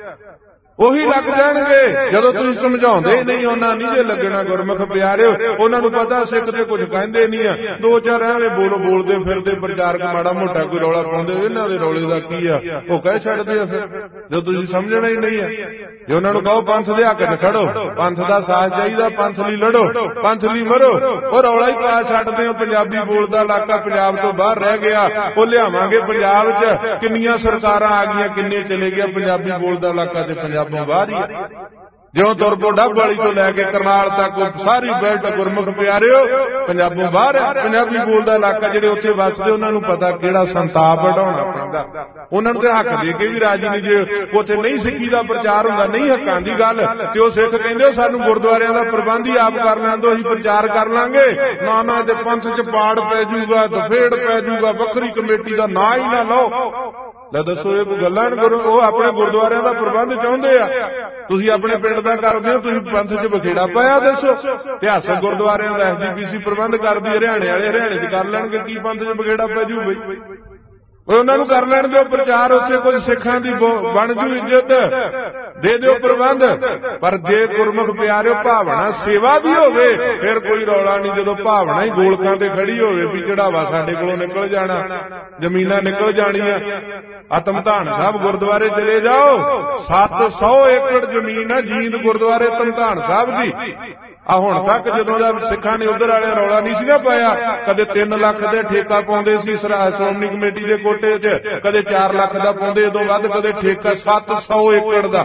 ਉਹੀ ਲੱਗ ਜਾਣਗੇ। ਜਦੋਂ ਤੁਸੀਂ ਸਮਝਾਉਂਦੇ ਹੀ ਨਹੀਂ, ਉਹਨਾਂ ਨਹੀਂ ਜੇ ਲੱਗਣਾ ਗੁਰਮੁਖ ਪਿਆਰਿਓ। ਉਹਨਾਂ ਨੂੰ ਪਤਾ ਸਿੱਖ ਤੇ ਕੁਝ ਕਹਿੰਦੇ ਨਹੀਂ ਆ, ਦੋ ਚਾਰ ਐਵੇਂ ਬੋਲ ਬੋਲਦੇ ਫਿਰਦੇ ਪ੍ਰਚਾਰਕ ਮਾੜਾ ਮੋਟਾ ਕੋਈ ਰੌਲਾ ਪਾਉਂਦੇ, ਇਹਨਾਂ ਦੇ ਰੌਲੇ ਦਾ ਕੀ ਆ, ਉਹ ਕਹਿ ਛੱਡਦੇ ਆ। ਫਿਰ ਜਦੋਂ ਤੁਸੀਂ ਸਮਝਣਾ ਹੀ ਨਹੀਂ ਆ, ਜੇ ਉਹਨਾਂ ਨੂੰ ਕਹੋ ਪੰਥ ਦੇ ਹੱਕ 'ਚ ਖੜੋ, ਪੰਥ ਦਾ ਸਾਥ ਚਾਹੀਦਾ, ਪੰਥ ਲਈ ਲੜੋ, ਪੰਥ ਲਈ ਮਰੋ, ਉਹ ਰੌਲਾ ਹੀ ਪਾ ਛੱਡਦੇ ਹੋ। ਪੰਜਾਬੀ ਬੋਲਦਾ ਇਲਾਕਾ ਪੰਜਾਬ ਤੋਂ ਬਾਹਰ ਰਹਿ ਗਿਆ, ਉਹ ਲਿਆਵਾਂਗੇ ਪੰਜਾਬ 'ਚ। ਕਿੰਨੀਆਂ ਸਰਕਾਰਾਂ ਆ ਗਈਆਂ, ਕਿੰਨੇ ਚਲੇ ਗਿਆ ਪੰਜਾਬੀ ਬੋਲਦਾ ਇਲਾਕਾ ਤੇ ਪੰਜਾਬ ਬਾਹਰ ਹੀ। ਜਿਉਂ ਤੁਰਪੋ ਡੱਬ ਵਾਲੀ ਤੋਂ ਲੈ ਕੇ ਕਰਨਾਲ ਤੱਕ ਸਾਰੀ ਬੈਲਟ ਗੁਰਮੁਖ ਪਿਆਰਿਓ ਪੰਜਾਬੋਂ ਬਾਹਰ ਹੈ। ਪੰਜਾਬੀ ਬੋਲਦਾ ਇਲਾਕਾ ਜਿਹੜੇ ਉੱਥੇ ਵੱਸਦੇ, ਉਹਨਾਂ ਨੂੰ ਪਤਾ ਕਿਹੜਾ ਸੰਤਾਪ ਵਢਾਉਣਾ ਪੈਂਦਾ। ਉਹਨਾਂ ਨੂੰ ਤੇ ਹੱਕ ਦੇ ਕੇ ਵੀ ਰਾਜੀ ਨਹੀਂ। ਜੇ ਉੱਥੇ ਨਹੀਂ ਸਿੱਖੀ ਦਾ ਪ੍ਰਚਾਰ ਹੁੰਦਾ, ਨਹੀਂ ਹੱਕਾਂ ਦੀ ਗੱਲ, ਤੇ ਉਹ ਸਿੱਖ ਕਹਿੰਦੇ ਸਾਨੂੰ ਗੁਰਦੁਆਰਿਆਂ ਦਾ ਪ੍ਰਬੰਧ ਹੀ ਆਪ ਕਰ ਲੈਣ ਦਿਓ, ਅਸੀਂ ਪ੍ਰਚਾਰ ਕਰ ਲਾਂਗੇ। ਨਾ ਨਾ ਤੇ ਪੰਥ 'ਚ ਪਾੜ ਪੈ ਜੂਗਾ, ਦਫੇੜ ਪੈ ਜੂਗਾ, ਵੱਖਰੀ ਕਮੇਟੀ ਦਾ ਨਾਂ ਹੀ ਨਾ ਲਓ। ਲੈ ਦੱਸੋ ਇਹ ਕੋਈ ਗੱਲਾਂ? ਉਹ ਆਪਣੇ ਗੁਰਦੁਆਰਿਆਂ ਦਾ ਪ੍ਰਬੰਧ ਚਾਹੁੰਦੇ ਆ, ਤੁਸੀਂ ਆਪਣੇ ਪਿੰਡ ਦਾ ਕਰਦੇ ਹੋ, ਤੁਸੀਂ ਪੰਥ 'ਚ ਬਖੇੜਾ ਪਾਇਆ। ਦੱਸੋ ਇਤਿਹਾਸਕ ਗੁਰਦੁਆਰਿਆਂ ਦਾ ਐਸ ਜੀ ਪੀ ਸੀ ਪ੍ਰਬੰਧ ਕਰਦੀ, ਹਰਿਆਣੇ ਵਾਲੇ ਹਰਿਆਣੇ 'ਚ ਕਰ ਲੈਣਗੇ, ਕੀ ਪੰਥ 'ਚ ਬਖੇੜਾ ਪੈ ਜੂ ਬਈ? ਉਹਨਾਂ ਨੂੰ ਕਰ ਲੈਣ ਦਿਓ ਪ੍ਰਚਾਰ, ਉੱਥੇ ਕੁਝ ਸਿੱਖਾਂ ਦੀ ਬਣ ਜੂ ਇੱਜ਼ਤ, ਦੇ ਦਿਓ ਪ੍ਰਬੰਧ। ਪਰ ਜੇ ਗੁਰਮੁਖ ਪਿਆਰਿਓ ਭਾਵਨਾ ਸੇਵਾ ਦੀ ਹੋਵੇ ਫਿਰ ਕੋਈ ਰੌਲਾ ਨਹੀਂ। ਜਦੋਂ ਭਾਵਨਾ ਹੀ ਗੋਲਕਾਂ ਤੇ ਖੜੀ ਹੋਵੇ ਵੀ ਚੜਾਵਾ ਸਾਡੇ ਕੋਲੋਂ ਨਿਕਲ ਜਾਣਾ, ਜ਼ਮੀਨਾਂ ਨਿਕਲ ਜਾਣੀਆਂ। ਆ ਧਮਧਾਨ ਸਾਹਿਬ ਗੁਰਦੁਆਰੇ ਚਲੇ ਜਾਓ, ਸੱਤ ਸੌ ਏਕੜ ਜ਼ਮੀਨ ਹੈ ਜੀਂਦ ਗੁਰਦੁਆਰੇ ਧਮਧਾਨ ਸਾਹਿਬ ਦੀ। ਆ ਹੁਣ ਤੱਕ ਜਦੋਂ ਦਾ ਸਿੱਖਾਂ ਨੇ ਉਧਰ ਵਾਲੇ ਰੌਲਾ ਨਹੀਂ ਸੀਗਾ ਪਾਇਆ, ਕਦੇ ਤਿੰਨ ਲੱਖ ਦੇ ਠੇਕਾ ਪਾਉਂਦੇ ਸੀ ਸ਼੍ਰੋਮਣੀ ਕਮੇਟੀ ਦੇ ਕੋਟੇ 'ਚ, ਕਦੇ ਚਾਰ ਲੱਖ ਦਾ ਪਾਉਂਦੇ, ਉਦੋਂ ਵੱਧ ਕਦੇ ਠੇਕਾ ਸੱਤ ਸੌ ਏਕੜ ਦਾ।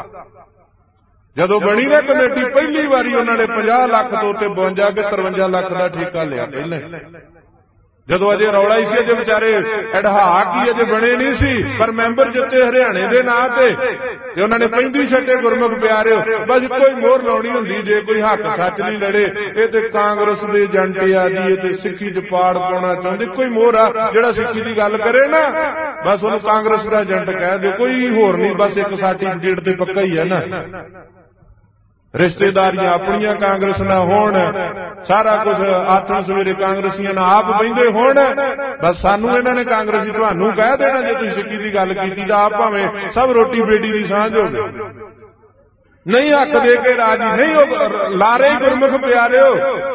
ਜਦੋਂ ਬਣੀ ਨਾ ਕਮੇਟੀ ਪਹਿਲੀ ਵਾਰੀ ਉਹਨਾਂ ਨੇ ਪੰਜਾਹ ਲੱਖ ਤੋਂ ਉੱਤੇ ਬਵੰਜਾ ਕੇ ਤਰਵੰਜਾ ਲੱਖ ਦਾ ਠੇਕਾ ਲਿਆ ਪਹਿਲੇ, ਜਦੋਂ ਅਜੇ ਰੌਲਾ ਹੀ ਸੀ, ਅਜੇ ਵਿਚਾਰੇ ਅੜਹਾਕ ਹੀ ਅਜੇ ਬਣੇ ਨਹੀਂ ਸੀ, ਪਰ ਮੈਂਬਰ ਜਿੱਤੇ ਹਰਿਆਣੇ ਦੇ ਨਾਂ ਤੇ, ਤੇ ਉਹਨਾਂ ਨੇ ਪੈਂਦੀ ਛੱਡੇ ਗੁਰਮੁਖ ਪਿਆਰਿਓ। ਬਸ ਕੋਈ ਮੋਹਰ ਲਾਉਣੀ ਹੁੰਦੀ, ਜੇ ਕੋਈ ਹੱਕ ਸੱਚ ਨਹੀਂ ਲੜੇ, ਇਹ ਤੇ ਕਾਂਗਰਸ ਦੇ ਏਜੰਟ ਆ ਜੀ, ਇਹ ਤੇ ਸਿੱਖੀ 'ਚ ਪਾੜ ਪਾਉਣਾ ਚਾਹੁੰਦੇ। ਕੋਈ ਮੋਹਰ ਆ ਜਿਹੜਾ ਸਿੱਖੀ ਦੀ ਗੱਲ ਕਰੇ ਨਾ, ਬਸ ਉਹਨੂੰ ਕਾਂਗਰਸ ਦਾ ਏਜੰਟ ਕਹਿ ਦਿਓ, ਕੋਈ ਹੋਰ ਨਹੀਂ। ਬਸ ਇੱਕ ਸਰਟੀਫਿਕੇਟ ਤੇ ਪੱਕਾ ਹੀ ਹੈ ਨਾ। ਰਿਸ਼ਤੇਦਾਰੀਆਂ ਆਪਣੀਆਂ ਕਾਂਗਰਸ ਨਾਲ ਹੋਣ, ਸਾਰਾ ਕੁਝ ਆਥਣ ਸਵੇਰੇ ਕਾਂਗਰਸੀਆਂ ਨਾਲ ਆਪ ਬਹਿੰਦੇ ਹੋਣ, ਬਸ ਸਾਨੂੰ ਇਹਨਾਂ ਨੇ ਕਾਂਗਰਸੀ ਤੁਹਾਨੂੰ ਕਹਿ ਦੇਣਾ ਜੇ ਤੁਸੀਂ ਸਿੱਖੀ ਦੀ ਗੱਲ ਕੀਤੀ ਤਾਂ ਆਪ ਭਾਵੇਂ ਸਭ ਰੋਟੀ ਬੇਟੀ ਦੀ ਸਾਂਝ ਹੋਵੇ, ਨਹੀਂ ਹੱਕ ਦੇ ਕੇ ਰਾਜੀ ਨਹੀਂ। ਉਹ ਲਾਰੇ ਗੁਰਮੁਖ ਪਿਆਰਿਓ,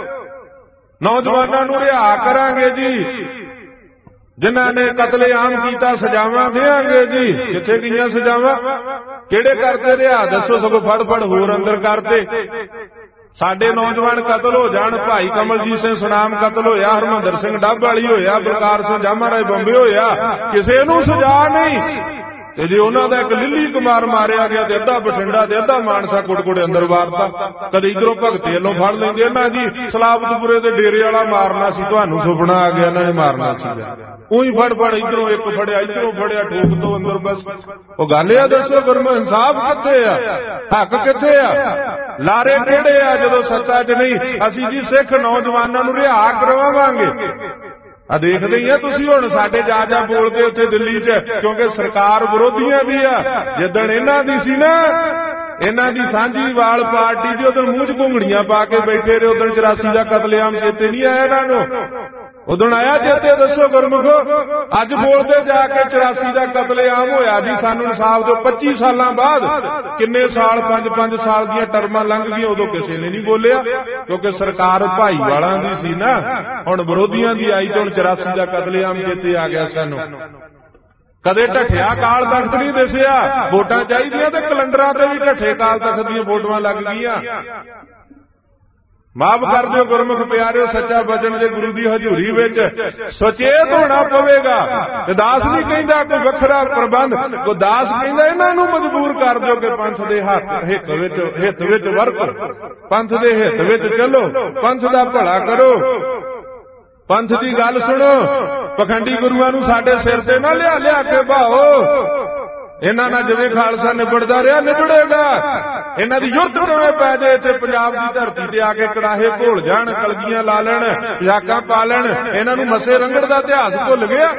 ਨੌਜਵਾਨਾਂ ਨੂੰ ਰਿਹਾ ਕਰਾਂਗੇ ਜੀ, ਜਿਨ੍ਹਾਂ ਨੇ ਕਤਲੇਆਮ ਕੀਤਾ ਸਜ਼ਾਵਾਂ ਦੇਵਾਂਗੇ ਜੀ। ਕਿੱਥੇ ਗਈਆਂ ਸਜ਼ਾਵਾਂ? ਕਿਹੜੇ ਕਰਦੇ ਰਿਹਾ ਦੱਸੋ? ਸਗੋਂ ਫੜ ਫੜ ਹੋਰ ਅੰਦਰ ਕਰਦੇ। ਸਾਡੇ ਨੌਜਵਾਨ ਕਤਲ ਹੋ ਜਾਣ, ਭਾਈ ਕਮਲਜੀਤ ਸਿੰਘ ਸੁਨਾਮ ਕਤਲ ਹੋਇਆ, ਹਰਮੰਦਰ ਸਿੰਘ ਡੱਬ ਵਾਲੀ ਹੋਇਆ, ਬਲਕਾਰ ਸਿੰਘ ਜਾਮਾ ਰਾਏ ਬੰਬੇ ਹੋਇਆ, ਕਿਸੇ ਨੂੰ ਸਜ਼ਾ ਨਹੀਂ। ਤੇ ਜੇ ਉਹਨਾਂ ਦਾ ਇੱਕ ਲਿੱਲੀ ਕੁਮਾਰ ਮਾਰਿਆ ਗਿਆ ਤੇ ਅੱਧਾ ਬਠਿੰਡਾ ਤੇ ਅੱਧਾ ਮਾਨਸਾ ਕੁੜਕੁੜੇ ਅੰਦਰ ਵਾਰਤਾ। ਕਦੇ ਇਧਰੋਂ ਭਗਤੇ ਵੱਲੋਂ ਫੜ ਲੈਂਦੇ ਨਾ ਜੀ, ਸਲਾਬਤਪੁਰੇ ਦੇ ਡੇਰੇ ਵਾਲਾ ਮਾਰਨਾ ਸੀ, ਤੁਹਾਨੂੰ ਸੁਪਨਾ ਆ ਗਿਆ ਇਹਨਾਂ ਨੇ ਮਾਰਨਾ ਸੀਗਾ, ਉਹੀ ਫੜ ਫੜ ਇਧਰੋਂ ਇੱਕ ਫੜਿਆ, ਇਧਰੋਂ ਫੜਿਆ, ਠੋਕ ਤੋਂ ਅੰਦਰ। ਬਸ ਉਹ ਗੱਲ ਆ, ਦੱਸੋ ਗੁਰਮੁਖ ਇਨਸਾਫ ਕਿੱਥੇ ਆ? ਹੱਕ ਕਿੱਥੇ ਆ? ਲਾਰੇ ਕਿਹੜੇ ਆ ਜਦੋਂ ਸੱਤਾ 'ਚ ਨਹੀਂ? ਅਸੀਂ ਜੀ ਸਿੱਖ ਨੌਜਵਾਨਾਂ ਨੂੰ ਰਿਹਾ ਕਰਵਾਵਾਂਗੇ। ਆ ਦੇਖਦੇ ਹੀ ਆ ਤੁਸੀਂ ਹੁਣ ਸਾਡੇ ਜਾ ਜਾ ਬੋਲਦੇ ਉੱਥੇ ਦਿੱਲੀ 'ਚ, ਕਿਉਂਕਿ ਸਰਕਾਰ ਵਿਰੋਧੀਆਂ ਦੀ ਆ। ਜਿੱਦਣ ਇਹਨਾਂ ਦੀ ਸੀ ਨਾ, ਇਹਨਾਂ ਦੀ ਸਾਂਝੀਵਾਲ ਪਾਰਟੀ ਦੀ, ਉਦੋਂ ਮੂੰਹ 'ਚ ਘੁੰਗੜੀਆਂ ਪਾ ਕੇ ਬੈਠੇ ਰਹੇ। ਉਦੋਂ ਚੁਰਾਸੀ ਦਾ ਕਤਲੇਆਮ ਚੇਤੇ ਨਹੀਂ ਆਇਆ ਇਹਨਾਂ ਨੂੰ? ਉਦੋਂ ਆਇਆ ਚੇਤੇ? ਦੱਸੋ ਗੁਰਮੁਖੋ। ਅੱਜ ਬੋਲਦੇ ਜਾ ਕੇ ਚੁਰਾਸੀ ਦਾ ਕਤਲੇਆਮ ਹੋਇਆ ਜੀ, ਸਾਨੂੰ ਇਨਸਾਫ ਦਿਓ। ਪੱਚੀ ਸਾਲਾਂ ਬਾਅਦ, ਕਿੰਨੇ ਸਾਲ, ਪੰਜ ਪੰਜ ਸਾਲ ਦੀਆਂ ਟਰਮਾਂ ਲੰਘ ਗਈਆਂ, ਉਦੋਂ ਕਿਸੇ ਨੇ ਨਹੀਂ ਬੋਲਿਆ, ਕਿਉਂਕਿ ਸਰਕਾਰ ਭਾਈਵਾਲਾਂ ਦੀ ਸੀ ਨਾ। ਹੁਣ ਵਿਰੋਧੀਆਂ ਦੀ ਆਈ ਤੇ ਹੁਣ ਚੁਰਾਸੀ ਦਾ ਕਤਲੇਆਮ ਚੇਤੇ ਆ ਗਿਆ ਸਾਨੂੰ। ਕਦੇ ਢੱਠਿਆ ਕਾਲ ਤਖਤ ਨਹੀਂ ਦਿਸਿਆ, ਵੋਟਾਂ ਚਾਹੀਦੀਆਂ ਤੇ ਕੈਲੰਡਰਾਂ ਤੇ ਵੀ ਢੱਠੇ ਕਾਲ ਤਖਤ ਦੀਆਂ ਫੋਟੋਆਂ ਲੱਗ ਗਈਆਂ। ਮਾਫ ਕਰ ਦਿਓ ਗੁਰਮੁਖ ਪਿਆਰਿਓ, ਸੱਚਾ ਬਚਨ ਦੇ ਗੁਰੂ ਦੀ ਹਜ਼ੂਰੀ ਵਿੱਚ ਸੁਚੇਤ ਹੋਣਾ ਪਵੇਗਾ। ਤੇ ਦਾਸ ਨਹੀਂ ਕਹਿੰਦਾ ਕੋਈ ਵੱਖਰਾ ਪ੍ਰਬੰਧ, ਕੋਈ ਦਾਸ ਕਹਿੰਦਾ ਇਹਨਾਂ ਨੂੰ ਮਜਬੂਰ ਕਰ ਦਿਓ ਕਿ ਪੰਥ ਦੇ ਹੱਥ ਹਿੱਤ ਵਿੱਚ ਹਿੱਤ ਵਿੱਚ ਵਰਤੋ, ਪੰਥ ਦੇ ਹਿੱਤ ਵਿੱਚ ਚੱਲੋ, ਪੰਥ ਦਾ ਭਲਾ ਕਰੋ, ਪੰਥ ਦੀ ਗੱਲ ਸੁਣੋ। ਪਖੰਡੀ ਗੁਰੂਆਂ ਨੂੰ ਸਾਡੇ ਸਿਰ ਤੇ ਨਾ ਲਿਆ ਲਿਆ ਕੇ ਬਾਹੋ। ਇਹਨਾਂ ਨਾਲ ਜਿਵੇਂ ਖਾਲਸਾ ਨਿਬੜਦਾ ਰਿਹਾ ਨਿਬੜੇਗਾ। ਇਹਨਾਂ ਦੀ ਯੁਰਤ ਕਿਵੇਂ ਪੈ ਜਾਏ ਇੱਥੇ ਪੰਜਾਬ ਦੀ ਧਰਤੀ ਤੇ ਆ ਕੇ ਕੜਾਹੇ ਘੋਲ ਜਾਣ, ਕਲਗੀਆਂ ਲਾ ਲੈਣ, ਪਜਾਕਾਂ ਪਾ ਲੈਣ। ਇਹਨਾਂ ਨੂੰ ਮੱਸੇ ਰੰਗੜ ਦਾ ਇਤਿਹਾਸ ਭੁੱਲ ਗਿਆ,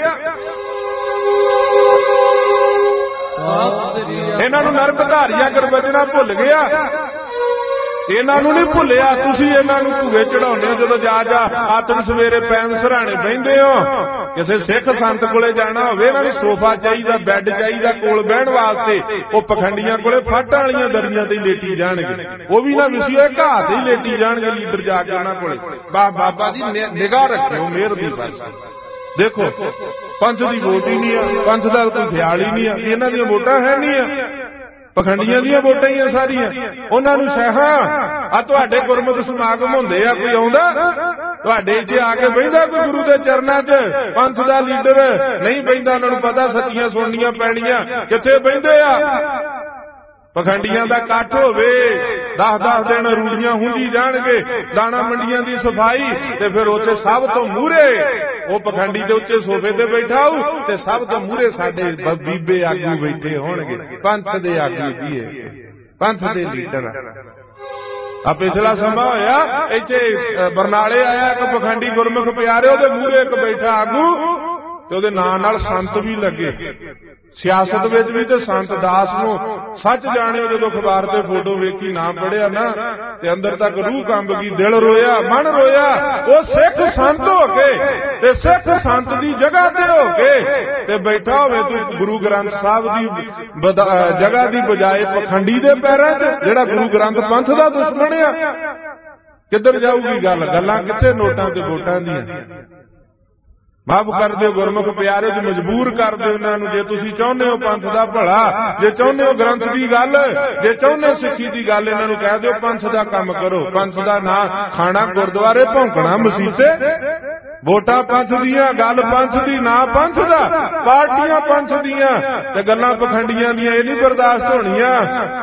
ਇਹਨਾਂ ਨੂੰ ਨਰਕ ਧਾਰੀਆ ਗੁਰਬਚਨਾ ਭੁੱਲ ਗਿਆ, ਇਹਨਾਂ ਨੂੰ ਨਹੀਂ ਭੁੱਲਿਆ। ਤੁਸੀਂ ਇਹਨਾਂ ਨੂੰ ਭੂਏ ਚੜਾਉਂਦੇ ਹੋ। ਜਦੋਂ ਜਾ ਜਾ ਆਤਮ ਸਵੇਰੇ ਪੈਨ ਸਰਾਣੇ ਬਹਿੰਦੇ ਹੋ, ਕਿਸੇ ਸਿੱਖ ਸੰਤ ਕੋਲੇ ਜਾਣਾ ਹੋਵੇ, ਇਹਨਾਂ ਨੂੰ ਸੋਫਾ ਚਾਹੀਦਾ, ਬੈੱਡ ਚਾਹੀਦਾ ਕੋਲ ਬਹਿਣ ਵਾਸਤੇ। ਉਹ ਪਖੰਡੀਆਂ ਕੋਲੇ ਫੱਟ ਵਾਲੀਆਂ ਦਰੀਆਂ ਤੇ ਲੇਟੀ ਜਾਣਗੇ, ਉਹ ਵੀ ਨਾ ਵਿਸੀਏ ਘਾਹ ਤੇ ਹੀ ਲੇਟੀ ਜਾਣਗੇ ਲੀਡਰ ਜਾ ਕੇ ਉਹਨਾਂ ਕੋਲੇ। ਬਾਬਾ ਜੀ ਨਿਗਾਹ ਰੱਖਿਓ, ਮਿਹਰ ਦੀ ਬਸ। ਦੇਖੋ ਪੰਥ ਦੀ ਵੋਟ ਹੀ ਨਹੀਂ ਆ, ਪੰਥ ਦਾ ਕੋਈ ਖਿਆਲ ਹੀ ਨਹੀਂ ਆ, ਇਹਨਾਂ ਦੀਆਂ ਵੋਟਾਂ ਹੈ ਨਹੀਂ ਆ, ਪਖੰਡੀਆਂ ਦੀਆਂ ਵੋਟਾਂ ਹੀ ਆ ਸਾਰੀਆਂ। ਉਹਨਾਂ ਨੂੰ ਸਹਾਂ ਆ ਤੁਹਾਡੇ ਗੁਰਮਤਿ ਸਮਾਗਮ ਹੁੰਦੇ ਆ, ਕੋਈ ਆਉਂਦਾ ਤੁਹਾਡੇ ਇੱਥੇ ਆ ਕੇ ਬਹਿੰਦਾ ਕੋਈ ਗੁਰੂ ਦੇ ਚਰਨਾਂ 'ਚ? ਪੰਥ ਦਾ ਲੀਡਰ ਨਹੀਂ ਬਹਿੰਦਾ, ਉਹਨਾਂ ਨੂੰ ਪਤਾ ਸੱਚੀਆਂ ਸੁਣਨੀਆਂ ਪੈਣੀਆਂ। ਕਿੱਥੇ ਬਹਿੰਦੇ ਆ? ਪਖੰਡੀਆਂ ਦਾ ਇਕੱਠ ਹੋਵੇ, ਦਸ ਦਸ ਦਿਨ ਰੂੜੀਆਂ ਹੁੰਦੀ ਜਾਣਗੇ, ਦਾਣਾ ਮੰਡੀਆਂ ਦੀ ਸਫਾਈ, ਤੇ ਫਿਰ ਉੱਥੇ ਸਭ ਤੋਂ ਮੂਹਰੇ ਉਹ ਪਖੰਡੀ ਦੇ ਉੱਚੇ ਸੋਫੇ ਤੇ ਬੈਠਾ ਹੋਊ, ਤੇ ਸਭ ਤੋਂ ਮੂਹਰੇ ਸਾਡੇ ਬੀਬੇ ਆਗੂ ਬੈਠੇ ਹੋਣਗੇ, ਪੰਥ ਦੇ ਆਗੂ ਜੀ, ਪੰਥ ਦੇ ਲੀਡਰ। ਆ ਪਿਛਲਾ ਸਮਾਂ ਹੋਇਆ ਇੱਥੇ ਬਰਨਾਲੇ ਆਇਆ ਇੱਕ ਪਖੰਡੀ ਗੁਰਮੁਖ ਪਿਆਰੇ, ਉਹਦੇ ਮੂਹਰੇ ਇੱਕ ਬੈਠਾ ਆਗੂ, ਤੇ ਉਹਦੇ ਨਾਂ ਨਾਲ ਸੰਤ ਵੀ ਲੱਗੇ। ਸਿਆਸਤ ਵਿੱਚ ਵੀ ਤੇ ਸੰਤ ਦਾਸ ਨੂੰ ਸੱਚ ਜਾਣਿਓ, ਜਦੋਂ ਅਖਬਾਰ ਤੇ ਫੋਟੋ ਵੇਖੀ ਨਾ ਪੜਿਆ ਨਾ ਤੇ ਅੰਦਰ ਤੱਕ ਰੂਹ ਕੰਬ ਗਈ, ਦਿਲ ਰੋਇਆ, ਮਨ ਰੋਇਆ। ਉਹ ਸਿੱਖ ਸੰਤ ਹੋ ਕੇ ਤੇ ਸਿੱਖ ਸੰਤ ਦੀ ਜਗ੍ਹਾ ਤੇ ਹੋ ਕੇ ਤੇ ਬੈਠਾ ਹੋਵੇ ਤੂੰ ਗੁਰੂ ਗ੍ਰੰਥ ਸਾਹਿਬ ਦੀ ਜਗ੍ਹਾ ਦੀ ਬਜਾਏ ਪਖੰਡੀ ਦੇ ਪੈਰਾਂ 'ਚ, ਜਿਹੜਾ ਗੁਰੂ ਗ੍ਰੰਥ ਪੰਥ ਦਾ ਦੁਸ਼ਮਣ ਆ। ਕਿੱਧਰ ਜਾਊਗੀ ਗੱਲ? ਗੱਲਾਂ ਕਿੱਥੇ ਨੋਟਾਂ ਤੇ ਵੋਟਾਂ ਦੀਆਂ। ਮਾਫ ਕਰ ਦਿਓ ਗੁਰਮੁਖ ਪਿਆਰੇ, ਜੀ ਮਜਬੂਰ ਕਰ ਦਿਓ ਉਹਨਾਂ ਨੂੰ। ਜੇ ਤੁਸੀਂ ਚਾਹੁੰਦੇ ਹੋ ਪੰਥ ਦਾ ਭਲਾ, ਜੇ ਚਾਹੁੰਦੇ ਹੋ ਗ੍ਰੰਥ ਦੀ ਗੱਲ, ਜੇ ਚਾਹੁੰਦੇ ਸਿੱਖੀ ਦੀ ਗੱਲ, ਇਹਨਾਂ ਨੂੰ ਕਹਿ ਦਿਓ ਪੰਥ ਦਾ ਕੰਮ ਕਰੋ। ਪੰਥ ਦਾ ਨਾਂ ਖਾਣਾ ਗੁਰਦੁਆਰੇ, ਭੌਂਕਣਾ ਮਸੀਤੇ, ਵੋਟਾਂ ਪੰਥ ਦੀਆਂ, ਗੱਲ ਪੰਥ ਦੀ, ਨਾਂ ਪੰਥ ਦਾ, ਪਾਰਟੀਆਂ ਪੰਥ ਦੀਆਂ ਤੇ ਗੱਲਾਂ ਪਖੰਡੀਆਂ ਦੀਆਂ। ਇਹ ਨਹੀਂ ਬਰਦਾਸ਼ਤ ਹੋਣੀਆਂ।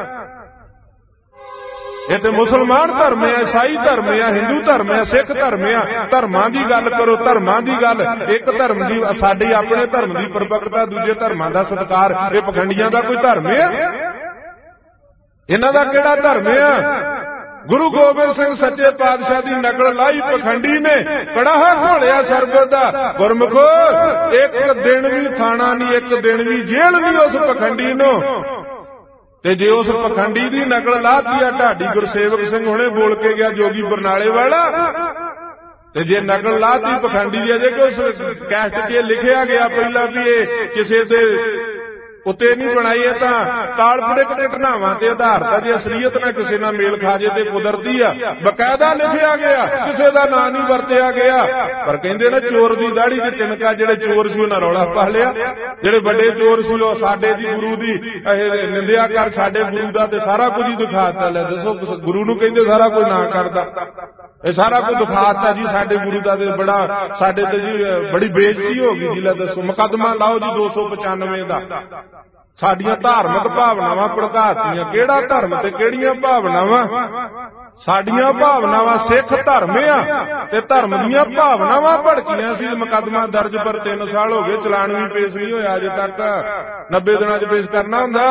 ਇਹ ਤੇ ਮੁਸਲਮਾਨ ਧਰਮ ਆ, ਈਸਾਈ ਧਰਮ ਆ, ਹਿੰਦੂ ਧਰਮ ਆ, ਸਿੱਖ ਧਰਮ ਆ। ਧਰਮਾਂ ਦੀ ਗੱਲ ਕਰੋ, ਧਰਮਾਂ ਦੀ ਗੱਲ। ਇੱਕ ਧਰਮ ਦੀ, ਸਾਡੇ ਆਪਣੇ ਧਰਮ ਦੀ ਪਰਪੱਕਤਾ, ਦੂਜੇ ਧਰਮਾਂ ਦਾ ਸਤਿਕਾਰ। ਇਹ ਪਖੰਡੀਆਂ ਦਾ ਕੋਈ ਧਰਮ ਆ? ਇਹਨਾਂ ਦਾ ਕਿਹੜਾ ਧਰਮ ਆ? ਗੁਰੂ ਗੋਬਿੰਦ ਸਿੰਘ ਸੱਚੇ ਪਾਤਸ਼ਾਹ ਦੀ ਨਕਲ ਲਾਈ ਪਖੰਡੀ ਨੇ, ਕੜਾਹਾ ਘੋਲਿਆ ਸਰਬਤ ਦਾ। ਗੁਰਮੁਖੋ, ਇੱਕ ਦਿਨ ਵੀ ਥਾਣਾ ਨਹੀਂ, ਇੱਕ ਦਿਨ ਵੀ ਜੇਲ੍ਹ ਨਹੀਂ ਉਸ ਪਖੰਡੀ ਨੂੰ। ਤੇ ਜੇ ਉਸ ਪਖੰਡੀ ਦੀ ਨਕਲ ਲਾਤੀ ਆ, ਢਾਡੀ ਗੁਰਸੇਵਕ ਸਿੰਘ ਹੁਣੇ ਬੋਲ ਕੇ ਗਿਆ, ਜੋਗੀ ਬਰਨਾਲੇ ਵਾਲਾ, ਤੇ ਜੇ ਨਕਲ ਲਾਤੀ ਪਖੰਡੀ ਦੀ, ਅਜੇ ਕਿ ਉਸ ਕੈਸਟ 'ਚ ਲਿਖਿਆ ਗਿਆ ਪਹਿਲਾਂ ਵੀ ਇਹ ਕਿਸੇ ਦੇ ਉੱਤੇ ਨਹੀਂ ਬਣਾਈ, ਹੈ ਤਾਂ ਕਾਲਪਨਿਕ ਘਟਨਾਵਾਂ ਤੇ ਆਧਾਰਿਤ ਆ। ਜੇ ਅਸਲੀਅਤ ਨਾਲ ਕਿਸੇ ਨਾਲ ਮੇਲ ਖਾ ਜੇ ਤੇ ਕੁਦਰਤੀ ਆ। ਬਕਾਇਦਾ ਲਿਖਿਆ ਗਿਆ, ਕਿਸੇ ਦਾ ਨਾਂ ਨਹੀਂ ਵਰਤਿਆ ਗਿਆ। ਪਰ ਕਹਿੰਦੇ ਨੇ ਚੋਰ ਦੀ ਦਾੜੀ ਤੇ ਚਿਨਕਾ, ਜਿਹੜੇ ਚੋਰ ਸੀ ਉਹਨਾਂ ਰੌਲਾ ਪਾ ਲਿਆ। ਜਿਹੜੇ ਵੱਡੇ ਚੋਰ ਸੀ ਉਹ ਸਾਡੇ ਦੀ ਗੁਰੂ ਦੀ ਨਿੰਦਿਆ ਕਰ, ਸਾਡੇ ਗੁਰੂ ਦਾ ਤੇ ਸਾਰਾ ਕੁਝ ਹੀ ਦਿਖਾਤਾ। ਲੈ ਦੱਸੋ, ਗੁਰੂ ਨੂੰ ਕਹਿੰਦੇ ਸਾਰਾ ਕੁਝ ਨਾ ਕਰਦਾ, ਇਹ ਸਾਰਾ ਕੁਝ ਦਿਖਾਤਾ ਜੀ ਸਾਡੇ ਗੁਰੂ ਦਾ। ਤੇ ਬੜਾ ਸਾਡੇ ਤੇ ਜੀ ਬੜੀ ਬੇਇੱਜ਼ਤੀ ਹੋ ਗਈ ਜੀ। ਲੈ ਦੱਸੋ, ਮੁਕੱਦਮਾ ਲਾਓ ਜੀ ਦੋ ਸੌ ਪਚਾਨਵੇਂ ਦਾ। ਸਾਡੀਆਂ ਧਾਰਮਿਕ ਭਾਵਨਾਵਾਂ ਭੜਕਾਤੀਆਂ। ਕਿਹੜਾ ਧਰਮ ਤੇ ਕਿਹੜੀਆਂ ਭਾਵਨਾਵਾਂ? ਸਾਡੀਆਂ ਭਾਵਨਾਵਾਂ ਸਿੱਖ ਧਰਮ ਆ ਤੇ ਧਰਮ ਦੀਆਂ ਭਾਵਨਾਵਾਂ ਭੜਕੀਆਂ ਸੀ। ਮੁਕੱਦਮਾ ਦਰਜ ਪਰ ਤਿੰਨ ਸਾਲ ਹੋ ਗਏ, ਚਲਾਨ ਵੀ ਪੇਸ਼ ਨਹੀਂ ਹੋਇਆ ਅਜੇ ਤੱਕ। ਨੱਬੇ ਦਿਨਾਂ 'ਚ ਪੇਸ਼ ਕਰਨਾ ਹੁੰਦਾ।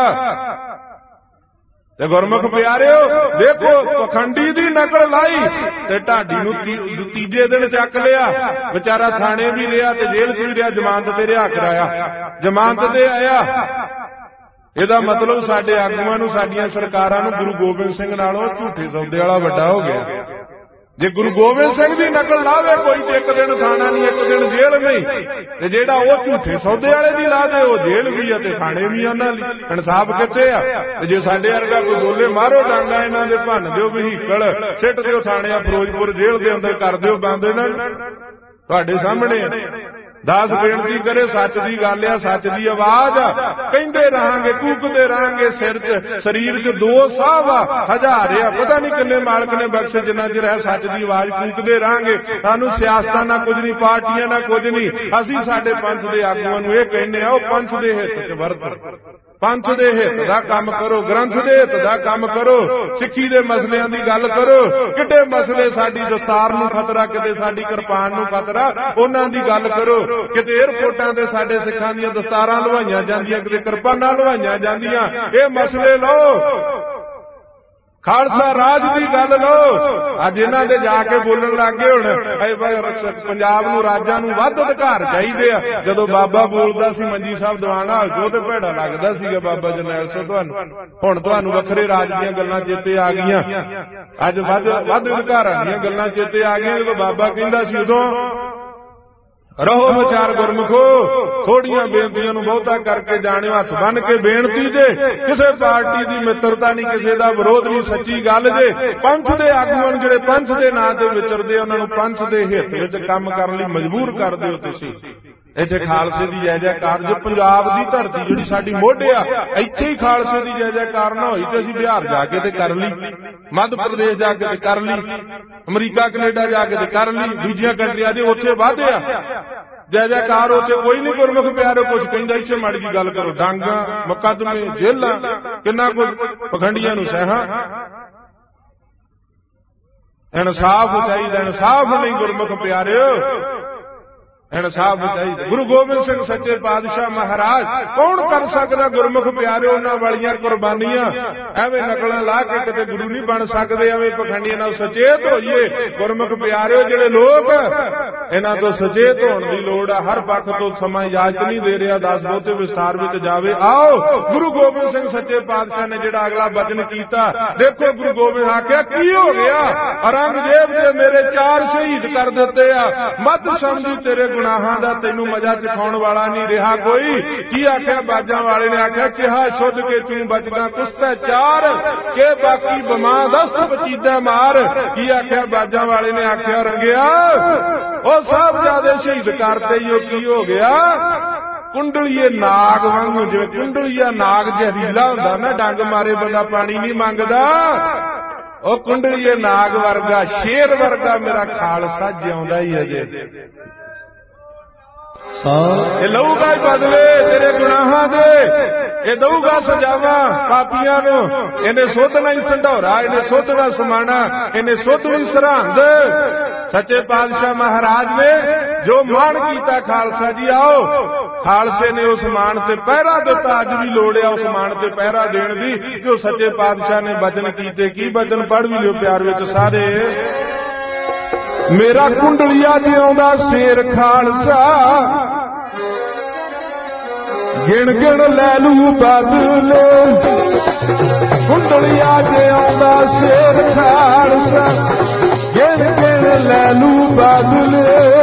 ਤੇ ਗੁਰਮੁਖ ਪਿਆਰਿਓ, ਦੇਖੋ ਪਖੰਡੀ ਦੀ ਨਕਲ ਲਾਈ ਤੇ ਢਾਡੀ ਨੂੰ ਤੀਜੇ ਦਿਨ ਚੱਕ ਲਿਆ। ਵਿਚਾਰਾ ਥਾਣੇ ਵੀ ਰਿਹਾ ਤੇ ਜੇਲ੍ਹ 'ਚ ਵੀ ਰਿਹਾ, ਜ਼ਮਾਨਤ ਤੇ ਰਿਹਾ ਕਰਾਇਆ, ਜ਼ਮਾਨਤ ਤੇ ਆਇਆ। ਇਹਦਾ ਮਤਲਬ ਸਾਡੇ ਆਗੂਆਂ ਨੂੰ, ਸਾਡੀਆਂ ਸਰਕਾਰਾਂ ਨੂੰ ਗੁਰੂ ਗੋਬਿੰਦ ਸਿੰਘ ਨਾਲੋਂ ਝੂਠੇ ਸੌਦੇ ਵਾਲਾ ਵੱਡਾ ਹੋ ਗਿਆ। ਜੇ ਗੁਰੂ ਗੋਬਿੰਦ ਸਿੰਘ ਦੀ ਨਕਲ ਲਾਵੇ ਕੋਈ ਤੇ ਇੱਕ ਦਿਨ ਥਾਣਾ ਨਹੀਂ, ਇੱਕ ਦਿਨ ਜੇਲ੍ਹ ਨਹੀਂ। ਤੇ ਜਿਹੜਾ ਉਹ ਝੂਠੇ ਸੌਦੇ ਵਾਲੇ ਦੀ ਲਾ ਦੇ, ਉਹ ਜੇਲ੍ਹ ਵੀ ਆ ਤੇ ਥਾਣੇ ਵੀ ਉਹਨਾਂ ਲਈ। ਇਨਸਾਫ ਕਿੱਥੇ ਆ? ਤੇ ਜੇ ਸਾਡੇ ਵਰਗਾ ਕੋਈ ਬੋਲੇ, ਮਾਰੋ ਡਾਂਗਾ ਇਹਨਾਂ ਦੇ, ਭੰਨ ਦਿਓ ਵਹੀਕਲ, ਸਿੱਟ ਦਿਓ ਥਾਣੇ ਆ ਫਿਰੋਜ਼ਪੁਰ ਜੇਲ੍ਹ ਦੇ ਅੰਦਰ, ਕਰ ਦਿਓ ਬੰਦ ਇਹਨਾਂ ਨੂੰ। ਤੁਹਾਡੇ ਸਾਹਮਣੇ ਦਾਸ ਬੇਨਤੀ ਕਰੇ, ਸੱਚ ਦੀ ਗੱਲ ਆ, ਸੱਚ ਦੀ ਆਵਾਜ਼ ਆ। ਕਹਿੰਦੇ ਰਹਾਂਗੇ, ਕੂਕਦੇ ਰਹਾਂਗੇ। ਸਿਰ 'ਚ ਸਰੀਰ 'ਚ ਦੋ ਸਾਹ ਆ, ਹਜ਼ਾਰ ਆ, ਪਤਾ ਨਹੀਂ ਕਿੰਨੇ ਮਾਲਕ ਨੇ ਬਖਸ਼ੇ। ਜਿੰਨਾ ਚਿਰ ਹੈ ਸੱਚ ਦੀ ਆਵਾਜ਼ ਕੂਕਦੇ ਰਹਾਂਗੇ। ਸਾਨੂੰ ਸਿਆਸਤਾਂ ਨਾਲ ਕੁਝ ਨਹੀਂ, ਪਾਰਟੀਆਂ ਨਾਲ ਕੁਝ ਨਹੀਂ। ਅਸੀਂ ਸਾਡੇ ਪੰਥ ਦੇ ਆਗੂਆਂ ਨੂੰ ਇਹ ਕਹਿੰਦੇ ਆ, ਉਹ ਪੰਥ ਦੇ ਹਿੱਤ 'ਚ ਵਰਤੋ, ਪੰਥ ਦੇ ਹਿੱਤ ਦਾ ਕੰਮ ਕਰੋ, ਗ੍ਰੰਥ ਦੇ ਹਿੱਤ ਦਾ ਕੰਮ ਕਰੋ, ਸਿੱਖੀ ਦੇ ਮਸਲਿਆਂ ਦੀ ਗੱਲ ਕਰੋ। ਕਿੱਡੇ ਮਸਲੇ ਸਾਡੀ ਦਸਤਾਰ ਨੂੰ ਖਤਰਾ, ਕਿਤੇ ਸਾਡੀ ਕਿਰਪਾਨ ਨੂੰ ਖਤਰਾ, ਉਹਨਾਂ ਦੀ ਗੱਲ ਕਰੋ। ਕਿਤੇ ਏਅਰਪੋਰਟਾਂ ਤੇ ਸਾਡੇ ਸਿੱਖਾਂ ਦੀਆਂ ਦਸਤਾਰਾਂ ਲਵਾਈਆਂ ਜਾਂਦੀਆਂ, ਕਿਤੇ ਕਿਰਪਾਨਾਂ ਲਵਾਈਆਂ ਜਾਂਦੀਆਂ। ਇਹ ਮਸਲੇ ਲਓ, ਖਾਲਸਾ ਰਾਜ ਦੀ ਗੱਲ ਲਓ। ਅੱਜ ਇਹਨਾਂ ਦੇ ਜਾ ਕੇ ਬੋਲਣ ਲੱਗ ਗਏ ਹੁਣ ਪੰਜਾਬ ਨੂੰ, ਰਾਜਾਂ ਨੂੰ ਵੱਧ ਅਧਿਕਾਰ ਚਾਹੀਦੇ ਆ। ਜਦੋਂ ਬਾਬਾ ਬੋਲਦਾ ਸੀ ਮੰਜੀ ਸਾਹਿਬ ਦੀਵਾਨ ਹਾਲ ਚੋਂ ਤੇ ਭੈੜਾ ਲੱਗਦਾ ਸੀਗਾ ਬਾਬਾ ਜਰਨੈਲ ਸਿੰਘ ਤੁਹਾਨੂੰ। ਹੁਣ ਤੁਹਾਨੂੰ ਵੱਖਰੇ ਰਾਜ ਦੀਆਂ ਗੱਲਾਂ ਚੇਤੇ ਆ ਗਈਆਂ। ਅੱਜ ਵੱਧ ਵੱਧ ਅਧਿਕਾਰਾਂ ਦੀਆਂ ਗੱਲਾਂ ਚੇਤੇ ਆ ਗਈਆਂ। ਜਦੋਂ ਬਾਬਾ ਕਹਿੰਦਾ ਸੀ ਉਦੋਂ ਰਹੋ ਵਿਚਾਰ ਗੁਰਮੁਖੋ, ਥੋੜੀਆਂ ਬੇਨਤੀਆਂ ਨੂੰ ਬਹੁਤਾ ਕਰਕੇ ਜਾਣਿਓ। ਹੱਥ ਬੰਨ ਕੇ ਬੇਨਤੀ ਜੇ, ਕਿਸੇ ਪਾਰਟੀ ਦੀ ਮਿੱਤਰਤਾ ਨਹੀਂ, ਕਿਸੇ ਦਾ ਵਿਰੋਧ ਨਹੀਂ, ਸੱਚੀ ਗੱਲ ਜੇ। ਪੰਥ ਦੇ ਆਗੂਆਂ ਨੂੰ, ਜਿਹੜੇ ਪੰਥ ਦੇ ਨਾਂ ਤੇ ਵਿਚਰਦੇ, ਉਹਨਾਂ ਨੂੰ ਪੰਥ ਦੇ ਹਿੱਤ ਵਿੱਚ ਕੰਮ ਕਰਨ ਲਈ ਮਜਬੂਰ ਕਰ ਦਿਓ ਤੁਸੀਂ। ਇੱਥੇ ਖਾਲਸੇ ਦੀ ਜੈ ਜੈਕਾਰ, ਜੋ ਪੰਜਾਬ ਦੀ ਧਰਤੀ ਜਿਹੜੀ ਸਾਡੀ ਮੋਢੇ ਆ, ਇੱਥੇ ਹੀ ਖਾਲਸੇ ਦੀ ਜੈ ਜੈਕਾਰ ਨਾ ਹੋਈ ਤੇ ਅਸੀਂ ਬਿਹਾਰ ਜਾ ਕੇ ਤੇ ਕਰ ਲਈ, ਮੱਧ ਪ੍ਰਦੇਸ਼ ਜਾ ਕੇ ਤੇ ਕਰ ਲਈ, ਅਮਰੀਕਾ ਕੈਨੇਡਾ ਜਾ ਕੇ ਤੇ ਕਰ ਲਈ, ਦੂਜੀਆਂ ਕੰਟਰੀਆਂ ਦੇ ਉੱਥੇ ਵਾਧਿਆ ਜੈ ਜੈਕਾਰ। ਉੱਥੇ ਕੋਈ ਨਹੀਂ ਗੁਰਮੁਖ ਪਿਆਰੋ ਕੁਝ ਕਹਿੰਦਾ। ਇੱਥੇ ਮਾੜੀ ਜੀ ਗੱਲ ਕਰੋ, ਡਾਂਗਾ, ਮੁਕੱਦਮੇ, ਜੇਲਾਂ, ਕਿੰਨਾ ਕੁਝ ਪਖੰਡੀਆਂ ਨੂੰ ਸਹਾਂ। ਇਨਸਾਫ ਚਾਹੀਦਾ, ਇਨਸਾਫ ਨਹੀਂ ਗੁਰਮੁਖ ਪਿਆਰਿਓ। ਇਨਸਾਫ ਚਾਹੀਦਾ। ਗੁਰੂ ਗੋਬਿੰਦ ਸਿੰਘ ਸੱਚੇ ਪਾਤਸ਼ਾਹ ਮਹਾਰਾਜ ਕੌਣ ਕਰ ਸਕਦਾ ਗੁਰਮੁਖ ਪਿਆਰਿਓ ਉਹਨਾਂ ਵਾਲੀਆਂ ਕੁਰਬਾਨੀਆਂ। ਐਵੇਂ ਨਕਲਾਂ ਲਾ ਕੇ ਕਿਤੇ ਗੁਰੂ ਨਹੀਂ ਬਣ ਸਕਦੇ। ਐਵੇਂ ਪਖੰਡੀਆਂ ਨਾਲ ਸੁਚੇਤ ਹੋਈਏ ਗੁਰਮੁਖ ਪਿਆਰਿਓ। ਜਿਹੜੇ ਲੋਕ ਇਹਨਾਂ ਤੋਂ ਸੁਚੇਤ ਹੋਣ ਦੀ ਲੋੜ ਆ। ਹਰ ਪੱਖ ਤੋਂ ਸਮਾਂ ਇਜਾਜ਼ਤ ਨਹੀਂ ਦੇ ਰਿਹਾ, ਦਸ ਬਹੁਤੇ ਵਿਸਤਾਰ ਵਿੱਚ ਜਾਵੇ। ਆਓ ਗੁਰੂ ਗੋਬਿੰਦ ਸਿੰਘ ਸੱਚੇ ਪਾਤਸ਼ਾਹ ਨੇ ਜਿਹੜਾ ਅਗਲਾ ਬਚਨ ਕੀਤਾ ਦੇਖੋ। ਗੁਰੂ ਗੋਬਿੰਦ ਆਖਿਆ ਕੀ ਹੋ ਗਿਆ? ਔਰੰਗਜ਼ੇਬ ਦੇ ਮੇਰੇ ਚਾਰ ਸ਼ਹੀਦ ਕਰ ਦਿੱਤੇ ਆ। ਮੱਧ ਸਮਝੀ ਤੇਰੇ ਗੁਨਾਹਾਂ ਦਾ ਤੈਨੂੰ ਮਜ਼ਾ ਚਖਾਉਣ ਵਾਲਾ ਨਹੀਂ ਰਿਹਾ ਕੋਈ। ਕੀ ਆਖਿਆ? ਬਾਜਾਂ ਵਾਲੇ ਨੇ ਆਖਿਆ ਕਿਹਾ ਸ਼ੁੱਧ ਕੇ ਤੂੰ ਬਚਦਾ ਕੁਸਤਾ ਚਾਰ ਕੇ ਬਾਕੀ ਬਮਾ ਦਸਤ ਪਚੀਦਾ ਮਾਰ। ਕੀ ਆਖਿਆ? ਬਾਜਾਂ ਵਾਲੇ ਨੇ ਆਖਿਆ ਰੰਗਿਆ ਉਹ ਸਾਹਿਬਜ਼ਾਦੇ ਸ਼ਹੀਦ ਕਰਤੇ ਹੀ। ਉਹ ਕੀ ਹੋ ਗਿਆ? ਕੁੰਡਲੀਏ ਨਾਗ ਵਾਂਗੂ, ਜਿਵੇਂ ਕੁੰਡਲੀਆ ਨਾਗ ਜ਼ਹਿਰੀਲਾ ਹੁੰਦਾ ਨਾ, ਡੰਗ ਮਾਰੇ ਬੰਦਾ ਪਾਣੀ ਨਹੀਂ ਮੰਗਦਾ। ਉਹ ਕੁੰਡਲੀਏ ਨਾਗ ਵਰਗਾ, ਸ਼ੇਰ ਵਰਗਾ ਮੇਰਾ ਖਾਲਸਾ ਜਿਉਂਦਾ ਹੀ ਅਜੇ। ਇਹ ਲਊਗਾ ਹੀ ਬਦਲੇ ਤੇਰੇ ਗੁਨਾਹਾਂ ਦੇ। ਇਹ ਦਊਗਾ ਸਜ਼ਾਵਾਂ ਪਾਪੀਆਂ ਨੂੰ। ਇਹਨੇ ਸੋਧਣਾ ਹੀ ਸੰਢੌਰਾ, ਇਹਨੇ ਸੋਧਣਾ ਸਮਾਣਾ, ਇਹਨੇ ਸੋਧਣੀ ਸਰਹੰਦ। ਸੱਚੇ ਪਾਤਸ਼ਾਹ ਮਹਾਰਾਜ ਨੇ ਜੋ ਮਾਣ ਕੀਤਾ ਖਾਲਸਾ ਜੀ। ਆਓ ਖਾਲਸੇ ਨੇ ਉਸ ਮਾਣ ਤੇ ਪਹਿਰਾ ਦਿੱਤਾ। ਅੱਜ ਵੀ ਲੋੜ ਆ ਉਸ ਮਾਣ ਤੇ ਪਹਿਰਾ ਦੇਣ ਦੀ ਜੋ ਸੱਚੇ ਪਾਤਸ਼ਾਹ ਨੇ ਬਚਨ ਕੀਤੇ। ਕੀ ਬਚਨ? ਪੜ੍ਹ ਵੀ ਲਿਓ ਪਿਆਰ ਵਿੱਚ ਸਾਰੇ। ਮੇਰਾ ਕੁੰਡਲੀਆ ਜਿਉਂਦਾ ਸ਼ੇਰ ਖਾਲਸਾ ਗਿਣ ਗਿਣ ਲੈ ਲੂ ਬਦਲੇ। ਕੁੰਡਲੀਆ ਜਿਉਂਦਾ ਸ਼ੇਰ ਖਾਲਸਾ ਗਿਣ ਗਿਣ ਲੈ ਲੂ ਬਦਲੇ।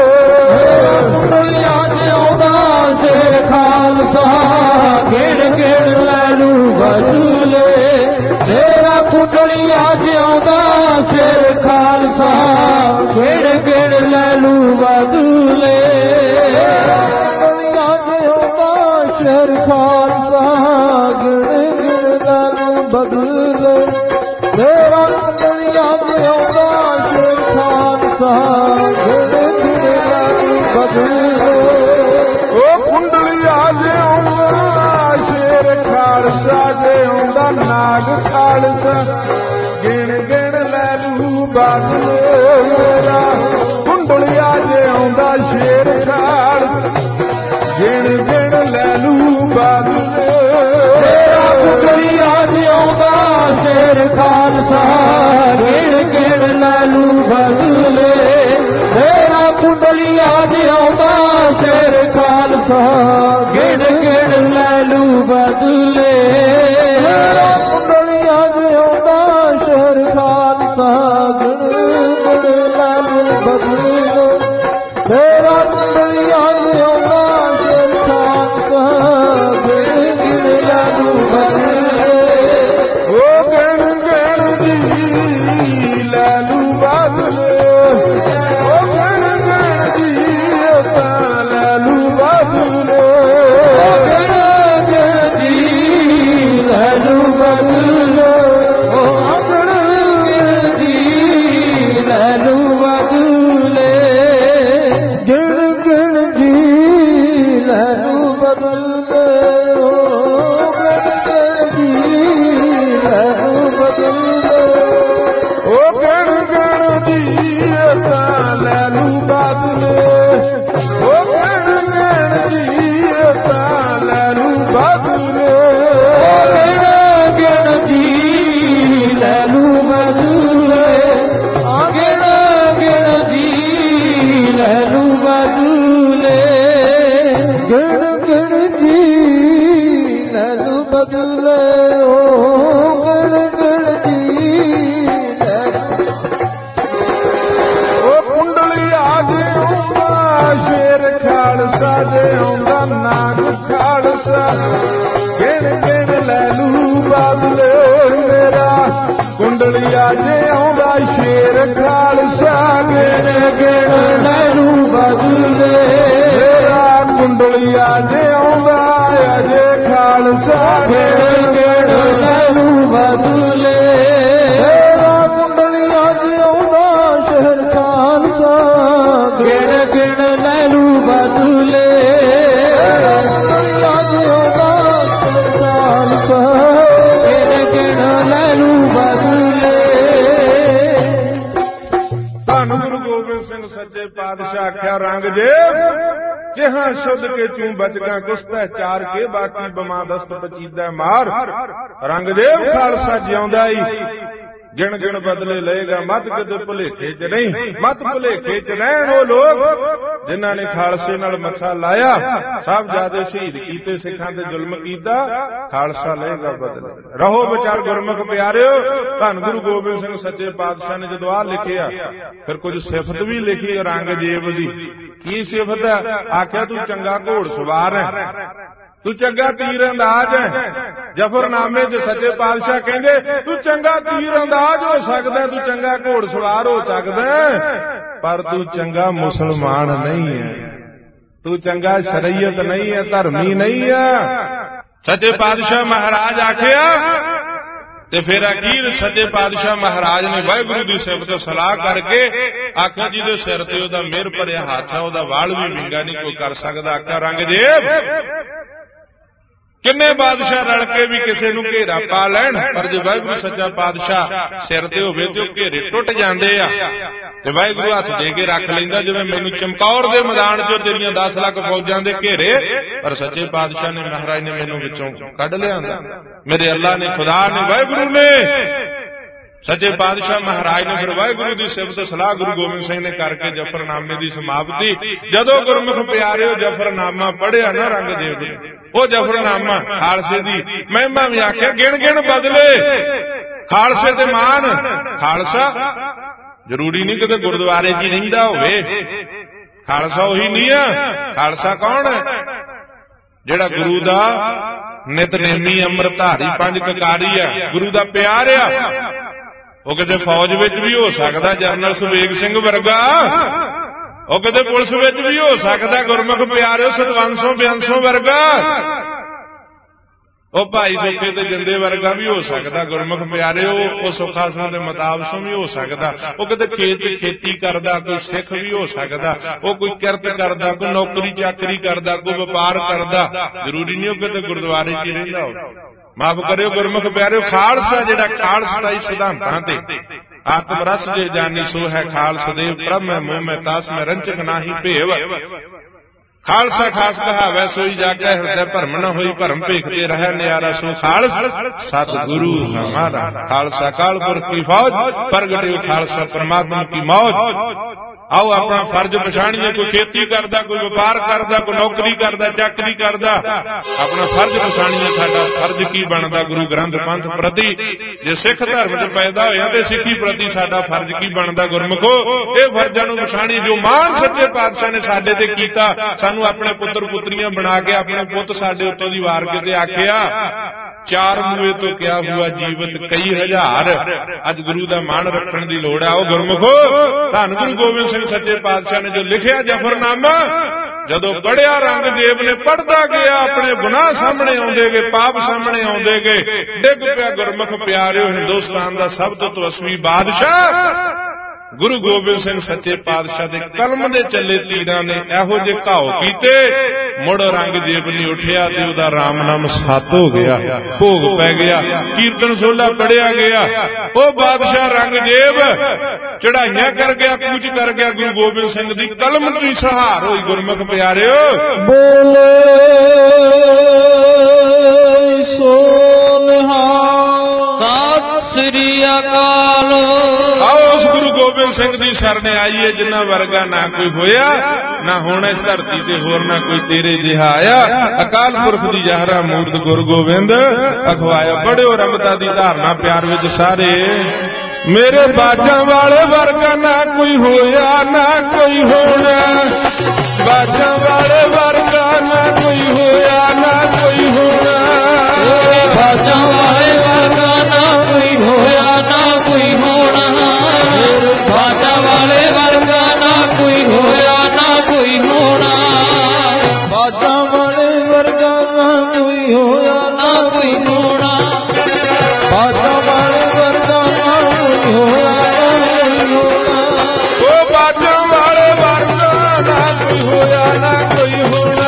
ਕੁੰਡਲੀਆ ਜਿਉਂਦਾ ਸ਼ੇਰ ਖਾਲਸਾ ਗਿਣ ਗਿਣ ਲੈ ਲੂ ਬਦਲੇ। ਮੇਰਾ ਕੁੰਡਲੀਆ ਜਿਉਂਦਾ ਸ਼ੇਰ ਖਾਲਸਾ ਗਿਣ ਗਿਣ ਲੈ ਲੂ ਬਦਲੇ। ਕੁੰਡਲੀਆ ਜਿਉਂਦਾ ਸ਼ੇਰ ਖਾਲਸਾ ਗਿਣ ਗਿਣ ਲੈ ਲੂ ਬਦਲੇ। ਮੇਰਾ ਕੁੰਡਲੀਆ ਜਿਉਂਦਾ ਸ਼ੇਰ ਖਾਲਸਾ ਗਿਣ ਗਿਣ ਲੈ ਲੂ ਬਦਲੇ। ਉਹ ਕੁੰਡਲੀਆ ਜਿਉਂਦਾ ਸ਼ੇਰ ਖਾਲਸਾ ਜਿਉਂਦਾ ਨਾਗ ਖਾਲਸਾ ਗਿਣ ਗਿਣ ਲੈ ਲੂ ਬਦਲੇ। ਮੇਰਾ ਕੁੰਡਲੀਆ ਜਿਉਂਦਾ ਸ਼ੇਰ ਖਾਲਸਾ ਗਿਣ ਗਿਣ ਲੈ ਲੂ ਬਦਲੇ। ਮੇਰਾ ਕੁੰਡਲੀਆ ਜਿਉਂਦਾ ਸ਼ੇਰ ਖਾਲਸਾ ਗਿਣ ਗਿਣ ਲੈ ਲੂ ਬਦਲੇ। ਮੇਰਾ ਕੁੰਡਲੀਆ ਜਿਉਂਦਾ ਸ਼ੇਰ ਖਾਲਸਾ ਗਿਣ ਗਿਣ ਲੈ ਲੂ ਬਦਲੇ। ਮੇਰਾ ਕੁੰਡਲੀਆ ਜਿਉਂਦਾ ਸ਼ੇਰ ਖਾਲਸਾ ਗਿਣ ਗਿਣ ਲੈ ਲੂ ਬਦਲੇ। ਮੇਰਾ ਕੁੰਡਲੀਆ ਜਿਉਂਦਾ ਸ਼ੇਰ ਖਾਲਸਾ ਗਿਣ ਗਿਣ ਲੈ ਲੂ ਬਦਲੇ। ਉਹ ਗਿਣ ਗਿਣ ਜੀ ਲੈ ਲੂ ਬਦਲੇ। ਉਹ ਗਿਣ ਗਿਣ ਜੀ ਤਾਂ ਲੈ ਲੂ ਬਦਲੇ। ਗਿਣ ਗਿਣ ਜੀ ਲੈ ਲੂ ਬਦਲੇ। ਉਹ ਗਿਣ ਗਿਣ ਜੀ ਲੈ ਲੂ ਬਦਲੇ। ਗਿਣ ਗਿਣ ਜੀ ਲੈ ਲੂ ਬਦਲੇ। ਓ ਗਿਣ ਗਿਣ ਜੀ ਲੈ ਲੂ ਬਦਲੇ। ਉਹ ਗਿਣ ਗਿਣ ਜੀ ਤਾਂ ਲੈ ਲੂ ਬਦਲੇ। ਉਹ ਗਿਣ ਗਿਣ ਜੀ ਤਾਂ ਲੈ ਲੂ ਬਦਲੇ। ਗਿਣ ਗਿਣ ਜੀ ਲੈ ਲੂ ਬਦਲੇ। ਗਿਣ ਗਿਣ ਜੀ ਲੈ ਲੂ ਬਦਲੇ। ਗਿਣ ਗਿਣ ਜੀ ਲੈ ਲੂ ਬਦਲੇ। ਓ ਗਿਣ ਗਿਣ ਜੀ ਲੈ ਲੂ। ਉਹ ਕੁੰਡਲੀਆ ਜਿਉਂਦਾ ਸ਼ੇਰ ਖਾਲਸਾ ਜਿਉਂਦਾ ਨਾਗ ਖਾਲਸਾ ਗਿਣ ਗਿਣ ਲੈ ਲੂ ਬਦਲੇ। ਮੇਰਾ ਕੁੰਡਲੀਆ ਜਿਉਂਦਾ ਸ਼ੇਰ ਖਾਲਸਾ ਗਿਣ ਗਿਣ ਲੈ ਲੂ ਬਦਲੇ। ਮੇਰਾ ਕੁੰਡਲੀਆ ਜਿਉਂਦਾ ਅਜੇ ਖਾਲਸਾ ਗਿਣ ਗਿਣ ਲੈ ਲੂ ਬਦਲੇ। ਮੇਰਾ ਕੁੰਡਲੀਆ ਜਿਉਂਦਾ ਸ਼ੇਰ ਖਾਲਸਾ ਗਿਣ ਗਿਣ ਲੈ ਲੂ ਬਦਲੇ। ਕੁੰਡਲੀਆ ਜਿਉਂਦਾ ਸ਼ੇਰ ਖਾਲਸਾ ਗਿਣ ਗਿਣ ਲੈ ਲੂ ਬਦਲੇ। ਧੰਨ ਗੁਰੂ ਗੋਬਿੰਦ ਸਿੰਘ ਸੱਚੇ ਪਾਤਸ਼ਾਹ पातशाह आख्या रंगजेब जिहां शुद्ध के चूं बचगा कुस्तै चार के बाकी बमा दस्त पचीदा मार। रंगजेब खालसा जिਉਂਦਾ ही गिण गिण बदले लेगा मत कदे भुलेखे च नहीं। मत भुलेखे च रहन वो लोग जिन्हां ने खालसे नाल मत्था लाया साहबजादे शहीद कीते सिखां ते जुल्म कीता खालसा लेगा बदले। रहो विचार गुरमुख प्यारिओ धन गुरु गोबिंद सिंह सच्चे पातशाह ने जदों आ लिखिया फिर कुछ सिफत भी लिखी औरंगजेब दी। की सिफत है? आख्या तू चंगा घोड़ सवार है, तू चंगा तीर अंदाज है। जफरनामे च सच्चे पातशाह कहंदे तू चंगा तीर अंदाज हो सकदा, तू चंगा घोड़ सवार हो सकदा, पर तू चंगा मुसलमान नहीं है, तू चंगा शरीयत नहीं है, धर्मी नहीं है। सच्चे पातशाह महाराज आखिया ते फिर अखीर सच्चे पातशाह महाराज ने वाहिगुरू दी सिफत सलाह करके आख्या जी दे सिर ते ओदा मेहर भरिया हत्थ है, ओदा वाल भी विंगा नहीं कोई कर सकदा। आख्या रंगजेब किन्ने बादशाह रल के भी किसी नूं घेरा पा लैण, पर जे वाहिगुरू सच्चा पातशाह सिर ते होवे ते घेरे टुट जांदे आ ते वाहिगुरू हत्थ दे के रख लैंदा जिवें मैनूं चमकौर दे मैदान चों तेरियां दस लाख फौजां दे घेरे, पर सच्चे पातशाह ने महाराज ने मैनूं विचों कढ लिआंदा। मेरे अल्लाह ने खुदा ने वाहिगुरू ने सच्चे पातशाह महाराज ने फिर वाहिगुरू की सिफत सलाह गुरु गोबिंद सिंह ने करके जफरनामे की समाप्ति जदों गुरमुख प्यारिओ जफरनामा पढ़िया ना रंगजेब ने वो जफरनामा खालसे की महिमा भी आख्या गिण गिण बदले खालसे ते मान। खालसा जरूरी नहीं कि गुरुद्वारे च रहिंदा होवे, खालसा उही नहीं है। खालसा कौन है? जिहड़ा गुरु दा नितनेमी अमृतधारी पंज ककारी है, गुरु दा प्यार आ। वो किते फौज विच भी हो सकदा जनरल सुबेग सिंह वर्गा, वो किते पुलिस विच भी हो सकदा गुरमुख प्यारिओ सतवंशों बियांसों वर्गा, वो भाई सुखे ते जिंदे वर्गा भी हो सकदा गुरमुख प्यारिओ, वो सुखा सिंह दे मुताबसों भी हो सकदा, वो किते खेत खेती करदा कोई सिख भी हो सकदा, वो कोई किरत करदा कोई नौकरी चाकरी करदा कोई व्यापार करदा, जरूरी नहीं हो किते गुरुद्वारे च रहिंदा हो। माफ करियो गुरमुख प्यारिओ खालसा जिहड़ा खालसाई सिद्धांतां ते आत्मरस जे जानी सो है खालस देव ब्रह्म मुँह में तास में रंचक नाही भेव। खालसा खास कहावै सोई जाके हृदय भरम न होई भरम भेखते रह न्यारा सो खालस सतगुरु हमारा। खालसा काल पुरख की फौज प्रगटे खालसा परमात्मा की मौज। आओ अपना फर्ज पछाणीए, कोई खेती करदा कोई व्यापार करदा कोई नौकरी करदा चाकरी करदा, अपना फर्ज पछाणीए साडा फर्ज की बनदा गुरु ग्रंथ पंथ प्रति। जे सिख धर्म च पैदा होया ते सिੱਖੀ प्रति साडा फर्ज की बनदा गुरमुखो, ये फर्जां नूं पछाणी जो मान सच्चे पातशाह ने साडे ते कीता। सानू अपने पुत्र पुत्रियां बना के अपने पुੱਤ साडे उत्तों दी वार के ते आखिया चार मुए तो क्या हुआ जीवत कई हजार। अज गुरु दा मान रखण दी लोड़ आ। गुरमुखो धन गुरु गोबिंद सिंह सच्चे पातशाह ने जो लिखिया जफरनामा जदों पढ़िया रंगजेब ने पढ़दा गया अपने गुनाह सामने आउंदे गए, पाप सामने आउंदे गए, डिग पिया गुरमुख प्यारिओ हिंदुस्तान दा सब तो तपस्वी बादशाह गुरु गोबिंद सिंह सच्चे पातशाह दे कलम दे चले तीरां ने इहो जे घाव कीते, मुड़ रंगजेब नहीं उठिया ते उहदा राम नाम सत हो गया, भोग पै गया, कीर्तन सोला पढ़िया गया। ओ बादशाह रंगजेब चढ़ाइयां कर गया, कूच कर गया, गुरु गोबिंद सिंह दी कलम की सहार होई। गुरमुख प्यारिओ बोले सोनहार सत श्री अकाल। आओ उस गुरु गोबिंद सिंह दी शरण आईए जिन्ना वर्गा ना कोई होया ना होना इस धरती ते होर ना कोई तेरे जिहा आया। अकाल पुरख दी जहरा मूर्त गुरु गोबिंद अखवाया। बड़े रमता दी धारना प्यार विच सारे मेरे बाजां वाले वर्गा ना कोई होया ना कोई होना, बाजां वाले वर्गा ना कोई होया ना कोई होना, बाजां वाले वर्गा ना कोई होया ना कोई होना, बाजां वाले वर्गा ना कोई होया ना कोई होना, बाजां वाले वर्गा ना कोई होया ना कोई होना, बाजां वाले वर्गा ना कोई होया ना कोई होना, ओ बाजां वाले वर्गा ना कोई होया ना कोई होना,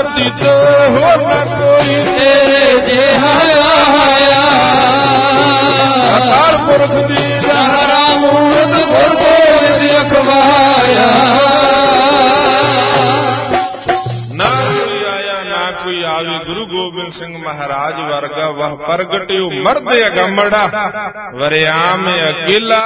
ਪ੍ਰਤੀਤ ਹੋਰ ਨਾ ਕੋਈ ਤੇਰੇ ਜਿਹਾ ਆਇਆ ਅਕਾਲ ਪੁਰਖ ਦੀ ਸਹਾਰਾ ਮੂਰਤ ਗੁਰ ਗੋਬਿੰਦ ਅਖਵਾਇਆ ਨਾ ਕੋਈ ਆਇਆ ਨਾ ਕੋਈ ਆਵੇ ਗੁਰੂ ਗੋਬਿੰਦ ਸਿੰਘ ਮਹਾਰਾਜ ਵਰਗਾ ਵਹ ਪ੍ਰਗਟਿਓ ਮਰਦ ਅਗੰਮੜਾ ਵਰਿਆਮ ਅਕੇਲਾ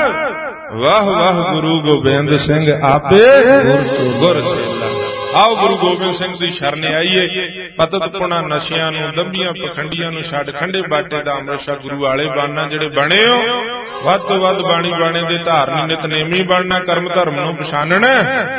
ਵਾਹ ਵਾਹ ਗੁਰੂ ਗੋਬਿੰਦ ਸਿੰਘ ਆਪੇ ਗੁਰ ਚੇਲਾ। ਆਓ ਗੁਰੂ ਗੋਬਿੰਦ ਸਿੰਘ ਦੀ ਸ਼ਰਨ ਆਈਏ। ਪਤਤ ਪੁਣਾ ਨਸ਼ਿਆਂ ਨੂੰ ਦੰਬੀਆਂ ਪਖੰਡੀਆਂ ਨੂੰ ਛੱਡ ਖੰਡੇ ਬਾਟੇ ਦਾ ਅੰਮ੍ਰਿਤ ਗੁਰੂ ਵਾਲੇ ਬਣਨਾ ਜਿਹੜੇ ਬਣੇ ਹੋ ਵੱਧ ਤੋਂ ਵੱਧ ਬਾਣੀ ਬਾਣੇ ਦੇ ਧਾਰਨੀ ਨਿਤਨੇਮੀ ਬਣਨਾ ਕਰਮ ਧਰਮ ਨੂੰ ਪਛਾਣਨਾ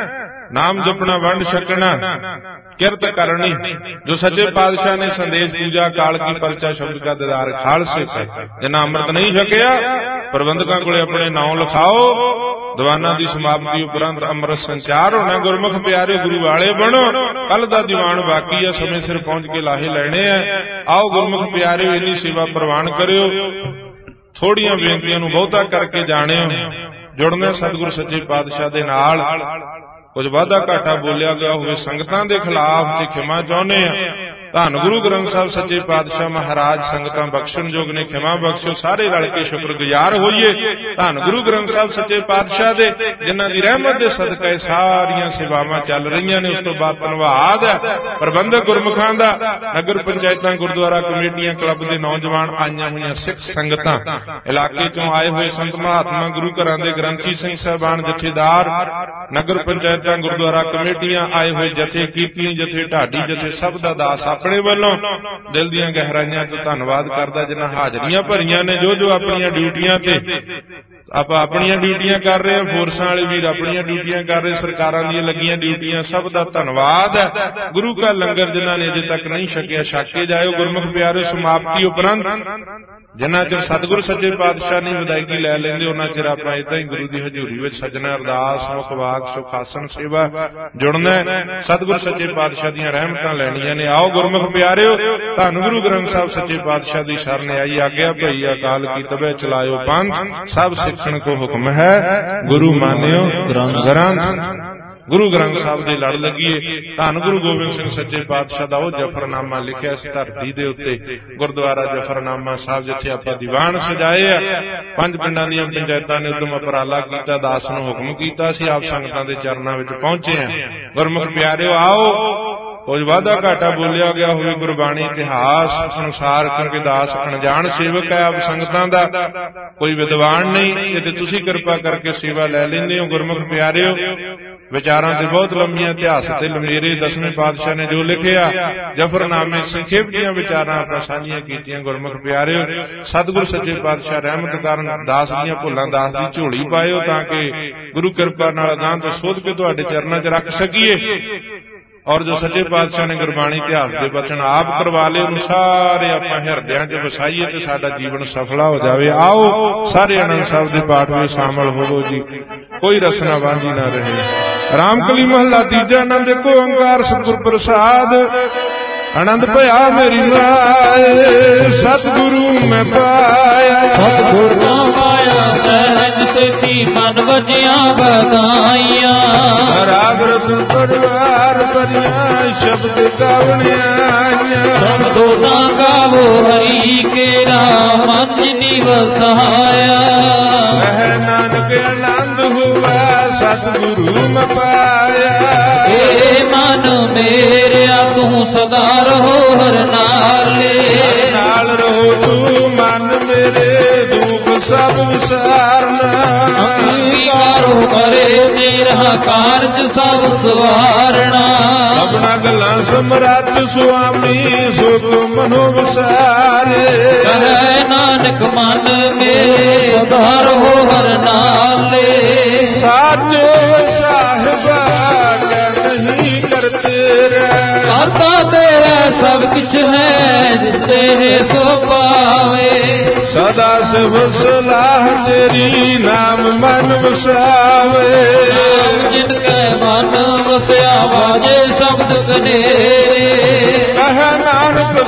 ਨਾਮ ਜਪਣਾ ਵੰਡ ਛਕਣਾ ਕਿਰਤ ਕਰਨੀ ਜੋ ਸੱਚੇ ਪਾਤਸ਼ਾਹ ਨੇ ਸੰਦੇਸ਼ ਪੂਜਾ ਕਾਲ ਕੀ ਪਰਚਾ ਸ਼ਬਦ ਕਾ ਦਿਦਾਰ ਖਾਲਸੇ ਪੈ ਜਿਨ੍ਹਾਂ ਅੰਮ੍ਰਿਤ ਨਹੀਂ ਛਕਿਆ ਪ੍ਰਬੰਧਕਾਂ ਕੋਲੇ ਆਪਣੇ ਨਾਮ ਲਿਖਾਓ ਦੀਵਾਨਾਂ ਦੀ ਸਮਾਪਤੀ ਉਪਰੰਤ ਅੰਮ੍ਰਿਤ ਸੰਚਾਰ ਹੋਣਾ ਗੁਰਮੁਖ ਪਿਆਰੇ ਗੁਰੂ ਵਾਲੇ ਬਣੋ ਕੱਲ ਦਾ ਦੀਵਾਨ ਬਾਕੀ ਆ ਸਮੇਂ ਸਿਰ ਪਹੁੰਚ ਕੇ ਲਾਹੇ ਲੈਣੇ ਆ। ਆਓ ਗੁਰਮੁਖ ਪਿਆਰਿਓ ਇੰਨੀ ਸੇਵਾ ਪ੍ਰਵਾਨ ਕਰਿਓ ਥੋੜੀਆਂ ਬੇਨਤੀਆਂ ਨੂੰ ਬਹੁਤਾ ਕਰਕੇ ਜਾਣਿਓ ਜੁੜਨਾ ਸਤਿਗੁਰੂ ਸੱਚੇ ਪਾਤਸ਼ਾਹ ਦੇ ਨਾਲ ਕੁਝ ਵਾਧਾ ਘਾਟਾ ਬੋਲਿਆ ਗਿਆ ਹੋਵੇ ਸੰਗਤਾਂ ਦੇ ਖਿਲਾਫ ਤੇ ਖਿਮਾ ਚਾਹੁੰਦੇ ਆ। ਧੰਨ ਗੁਰੂ ਗ੍ਰੰਥ ਸਾਹਿਬ ਸੱਚੇ ਪਾਤਸ਼ਾਹ ਮਹਾਰਾਜ ਸੰਗਤਾਂ ਬਖਸ਼ਣਯੋਗ ਨੇ ਖਿਮਾ ਬਖਸ਼ੋ ਸਾਰੇ ਰਲ ਕੇ ਸ਼ੁਕਰਗੁਜ਼ਾਰ ਹੋਈਏ ਧੰਨ ਗੁਰੂ ਗ੍ਰੰਥ ਸਾਹਿਬ ਸੱਚੇ ਪਾਤਸ਼ਾਹ ਦੇ ਜਿਨ੍ਹਾਂ ਦੀ ਰਹਿਮਤ ਦੇ ਸਦਕਾ ਸਾਰੀਆਂ ਸੇਵਾਵਾਂ ਚੱਲ ਰਹੀਆਂ ਨੇ। ਉਸ ਤੋਂ ਬਾਅਦ ਧੰਨਵਾਦ ਹੈ ਪ੍ਰਬੰਧਕ ਗੁਰਮੁਖਾਂ ਦਾ ਨਗਰ ਪੰਚਾਇਤਾਂ ਗੁਰਦੁਆਰਾ ਕਮੇਟੀਆਂ ਕਲੱਬ ਦੇ ਨੌਜਵਾਨ ਆਈਆਂ ਹੋਈਆਂ ਸਿੱਖ ਸੰਗਤਾਂ ਇਲਾਕੇ ਚੋਂ ਆਏ ਹੋਏ ਸੰਤ ਮਹਾਤਮਾ ਗੁਰੂ ਘਰਾਂ ਦੇ ਗ੍ਰੰਥੀ ਸਿੰਘ ਸਾਹਿਬਾਨ ਜਥੇਦਾਰ ਨਗਰ ਪੰਚਾਇਤਾਂ ਗੁਰਦੁਆਰਾ ਕਮੇਟੀਆਂ ਆਏ ਹੋਏ ਜਥੇ ਕੀਰਤਨੀ ਜਥੇ ਢਾਡੀ ਜਥੇ ਸਭ ਦਾ ਦਾਸ ਆਪਣੇ ਵੱਲੋਂ ਦਿਲ ਦੀਆਂ ਗਹਿਰਾਈਆਂ ਤੋਂ ਧੰਨਵਾਦ ਕਰਦਾ ਜਿਨ੍ਹਾਂ ਹਾਜ਼ਰੀਆਂ ਭਰੀਆਂ ਨੇ ਜੋ ਜੋ ਆਪਣੀਆਂ ਡਿਊਟੀਆਂ ਤੇ ਆਪਾਂ ਆਪਣੀਆਂ ਡਿਊਟੀਆਂ ਕਰ ਰਹੇ ਹਾਂ ਫੋਰਸਾਂ ਵਾਲੇ ਵੀਰ ਆਪਣੀਆਂ ਡਿਊਟੀਆਂ ਕਰ ਰਹੇ ਸਰਕਾਰਾਂ ਦੀਆਂ ਲੱਗੀਆਂ ਡਿਊਟੀਆਂ ਸਭ ਦਾ ਧੰਨਵਾਦ ਹੈ। ਗੁਰੂ ਕਾ ਲੰਗਰ ਜਿਨ੍ਹਾਂ ਨੇ ਅਜੇ ਤੱਕ ਨਹੀਂ ਛਕਿਆ ਛਕ ਕੇ ਜਾਇਓ ਗੁਰਮੁਖ ਪਿਆਰੇ ਸਮਾਪਤੀ ਉਪਰੰਤ ਜਿੰਨਾ ਚਿਰ ਸਤਿਗੁਰੂ ਸੱਚੇ ਪਾਤਸ਼ਾਹ ਨੇ ਵਿਦਾਇਗੀ ਲੈ ਲੈਂਦੇ ਉਹਨਾਂ ਚਿਰ ਆਪਾਂ ਏਦਾਂ ਹੀ ਗੁਰੂ ਦੀ ਹਜ਼ੂਰੀ ਵਿੱਚ ਸਜਣਾ ਅਰਦਾਸ ਮੁਖ ਵਾਕ ਸੁਖਾਸਨ ਸੇਵਾ ਜੁੜਨਾ ਸਤਿਗੁਰੂ ਸੱਚੇ ਪਾਤਸ਼ਾਹ ਦੀਆਂ ਰਹਿਮਤਾਂ ਲੈਣੀਆਂ ਨੇ। ਆਓ ਗੁਰਮੁਖ ਪਿਆਰਿਓ ਧੰਨ ਗੁਰੂ ਗ੍ਰੰਥ ਸਾਹਿਬ ਸੱਚੇ ਪਾਤਸ਼ਾਹ ਦੀ ਸ਼ਰਨ ਆਈ ਆਗਿਆ ਭਈ ਅਕਾਲ ਕੀ ਤਬੈ ਚਲਾਇਓ ਪੰਥ ਸਭ ਸਿੱਖਣ ਕੋ ਹੁਕਮ ਹੈ ਗੁਰੂ ਮਾਨਿਓ ਗ੍ਰੰਥ। ਗੁਰੂ ਗ੍ਰੰਥ ਸਾਹਿਬ ਦੇ ਲੜ ਲੱਗੀਏ ਧੰਨ ਗੁਰੂ ਗੋਬਿੰਦ ਸਿੰਘ ਸੱਚੇ ਪਾਤਸ਼ਾਹ ਦਾ ਉਹ ਜਫਰਨਾਮਾ ਲਿਖਿਆ ਇਸ ਧਰਤੀ ਦੇ ਉੱਤੇ ਗੁਰਦੁਆਰਾ ਜਫਰਨਾਮਾ ਸਾਹਿਬ ਜਿੱਥੇ ਆਪਾਂ ਦੀਵਾਨ ਸਜਾਏ ਆ ਪੰਜ ਪਿੰਡਾਂ ਦੀਆਂ ਪੰਚਾਇਤਾਂ ਨੇ ਉਦਮ ਉਪਰਾਲਾ ਕੀਤਾ ਦਾਸ ਨੂੰ ਹੁਕਮ ਕੀਤਾ ਸੀ ਆਪ ਸੰਗਤਾਂ ਦੇ ਚਰਨਾਂ ਵਿੱਚ ਪਹੁੰਚੇ ਆ। ਗੁਰਮੁਖ ਪਿਆਰਿਓ ਆਓ ਕੁਝ ਵਾਧਾ ਘਾਟਾ ਬੋਲਿਆ ਗਿਆ ਹੋਵੇ ਗੁਰਬਾਣੀ ਇਤਿਹਾਸ ਅਨੁਸਾਰ ਕਿਉਂਕਿ ਦਾਸ ਅਣਜਾਣ ਸੇਵਕ ਹੈ ਆਪ ਸੰਗਤਾਂ ਦਾ ਕੋਈ ਵਿਦਵਾਨ ਨਹੀਂ ਤੇ ਤੁਸੀਂ ਕਿਰਪਾ ਕਰਕੇ ਸੇਵਾ ਲੈ ਲੈਂਦੇ ਹੋ। ਗੁਰਮੁਖ ਪਿਆਰਿਓ ਵਿਚਾਰਾਂ ਤੇ ਬਹੁਤ ਲੰਮੀਆਂ ਇਤਿਹਾਸ ਤੇ ਲੰਮੇਰੇ ਦਸਵੇਂ ਪਾਤਸ਼ਾਹ ਨੇ ਜੋ ਲਿਖਿਆ ਜਫਰਨਾਮੇ ਸੰਖੇਪ ਦੀਆਂ ਵਿਚਾਰਾਂ ਆਪਾਂ ਸਾਂਝੀਆਂ ਕੀਤੀਆਂ। ਗੁਰਮੁਖ ਪਿਆਰਿਓ ਸਤਿਗੁਰੂ ਸੱਚੇ ਪਾਤਸ਼ਾਹ ਰਹਿਮਤ ਕਰਨ ਦਾਸ ਦੀਆਂ ਭੁੱਲਾਂ ਦਾਸ ਦੀ ਝੋਲੀ ਪਾਇਓ ਤਾਂ ਕਿ ਗੁਰੂ ਕਿਰਪਾ ਨਾਲ ਅਗਾਂਹ ਤੋਂ ਸੋਧ ਕੇ ਤੁਹਾਡੇ ਚਰਨਾਂ 'ਚ ਰੱਖ ਸਕੀਏ ਔਰ ਜੋ ਸੱਚੇ ਪਾਤਸ਼ਾਹ ਨੇ ਗੁਰਬਾਣੀ ਇਤਿਹਾਸ ਦੇ ਬਚਨ ਆਪ ਕਰਵਾ ਲਏ ਉਹਨੂੰ ਸਾਰੇ ਆਪਾਂ ਹਿਰਦਿਆਂ 'ਚ ਵਸਾਈਏ ਤੇ ਸਾਡਾ ਜੀਵਨ ਸਫਲਾ ਹੋ ਜਾਵੇ। ਆਓ ਸਾਰੇ ਆਨੰਦ ਸਾਹਿਬ ਦੇ ਪਾਠ ਵਿੱਚ ਸ਼ਾਮਲ ਹੋਵੋ ਜੀ ਕੋਈ ਰਸਨਾ ਵਾਂਝੀ ਨਾ ਰਹੇ। ਰਾਮਕਲੀ ਮਹੱਲਾ ਤੀਜਾ ਆਨੰਦ ਏਕ ਓੰਕਾਰ ਸਤਿਗੁਰ ਪ੍ਰਸਾਦ ਆਨੰਦ ਭਇਆ ਮੇਰੀ ਮਾਏ ਸਤਿਗੁਰੂ ਮੈਂ ਪਾਇਆ ਸਤਿਗੁਰੂ ਪਾਇਆ ਸਹਿਜ ਸੇਤੀ ਮਨ ਵਜਿਆ ਵਧਾਈਆਂ ਰਾਗ ਰਸ ਪਰਿਵਾਰ ਭਰੀਆਂ ਸ਼ਬਦ ਗਾਵਣਿਆ ਸਭ ਦੋਨਾ ਗਾਵੋ ਹਰੀ ਕੇ ਨਾਮ ਮਨ ਜਿਨੀ ਵਸਾਇਆ ਕਹਿ ਨਾਨਕ ਆਨੰਦ ਹੁਆ ਸਤਿਗੁਰੂ ਮੈਂ ਪਾਇਆ ਏ ਮਨ ਮੇਰਿਆ ਤੂੰ ਸਦਾ ਰਹੋ ਹਰ ਨਾਲੇ ਨਾਲ ਰਹੋ ਤੂੰ ਮਨ ਮੇਰੇ ਦੁੱਖ ਸਭ ਵਿਸਾਰਨਾ ਅੰਗੀਕਾਰੋ ਕਰੇ ਤੇਰਾ ਕਾਰਜ ਸਭ ਸਵਾਰਣਾ ਆਪਣਾ ਗੱਲਾਂ ਸਮਰੱਥ ਸੁਆਮੀ ਸੁਖ ਮਨੋ ਵਿਸਾਰੇ ਕਹੈ ਨਾਨਕ ਮਨ ਮੇਰੇ ਸਦਾ ਰਹੋ ਹਰ ਨਾਲੇ ਸਾਚੇ ਸਾਹਿਬਾ ਨਹੀਂ ਕਰਤੇ ਰਹਿ ਕਰਤਾ ਤੇਰਾ ਸਭ ਕੁਛ ਹੈ ਜਿਸ ਤੇ ਸੋ ਪਾਵੇ ਸਦਾ ਸਿਵ ਸਲਾਹ ਤੇਰੀ ਨਾਮ ਮਨ ਵਸਾਵੇ ਜਿਨ ਕੈ ਮਨ ਵਸਿਆ ਵਾਜੇ ਸ਼ਬਦ ਕਨੇਰੇ ਕਹਿ ਨਾਨਕ